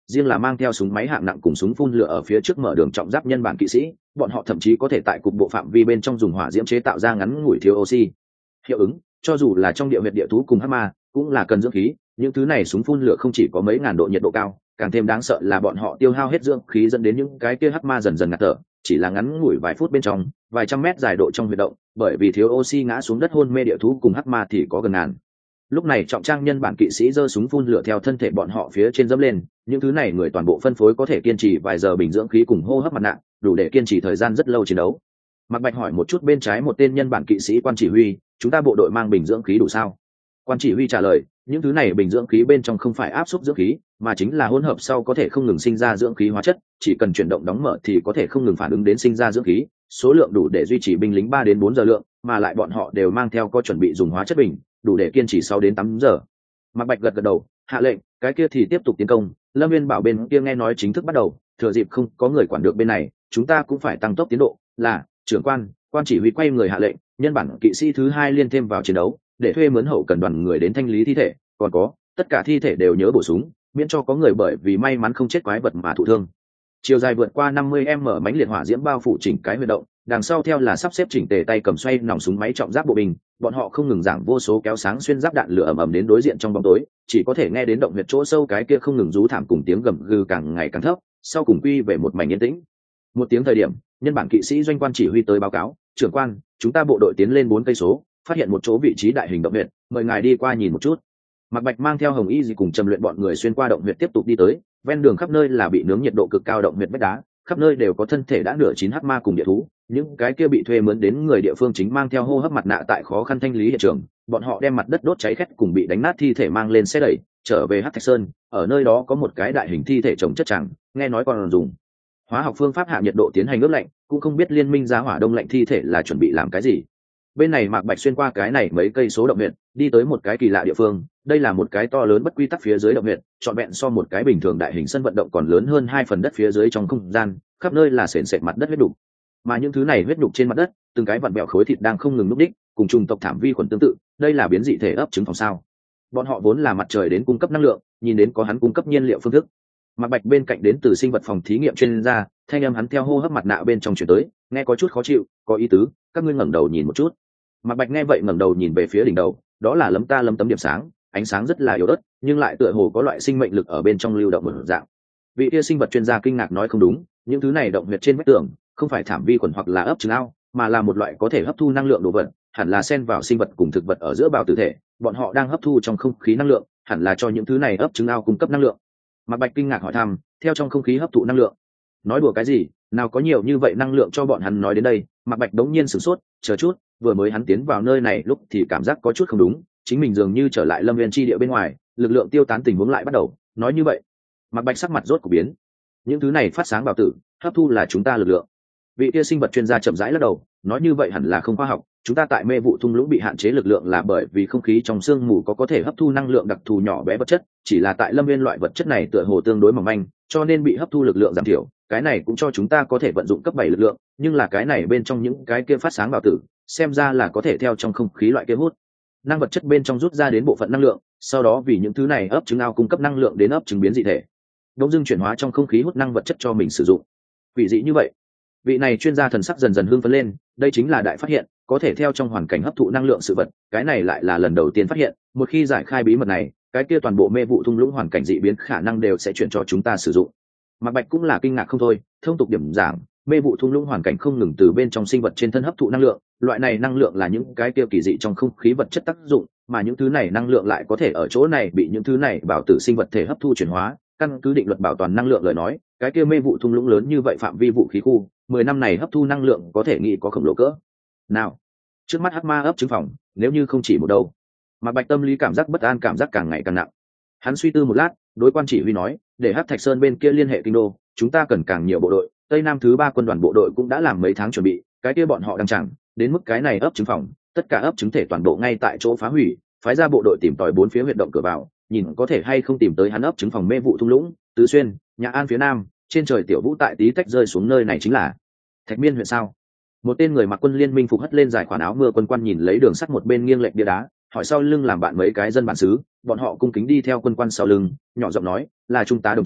riêng là mang theo súng máy hạng nặng cùng súng phun lửa ở phía trước mở đường trọng giáp nhân bản kỵ sĩ, bọn họ thậm chí có thể tại cục bộ phạm vi bên trong dùng hỏa diễm chế tạo ra ngắn ngủi thiếu oxy hiệu ứng, cho dù là trong địa huyệt địa thú cùng hắc ma cũng là cần dưỡng khí. Những thứ này súng phun lửa không chỉ có mấy ngàn độ nhiệt độ cao, càng thêm đáng sợ là bọn họ tiêu hao hết dưỡng khí dẫn đến những cái kia hắc ma dần dần ngạt thở, chỉ là ngắn ngủi vài phút bên trong, vài trăm mét dài độ trong huyệt động, bởi vì thiếu oxy ngã xuống đất hôn mê địa thú cùng hắc ma thì có gần ngàn. Lúc này trọng trang nhân bản kỵ sĩ giơ súng phun lửa theo thân thể bọn họ phía trên dẫm lên, những thứ này người toàn bộ phân phối có thể kiên trì vài giờ bình dưỡng khí cùng hô hấp mặt nạ, đủ để kiên trì thời gian rất lâu chiến đấu. Mạc Bạch hỏi một chút bên trái một tên nhân bản kỵ sĩ quan chỉ huy, chúng ta bộ đội mang bình dưỡng khí đủ sao? Quan chỉ huy trả lời, những thứ này bình dưỡng khí bên trong không phải áp suất dưỡng khí, mà chính là hỗn hợp sau có thể không ngừng sinh ra dưỡng khí hóa chất, chỉ cần chuyển động đóng mở thì có thể không ngừng phản ứng đến sinh ra dưỡng khí, số lượng đủ để duy trì binh lính ba đến bốn giờ lượng, mà lại bọn họ đều mang theo có chuẩn bị dùng hóa chất bình, đủ để kiên trì sáu đến tám giờ. Mạc Bạch gật gật đầu, hạ lệnh, cái kia thì tiếp tục tiến công. Lâm Viên bảo bên kia nghe nói chính thức bắt đầu, thừa dịp không có người quản được bên này, chúng ta cũng phải tăng tốc tiến độ. Là, trưởng quan, quan chỉ huy quay người hạ lệnh, nhân bản kỵ sĩ thứ hai liên thêm vào chiến đấu, để thuê mướn hậu cần đoàn người đến thanh lý thi thể, còn có tất cả thi thể đều nhớ bổ sung, miễn cho có người bởi vì may mắn không chết quái vật mà thụ thương. Chiều dài vượt qua năm mươi mét mánh liệt hỏa diễm bao phủ chỉnh cái huy động, đằng sau theo là sắp xếp chỉnh tề tay cầm xoay nòng súng máy trọng giáp bộ binh, bọn họ không ngừng giảng vô số kéo sáng xuyên giáp đạn lửa ầm ầm đến đối diện trong bóng tối, chỉ có thể nghe đến động huyệt chỗ sâu cái kia không ngừng rú thảm cùng tiếng gầm gừ càng ngày càng thấp, sau cùng quy về một mảnh yên tĩnh. Một tiếng thời điểm, nhân bản kỵ sĩ doanh quan chỉ huy tới báo cáo, trưởng quan, chúng ta bộ đội tiến lên bốn cây số, phát hiện một chỗ vị trí đại hình động huyệt, mời ngài đi qua nhìn một chút. Mạc Bạch mang theo Hồng Y gì cùng Trầm Luyện bọn người xuyên qua động huyệt tiếp tục đi tới, ven đường khắp nơi là bị nướng nhiệt độ cực cao động huyệt vách đá, khắp nơi đều có thân thể đã nửa chín hắc ma cùng địa thú, những cái kia bị thuê mướn đến người địa phương chính mang theo hô hấp mặt nạ tại khó khăn thanh lý hiện trường, bọn họ đem mặt đất đốt cháy khét cùng bị đánh nát thi thể mang lên xe đẩy trở về Hắc Thạch Sơn. Ở nơi đó có một cái đại hình thi thể trồng chất chẳng, nghe nói còn dùng hóa học phương pháp hạ nhiệt độ tiến hành ướp lạnh, cũng không biết liên minh giá hỏa đông lạnh thi thể là chuẩn bị làm cái gì. Bên này Mạc Bạch xuyên qua cái này mấy cây số động huyệt, đi tới một cái kỳ lạ địa phương, đây là một cái to lớn bất quy tắc phía dưới động huyệt, trọn vẹn so một cái bình thường đại hình sân vận động còn lớn hơn hai phần đất phía dưới trong không gian, khắp nơi là sền sệt mặt đất huyết đục. Mà những thứ này huyết đục trên mặt đất, từng cái vặn bẹo khối thịt đang không ngừng núp đích, cùng trùng tộc thảm vi khuẩn tương tự, đây là biến dị thể ấp trứng phòng sao? Bọn họ vốn là mặt trời đến cung cấp năng lượng, nhìn đến có hắn cung cấp nhiên liệu phương thức. Mạc Bạch bên cạnh đến từ sinh vật phòng thí nghiệm chuyên gia, thanh âm hắn theo hô hấp mặt nạ bên trong truyền tới, nghe có chút khó chịu, có ý tứ, các ngươi ngẩng đầu nhìn một chút. Mạc Bạch nghe vậy ngẩng đầu nhìn về phía đỉnh đầu, đó là lấm ta lấm tấm điểm sáng, ánh sáng rất là yếu ớt, nhưng lại tựa hồ có loại sinh mệnh lực ở bên trong lưu động một dạng. Vị kia sinh vật chuyên gia kinh ngạc nói không đúng, những thứ này động huyệt trên vách tường, không phải thảm vi khuẩn hoặc là ấp trứng ao, mà là một loại có thể hấp thu năng lượng đồ vật, hẳn là xen vào sinh vật cùng thực vật ở giữa bào tử thể, bọn họ đang hấp thu trong không khí năng lượng, hẳn là cho những thứ này ấp trứng ao cung cấp năng lượng. Mạc Bạch kinh ngạc hỏi thăm, theo trong không khí hấp thụ năng lượng? Nói đùa cái gì, nào có nhiều như vậy năng lượng cho bọn hắn. Nói đến đây, Mạc Bạch đống nhiên sửng sốt, chờ chút, vừa mới hắn tiến vào nơi này lúc thì cảm giác có chút không đúng, chính mình dường như trở lại Lâm Viên chi địa bên ngoài, lực lượng tiêu tán tình huống lại bắt đầu. Nói như vậy, Mạc Bạch sắc mặt rốt cuộc biến, những thứ này phát sáng bào tử, hấp thu là chúng ta lực lượng. Vị kia sinh vật chuyên gia chậm rãi lắc đầu, nói như vậy hẳn là không khoa học, chúng ta tại mê vụ thung lũng bị hạn chế lực lượng là bởi vì không khí trong sương mù có có thể hấp thu năng lượng đặc thù nhỏ bé vật chất, chỉ là tại Lâm Viên loại vật chất này tựa hồ tương đối mỏng manh, cho nên bị hấp thu lực lượng giảm thiểu, cái này cũng cho chúng ta có thể vận dụng cấp bảy lực lượng, nhưng là cái này bên trong những cái kia phát sáng bào tử, xem ra là có thể theo trong không khí loại kia hút năng vật chất bên trong rút ra đến bộ phận năng lượng, sau đó vì những thứ này ấp trứng ao cung cấp năng lượng đến ấp trứng biến dị thể, đông dưng chuyển hóa trong không khí hút năng vật chất cho mình sử dụng. Quỷ dị như vậy. Vị này chuyên gia thần sắc dần dần hưng phấn lên, đây chính là đại phát hiện, có thể theo trong hoàn cảnh hấp thụ năng lượng sự vật, cái này lại là lần đầu tiên phát hiện, một khi giải khai bí mật này, cái kia toàn bộ mê vụ thung lũng hoàn cảnh dị biến khả năng đều sẽ chuyển cho chúng ta sử dụng. Mạc Bạch cũng là kinh ngạc không thôi, thông tục điểm giảng, mê vụ thung lũng hoàn cảnh không ngừng từ bên trong sinh vật trên thân hấp thụ năng lượng, loại này năng lượng là những cái kia kỳ dị trong không khí vật chất tác dụng, mà những thứ này năng lượng lại có thể ở chỗ này bị những thứ này bảo tử sinh vật thể hấp thu chuyển hóa, căn cứ định luật bảo toàn năng lượng lời nói, cái kia mê vụ thung lũng lớn như vậy phạm vi vũ khí khu, mười năm này hấp thu năng lượng có thể nghĩ có khổng lồ cỡ nào. Trước mắt hắc ma ấp trứng phòng, nếu như không chỉ một đâu. Mạc Bạch tâm lý cảm giác bất an, cảm giác càng ngày càng nặng. Hắn suy tư một lát, đối quan chỉ huy nói, để Hắc Thạch Sơn bên kia liên hệ kinh đô, chúng ta cần càng nhiều bộ đội, Tây Nam thứ ba quân đoàn bộ đội cũng đã làm mấy tháng chuẩn bị, cái kia bọn họ đang chẳng, đến mức cái này ấp trứng phòng, tất cả ấp trứng thể toàn bộ ngay tại chỗ phá hủy, phái ra bộ đội tìm tòi bốn phía huyệt động cửa vào, nhìn có thể hay không tìm tới hắn ấp trứng phòng mê vụ thung lũng, Tứ Xuyên, Nhà An phía nam, trên trời tiểu vũ tại tí tách rơi xuống nơi này chính là Thạch Miên huyện sao? Một tên người mặc quân liên minh phục hất lên dài khoản áo mưa quân quan nhìn lấy đường sắt một bên nghiêng lệch bia đá, hỏi sau lưng làm bạn mấy cái dân bản xứ, bọn họ cung kính đi theo quân quan sau lưng, nhỏ giọng nói, là trung tá đồng chí,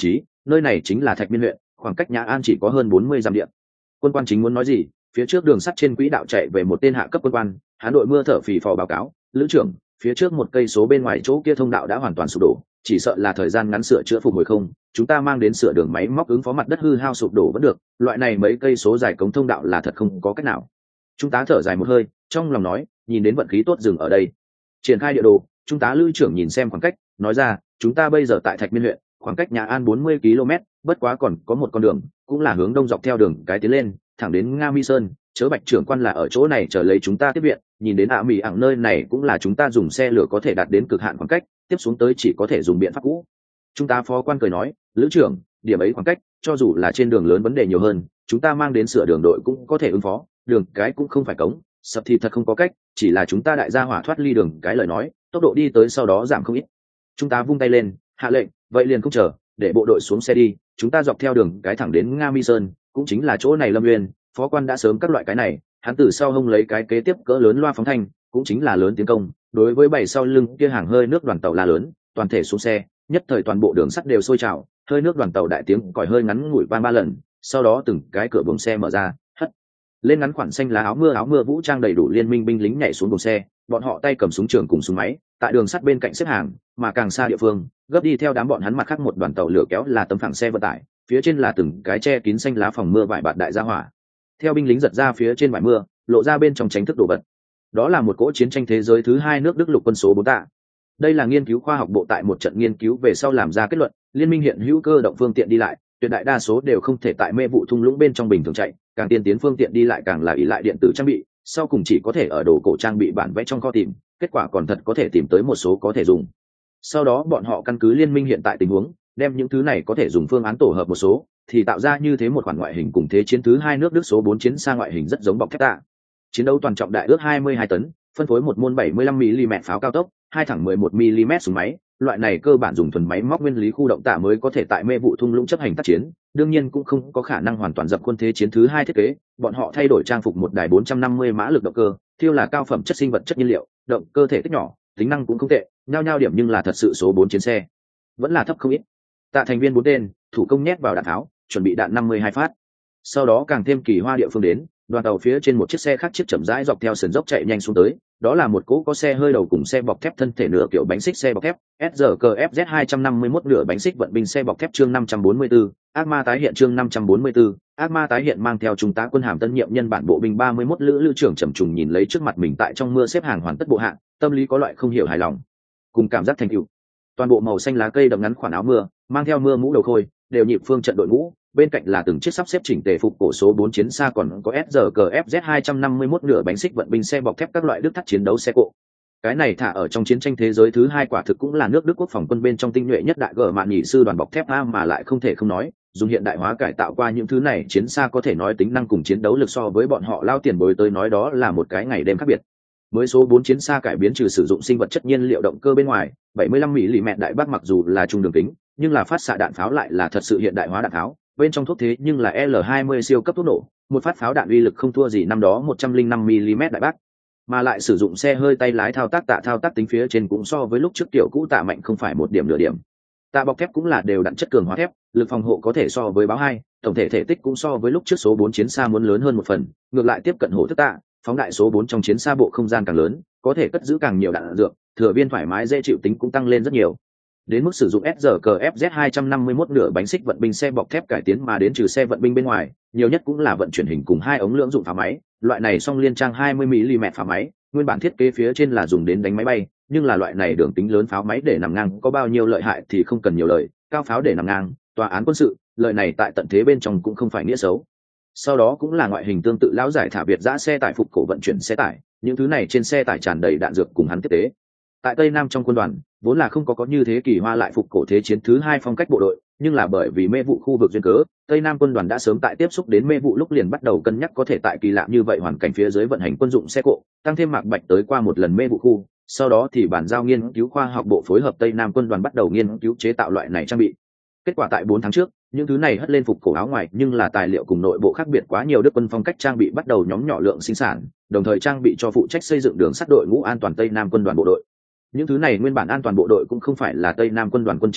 nơi này chính là Thạch Miên huyện, khoảng cách Nhã An chỉ có hơn bốn mươi dặm địa. Quân quan chính muốn nói gì, phía trước đường sắt trên quỹ đạo chạy về một tên hạ cấp quân quan, hắn đội mưa thở phì phò báo cáo, lữ trưởng, phía trước một cây số bên ngoài chỗ kia thông đạo đã hoàn toàn sụp đổ, chỉ sợ là thời gian ngắn sửa chữa phục hồi không, chúng ta mang đến sửa đường máy móc ứng phó mặt đất hư hao sụp đổ vẫn được, loại này mấy cây số dài cống thông đạo là thật không có cách nào. Chúng ta thở dài một hơi, trong lòng nói, nhìn đến vận khí tốt dừng ở đây. Triển khai địa đồ, chúng ta lữ trưởng nhìn xem khoảng cách, nói ra, chúng ta bây giờ tại Thạch Miên huyện, khoảng cách Nhã An bốn mươi ki lô mét, bất quá còn có một con đường, cũng là hướng đông dọc theo đường cái tiến lên, thẳng đến Nga Mi Sơn, chớ Bạch trưởng quan là ở chỗ này chờ lấy chúng ta tiếp viện, nhìn đến ạ Mỹ ảng nơi này cũng là chúng ta dùng xe lửa có thể đạt đến cực hạn khoảng cách, tiếp xuống tới chỉ có thể dùng biện pháp cũ. Chúng ta phó quan cười nói, lữ trưởng, điểm ấy khoảng cách, cho dù là trên đường lớn vấn đề nhiều hơn, chúng ta mang đến sửa đường đội cũng có thể ứng phó, đường cái cũng không phải cống, sập thì thật không có cách, chỉ là chúng ta đại gia hỏa thoát ly đường cái lời nói, tốc độ đi tới sau đó giảm không ít. Chúng ta vung tay lên, hạ lệnh, vậy liền không chờ, để bộ đội xuống xe đi, chúng ta dọc theo đường cái thẳng đến Nga Mi Sơn, cũng chính là chỗ này Lâm Nguyên, phó quan đã sớm các loại cái này, hắn từ sau hông lấy cái kế tiếp cỡ lớn loa phóng thanh, cũng chính là lớn tiến công, đối với bảy sau lưng kia hàng hơi nước đoàn tàu la lớn, toàn thể xuống xe, nhất thời toàn bộ đường sắt đều sôi trào, hơi nước đoàn tàu đại tiếng còi hơi ngắn ngủi vang ba lần, sau đó từng cái cửa buồng xe mở ra, hất lên ngắn khoản xanh lá áo mưa áo mưa vũ trang đầy đủ liên minh binh lính nhảy xuống buồng xe, bọn họ tay cầm súng trường cùng súng máy, tại đường sắt bên cạnh xếp hàng, mà càng xa địa phương, gấp đi theo đám bọn hắn mặt khác một đoàn tàu lửa kéo là tấm phẳng xe vận tải, phía trên là từng cái che kín xanh lá phòng mưa vải bạt đại gia hỏa. Theo binh lính giật ra phía trên vải mưa, lộ ra bên trong tránh thức đồ vật. Đó là một cỗ chiến tranh thế giới thứ hai nước Đức lục quân số bốn tạ. Đây là nghiên cứu khoa học bộ tại một trận nghiên cứu về sau làm ra kết luận, liên minh hiện hữu cơ động phương tiện đi lại, tuyệt đại đa số đều không thể tại mê vụ thung lũng bên trong bình thường chạy, càng tiên tiến phương tiện đi lại càng là ỷ lại điện tử trang bị, sau cùng chỉ có thể ở đồ cổ trang bị bản vẽ trong kho tìm, kết quả còn thật có thể tìm tới một số có thể dùng. Sau đó bọn họ căn cứ liên minh hiện tại tình huống, đem những thứ này có thể dùng phương án tổ hợp một số, thì tạo ra như thế một khoản ngoại hình cùng thế chiến thứ hai nước Đức số bốn chiến xa ngoại hình rất giống bọc thép tạ. Chiến đấu toàn trọng đại ước hai mươi hai tấn, phân phối một môn bảy mươi lăm mi li mét pháo cao tốc, hai thẳng mười một mi li mét súng máy, loại này cơ bản dùng thuần máy móc nguyên lý khu động tạ mới có thể tại mê vụ thung lũng chấp hành tác chiến, đương nhiên cũng không có khả năng hoàn toàn dập khuôn thế chiến thứ hai thiết kế, bọn họ thay đổi trang phục một đài bốn trăm năm mươi mã lực động cơ, thiêu là cao phẩm chất sinh vật chất nhiên liệu, động cơ thể tích nhỏ, tính năng cũng không tệ, nhao nhao điểm nhưng là thật sự số bốn chiến xe vẫn là thấp không ít. Tạ thành viên bốn tên, thủ công nhét vào đạn tháo, chuẩn bị đạn năm mươi hai phát. Sau đó càng thêm kỳ hoa địa phương đến, đoàn tàu phía trên một chiếc xe khác chiếc chậm rãi dọc theo sườn dốc chạy nhanh xuống tới, đó là một cỗ có xe hơi đầu cùng xe bọc thép thân thể nửa kiểu bánh xích xe bọc thép, ét giê ca ép dét hai trăm năm mươi mốt nửa bánh xích vận binh xe bọc thép chương năm trăm bốn mươi tư, ác ma tái hiện chương năm trăm bốn mươi tư, ác ma tái hiện mang theo trung tá quân hàm tân nhiệm nhân bản bộ binh ba mươi mốt lữ lữ trưởng trầm trùng nhìn lấy trước mặt mình tại trong mưa xếp hàng hoàn tất bộ hạng, tâm lý có loại không hiểu hài lòng, cùng cảm giác thành tựu. Toàn bộ màu xanh lá cây đầm ngắn khoản áo mưa, mang theo mưa mũ đầu khôi, đều nhịp phương trận đội ngũ, bên cạnh là từng chiếc sắp xếp chỉnh tề phục cổ số bốn chiến xa còn có ét giê ca ép dét hai trăm năm mươi mốt nửa bánh xích vận binh xe bọc thép các loại đức thắt chiến đấu xe cộ. Cái này thả ở trong chiến tranh thế giới thứ hai quả thực cũng là nước Đức quốc phòng quân bên trong tinh nhuệ nhất đại gở mạn nhị sư đoàn bọc thép A mà lại không thể không nói, dùng hiện đại hóa cải tạo qua những thứ này chiến xa có thể nói tính năng cùng chiến đấu lực so với bọn họ lao tiền bối tới nói đó là một cái ngày đêm khác biệt. Mới số bốn chiến xa cải biến trừ sử dụng sinh vật chất nhiên liệu động cơ bên ngoài, bảy mươi lăm mi li mét đại bác mặc dù là trung đường kính, nhưng là phát xạ đạn pháo lại là thật sự hiện đại hóa đạn pháo, bên trong thuốc thế nhưng là L hai mươi siêu cấp thuốc nổ, một phát pháo đạn uy lực không thua gì năm đó một trăm lẻ năm mi li mét đại bác, mà lại sử dụng xe hơi tay lái thao tác tạ thao tác tính phía trên cũng so với lúc trước tiểu cũ tạ mạnh không phải một điểm nửa điểm. Tạ bọc thép cũng là đều đặn chất cường hóa thép, lực phòng hộ có thể so với báo hai, tổng thể thể tích cũng so với lúc trước số bốn chiến xa muốn lớn hơn một phần, ngược lại tiếp cận hổ thức tạ, phóng đại số bốn trong chiến xa bộ không gian càng lớn, có thể cất giữ càng nhiều đạn dược, thừa viên thoải mái dễ chịu tính cũng tăng lên rất nhiều. Đến mức sử dụng ét giê ca ép dét hai trăm năm mươi mốt nửa bánh xích vận binh xe bọc thép cải tiến mà đến trừ xe vận binh bên ngoài, nhiều nhất cũng là vận chuyển hình cùng hai ống lưỡng dụng pháo máy, loại này song liên trang hai mươi mi li mét pháo máy, nguyên bản thiết kế phía trên là dùng đến đánh máy bay, nhưng là loại này đường tính lớn pháo máy để nằm ngang có bao nhiêu lợi hại thì không cần nhiều lời, cao pháo để nằm ngang, tòa án quân sự, lợi này tại tận thế bên trong cũng không phải nghĩa xấu. Sau đó cũng là ngoại hình tương tự lão giải thả Việt giã xe tải phục cổ vận chuyển xe tải, những thứ này trên xe tải tràn đầy đạn dược cùng hắn tiếp tế. Tại Tây Nam trong quân đoàn, vốn là không có có như thế kỳ hoa lại phục cổ thế chiến thứ hai phong cách bộ đội, nhưng là bởi vì mê vụ khu vực duyên cớ, Tây Nam quân đoàn đã sớm tại tiếp xúc đến mê vụ lúc liền bắt đầu cân nhắc có thể tại kỳ lạ như vậy hoàn cảnh phía dưới vận hành quân dụng xe cộ, tăng thêm Mạc Bạch tới qua một lần mê vụ khu, sau đó thì bản giao nghiên cứu khoa học bộ phối hợp Tây Nam quân đoàn bắt đầu nghiên cứu chế tạo loại này trang bị. Kết quả tại bốn tháng trước, những thứ này hất lên phục cổ áo ngoài nhưng là tài liệu cùng nội bộ khác biệt quá nhiều, Đức quân phong cách trang bị bắt đầu nhóm nhỏ lượng sinh sản, đồng thời trang bị cho phụ trách xây dựng đường sắt đội ngũ an toàn Tây Nam quân đoàn bộ đội. Những thứ này nguyên bản an toàn bộ đội cũng không phải là Tây Nam quân đoàn quân chính quy,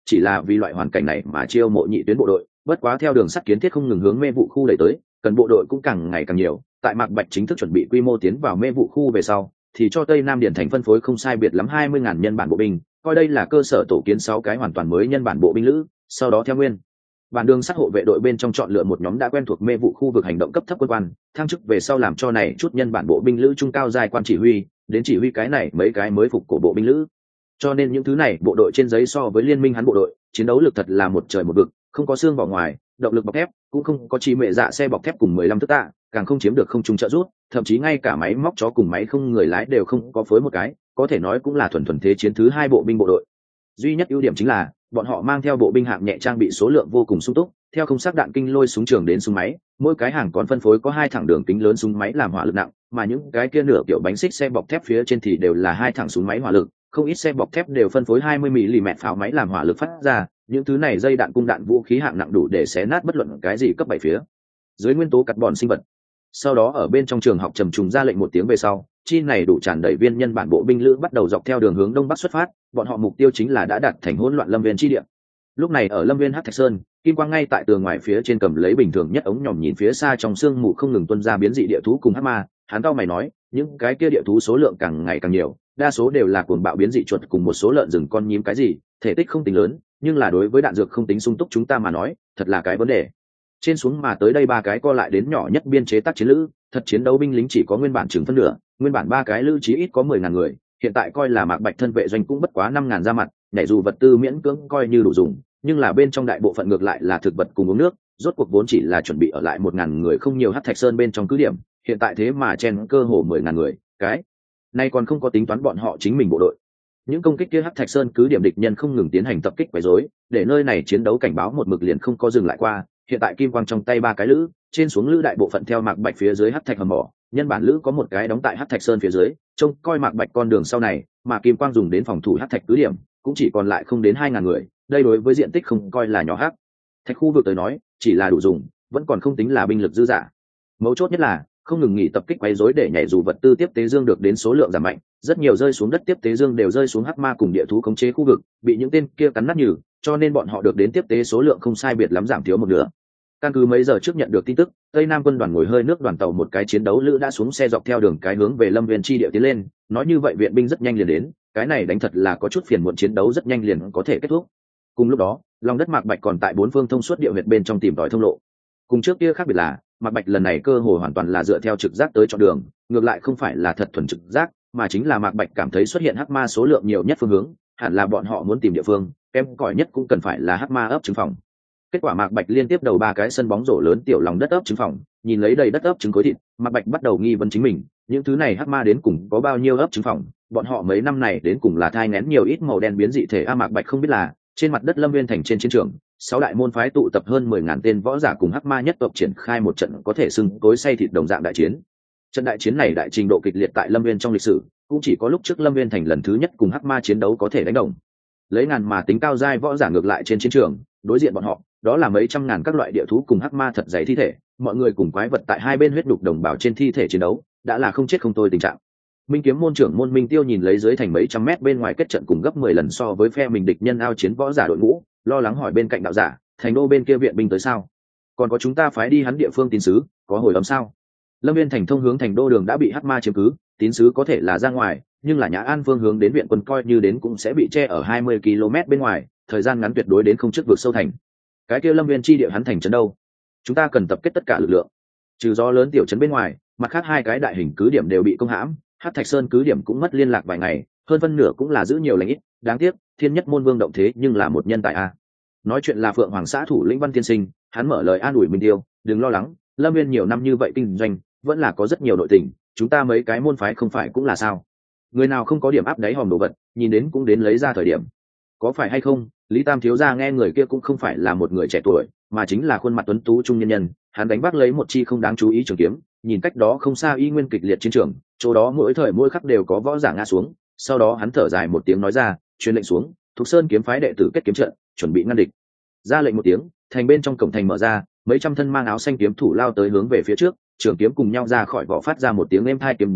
chỉ là vì loại hoàn cảnh này mà chiêu mộ nhị tuyến bộ đội. Bất quá theo đường sắt kiến thiết không ngừng hướng mê vụ khu đẩy tới, cần bộ đội cũng càng ngày càng nhiều. Tại Mạc Bạch chính thức chuẩn bị quy mô tiến vào mê vụ khu về sau, thì cho Tây Nam Điển thành phân phối không sai biệt lắm hai mươi ngàn nhân bản bộ binh, coi đây là cơ sở tổ kiến sáu cái hoàn toàn mới nhân bản bộ binh lữ. Sau đó theo nguyên bản đường sắt hộ vệ đội bên trong chọn lựa một nhóm đã quen thuộc mê vụ khu vực hành động cấp thấp quân quan, thăng chức về sau làm cho này chút nhân bản bộ binh lữ trung cao giai quan chỉ huy, đến chỉ huy cái này mấy cái mới phục của bộ binh lữ. Cho nên những thứ này bộ đội trên giấy so với liên minh hắn bộ đội, chiến đấu lực thật là một trời một vực, không có xương vỏ ngoài, động lực bọc thép, cũng không có chi mệ dạ xe bọc thép cùng mười lăm thước tạ, càng không chiếm được không trung trợ rút, thậm chí ngay cả máy móc chó cùng máy không người lái đều không có phối một cái, có thể nói cũng là thuần thuần thế chiến thứ hai bộ binh bộ đội. Duy nhất ưu điểm chính là bọn họ mang theo bộ binh hạng nhẹ trang bị số lượng vô cùng sung túc, theo không sắc đạn kinh lôi súng trường đến súng máy, mỗi cái hàng còn phân phối có hai thẳng đường kính lớn súng máy làm hỏa lực nặng, mà những cái kia nửa kiểu bánh xích xe bọc thép phía trên thì đều là hai thẳng súng máy hỏa lực, không ít xe bọc thép đều phân phối hai mươi mi li mét pháo máy làm hỏa lực phát ra, những thứ này dây đạn cung đạn vũ khí hạng nặng đủ để xé nát bất luận cái gì cấp bảy phía dưới nguyên tố carbon sinh vật. Sau đó ở bên trong trường học trầm trùng ra lệnh một tiếng về sau, chi này đủ tràn đầy viên nhân bản bộ binh lữ bắt đầu dọc theo đường hướng đông bắc xuất phát, bọn họ mục tiêu chính là đã đạt thành hỗn loạn lâm viên chi địa. Lúc này ở lâm viên hắc thạch sơn, kim quang ngay tại tường ngoài phía trên cầm lấy bình thường nhất ống nhòm nhìn phía xa trong sương mù không ngừng tuôn ra biến dị địa thú cùng hắc ma, hắn cao mày nói, những cái kia địa thú số lượng càng ngày càng nhiều, đa số đều là cuồng bạo biến dị chuột cùng một số lợn rừng con nhím cái gì, thể tích không tính lớn, nhưng là đối với đạn dược không tính sung túc chúng ta mà nói, thật là cái vấn đề. Trên xuống mà tới đây ba cái co lại đến nhỏ nhất biên chế tác chiến lữ, thật chiến đấu binh lính chỉ có nguyên bản chừng phân nửa, nguyên bản ba cái lữ chí ít có mười ngàn người, hiện tại coi là Mạc Bạch thân vệ doanh cũng bất quá năm ngàn ra mặt, nhảy dù vật tư miễn cưỡng coi như đủ dùng, nhưng là bên trong đại bộ phận ngược lại là thực vật cùng uống nước, rốt cuộc vốn chỉ là chuẩn bị ở lại một ngàn người không nhiều hắc thạch sơn bên trong cứ điểm, hiện tại thế mà chen cơ hồ mười ngàn người, cái này còn không có tính toán bọn họ chính mình bộ đội. Những công kích kia hắc thạch sơn cứ điểm địch nhân không ngừng tiến hành tập kích quấy rối, để nơi này chiến đấu cảnh báo một mực liền không có dừng lại qua. Hiện tại kim quang trong tay ba cái lữ, trên xuống lữ đại bộ phận theo Mạc Bạch phía dưới hắc thạch hầm mỏ, nhân bản lữ có một cái đóng tại hắc thạch sơn phía dưới, trông coi Mạc Bạch con đường sau này, mà kim quang dùng đến phòng thủ hắc thạch cứ điểm, cũng chỉ còn lại không đến hai ngàn người. Đây đối với diện tích không coi là nhỏ hắc thạch khu vực tới nói, chỉ là đủ dùng, vẫn còn không tính là binh lực dư dả. Mấu chốt nhất là không ngừng nghỉ tập kích quấy rối để nhảy dù vật tư tiếp tế dương được đến số lượng giảm mạnh, rất nhiều rơi xuống đất tiếp tế dương đều rơi xuống hắc ma cùng địa thú khống chế khu vực, bị những tên kia cắn nát nhừ, cho nên bọn họ được đến tiếp tế số lượng không sai biệt lắm giảm thiếu một nửa. Căn cứ mấy giờ trước nhận được tin tức, Tây Nam quân đoàn ngồi hơi nước đoàn tàu một cái chiến đấu lữ đã xuống xe dọc theo đường cái hướng về Lâm Viên chi địa tiến lên, nói như vậy viện binh rất nhanh liền đến, cái này đánh thật là có chút phiền muộn, chiến đấu rất nhanh liền có thể kết thúc. Cùng lúc đó, lòng đất Mạc Bạch còn tại bốn phương thông suốt địa huyệt bên trong tìm tòi thông lộ. Cùng trước kia khác biệt là, Mạc Bạch lần này cơ hội hoàn toàn là dựa theo trực giác tới chọn đường, ngược lại không phải là thật thuần trực giác, mà chính là Mạc Bạch cảm thấy xuất hiện hắc ma số lượng nhiều nhất phương hướng, hẳn là bọn họ muốn tìm địa phương, kém cỏi nhất cũng cần phải là hắc ma ấp trứng phòng. Kết quả Mạc Bạch liên tiếp đầu ba cái sân bóng rổ lớn tiểu lòng đất ấp trứng phòng, nhìn lấy đầy đất ấp trứng khối thịt, Mạc Bạch bắt đầu nghi vấn chính mình, những thứ này hắc ma đến cùng có bao nhiêu ấp trứng phòng, bọn họ mấy năm này đến cùng là thai nghén nhiều ít màu đen biến dị thể a. Mạc Bạch không biết là trên mặt đất Lâm Viên thành trên chiến trường, sáu đại môn phái tụ tập hơn mười ngàn tên võ giả cùng hắc ma nhất tộc triển khai một trận có thể xưng tối say thịt đồng dạng đại chiến. Trận đại chiến này đại trình độ kịch liệt tại Lâm Viên trong lịch sử, cũng chỉ có lúc trước Lâm Viên thành lần thứ nhất cùng hắc ma chiến đấu có thể đánh đồng. Lấy ngàn mà tính cao giai võ giả ngược lại trên chiến trường, đối diện bọn họ, đó là mấy trăm ngàn các loại địa thú cùng hắc ma thật dày thi thể, mọi người cùng quái vật tại hai bên huyết đục đồng bào trên thi thể chiến đấu, đã là không chết không thôi tình trạng. Minh Kiếm môn trưởng môn Minh Tiêu nhìn lấy dưới thành mấy trăm mét bên ngoài kết trận cùng gấp mười lần so với phe mình địch nhân ao chiến võ giả đội ngũ, lo lắng hỏi bên cạnh đạo giả, thành đô bên kia viện binh tới sao? Còn có chúng ta phái đi hắn địa phương tín sứ, có hồi âm sao? Lâm Viên thành thông hướng thành đô đường đã bị hắc ma chiếm cứ, tín sứ có thể là ra ngoài, nhưng là Nhã An phương hướng đến viện quân coi như đến cũng sẽ bị che ở hai mươi ki lô mét bên ngoài, thời gian ngắn tuyệt đối đến không trước vượt sâu thành. Cái kia Lâm Viên chi địa hắn thành trấn đâu? Chúng ta cần tập kết tất cả lực lượng. Trừ do lớn tiểu trấn bên ngoài, mặt khác hai cái đại hình cứ điểm đều bị công hãm, Hắc Thạch Sơn cứ điểm cũng mất liên lạc vài ngày, hơn phân nửa cũng là giữ nhiều lành ít, đáng tiếc, Thiên Nhất môn vương động thế nhưng là một nhân tài a. Nói chuyện là Phượng Hoàng xã thủ lĩnh Văn Tiên Sinh, hắn mở lời an ủi Minh Tiêu, đừng lo lắng, Lâm Viên nhiều năm như vậy kinh doanh, vẫn là có rất nhiều nội tình, chúng ta mấy cái môn phái không phải cũng là sao? Người nào không có điểm áp đáy hòm đồ vật, nhìn đến cũng đến lấy ra thời điểm. Có phải hay không? Lý Tam thiếu gia nghe người kia cũng không phải là một người trẻ tuổi, mà chính là khuôn mặt tuấn tú trung nhân nhân, hắn đánh bắt lấy một chi không đáng chú ý trường kiếm, nhìn cách đó không xa y nguyên kịch liệt chiến trường, chỗ đó mỗi thời mỗi khắc đều có võ giả ngã xuống, sau đó hắn thở dài một tiếng nói ra, truyền lệnh xuống, Thục Sơn kiếm phái đệ tử kết kiếm trận, chuẩn bị ngăn địch. Ra lệnh một tiếng, thành bên trong cổng thành mở ra, mấy trăm thân mang áo xanh kiếm thủ lao tới hướng về phía trước, trường kiếm cùng nhau ra khỏi vỏ phát ra một tiếng êm tai kiếm rít,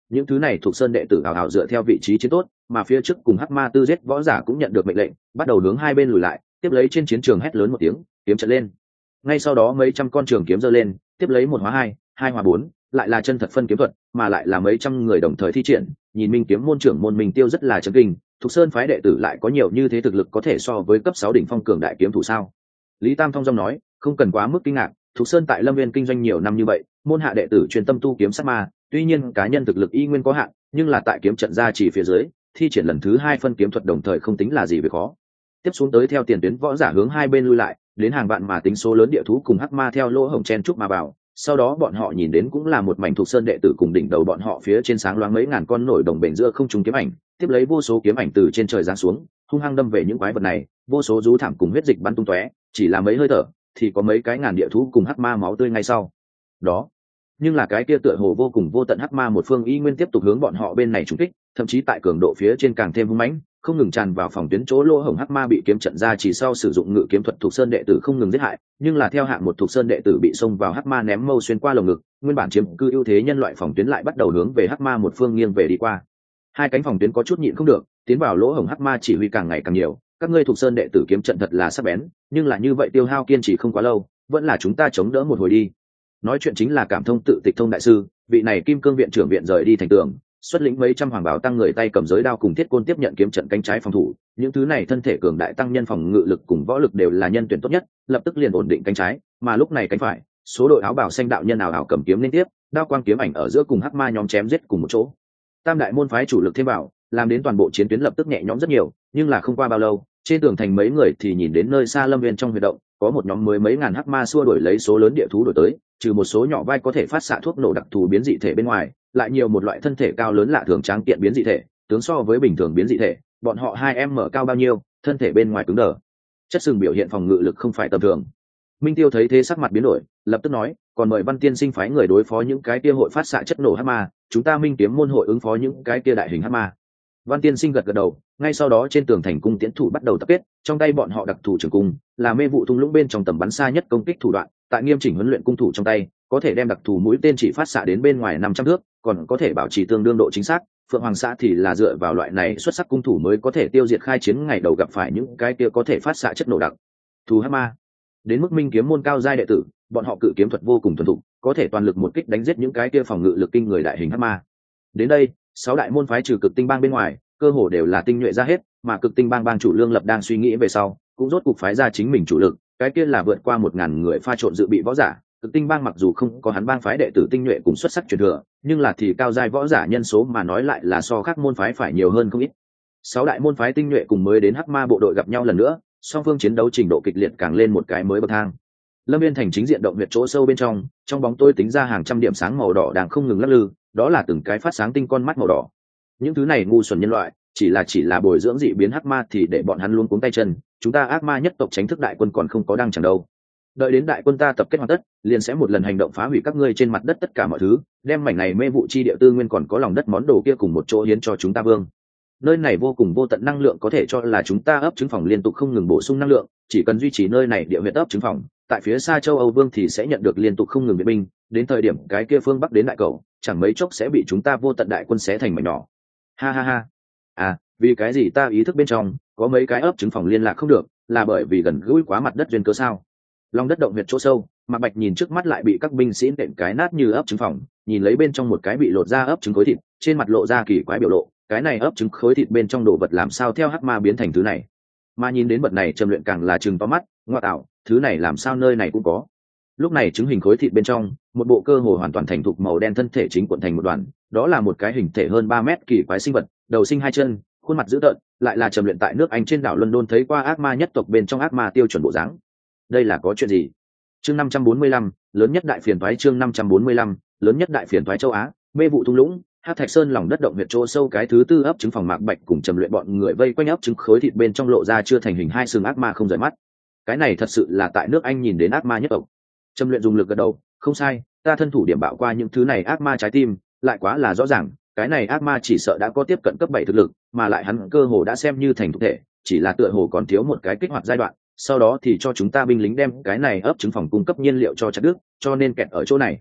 những thứ này thuộc sơn đệ tử hào hào dựa theo vị trí chiến tốt, mà phía trước cùng hắc ma tư giết võ giả cũng nhận được mệnh lệnh, bắt đầu hướng hai bên lùi lại, tiếp lấy trên chiến trường hét lớn một tiếng, kiếm trận lên. Ngay sau đó mấy trăm con trường kiếm giơ lên, tiếp lấy một hóa hai, hai hóa bốn, lại là chân thật phân kiếm thuật, mà lại là mấy trăm người đồng thời thi triển, nhìn Minh kiếm môn trưởng môn Minh Tiêu rất là chấn kinh, thuộc sơn phái đệ tử lại có nhiều như thế thực lực có thể so với cấp sáu đỉnh phong cường đại kiếm thủ sao? Lý Tam Phong dong nói, không cần quá mức kinh ngạc, thuộc sơn tại Lâm Viên kinh doanh nhiều năm như vậy, môn hạ đệ tử truyền tâm tu kiếm sát ma, tuy nhiên cá nhân thực lực y nguyên có hạn, nhưng là tại kiếm trận ra chỉ phía dưới, thi triển lần thứ hai phân kiếm thuật đồng thời không tính là gì về khó. Tiếp xuống tới theo tiền tuyến võ giả hướng hai bên lui lại, đến hàng vạn mà tính số lớn địa thú cùng hắc ma theo lỗ hổng chen trúc mà vào, sau đó bọn họ nhìn đến cũng là một mảnh thuộc sơn đệ tử cùng đỉnh đầu bọn họ phía trên sáng loáng mấy ngàn con nổi đồng bền giữa không trung kiếm ảnh, tiếp lấy vô số kiếm ảnh từ trên trời giáng xuống, hung hăng đâm về những quái vật này, vô số rú thảm cùng huyết dịch bắn tung tóe, chỉ là mấy hơi thở thì có mấy cái ngàn địa thú cùng hắc ma máu tươi ngay sau đó. Nhưng là cái kia tựa hồ vô cùng vô tận hắc ma một phương y nguyên tiếp tục hướng bọn họ bên này trúng kích, thậm chí tại cường độ phía trên càng thêm hung mãnh, không ngừng tràn vào phòng tuyến chỗ lỗ hổng hắc ma bị kiếm trận ra chỉ sau sử dụng ngự kiếm thuật thuộc sơn đệ tử không ngừng giết hại, nhưng là theo hạng một thuộc sơn đệ tử bị xông vào hắc ma ném mâu xuyên qua lồng ngực, nguyên bản chiếm cư ưu thế nhân loại phòng tuyến lại bắt đầu hướng về hắc ma một phương nghiêng về đi qua. Hai cánh phòng tuyến có chút nhịn không được, tiến vào lỗ hổng hắc ma chỉ huy càng ngày càng nhiều, các ngươi thuộc sơn đệ tử kiếm trận thật là sắc bén, nhưng là như vậy tiêu hao kiên trì không quá lâu, vẫn là chúng ta chống đỡ một hồi đi. Nói chuyện chính là Cảm Thông tự Tịch Thông đại sư, vị này Kim Cương viện trưởng viện rời đi thành tường, xuất lĩnh mấy trăm hoàng bảo tăng người tay cầm giới đao cùng thiết côn tiếp nhận kiếm trận cánh trái phòng thủ, những thứ này thân thể cường đại tăng nhân phòng ngự lực cùng võ lực đều là nhân tuyển tốt nhất, lập tức liền ổn định cánh trái, mà lúc này cánh phải, số đội áo bào xanh đạo nhân ảo ảo cầm kiếm liên tiếp, đao quang kiếm ảnh ở giữa cùng hắc ma nhóm chém giết cùng một chỗ. Tam đại môn phái chủ lực thêm vào, làm đến toàn bộ chiến tuyến lập tức nhẹ nhõm rất nhiều, nhưng là không qua bao lâu, trên tường thành mấy người thì nhìn đến nơi xa Lâm Viên trong huy động, có một nhóm mới mấy ngàn hắc ma xua đuổi lấy số lớn địa thú đuổi tới, trừ một số nhỏ vai có thể phát xạ thuốc nổ đặc thù biến dị thể bên ngoài, lại nhiều một loại thân thể cao lớn lạ thường tráng kiện biến dị thể, tướng so với bình thường biến dị thể, bọn họ hai em mở cao bao nhiêu, thân thể bên ngoài cứng đờ, chất sừng biểu hiện phòng ngự lực không phải tầm thường. Minh Tiêu thấy thế sắc mặt biến đổi, lập tức nói, còn mời Văn Tiên Sinh phái người đối phó những cái kia hội phát xạ chất nổ hắc ma, chúng ta Minh Kiếm môn hội ứng phó những cái kia đại hình hắc ma. Văn Tiên Sinh gật gật đầu, ngay sau đó trên tường thành cung tiễn thủ bắt đầu tập kết, trong tay bọn họ đặc thù trường cung, là mê vụ thung lũng bên trong tầm bắn xa nhất công kích thủ đoạn, tại nghiêm chỉnh huấn luyện cung thủ trong tay, có thể đem đặc thù mũi tên chỉ phát xạ đến bên ngoài năm trăm thước, còn có thể bảo trì tương đương độ chính xác. Phượng Hoàng xã thì là dựa vào loại này xuất sắc cung thủ mới có thể tiêu diệt khai chiến ngày đầu gặp phải những cái kia có thể phát xạ chất nổ đặc thù hắc ma. Đến mức Minh Kiếm môn cao giai đệ tử, bọn họ cự kiếm thuật vô cùng thuần thục, có thể toàn lực một kích đánh giết những cái kia phòng ngự lực kinh người đại hình hắc ma. Đến đây, sáu đại môn phái trừ Cực Tinh bang bên ngoài, cơ hồ đều là tinh nhuệ ra hết, mà Cực Tinh bang bang chủ Lương Lập đang suy nghĩ về sau, cũng rốt cuộc phái ra chính mình chủ lực, cái kia là vượt qua một ngàn người pha trộn dự bị võ giả. Cực Tinh bang mặc dù không có hắn bang phái đệ tử tinh nhuệ cùng xuất sắc truyền thừa, nhưng là thì cao giai võ giả nhân số mà nói lại là so khác môn phái phải nhiều hơn không ít. Sáu đại môn phái tinh nhuệ cùng mới đến hắc ma bộ đội gặp nhau lần nữa, song phương chiến đấu trình độ kịch liệt càng lên một cái mới bậc thang. Lâm Viên thành chính diện động huyệt chỗ sâu bên trong, trong bóng tối tính ra hàng trăm điểm sáng màu đỏ đang không ngừng lắc lư, đó là từng cái phát sáng tinh con mắt màu đỏ. Những thứ này ngu xuẩn nhân loại, chỉ là chỉ là bồi dưỡng dị biến hắc ma thì để bọn hắn luôn cuống tay chân, chúng ta ác ma nhất tộc tránh thức đại quân còn không có đang chẳng đâu. Đợi đến đại quân ta tập kết hoàn tất, liền sẽ một lần hành động phá hủy các ngươi trên mặt đất tất cả mọi thứ, đem mảnh này mê vụ chi địa tư nguyên còn có lòng đất món đồ kia cùng một chỗ hiến cho chúng ta vương. Nơi này vô cùng vô tận năng lượng có thể cho là chúng ta ấp trứng phòng liên tục không ngừng bổ sung năng lượng, chỉ cần duy trì nơi này địa huyệt ấp trứng phòng, tại phía xa châu Âu vương thì sẽ nhận được liên tục không ngừng viện binh, đến thời điểm cái kia phương bắc đến đại cầu, chẳng mấy chốc sẽ bị chúng ta vô tận đại quân xé thành mảnh nhỏ. Ha ha ha. À, vì cái gì ta ý thức bên trong có mấy cái ấp trứng phòng liên lạc không được, là bởi vì gần gũi quá mặt đất duyên cớ sao? Lòng đất động huyệt chỗ sâu, Mạc Bạch nhìn trước mắt lại bị các binh sĩ nện cái nát như ấp trứng phòng, nhìn lấy bên trong một cái bị lột ra ấp trứng khối thịt, trên mặt lộ ra kỳ quái biểu lộ, cái này ấp trứng khối thịt bên trong đồ vật làm sao theo hắc ma biến thành thứ này? Mà nhìn đến vật này Trầm Luyện càng là trừng to mắt, ngoa tạo, thứ này làm sao nơi này cũng có? Lúc này trứng hình khối thịt bên trong, một bộ cơ hồ hoàn toàn thành thục màu đen thân thể chính cuộn thành một đoàn, đó là một cái hình thể hơn ba mét kỳ quái sinh vật, đầu sinh hai chân, khuôn mặt dữ tợn, lại là Trầm Luyện tại nước Anh trên đảo London thấy qua ác ma nhất tộc bên trong ác ma tiêu chuẩn bộ dáng. Đây là có chuyện gì? Chương năm trăm bốn mươi lăm, lớn nhất đại phiền toái chương năm trăm bốn mươi lăm, lớn nhất đại phiền toái châu Á, mê vụ thung lũng, Hắc Thạch Sơn lòng đất động huyệt chỗ sâu cái thứ tư ấp trứng phòng Mạc Bạch cùng Trầm Luyện bọn người vây quanh ấp trứng khối thịt bên trong lộ ra chưa thành hình hai sừng ác ma không rời mắt. Cái này thật sự là tại nước Anh nhìn đến ác ma nhất tộc. Trầm Luyện dùng lực gật đầu, không sai, ta thân thủ điểm bạo qua những thứ này ác ma trái tim, lại quá là rõ ràng, cái này ác ma chỉ sợ đã có tiếp cận cấp bảy thực lực, mà lại hắn cơ hồ đã xem như thành thực thể, chỉ là tựa hồ còn thiếu một cái kích hoạt giai đoạn, sau đó thì cho chúng ta binh lính đem cái này ấp trứng phòng cung cấp nhiên liệu cho chặt đứt, cho nên kẹt ở chỗ này.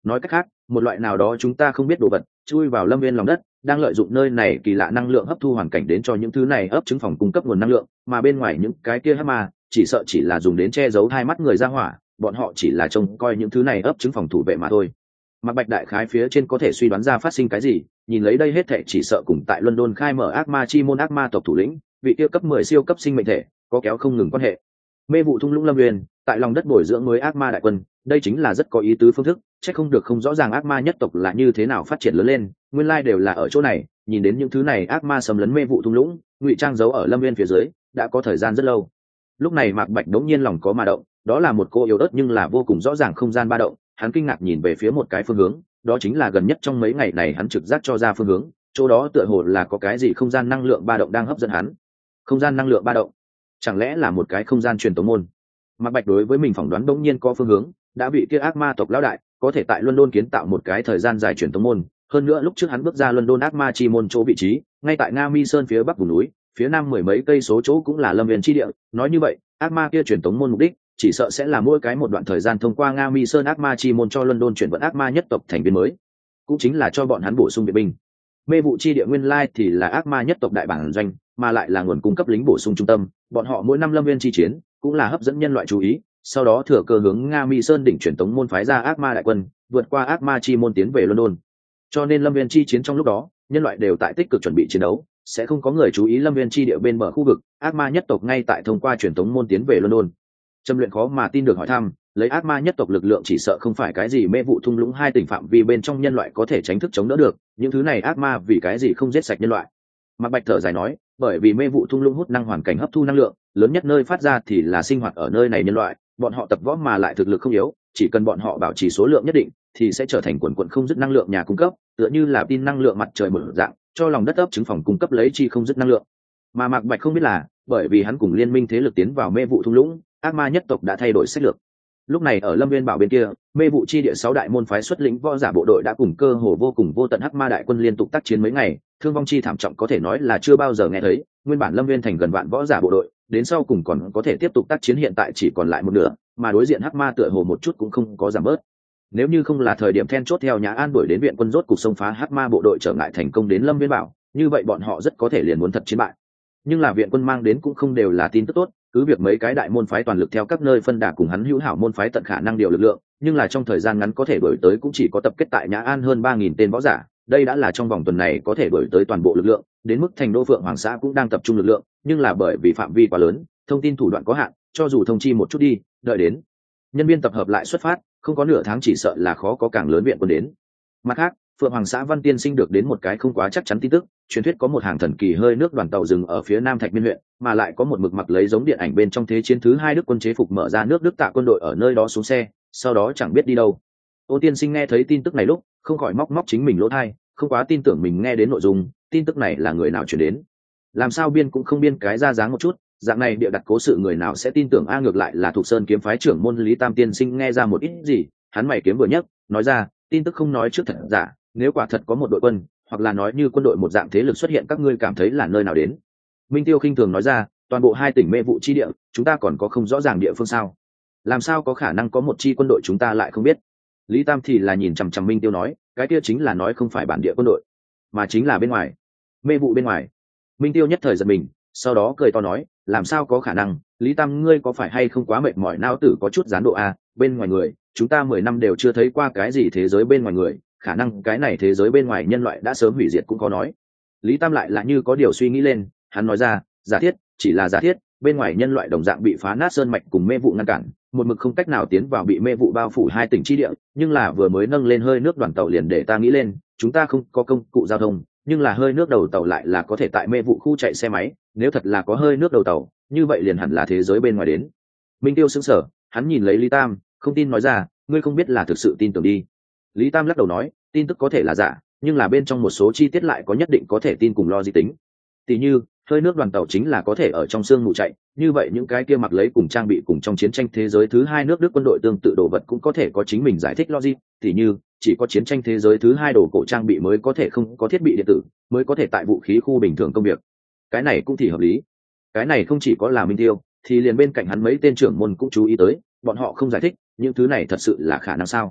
nói cách khác một loại nào đó chúng ta không biết đồ vật chui vào lâm viên lòng đất, đang lợi dụng nơi này kỳ lạ năng lượng hấp thu hoàn cảnh đến cho những thứ này ấp trứng phòng cung cấp nguồn năng lượng, mà bên ngoài những cái kia hắc ma chỉ sợ chỉ là dùng đến che giấu hai mắt người ra hỏa, bọn họ chỉ là trông coi những thứ này ấp trứng phòng thủ vệ mà thôi. Mạc Bạch đại khái phía trên có thể suy đoán ra phát sinh cái gì, nhìn lấy đây hết thảy chỉ sợ cùng tại London khai mở ác ma chi môn ác ma tộc thủ lĩnh, vị tiêu cấp mười siêu cấp sinh mệnh thể, có kéo không ngừng quan hệ. Mê vụ thung lũng lâm nguyên, tại lòng đất bồi dưỡng mới ác ma đại quân, đây chính là rất có ý tứ phương thức, chắc không được không rõ ràng ác ma nhất tộc là như thế nào phát triển lớn lên, nguyên lai đều là ở chỗ này, nhìn đến những thứ này ác ma xâm lấn mê vụ thung lũng, ngụy trang giấu ở lâm nguyên phía dưới, đã có thời gian rất lâu. Lúc này Mạc Bạch đống nhiên lòng có mà động, đó là một cô yếu ớt nhưng là vô cùng rõ ràng không gian ba động, hắn kinh ngạc nhìn về phía một cái phương hướng, đó chính là gần nhất trong mấy ngày này hắn trực giác cho ra phương hướng, chỗ đó tựa hồ là có cái gì không gian năng lượng ba động đang hấp dẫn hắn. Không gian năng lượng ba động, chẳng lẽ là một cái không gian truyền tống môn? Mạc Bạch đối với mình phỏng đoán đống nhiên có phương hướng, đã bị kia ác ma tộc lão đại có thể tại London kiến tạo một cái thời gian dài truyền tống môn, hơn nữa lúc trước hắn bước ra London ác ma chi môn chỗ vị trí, ngay tại Nga Mi Sơn phía bắc vùng núi, phía nam mười mấy cây số chỗ cũng là lâm viên chi địa, nói như vậy, ác ma kia truyền tống môn mục đích chỉ sợ sẽ là mỗi cái một đoạn thời gian thông qua Nga Mi Sơn ác ma chi môn cho London chuyển vận ác ma nhất tộc thành viên mới, cũng chính là cho bọn hắn bổ sung viện binh. Mê vụ chi địa nguyên lai thì là ác ma nhất tộc đại bản doanh, mà lại là nguồn cung cấp lính bổ sung trung tâm, bọn họ mỗi năm lâm viên chi chiến cũng là hấp dẫn nhân loại chú ý, sau đó thừa cơ hướng Nga Mi Sơn đỉnh truyền tống môn phái ra ác ma đại quân, vượt qua ác ma chi môn tiến về London. Cho nên lâm viên chi chiến trong lúc đó, nhân loại đều tại tích cực chuẩn bị chiến đấu, sẽ không có người chú ý lâm viên chi địa bên bờ khu vực, ác ma nhất tộc ngay tại thông qua truyền tống môn tiến về London. Trầm Luyện khó mà tin được hỏi thăm, lấy ác ma nhất tộc lực lượng chỉ sợ không phải cái gì mê vụ thung lũng hai tỉnh phạm vi bên trong nhân loại có thể tránh thức chống đỡ được, những thứ này ác ma vì cái gì không giết sạch nhân loại? Mạc Bạch thở dài nói, bởi vì mê vụ thung lũng hút năng hoàn cảnh hấp thu năng lượng, lớn nhất nơi phát ra thì là sinh hoạt ở nơi này nhân loại, bọn họ tập võ mà lại thực lực không yếu, chỉ cần bọn họ bảo trì số lượng nhất định thì sẽ trở thành quần quần không dứt năng lượng nhà cung cấp, tựa như là tin năng lượng mặt trời mở dạng, cho lòng đất ấp trứng phòng cung cấp lấy chi không dứt năng lượng. Mà Mạc Bạch không biết là, bởi vì hắn cùng liên minh thế lực tiến vào mê vụ thung lũng, ác ma nhất tộc đã thay đổi sách lược. Lúc này ở Lâm Viên Bảo bên kia, mê vụ chi địa sáu đại môn phái xuất lĩnh võ giả bộ đội đã cùng cơ hồ vô cùng vô tận hắc ma đại quân liên tục tác chiến mấy ngày, thương vong chi thảm trọng có thể nói là chưa bao giờ nghe thấy. Nguyên bản Lâm Viên thành gần vạn võ giả bộ đội, đến sau cùng còn có thể tiếp tục tác chiến, hiện tại chỉ còn lại một nửa, mà đối diện hắc ma tựa hồ một chút cũng không có giảm bớt. Nếu như không là thời điểm then chốt theo Nhã An đuổi đến viện quân rốt cục xông phá hắc ma bộ đội trở ngại thành công đến Lâm Viên Bảo, như vậy bọn họ rất có thể liền muốn thật chiến bại. Nhưng là viện quân mang đến cũng không đều là tin tức tốt, cứ việc mấy cái đại môn phái toàn lực theo các nơi phân đà cùng hắn hữu hảo môn phái tận khả năng điều lực lượng, nhưng là trong thời gian ngắn có thể đổi tới cũng chỉ có tập kết tại Nhã An hơn ba nghìn tên võ giả, đây đã là trong vòng tuần này có thể đổi tới toàn bộ lực lượng, đến mức thành đô Phượng Hoàng xã cũng đang tập trung lực lượng, nhưng là bởi vì phạm vi quá lớn, thông tin thủ đoạn có hạn, cho dù thông chi một chút đi, đợi đến nhân viên tập hợp lại xuất phát, không có nửa tháng chỉ sợ là khó có càng lớn viện quân đến. Mặt khác, Phượng Hoàng xã Văn Tiên Sinh được đến một cái không quá chắc chắn tin tức, truyền thuyết có một hàng thần kỳ hơi nước đoàn tàu dừng ở phía nam Thạch Miên huyện, mà lại có một mực mặc lấy giống điện ảnh bên trong thế chiến thứ hai Đức quân chế phục mở ra nước Đức tạ quân đội ở nơi đó xuống xe, sau đó chẳng biết đi đâu. Ô Tiên Sinh nghe thấy tin tức này lúc, không khỏi móc móc chính mình lỗ tai, không quá tin tưởng mình nghe đến nội dung, tin tức này là người nào truyền đến? Làm sao biên cũng không biên cái ra dáng một chút, dạng này địa đặt cố sự người nào sẽ tin tưởng a? Ngược lại là Thục Sơn kiếm phái trưởng môn Lý Tam Tiên Sinh nghe ra một ít gì, hắn mày kiếm vừa nhấc, nói ra, tin tức không nói trước thật giả, nếu quả thật có một đội quân, hoặc là nói như quân đội một dạng thế lực xuất hiện, các ngươi cảm thấy là nơi nào đến? Minh Tiêu khinh thường nói ra, toàn bộ hai tỉnh mê vụ chi địa, chúng ta còn có không rõ ràng địa phương sao? Làm sao có khả năng có một chi quân đội chúng ta lại không biết? Lý Tam thì là nhìn chằm chằm Minh Tiêu nói, cái kia chính là nói không phải bản địa quân đội, mà chính là bên ngoài, mê vụ bên ngoài. Minh Tiêu nhất thời giật mình, sau đó cười to nói, làm sao có khả năng? Lý Tam ngươi có phải hay không quá mệt mỏi, não tử có chút gián độ a? Bên ngoài người, chúng ta mười năm đều chưa thấy qua cái gì thế giới bên ngoài người, khả năng cái này thế giới bên ngoài nhân loại đã sớm hủy diệt cũng có nói. Lý Tam lại là như có điều suy nghĩ lên, hắn nói ra, giả thiết, chỉ là giả thiết, bên ngoài nhân loại đồng dạng bị phá nát sơn mạch cùng mê vụ ngăn cản, một mực không cách nào tiến vào bị mê vụ bao phủ hai tỉnh chi địa, nhưng là vừa mới nâng lên hơi nước đoàn tàu liền để ta nghĩ lên, chúng ta không có công cụ giao thông, nhưng là hơi nước đầu tàu lại là có thể tại mê vụ khu chạy xe máy, nếu thật là có hơi nước đầu tàu, như vậy liền hẳn là thế giới bên ngoài đến. Minh Tiêu sững sờ, hắn nhìn lấy Lý Tam, không tin nói ra, ngươi không biết là thực sự tin tưởng đi. Lý Tam lắc đầu nói, tin tức có thể là giả, nhưng là bên trong một số chi tiết lại có nhất định có thể tin cùng logic tính. Tỷ như, hơi nước đoàn tàu chính là có thể ở trong sương mù chạy, như vậy những cái kia mặc lấy cùng trang bị cùng trong chiến tranh thế giới thứ hai nước Đức quân đội tương tự đồ vật cũng có thể có chính mình giải thích logic. Tỷ như, chỉ có chiến tranh thế giới thứ hai đồ cổ trang bị mới có thể không có thiết bị điện tử, mới có thể tại vũ khí khu bình thường công việc. Cái này cũng thì hợp lý. Cái này không chỉ có là Minh Tiêu, thì liền bên cạnh hắn mấy tên trưởng môn cũng chú ý tới, bọn họ không giải thích, những thứ này thật sự là khả năng sao?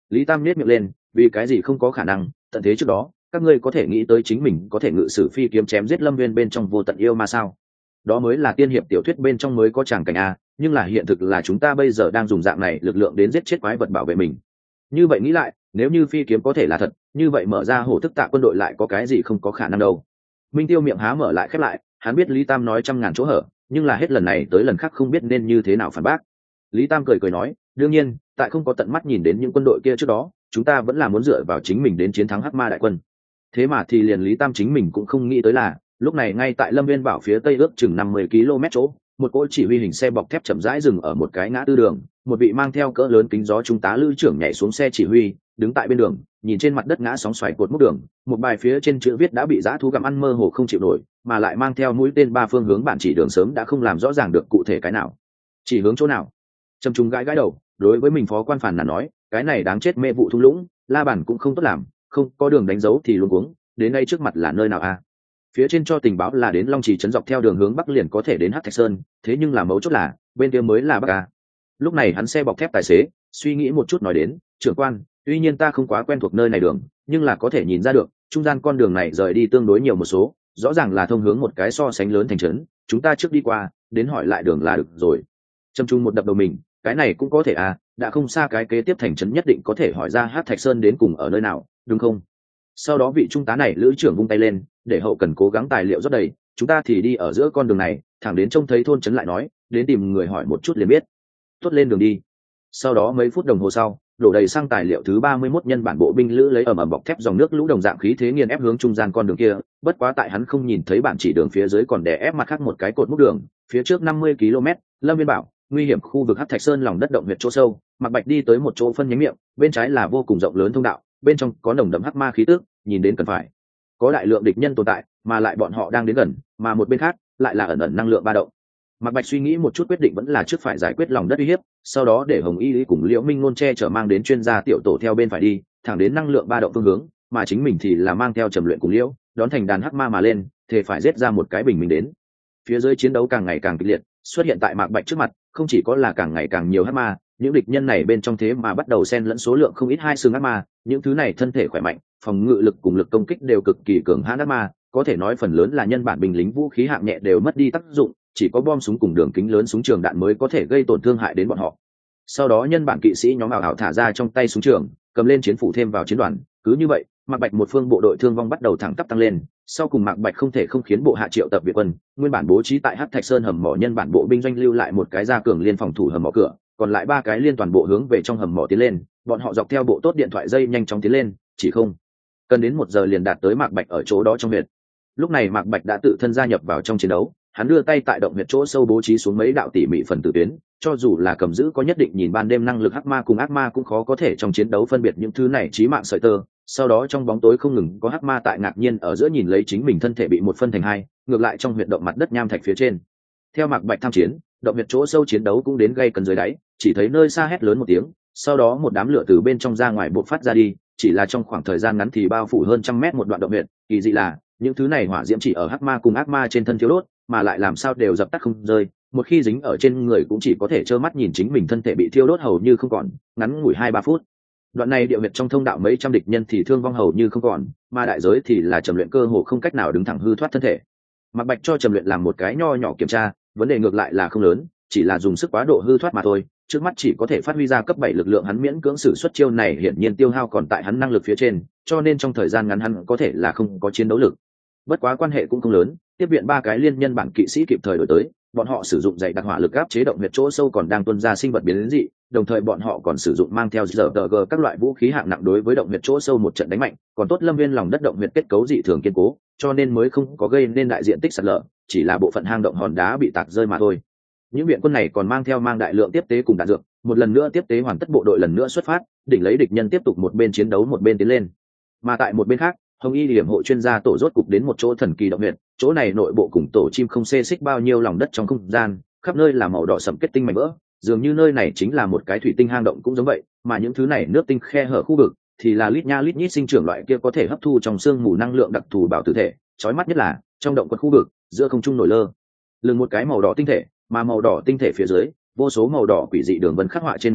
Lý Tam nhếch miệng lên, vì cái gì không có khả năng, tận thế trước đó các ngươi có thể nghĩ tới chính mình có thể ngự sử phi kiếm chém giết Lâm Viên bên trong vô tận yêu ma sao? Đó mới là tiên hiệp tiểu thuyết bên trong mới có tràng cảnh a, nhưng là hiện thực là chúng ta bây giờ đang dùng dạng này lực lượng đến giết chết quái vật bảo vệ mình. Như vậy nghĩ lại, nếu như phi kiếm có thể là thật, như vậy mở ra hổ thức tạ quân đội lại có cái gì không có khả năng đâu. Minh Tiêu miệng há mở lại khép lại, hắn biết Lý Tam nói trăm ngàn chỗ hở, nhưng là hết lần này tới lần khác không biết nên như thế nào phản bác. Lý Tam cười cười nói, đương nhiên tại không có tận mắt nhìn đến những quân đội kia trước đó, chúng ta vẫn là muốn dựa vào chính mình đến chiến thắng hắc ma đại quân. Thế mà thì liền Lý Tam chính mình cũng không nghĩ tới là lúc này ngay tại Lâm Viên bảo phía tây ước chừng năm mươi ki lô mét chỗ, một cỗ chỉ huy hình xe bọc thép chậm rãi dừng ở một cái ngã tư đường. Một vị mang theo cỡ lớn kính gió trung tá lữ trưởng nhảy xuống xe chỉ huy, đứng tại bên đường, nhìn trên mặt đất ngã sóng xoài cột mốc đường, một bài phía trên chữ viết đã bị dã thú gặm ăn mơ hồ không chịu nổi, mà lại mang theo mũi tên ba phương hướng bản chỉ đường sớm đã không làm rõ ràng được cụ thể cái nào, chỉ hướng chỗ nào. Trầm Trung gãi gãi đầu, đối với mình phó quan phản là nói, cái này đáng chết mê vụ thung lũng, la bản cũng không tốt làm, không có đường đánh dấu thì luôn cuống, đến đây trước mặt là nơi nào a? Phía trên cho tình báo là đến Long Trì trấn dọc theo đường hướng bắc liền có thể đến Hắc Thạch Sơn, thế nhưng là mấu chốt là bên kia mới là bắc a. Lúc này hắn xe bọc thép tài xế suy nghĩ một chút nói đến, trưởng quan, tuy nhiên ta không quá quen thuộc nơi này đường, nhưng là có thể nhìn ra được trung gian con đường này rời đi tương đối nhiều một số, rõ ràng là thông hướng một cái so sánh lớn thành trấn, chúng ta trước đi qua đến hỏi lại đường là được rồi. Trầm Trung một đập đầu mình, cái này cũng có thể à, đã không xa cái kế tiếp thành trấn nhất định có thể hỏi ra Hắc Thạch Sơn đến cùng ở nơi nào, đúng không? Sau đó vị trung tá này lữ trưởng vung tay lên, để hậu cần cố gắng tài liệu rót đầy, chúng ta thì đi ở giữa con đường này, thẳng đến trông thấy thôn trấn lại nói, đến tìm người hỏi một chút liền biết. Tốt, lên đường đi. Sau đó mấy phút đồng hồ sau, đổ đầy sang tài liệu thứ ba mươi mốt nhân bản bộ binh lữ lấy ẩm ẩm bọc thép dòng nước lũ đồng dạng khí thế nghiền ép hướng trung gian con đường kia, bất quá tại hắn không nhìn thấy bản chỉ đường phía dưới còn đè ép mặt khác một cái cột mốc đường, phía trước năm mươi ki lô mét, Lâm Viên bảo, nguy hiểm khu vực Hắc Thạch Sơn lòng đất động huyệt chỗ sâu, Mạc Bạch đi tới một chỗ phân nhánh miệng, bên trái là vô cùng rộng lớn thông đạo, bên trong có nồng đậm hắc ma khí tức, nhìn đến cần phải có đại lượng địch nhân tồn tại, mà lại bọn họ đang đến gần, mà một bên khác lại là ẩn ẩn năng lượng ba động. Mạc Bạch suy nghĩ một chút quyết định vẫn là trước phải giải quyết lòng đất uy hiếp, sau đó để Hồng Y Lý cùng Liễu Minh Ngôn che chở mang đến chuyên gia tiểu tổ theo bên phải đi, thẳng đến năng lượng ba động phương hướng, mà chính mình thì là mang theo Trầm Luyện cùng Liễu, đón thành đàn hắc ma mà lên, thể phải giết ra một cái bình minh đến. Phía dưới chiến đấu càng ngày càng kịch liệt, xuất hiện tại Mạc Bạch trước mặt, không chỉ có là càng ngày càng nhiều hắc ma, những địch nhân này bên trong thế mà bắt đầu xen lẫn số lượng không ít hai xương ác ma, những thứ này thân thể khỏe mạnh, phòng ngự lực cùng lực công kích đều cực kỳ cường hãn ác ma, có thể nói phần lớn là nhân bản binh lính vũ khí hạng nhẹ đều mất đi tác dụng, chỉ có bom súng cùng đường kính lớn súng trường đạn mới có thể gây tổn thương hại đến bọn họ. Sau đó nhân bản kỵ sĩ nhóm ảo ảo thả ra trong tay súng trường, cầm lên chiến phủ thêm vào chiến đoàn, cứ như vậy, Mạc Bạch một phương bộ đội thương vong bắt đầu thẳng tắp tăng lên, sau cùng Mạc Bạch không thể không khiến bộ hạ triệu tập viện quân, nguyên bản bố trí tại Hắc Thạch Sơn hầm mỏ nhân bản bộ binh doanh lưu lại một cái gia cường liên phòng thủ hầm mỏ cửa, còn lại ba cái liên toàn bộ hướng về trong hầm mỏ tiến lên, bọn họ dọc theo bộ tốt điện thoại dây nhanh chóng tiến lên, chỉ không cần đến một giờ liền đạt tới Mạc Bạch ở chỗ đó trong huyệt. Lúc này Mạc Bạch đã tự thân gia nhập vào trong chiến đấu, hắn đưa tay tại động huyệt chỗ sâu bố trí xuống mấy đạo tỉ mỉ phần tử tuyến, cho dù là cầm giữ có nhất định nhìn ban đêm năng lực hắc ma cùng ác ma cũng khó có thể trong chiến đấu phân biệt những thứ này chí mạng sợi tơ. Sau đó trong bóng tối không ngừng có hắc ma tại ngạc nhiên ở giữa nhìn lấy chính mình thân thể bị một phân thành hai, ngược lại trong huyệt động mặt đất nham thạch phía trên. Theo Mạc Bạch tham chiến, động huyệt chỗ sâu chiến đấu cũng đến gây cấn dưới đáy, chỉ thấy nơi xa hét lớn một tiếng, sau đó một đám lửa từ bên trong ra ngoài bộc phát ra đi, chỉ là trong khoảng thời gian ngắn thì bao phủ hơn trăm mét một đoạn động huyệt, kỳ dị là những thứ này hỏa diễm chỉ ở hắc ma cùng ác ma trên thân thiếu đốt, mà lại làm sao đều dập tắt không rơi, một khi dính ở trên người cũng chỉ có thể trơ mắt nhìn chính mình thân thể bị thiêu đốt hầu như không còn, ngắn ngủi hai ba phút. Đoạn này địa huyệt trong thông đạo mấy trăm địch nhân thì thương vong hầu như không còn, mà đại giới thì là Trầm Luyện cơ hồ không cách nào đứng thẳng hư thoát thân thể. Mạc Bạch cho Trầm Luyện làm một cái nho nhỏ kiểm tra, vấn đề ngược lại là không lớn, chỉ là dùng sức quá độ hư thoát mà thôi, trước mắt chỉ có thể phát huy ra cấp bảy lực lượng, hắn miễn cưỡng sử xuất chiêu này hiển nhiên tiêu hao còn tại hắn năng lực phía trên, cho nên trong thời gian ngắn hắn có thể là không có chiến đấu lực. Bất quá quan hệ cũng không lớn, tiếp viện ba cái liên nhân bản kỵ sĩ kịp thời đổi tới, bọn họ sử dụng dày đặc hỏa lực áp chế động huyệt chỗ sâu còn đang tuôn ra sinh vật biến dị, đồng thời bọn họ còn sử dụng mang theo giờ tờ gờ các loại vũ khí hạng nặng đối với động huyệt chỗ sâu một trận đánh mạnh, còn tốt Lâm Viên lòng đất động huyệt kết cấu dị thường kiên cố, cho nên mới không có gây nên đại diện tích sạt lở, chỉ là bộ phận hang động hòn đá bị tạc rơi mà thôi. Những viện quân này còn mang theo mang đại lượng tiếp tế cùng đạn dược, một lần nữa tiếp tế hoàn tất bộ đội lần nữa xuất phát, đỉnh lấy địch nhân tiếp tục một bên chiến đấu một bên tiến lên. Mà tại một bên khác, Hồng Y điểm hộ chuyên gia tổ rốt cục đến một chỗ thần kỳ động huyệt, chỗ này nội bộ cùng tổ chim không xê xích bao nhiêu lòng đất trong không gian, khắp nơi là màu đỏ sẫm kết tinh mảnh vỡ, dường như nơi này chính là một cái thủy tinh hang động cũng giống vậy, mà những thứ này nước tinh khe hở khu vực thì là lít nha lít nhít sinh trưởng loại kia có thể hấp thu trong xương mù năng lượng đặc thù bảo tử thể, chói mắt nhất là trong động quật khu vực, giữa không trung nổi lơ lửng một cái màu đỏ tinh thể, mà màu đỏ tinh thể phía dưới, vô số màu đỏ quỷ dị đường vân khắc họa trên mặt đất,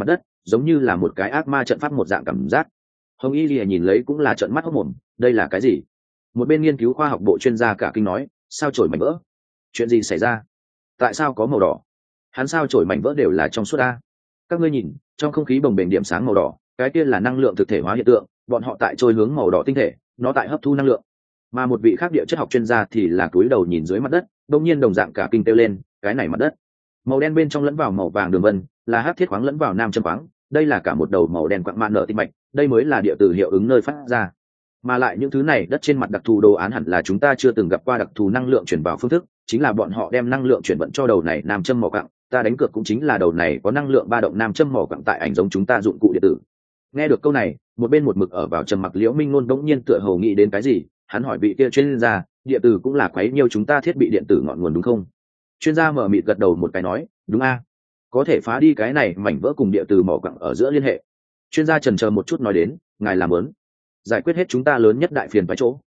giống như là một cái ác ma trận pháp một dạng cảm giác. Hồng Y Lìa nhìn lấy cũng là trợn mắt hốc mồm, đây là cái gì? Một bên nghiên cứu khoa học bộ chuyên gia cả kinh nói, sao chổi mảnh vỡ? Chuyện gì xảy ra? Tại sao có màu đỏ? Hắn sao chổi mảnh vỡ đều là trong suốt a? Các ngươi nhìn, trong không khí bồng bềnh điểm sáng màu đỏ, cái kia là năng lượng thực thể hóa hiện tượng, bọn họ tại trôi hướng màu đỏ tinh thể, nó tại hấp thu năng lượng. Mà một vị khác địa chất học chuyên gia thì là cúi đầu nhìn dưới mặt đất, đột nhiên đồng dạng cả kinh kêu lên, cái này mặt đất, màu đen bên trong lẫn vào màu vàng đường vân, là hắc thiết khoáng lẫn vào nam châm khoáng, đây là cả một đầu màu đen quặng mạn nở tinh mạch, đây mới là địa tử hiệu ứng nơi phát ra. Mà lại những thứ này đất trên mặt đặc thù đồ án hẳn là chúng ta chưa từng gặp qua đặc thù năng lượng chuyển vào phương thức, chính là bọn họ đem năng lượng chuyển vận cho đầu này nam châm mỏ quặng, ta đánh cược cũng chính là đầu này có năng lượng ba động nam châm mỏ quặng tại ảnh giống chúng ta dụng cụ điện tử. Nghe được câu này, một bên một mực ở vào trầm mặc Liễu Minh Nôn đống nhiên tựa hồ nghĩ đến cái gì, hắn hỏi vị kia chuyên gia, địa tử cũng là quấy nhiều chúng ta thiết bị điện tử ngọn nguồn đúng không? Chuyên gia mở mịt gật đầu một cái nói, đúng a, có thể phá đi cái này mảnh vỡ cùng địa tử mỏ quặng ở giữa liên hệ. Chuyên gia chần chờ một chút nói đến, ngài làm lớn, giải quyết hết chúng ta lớn nhất đại phiền phải chỗ,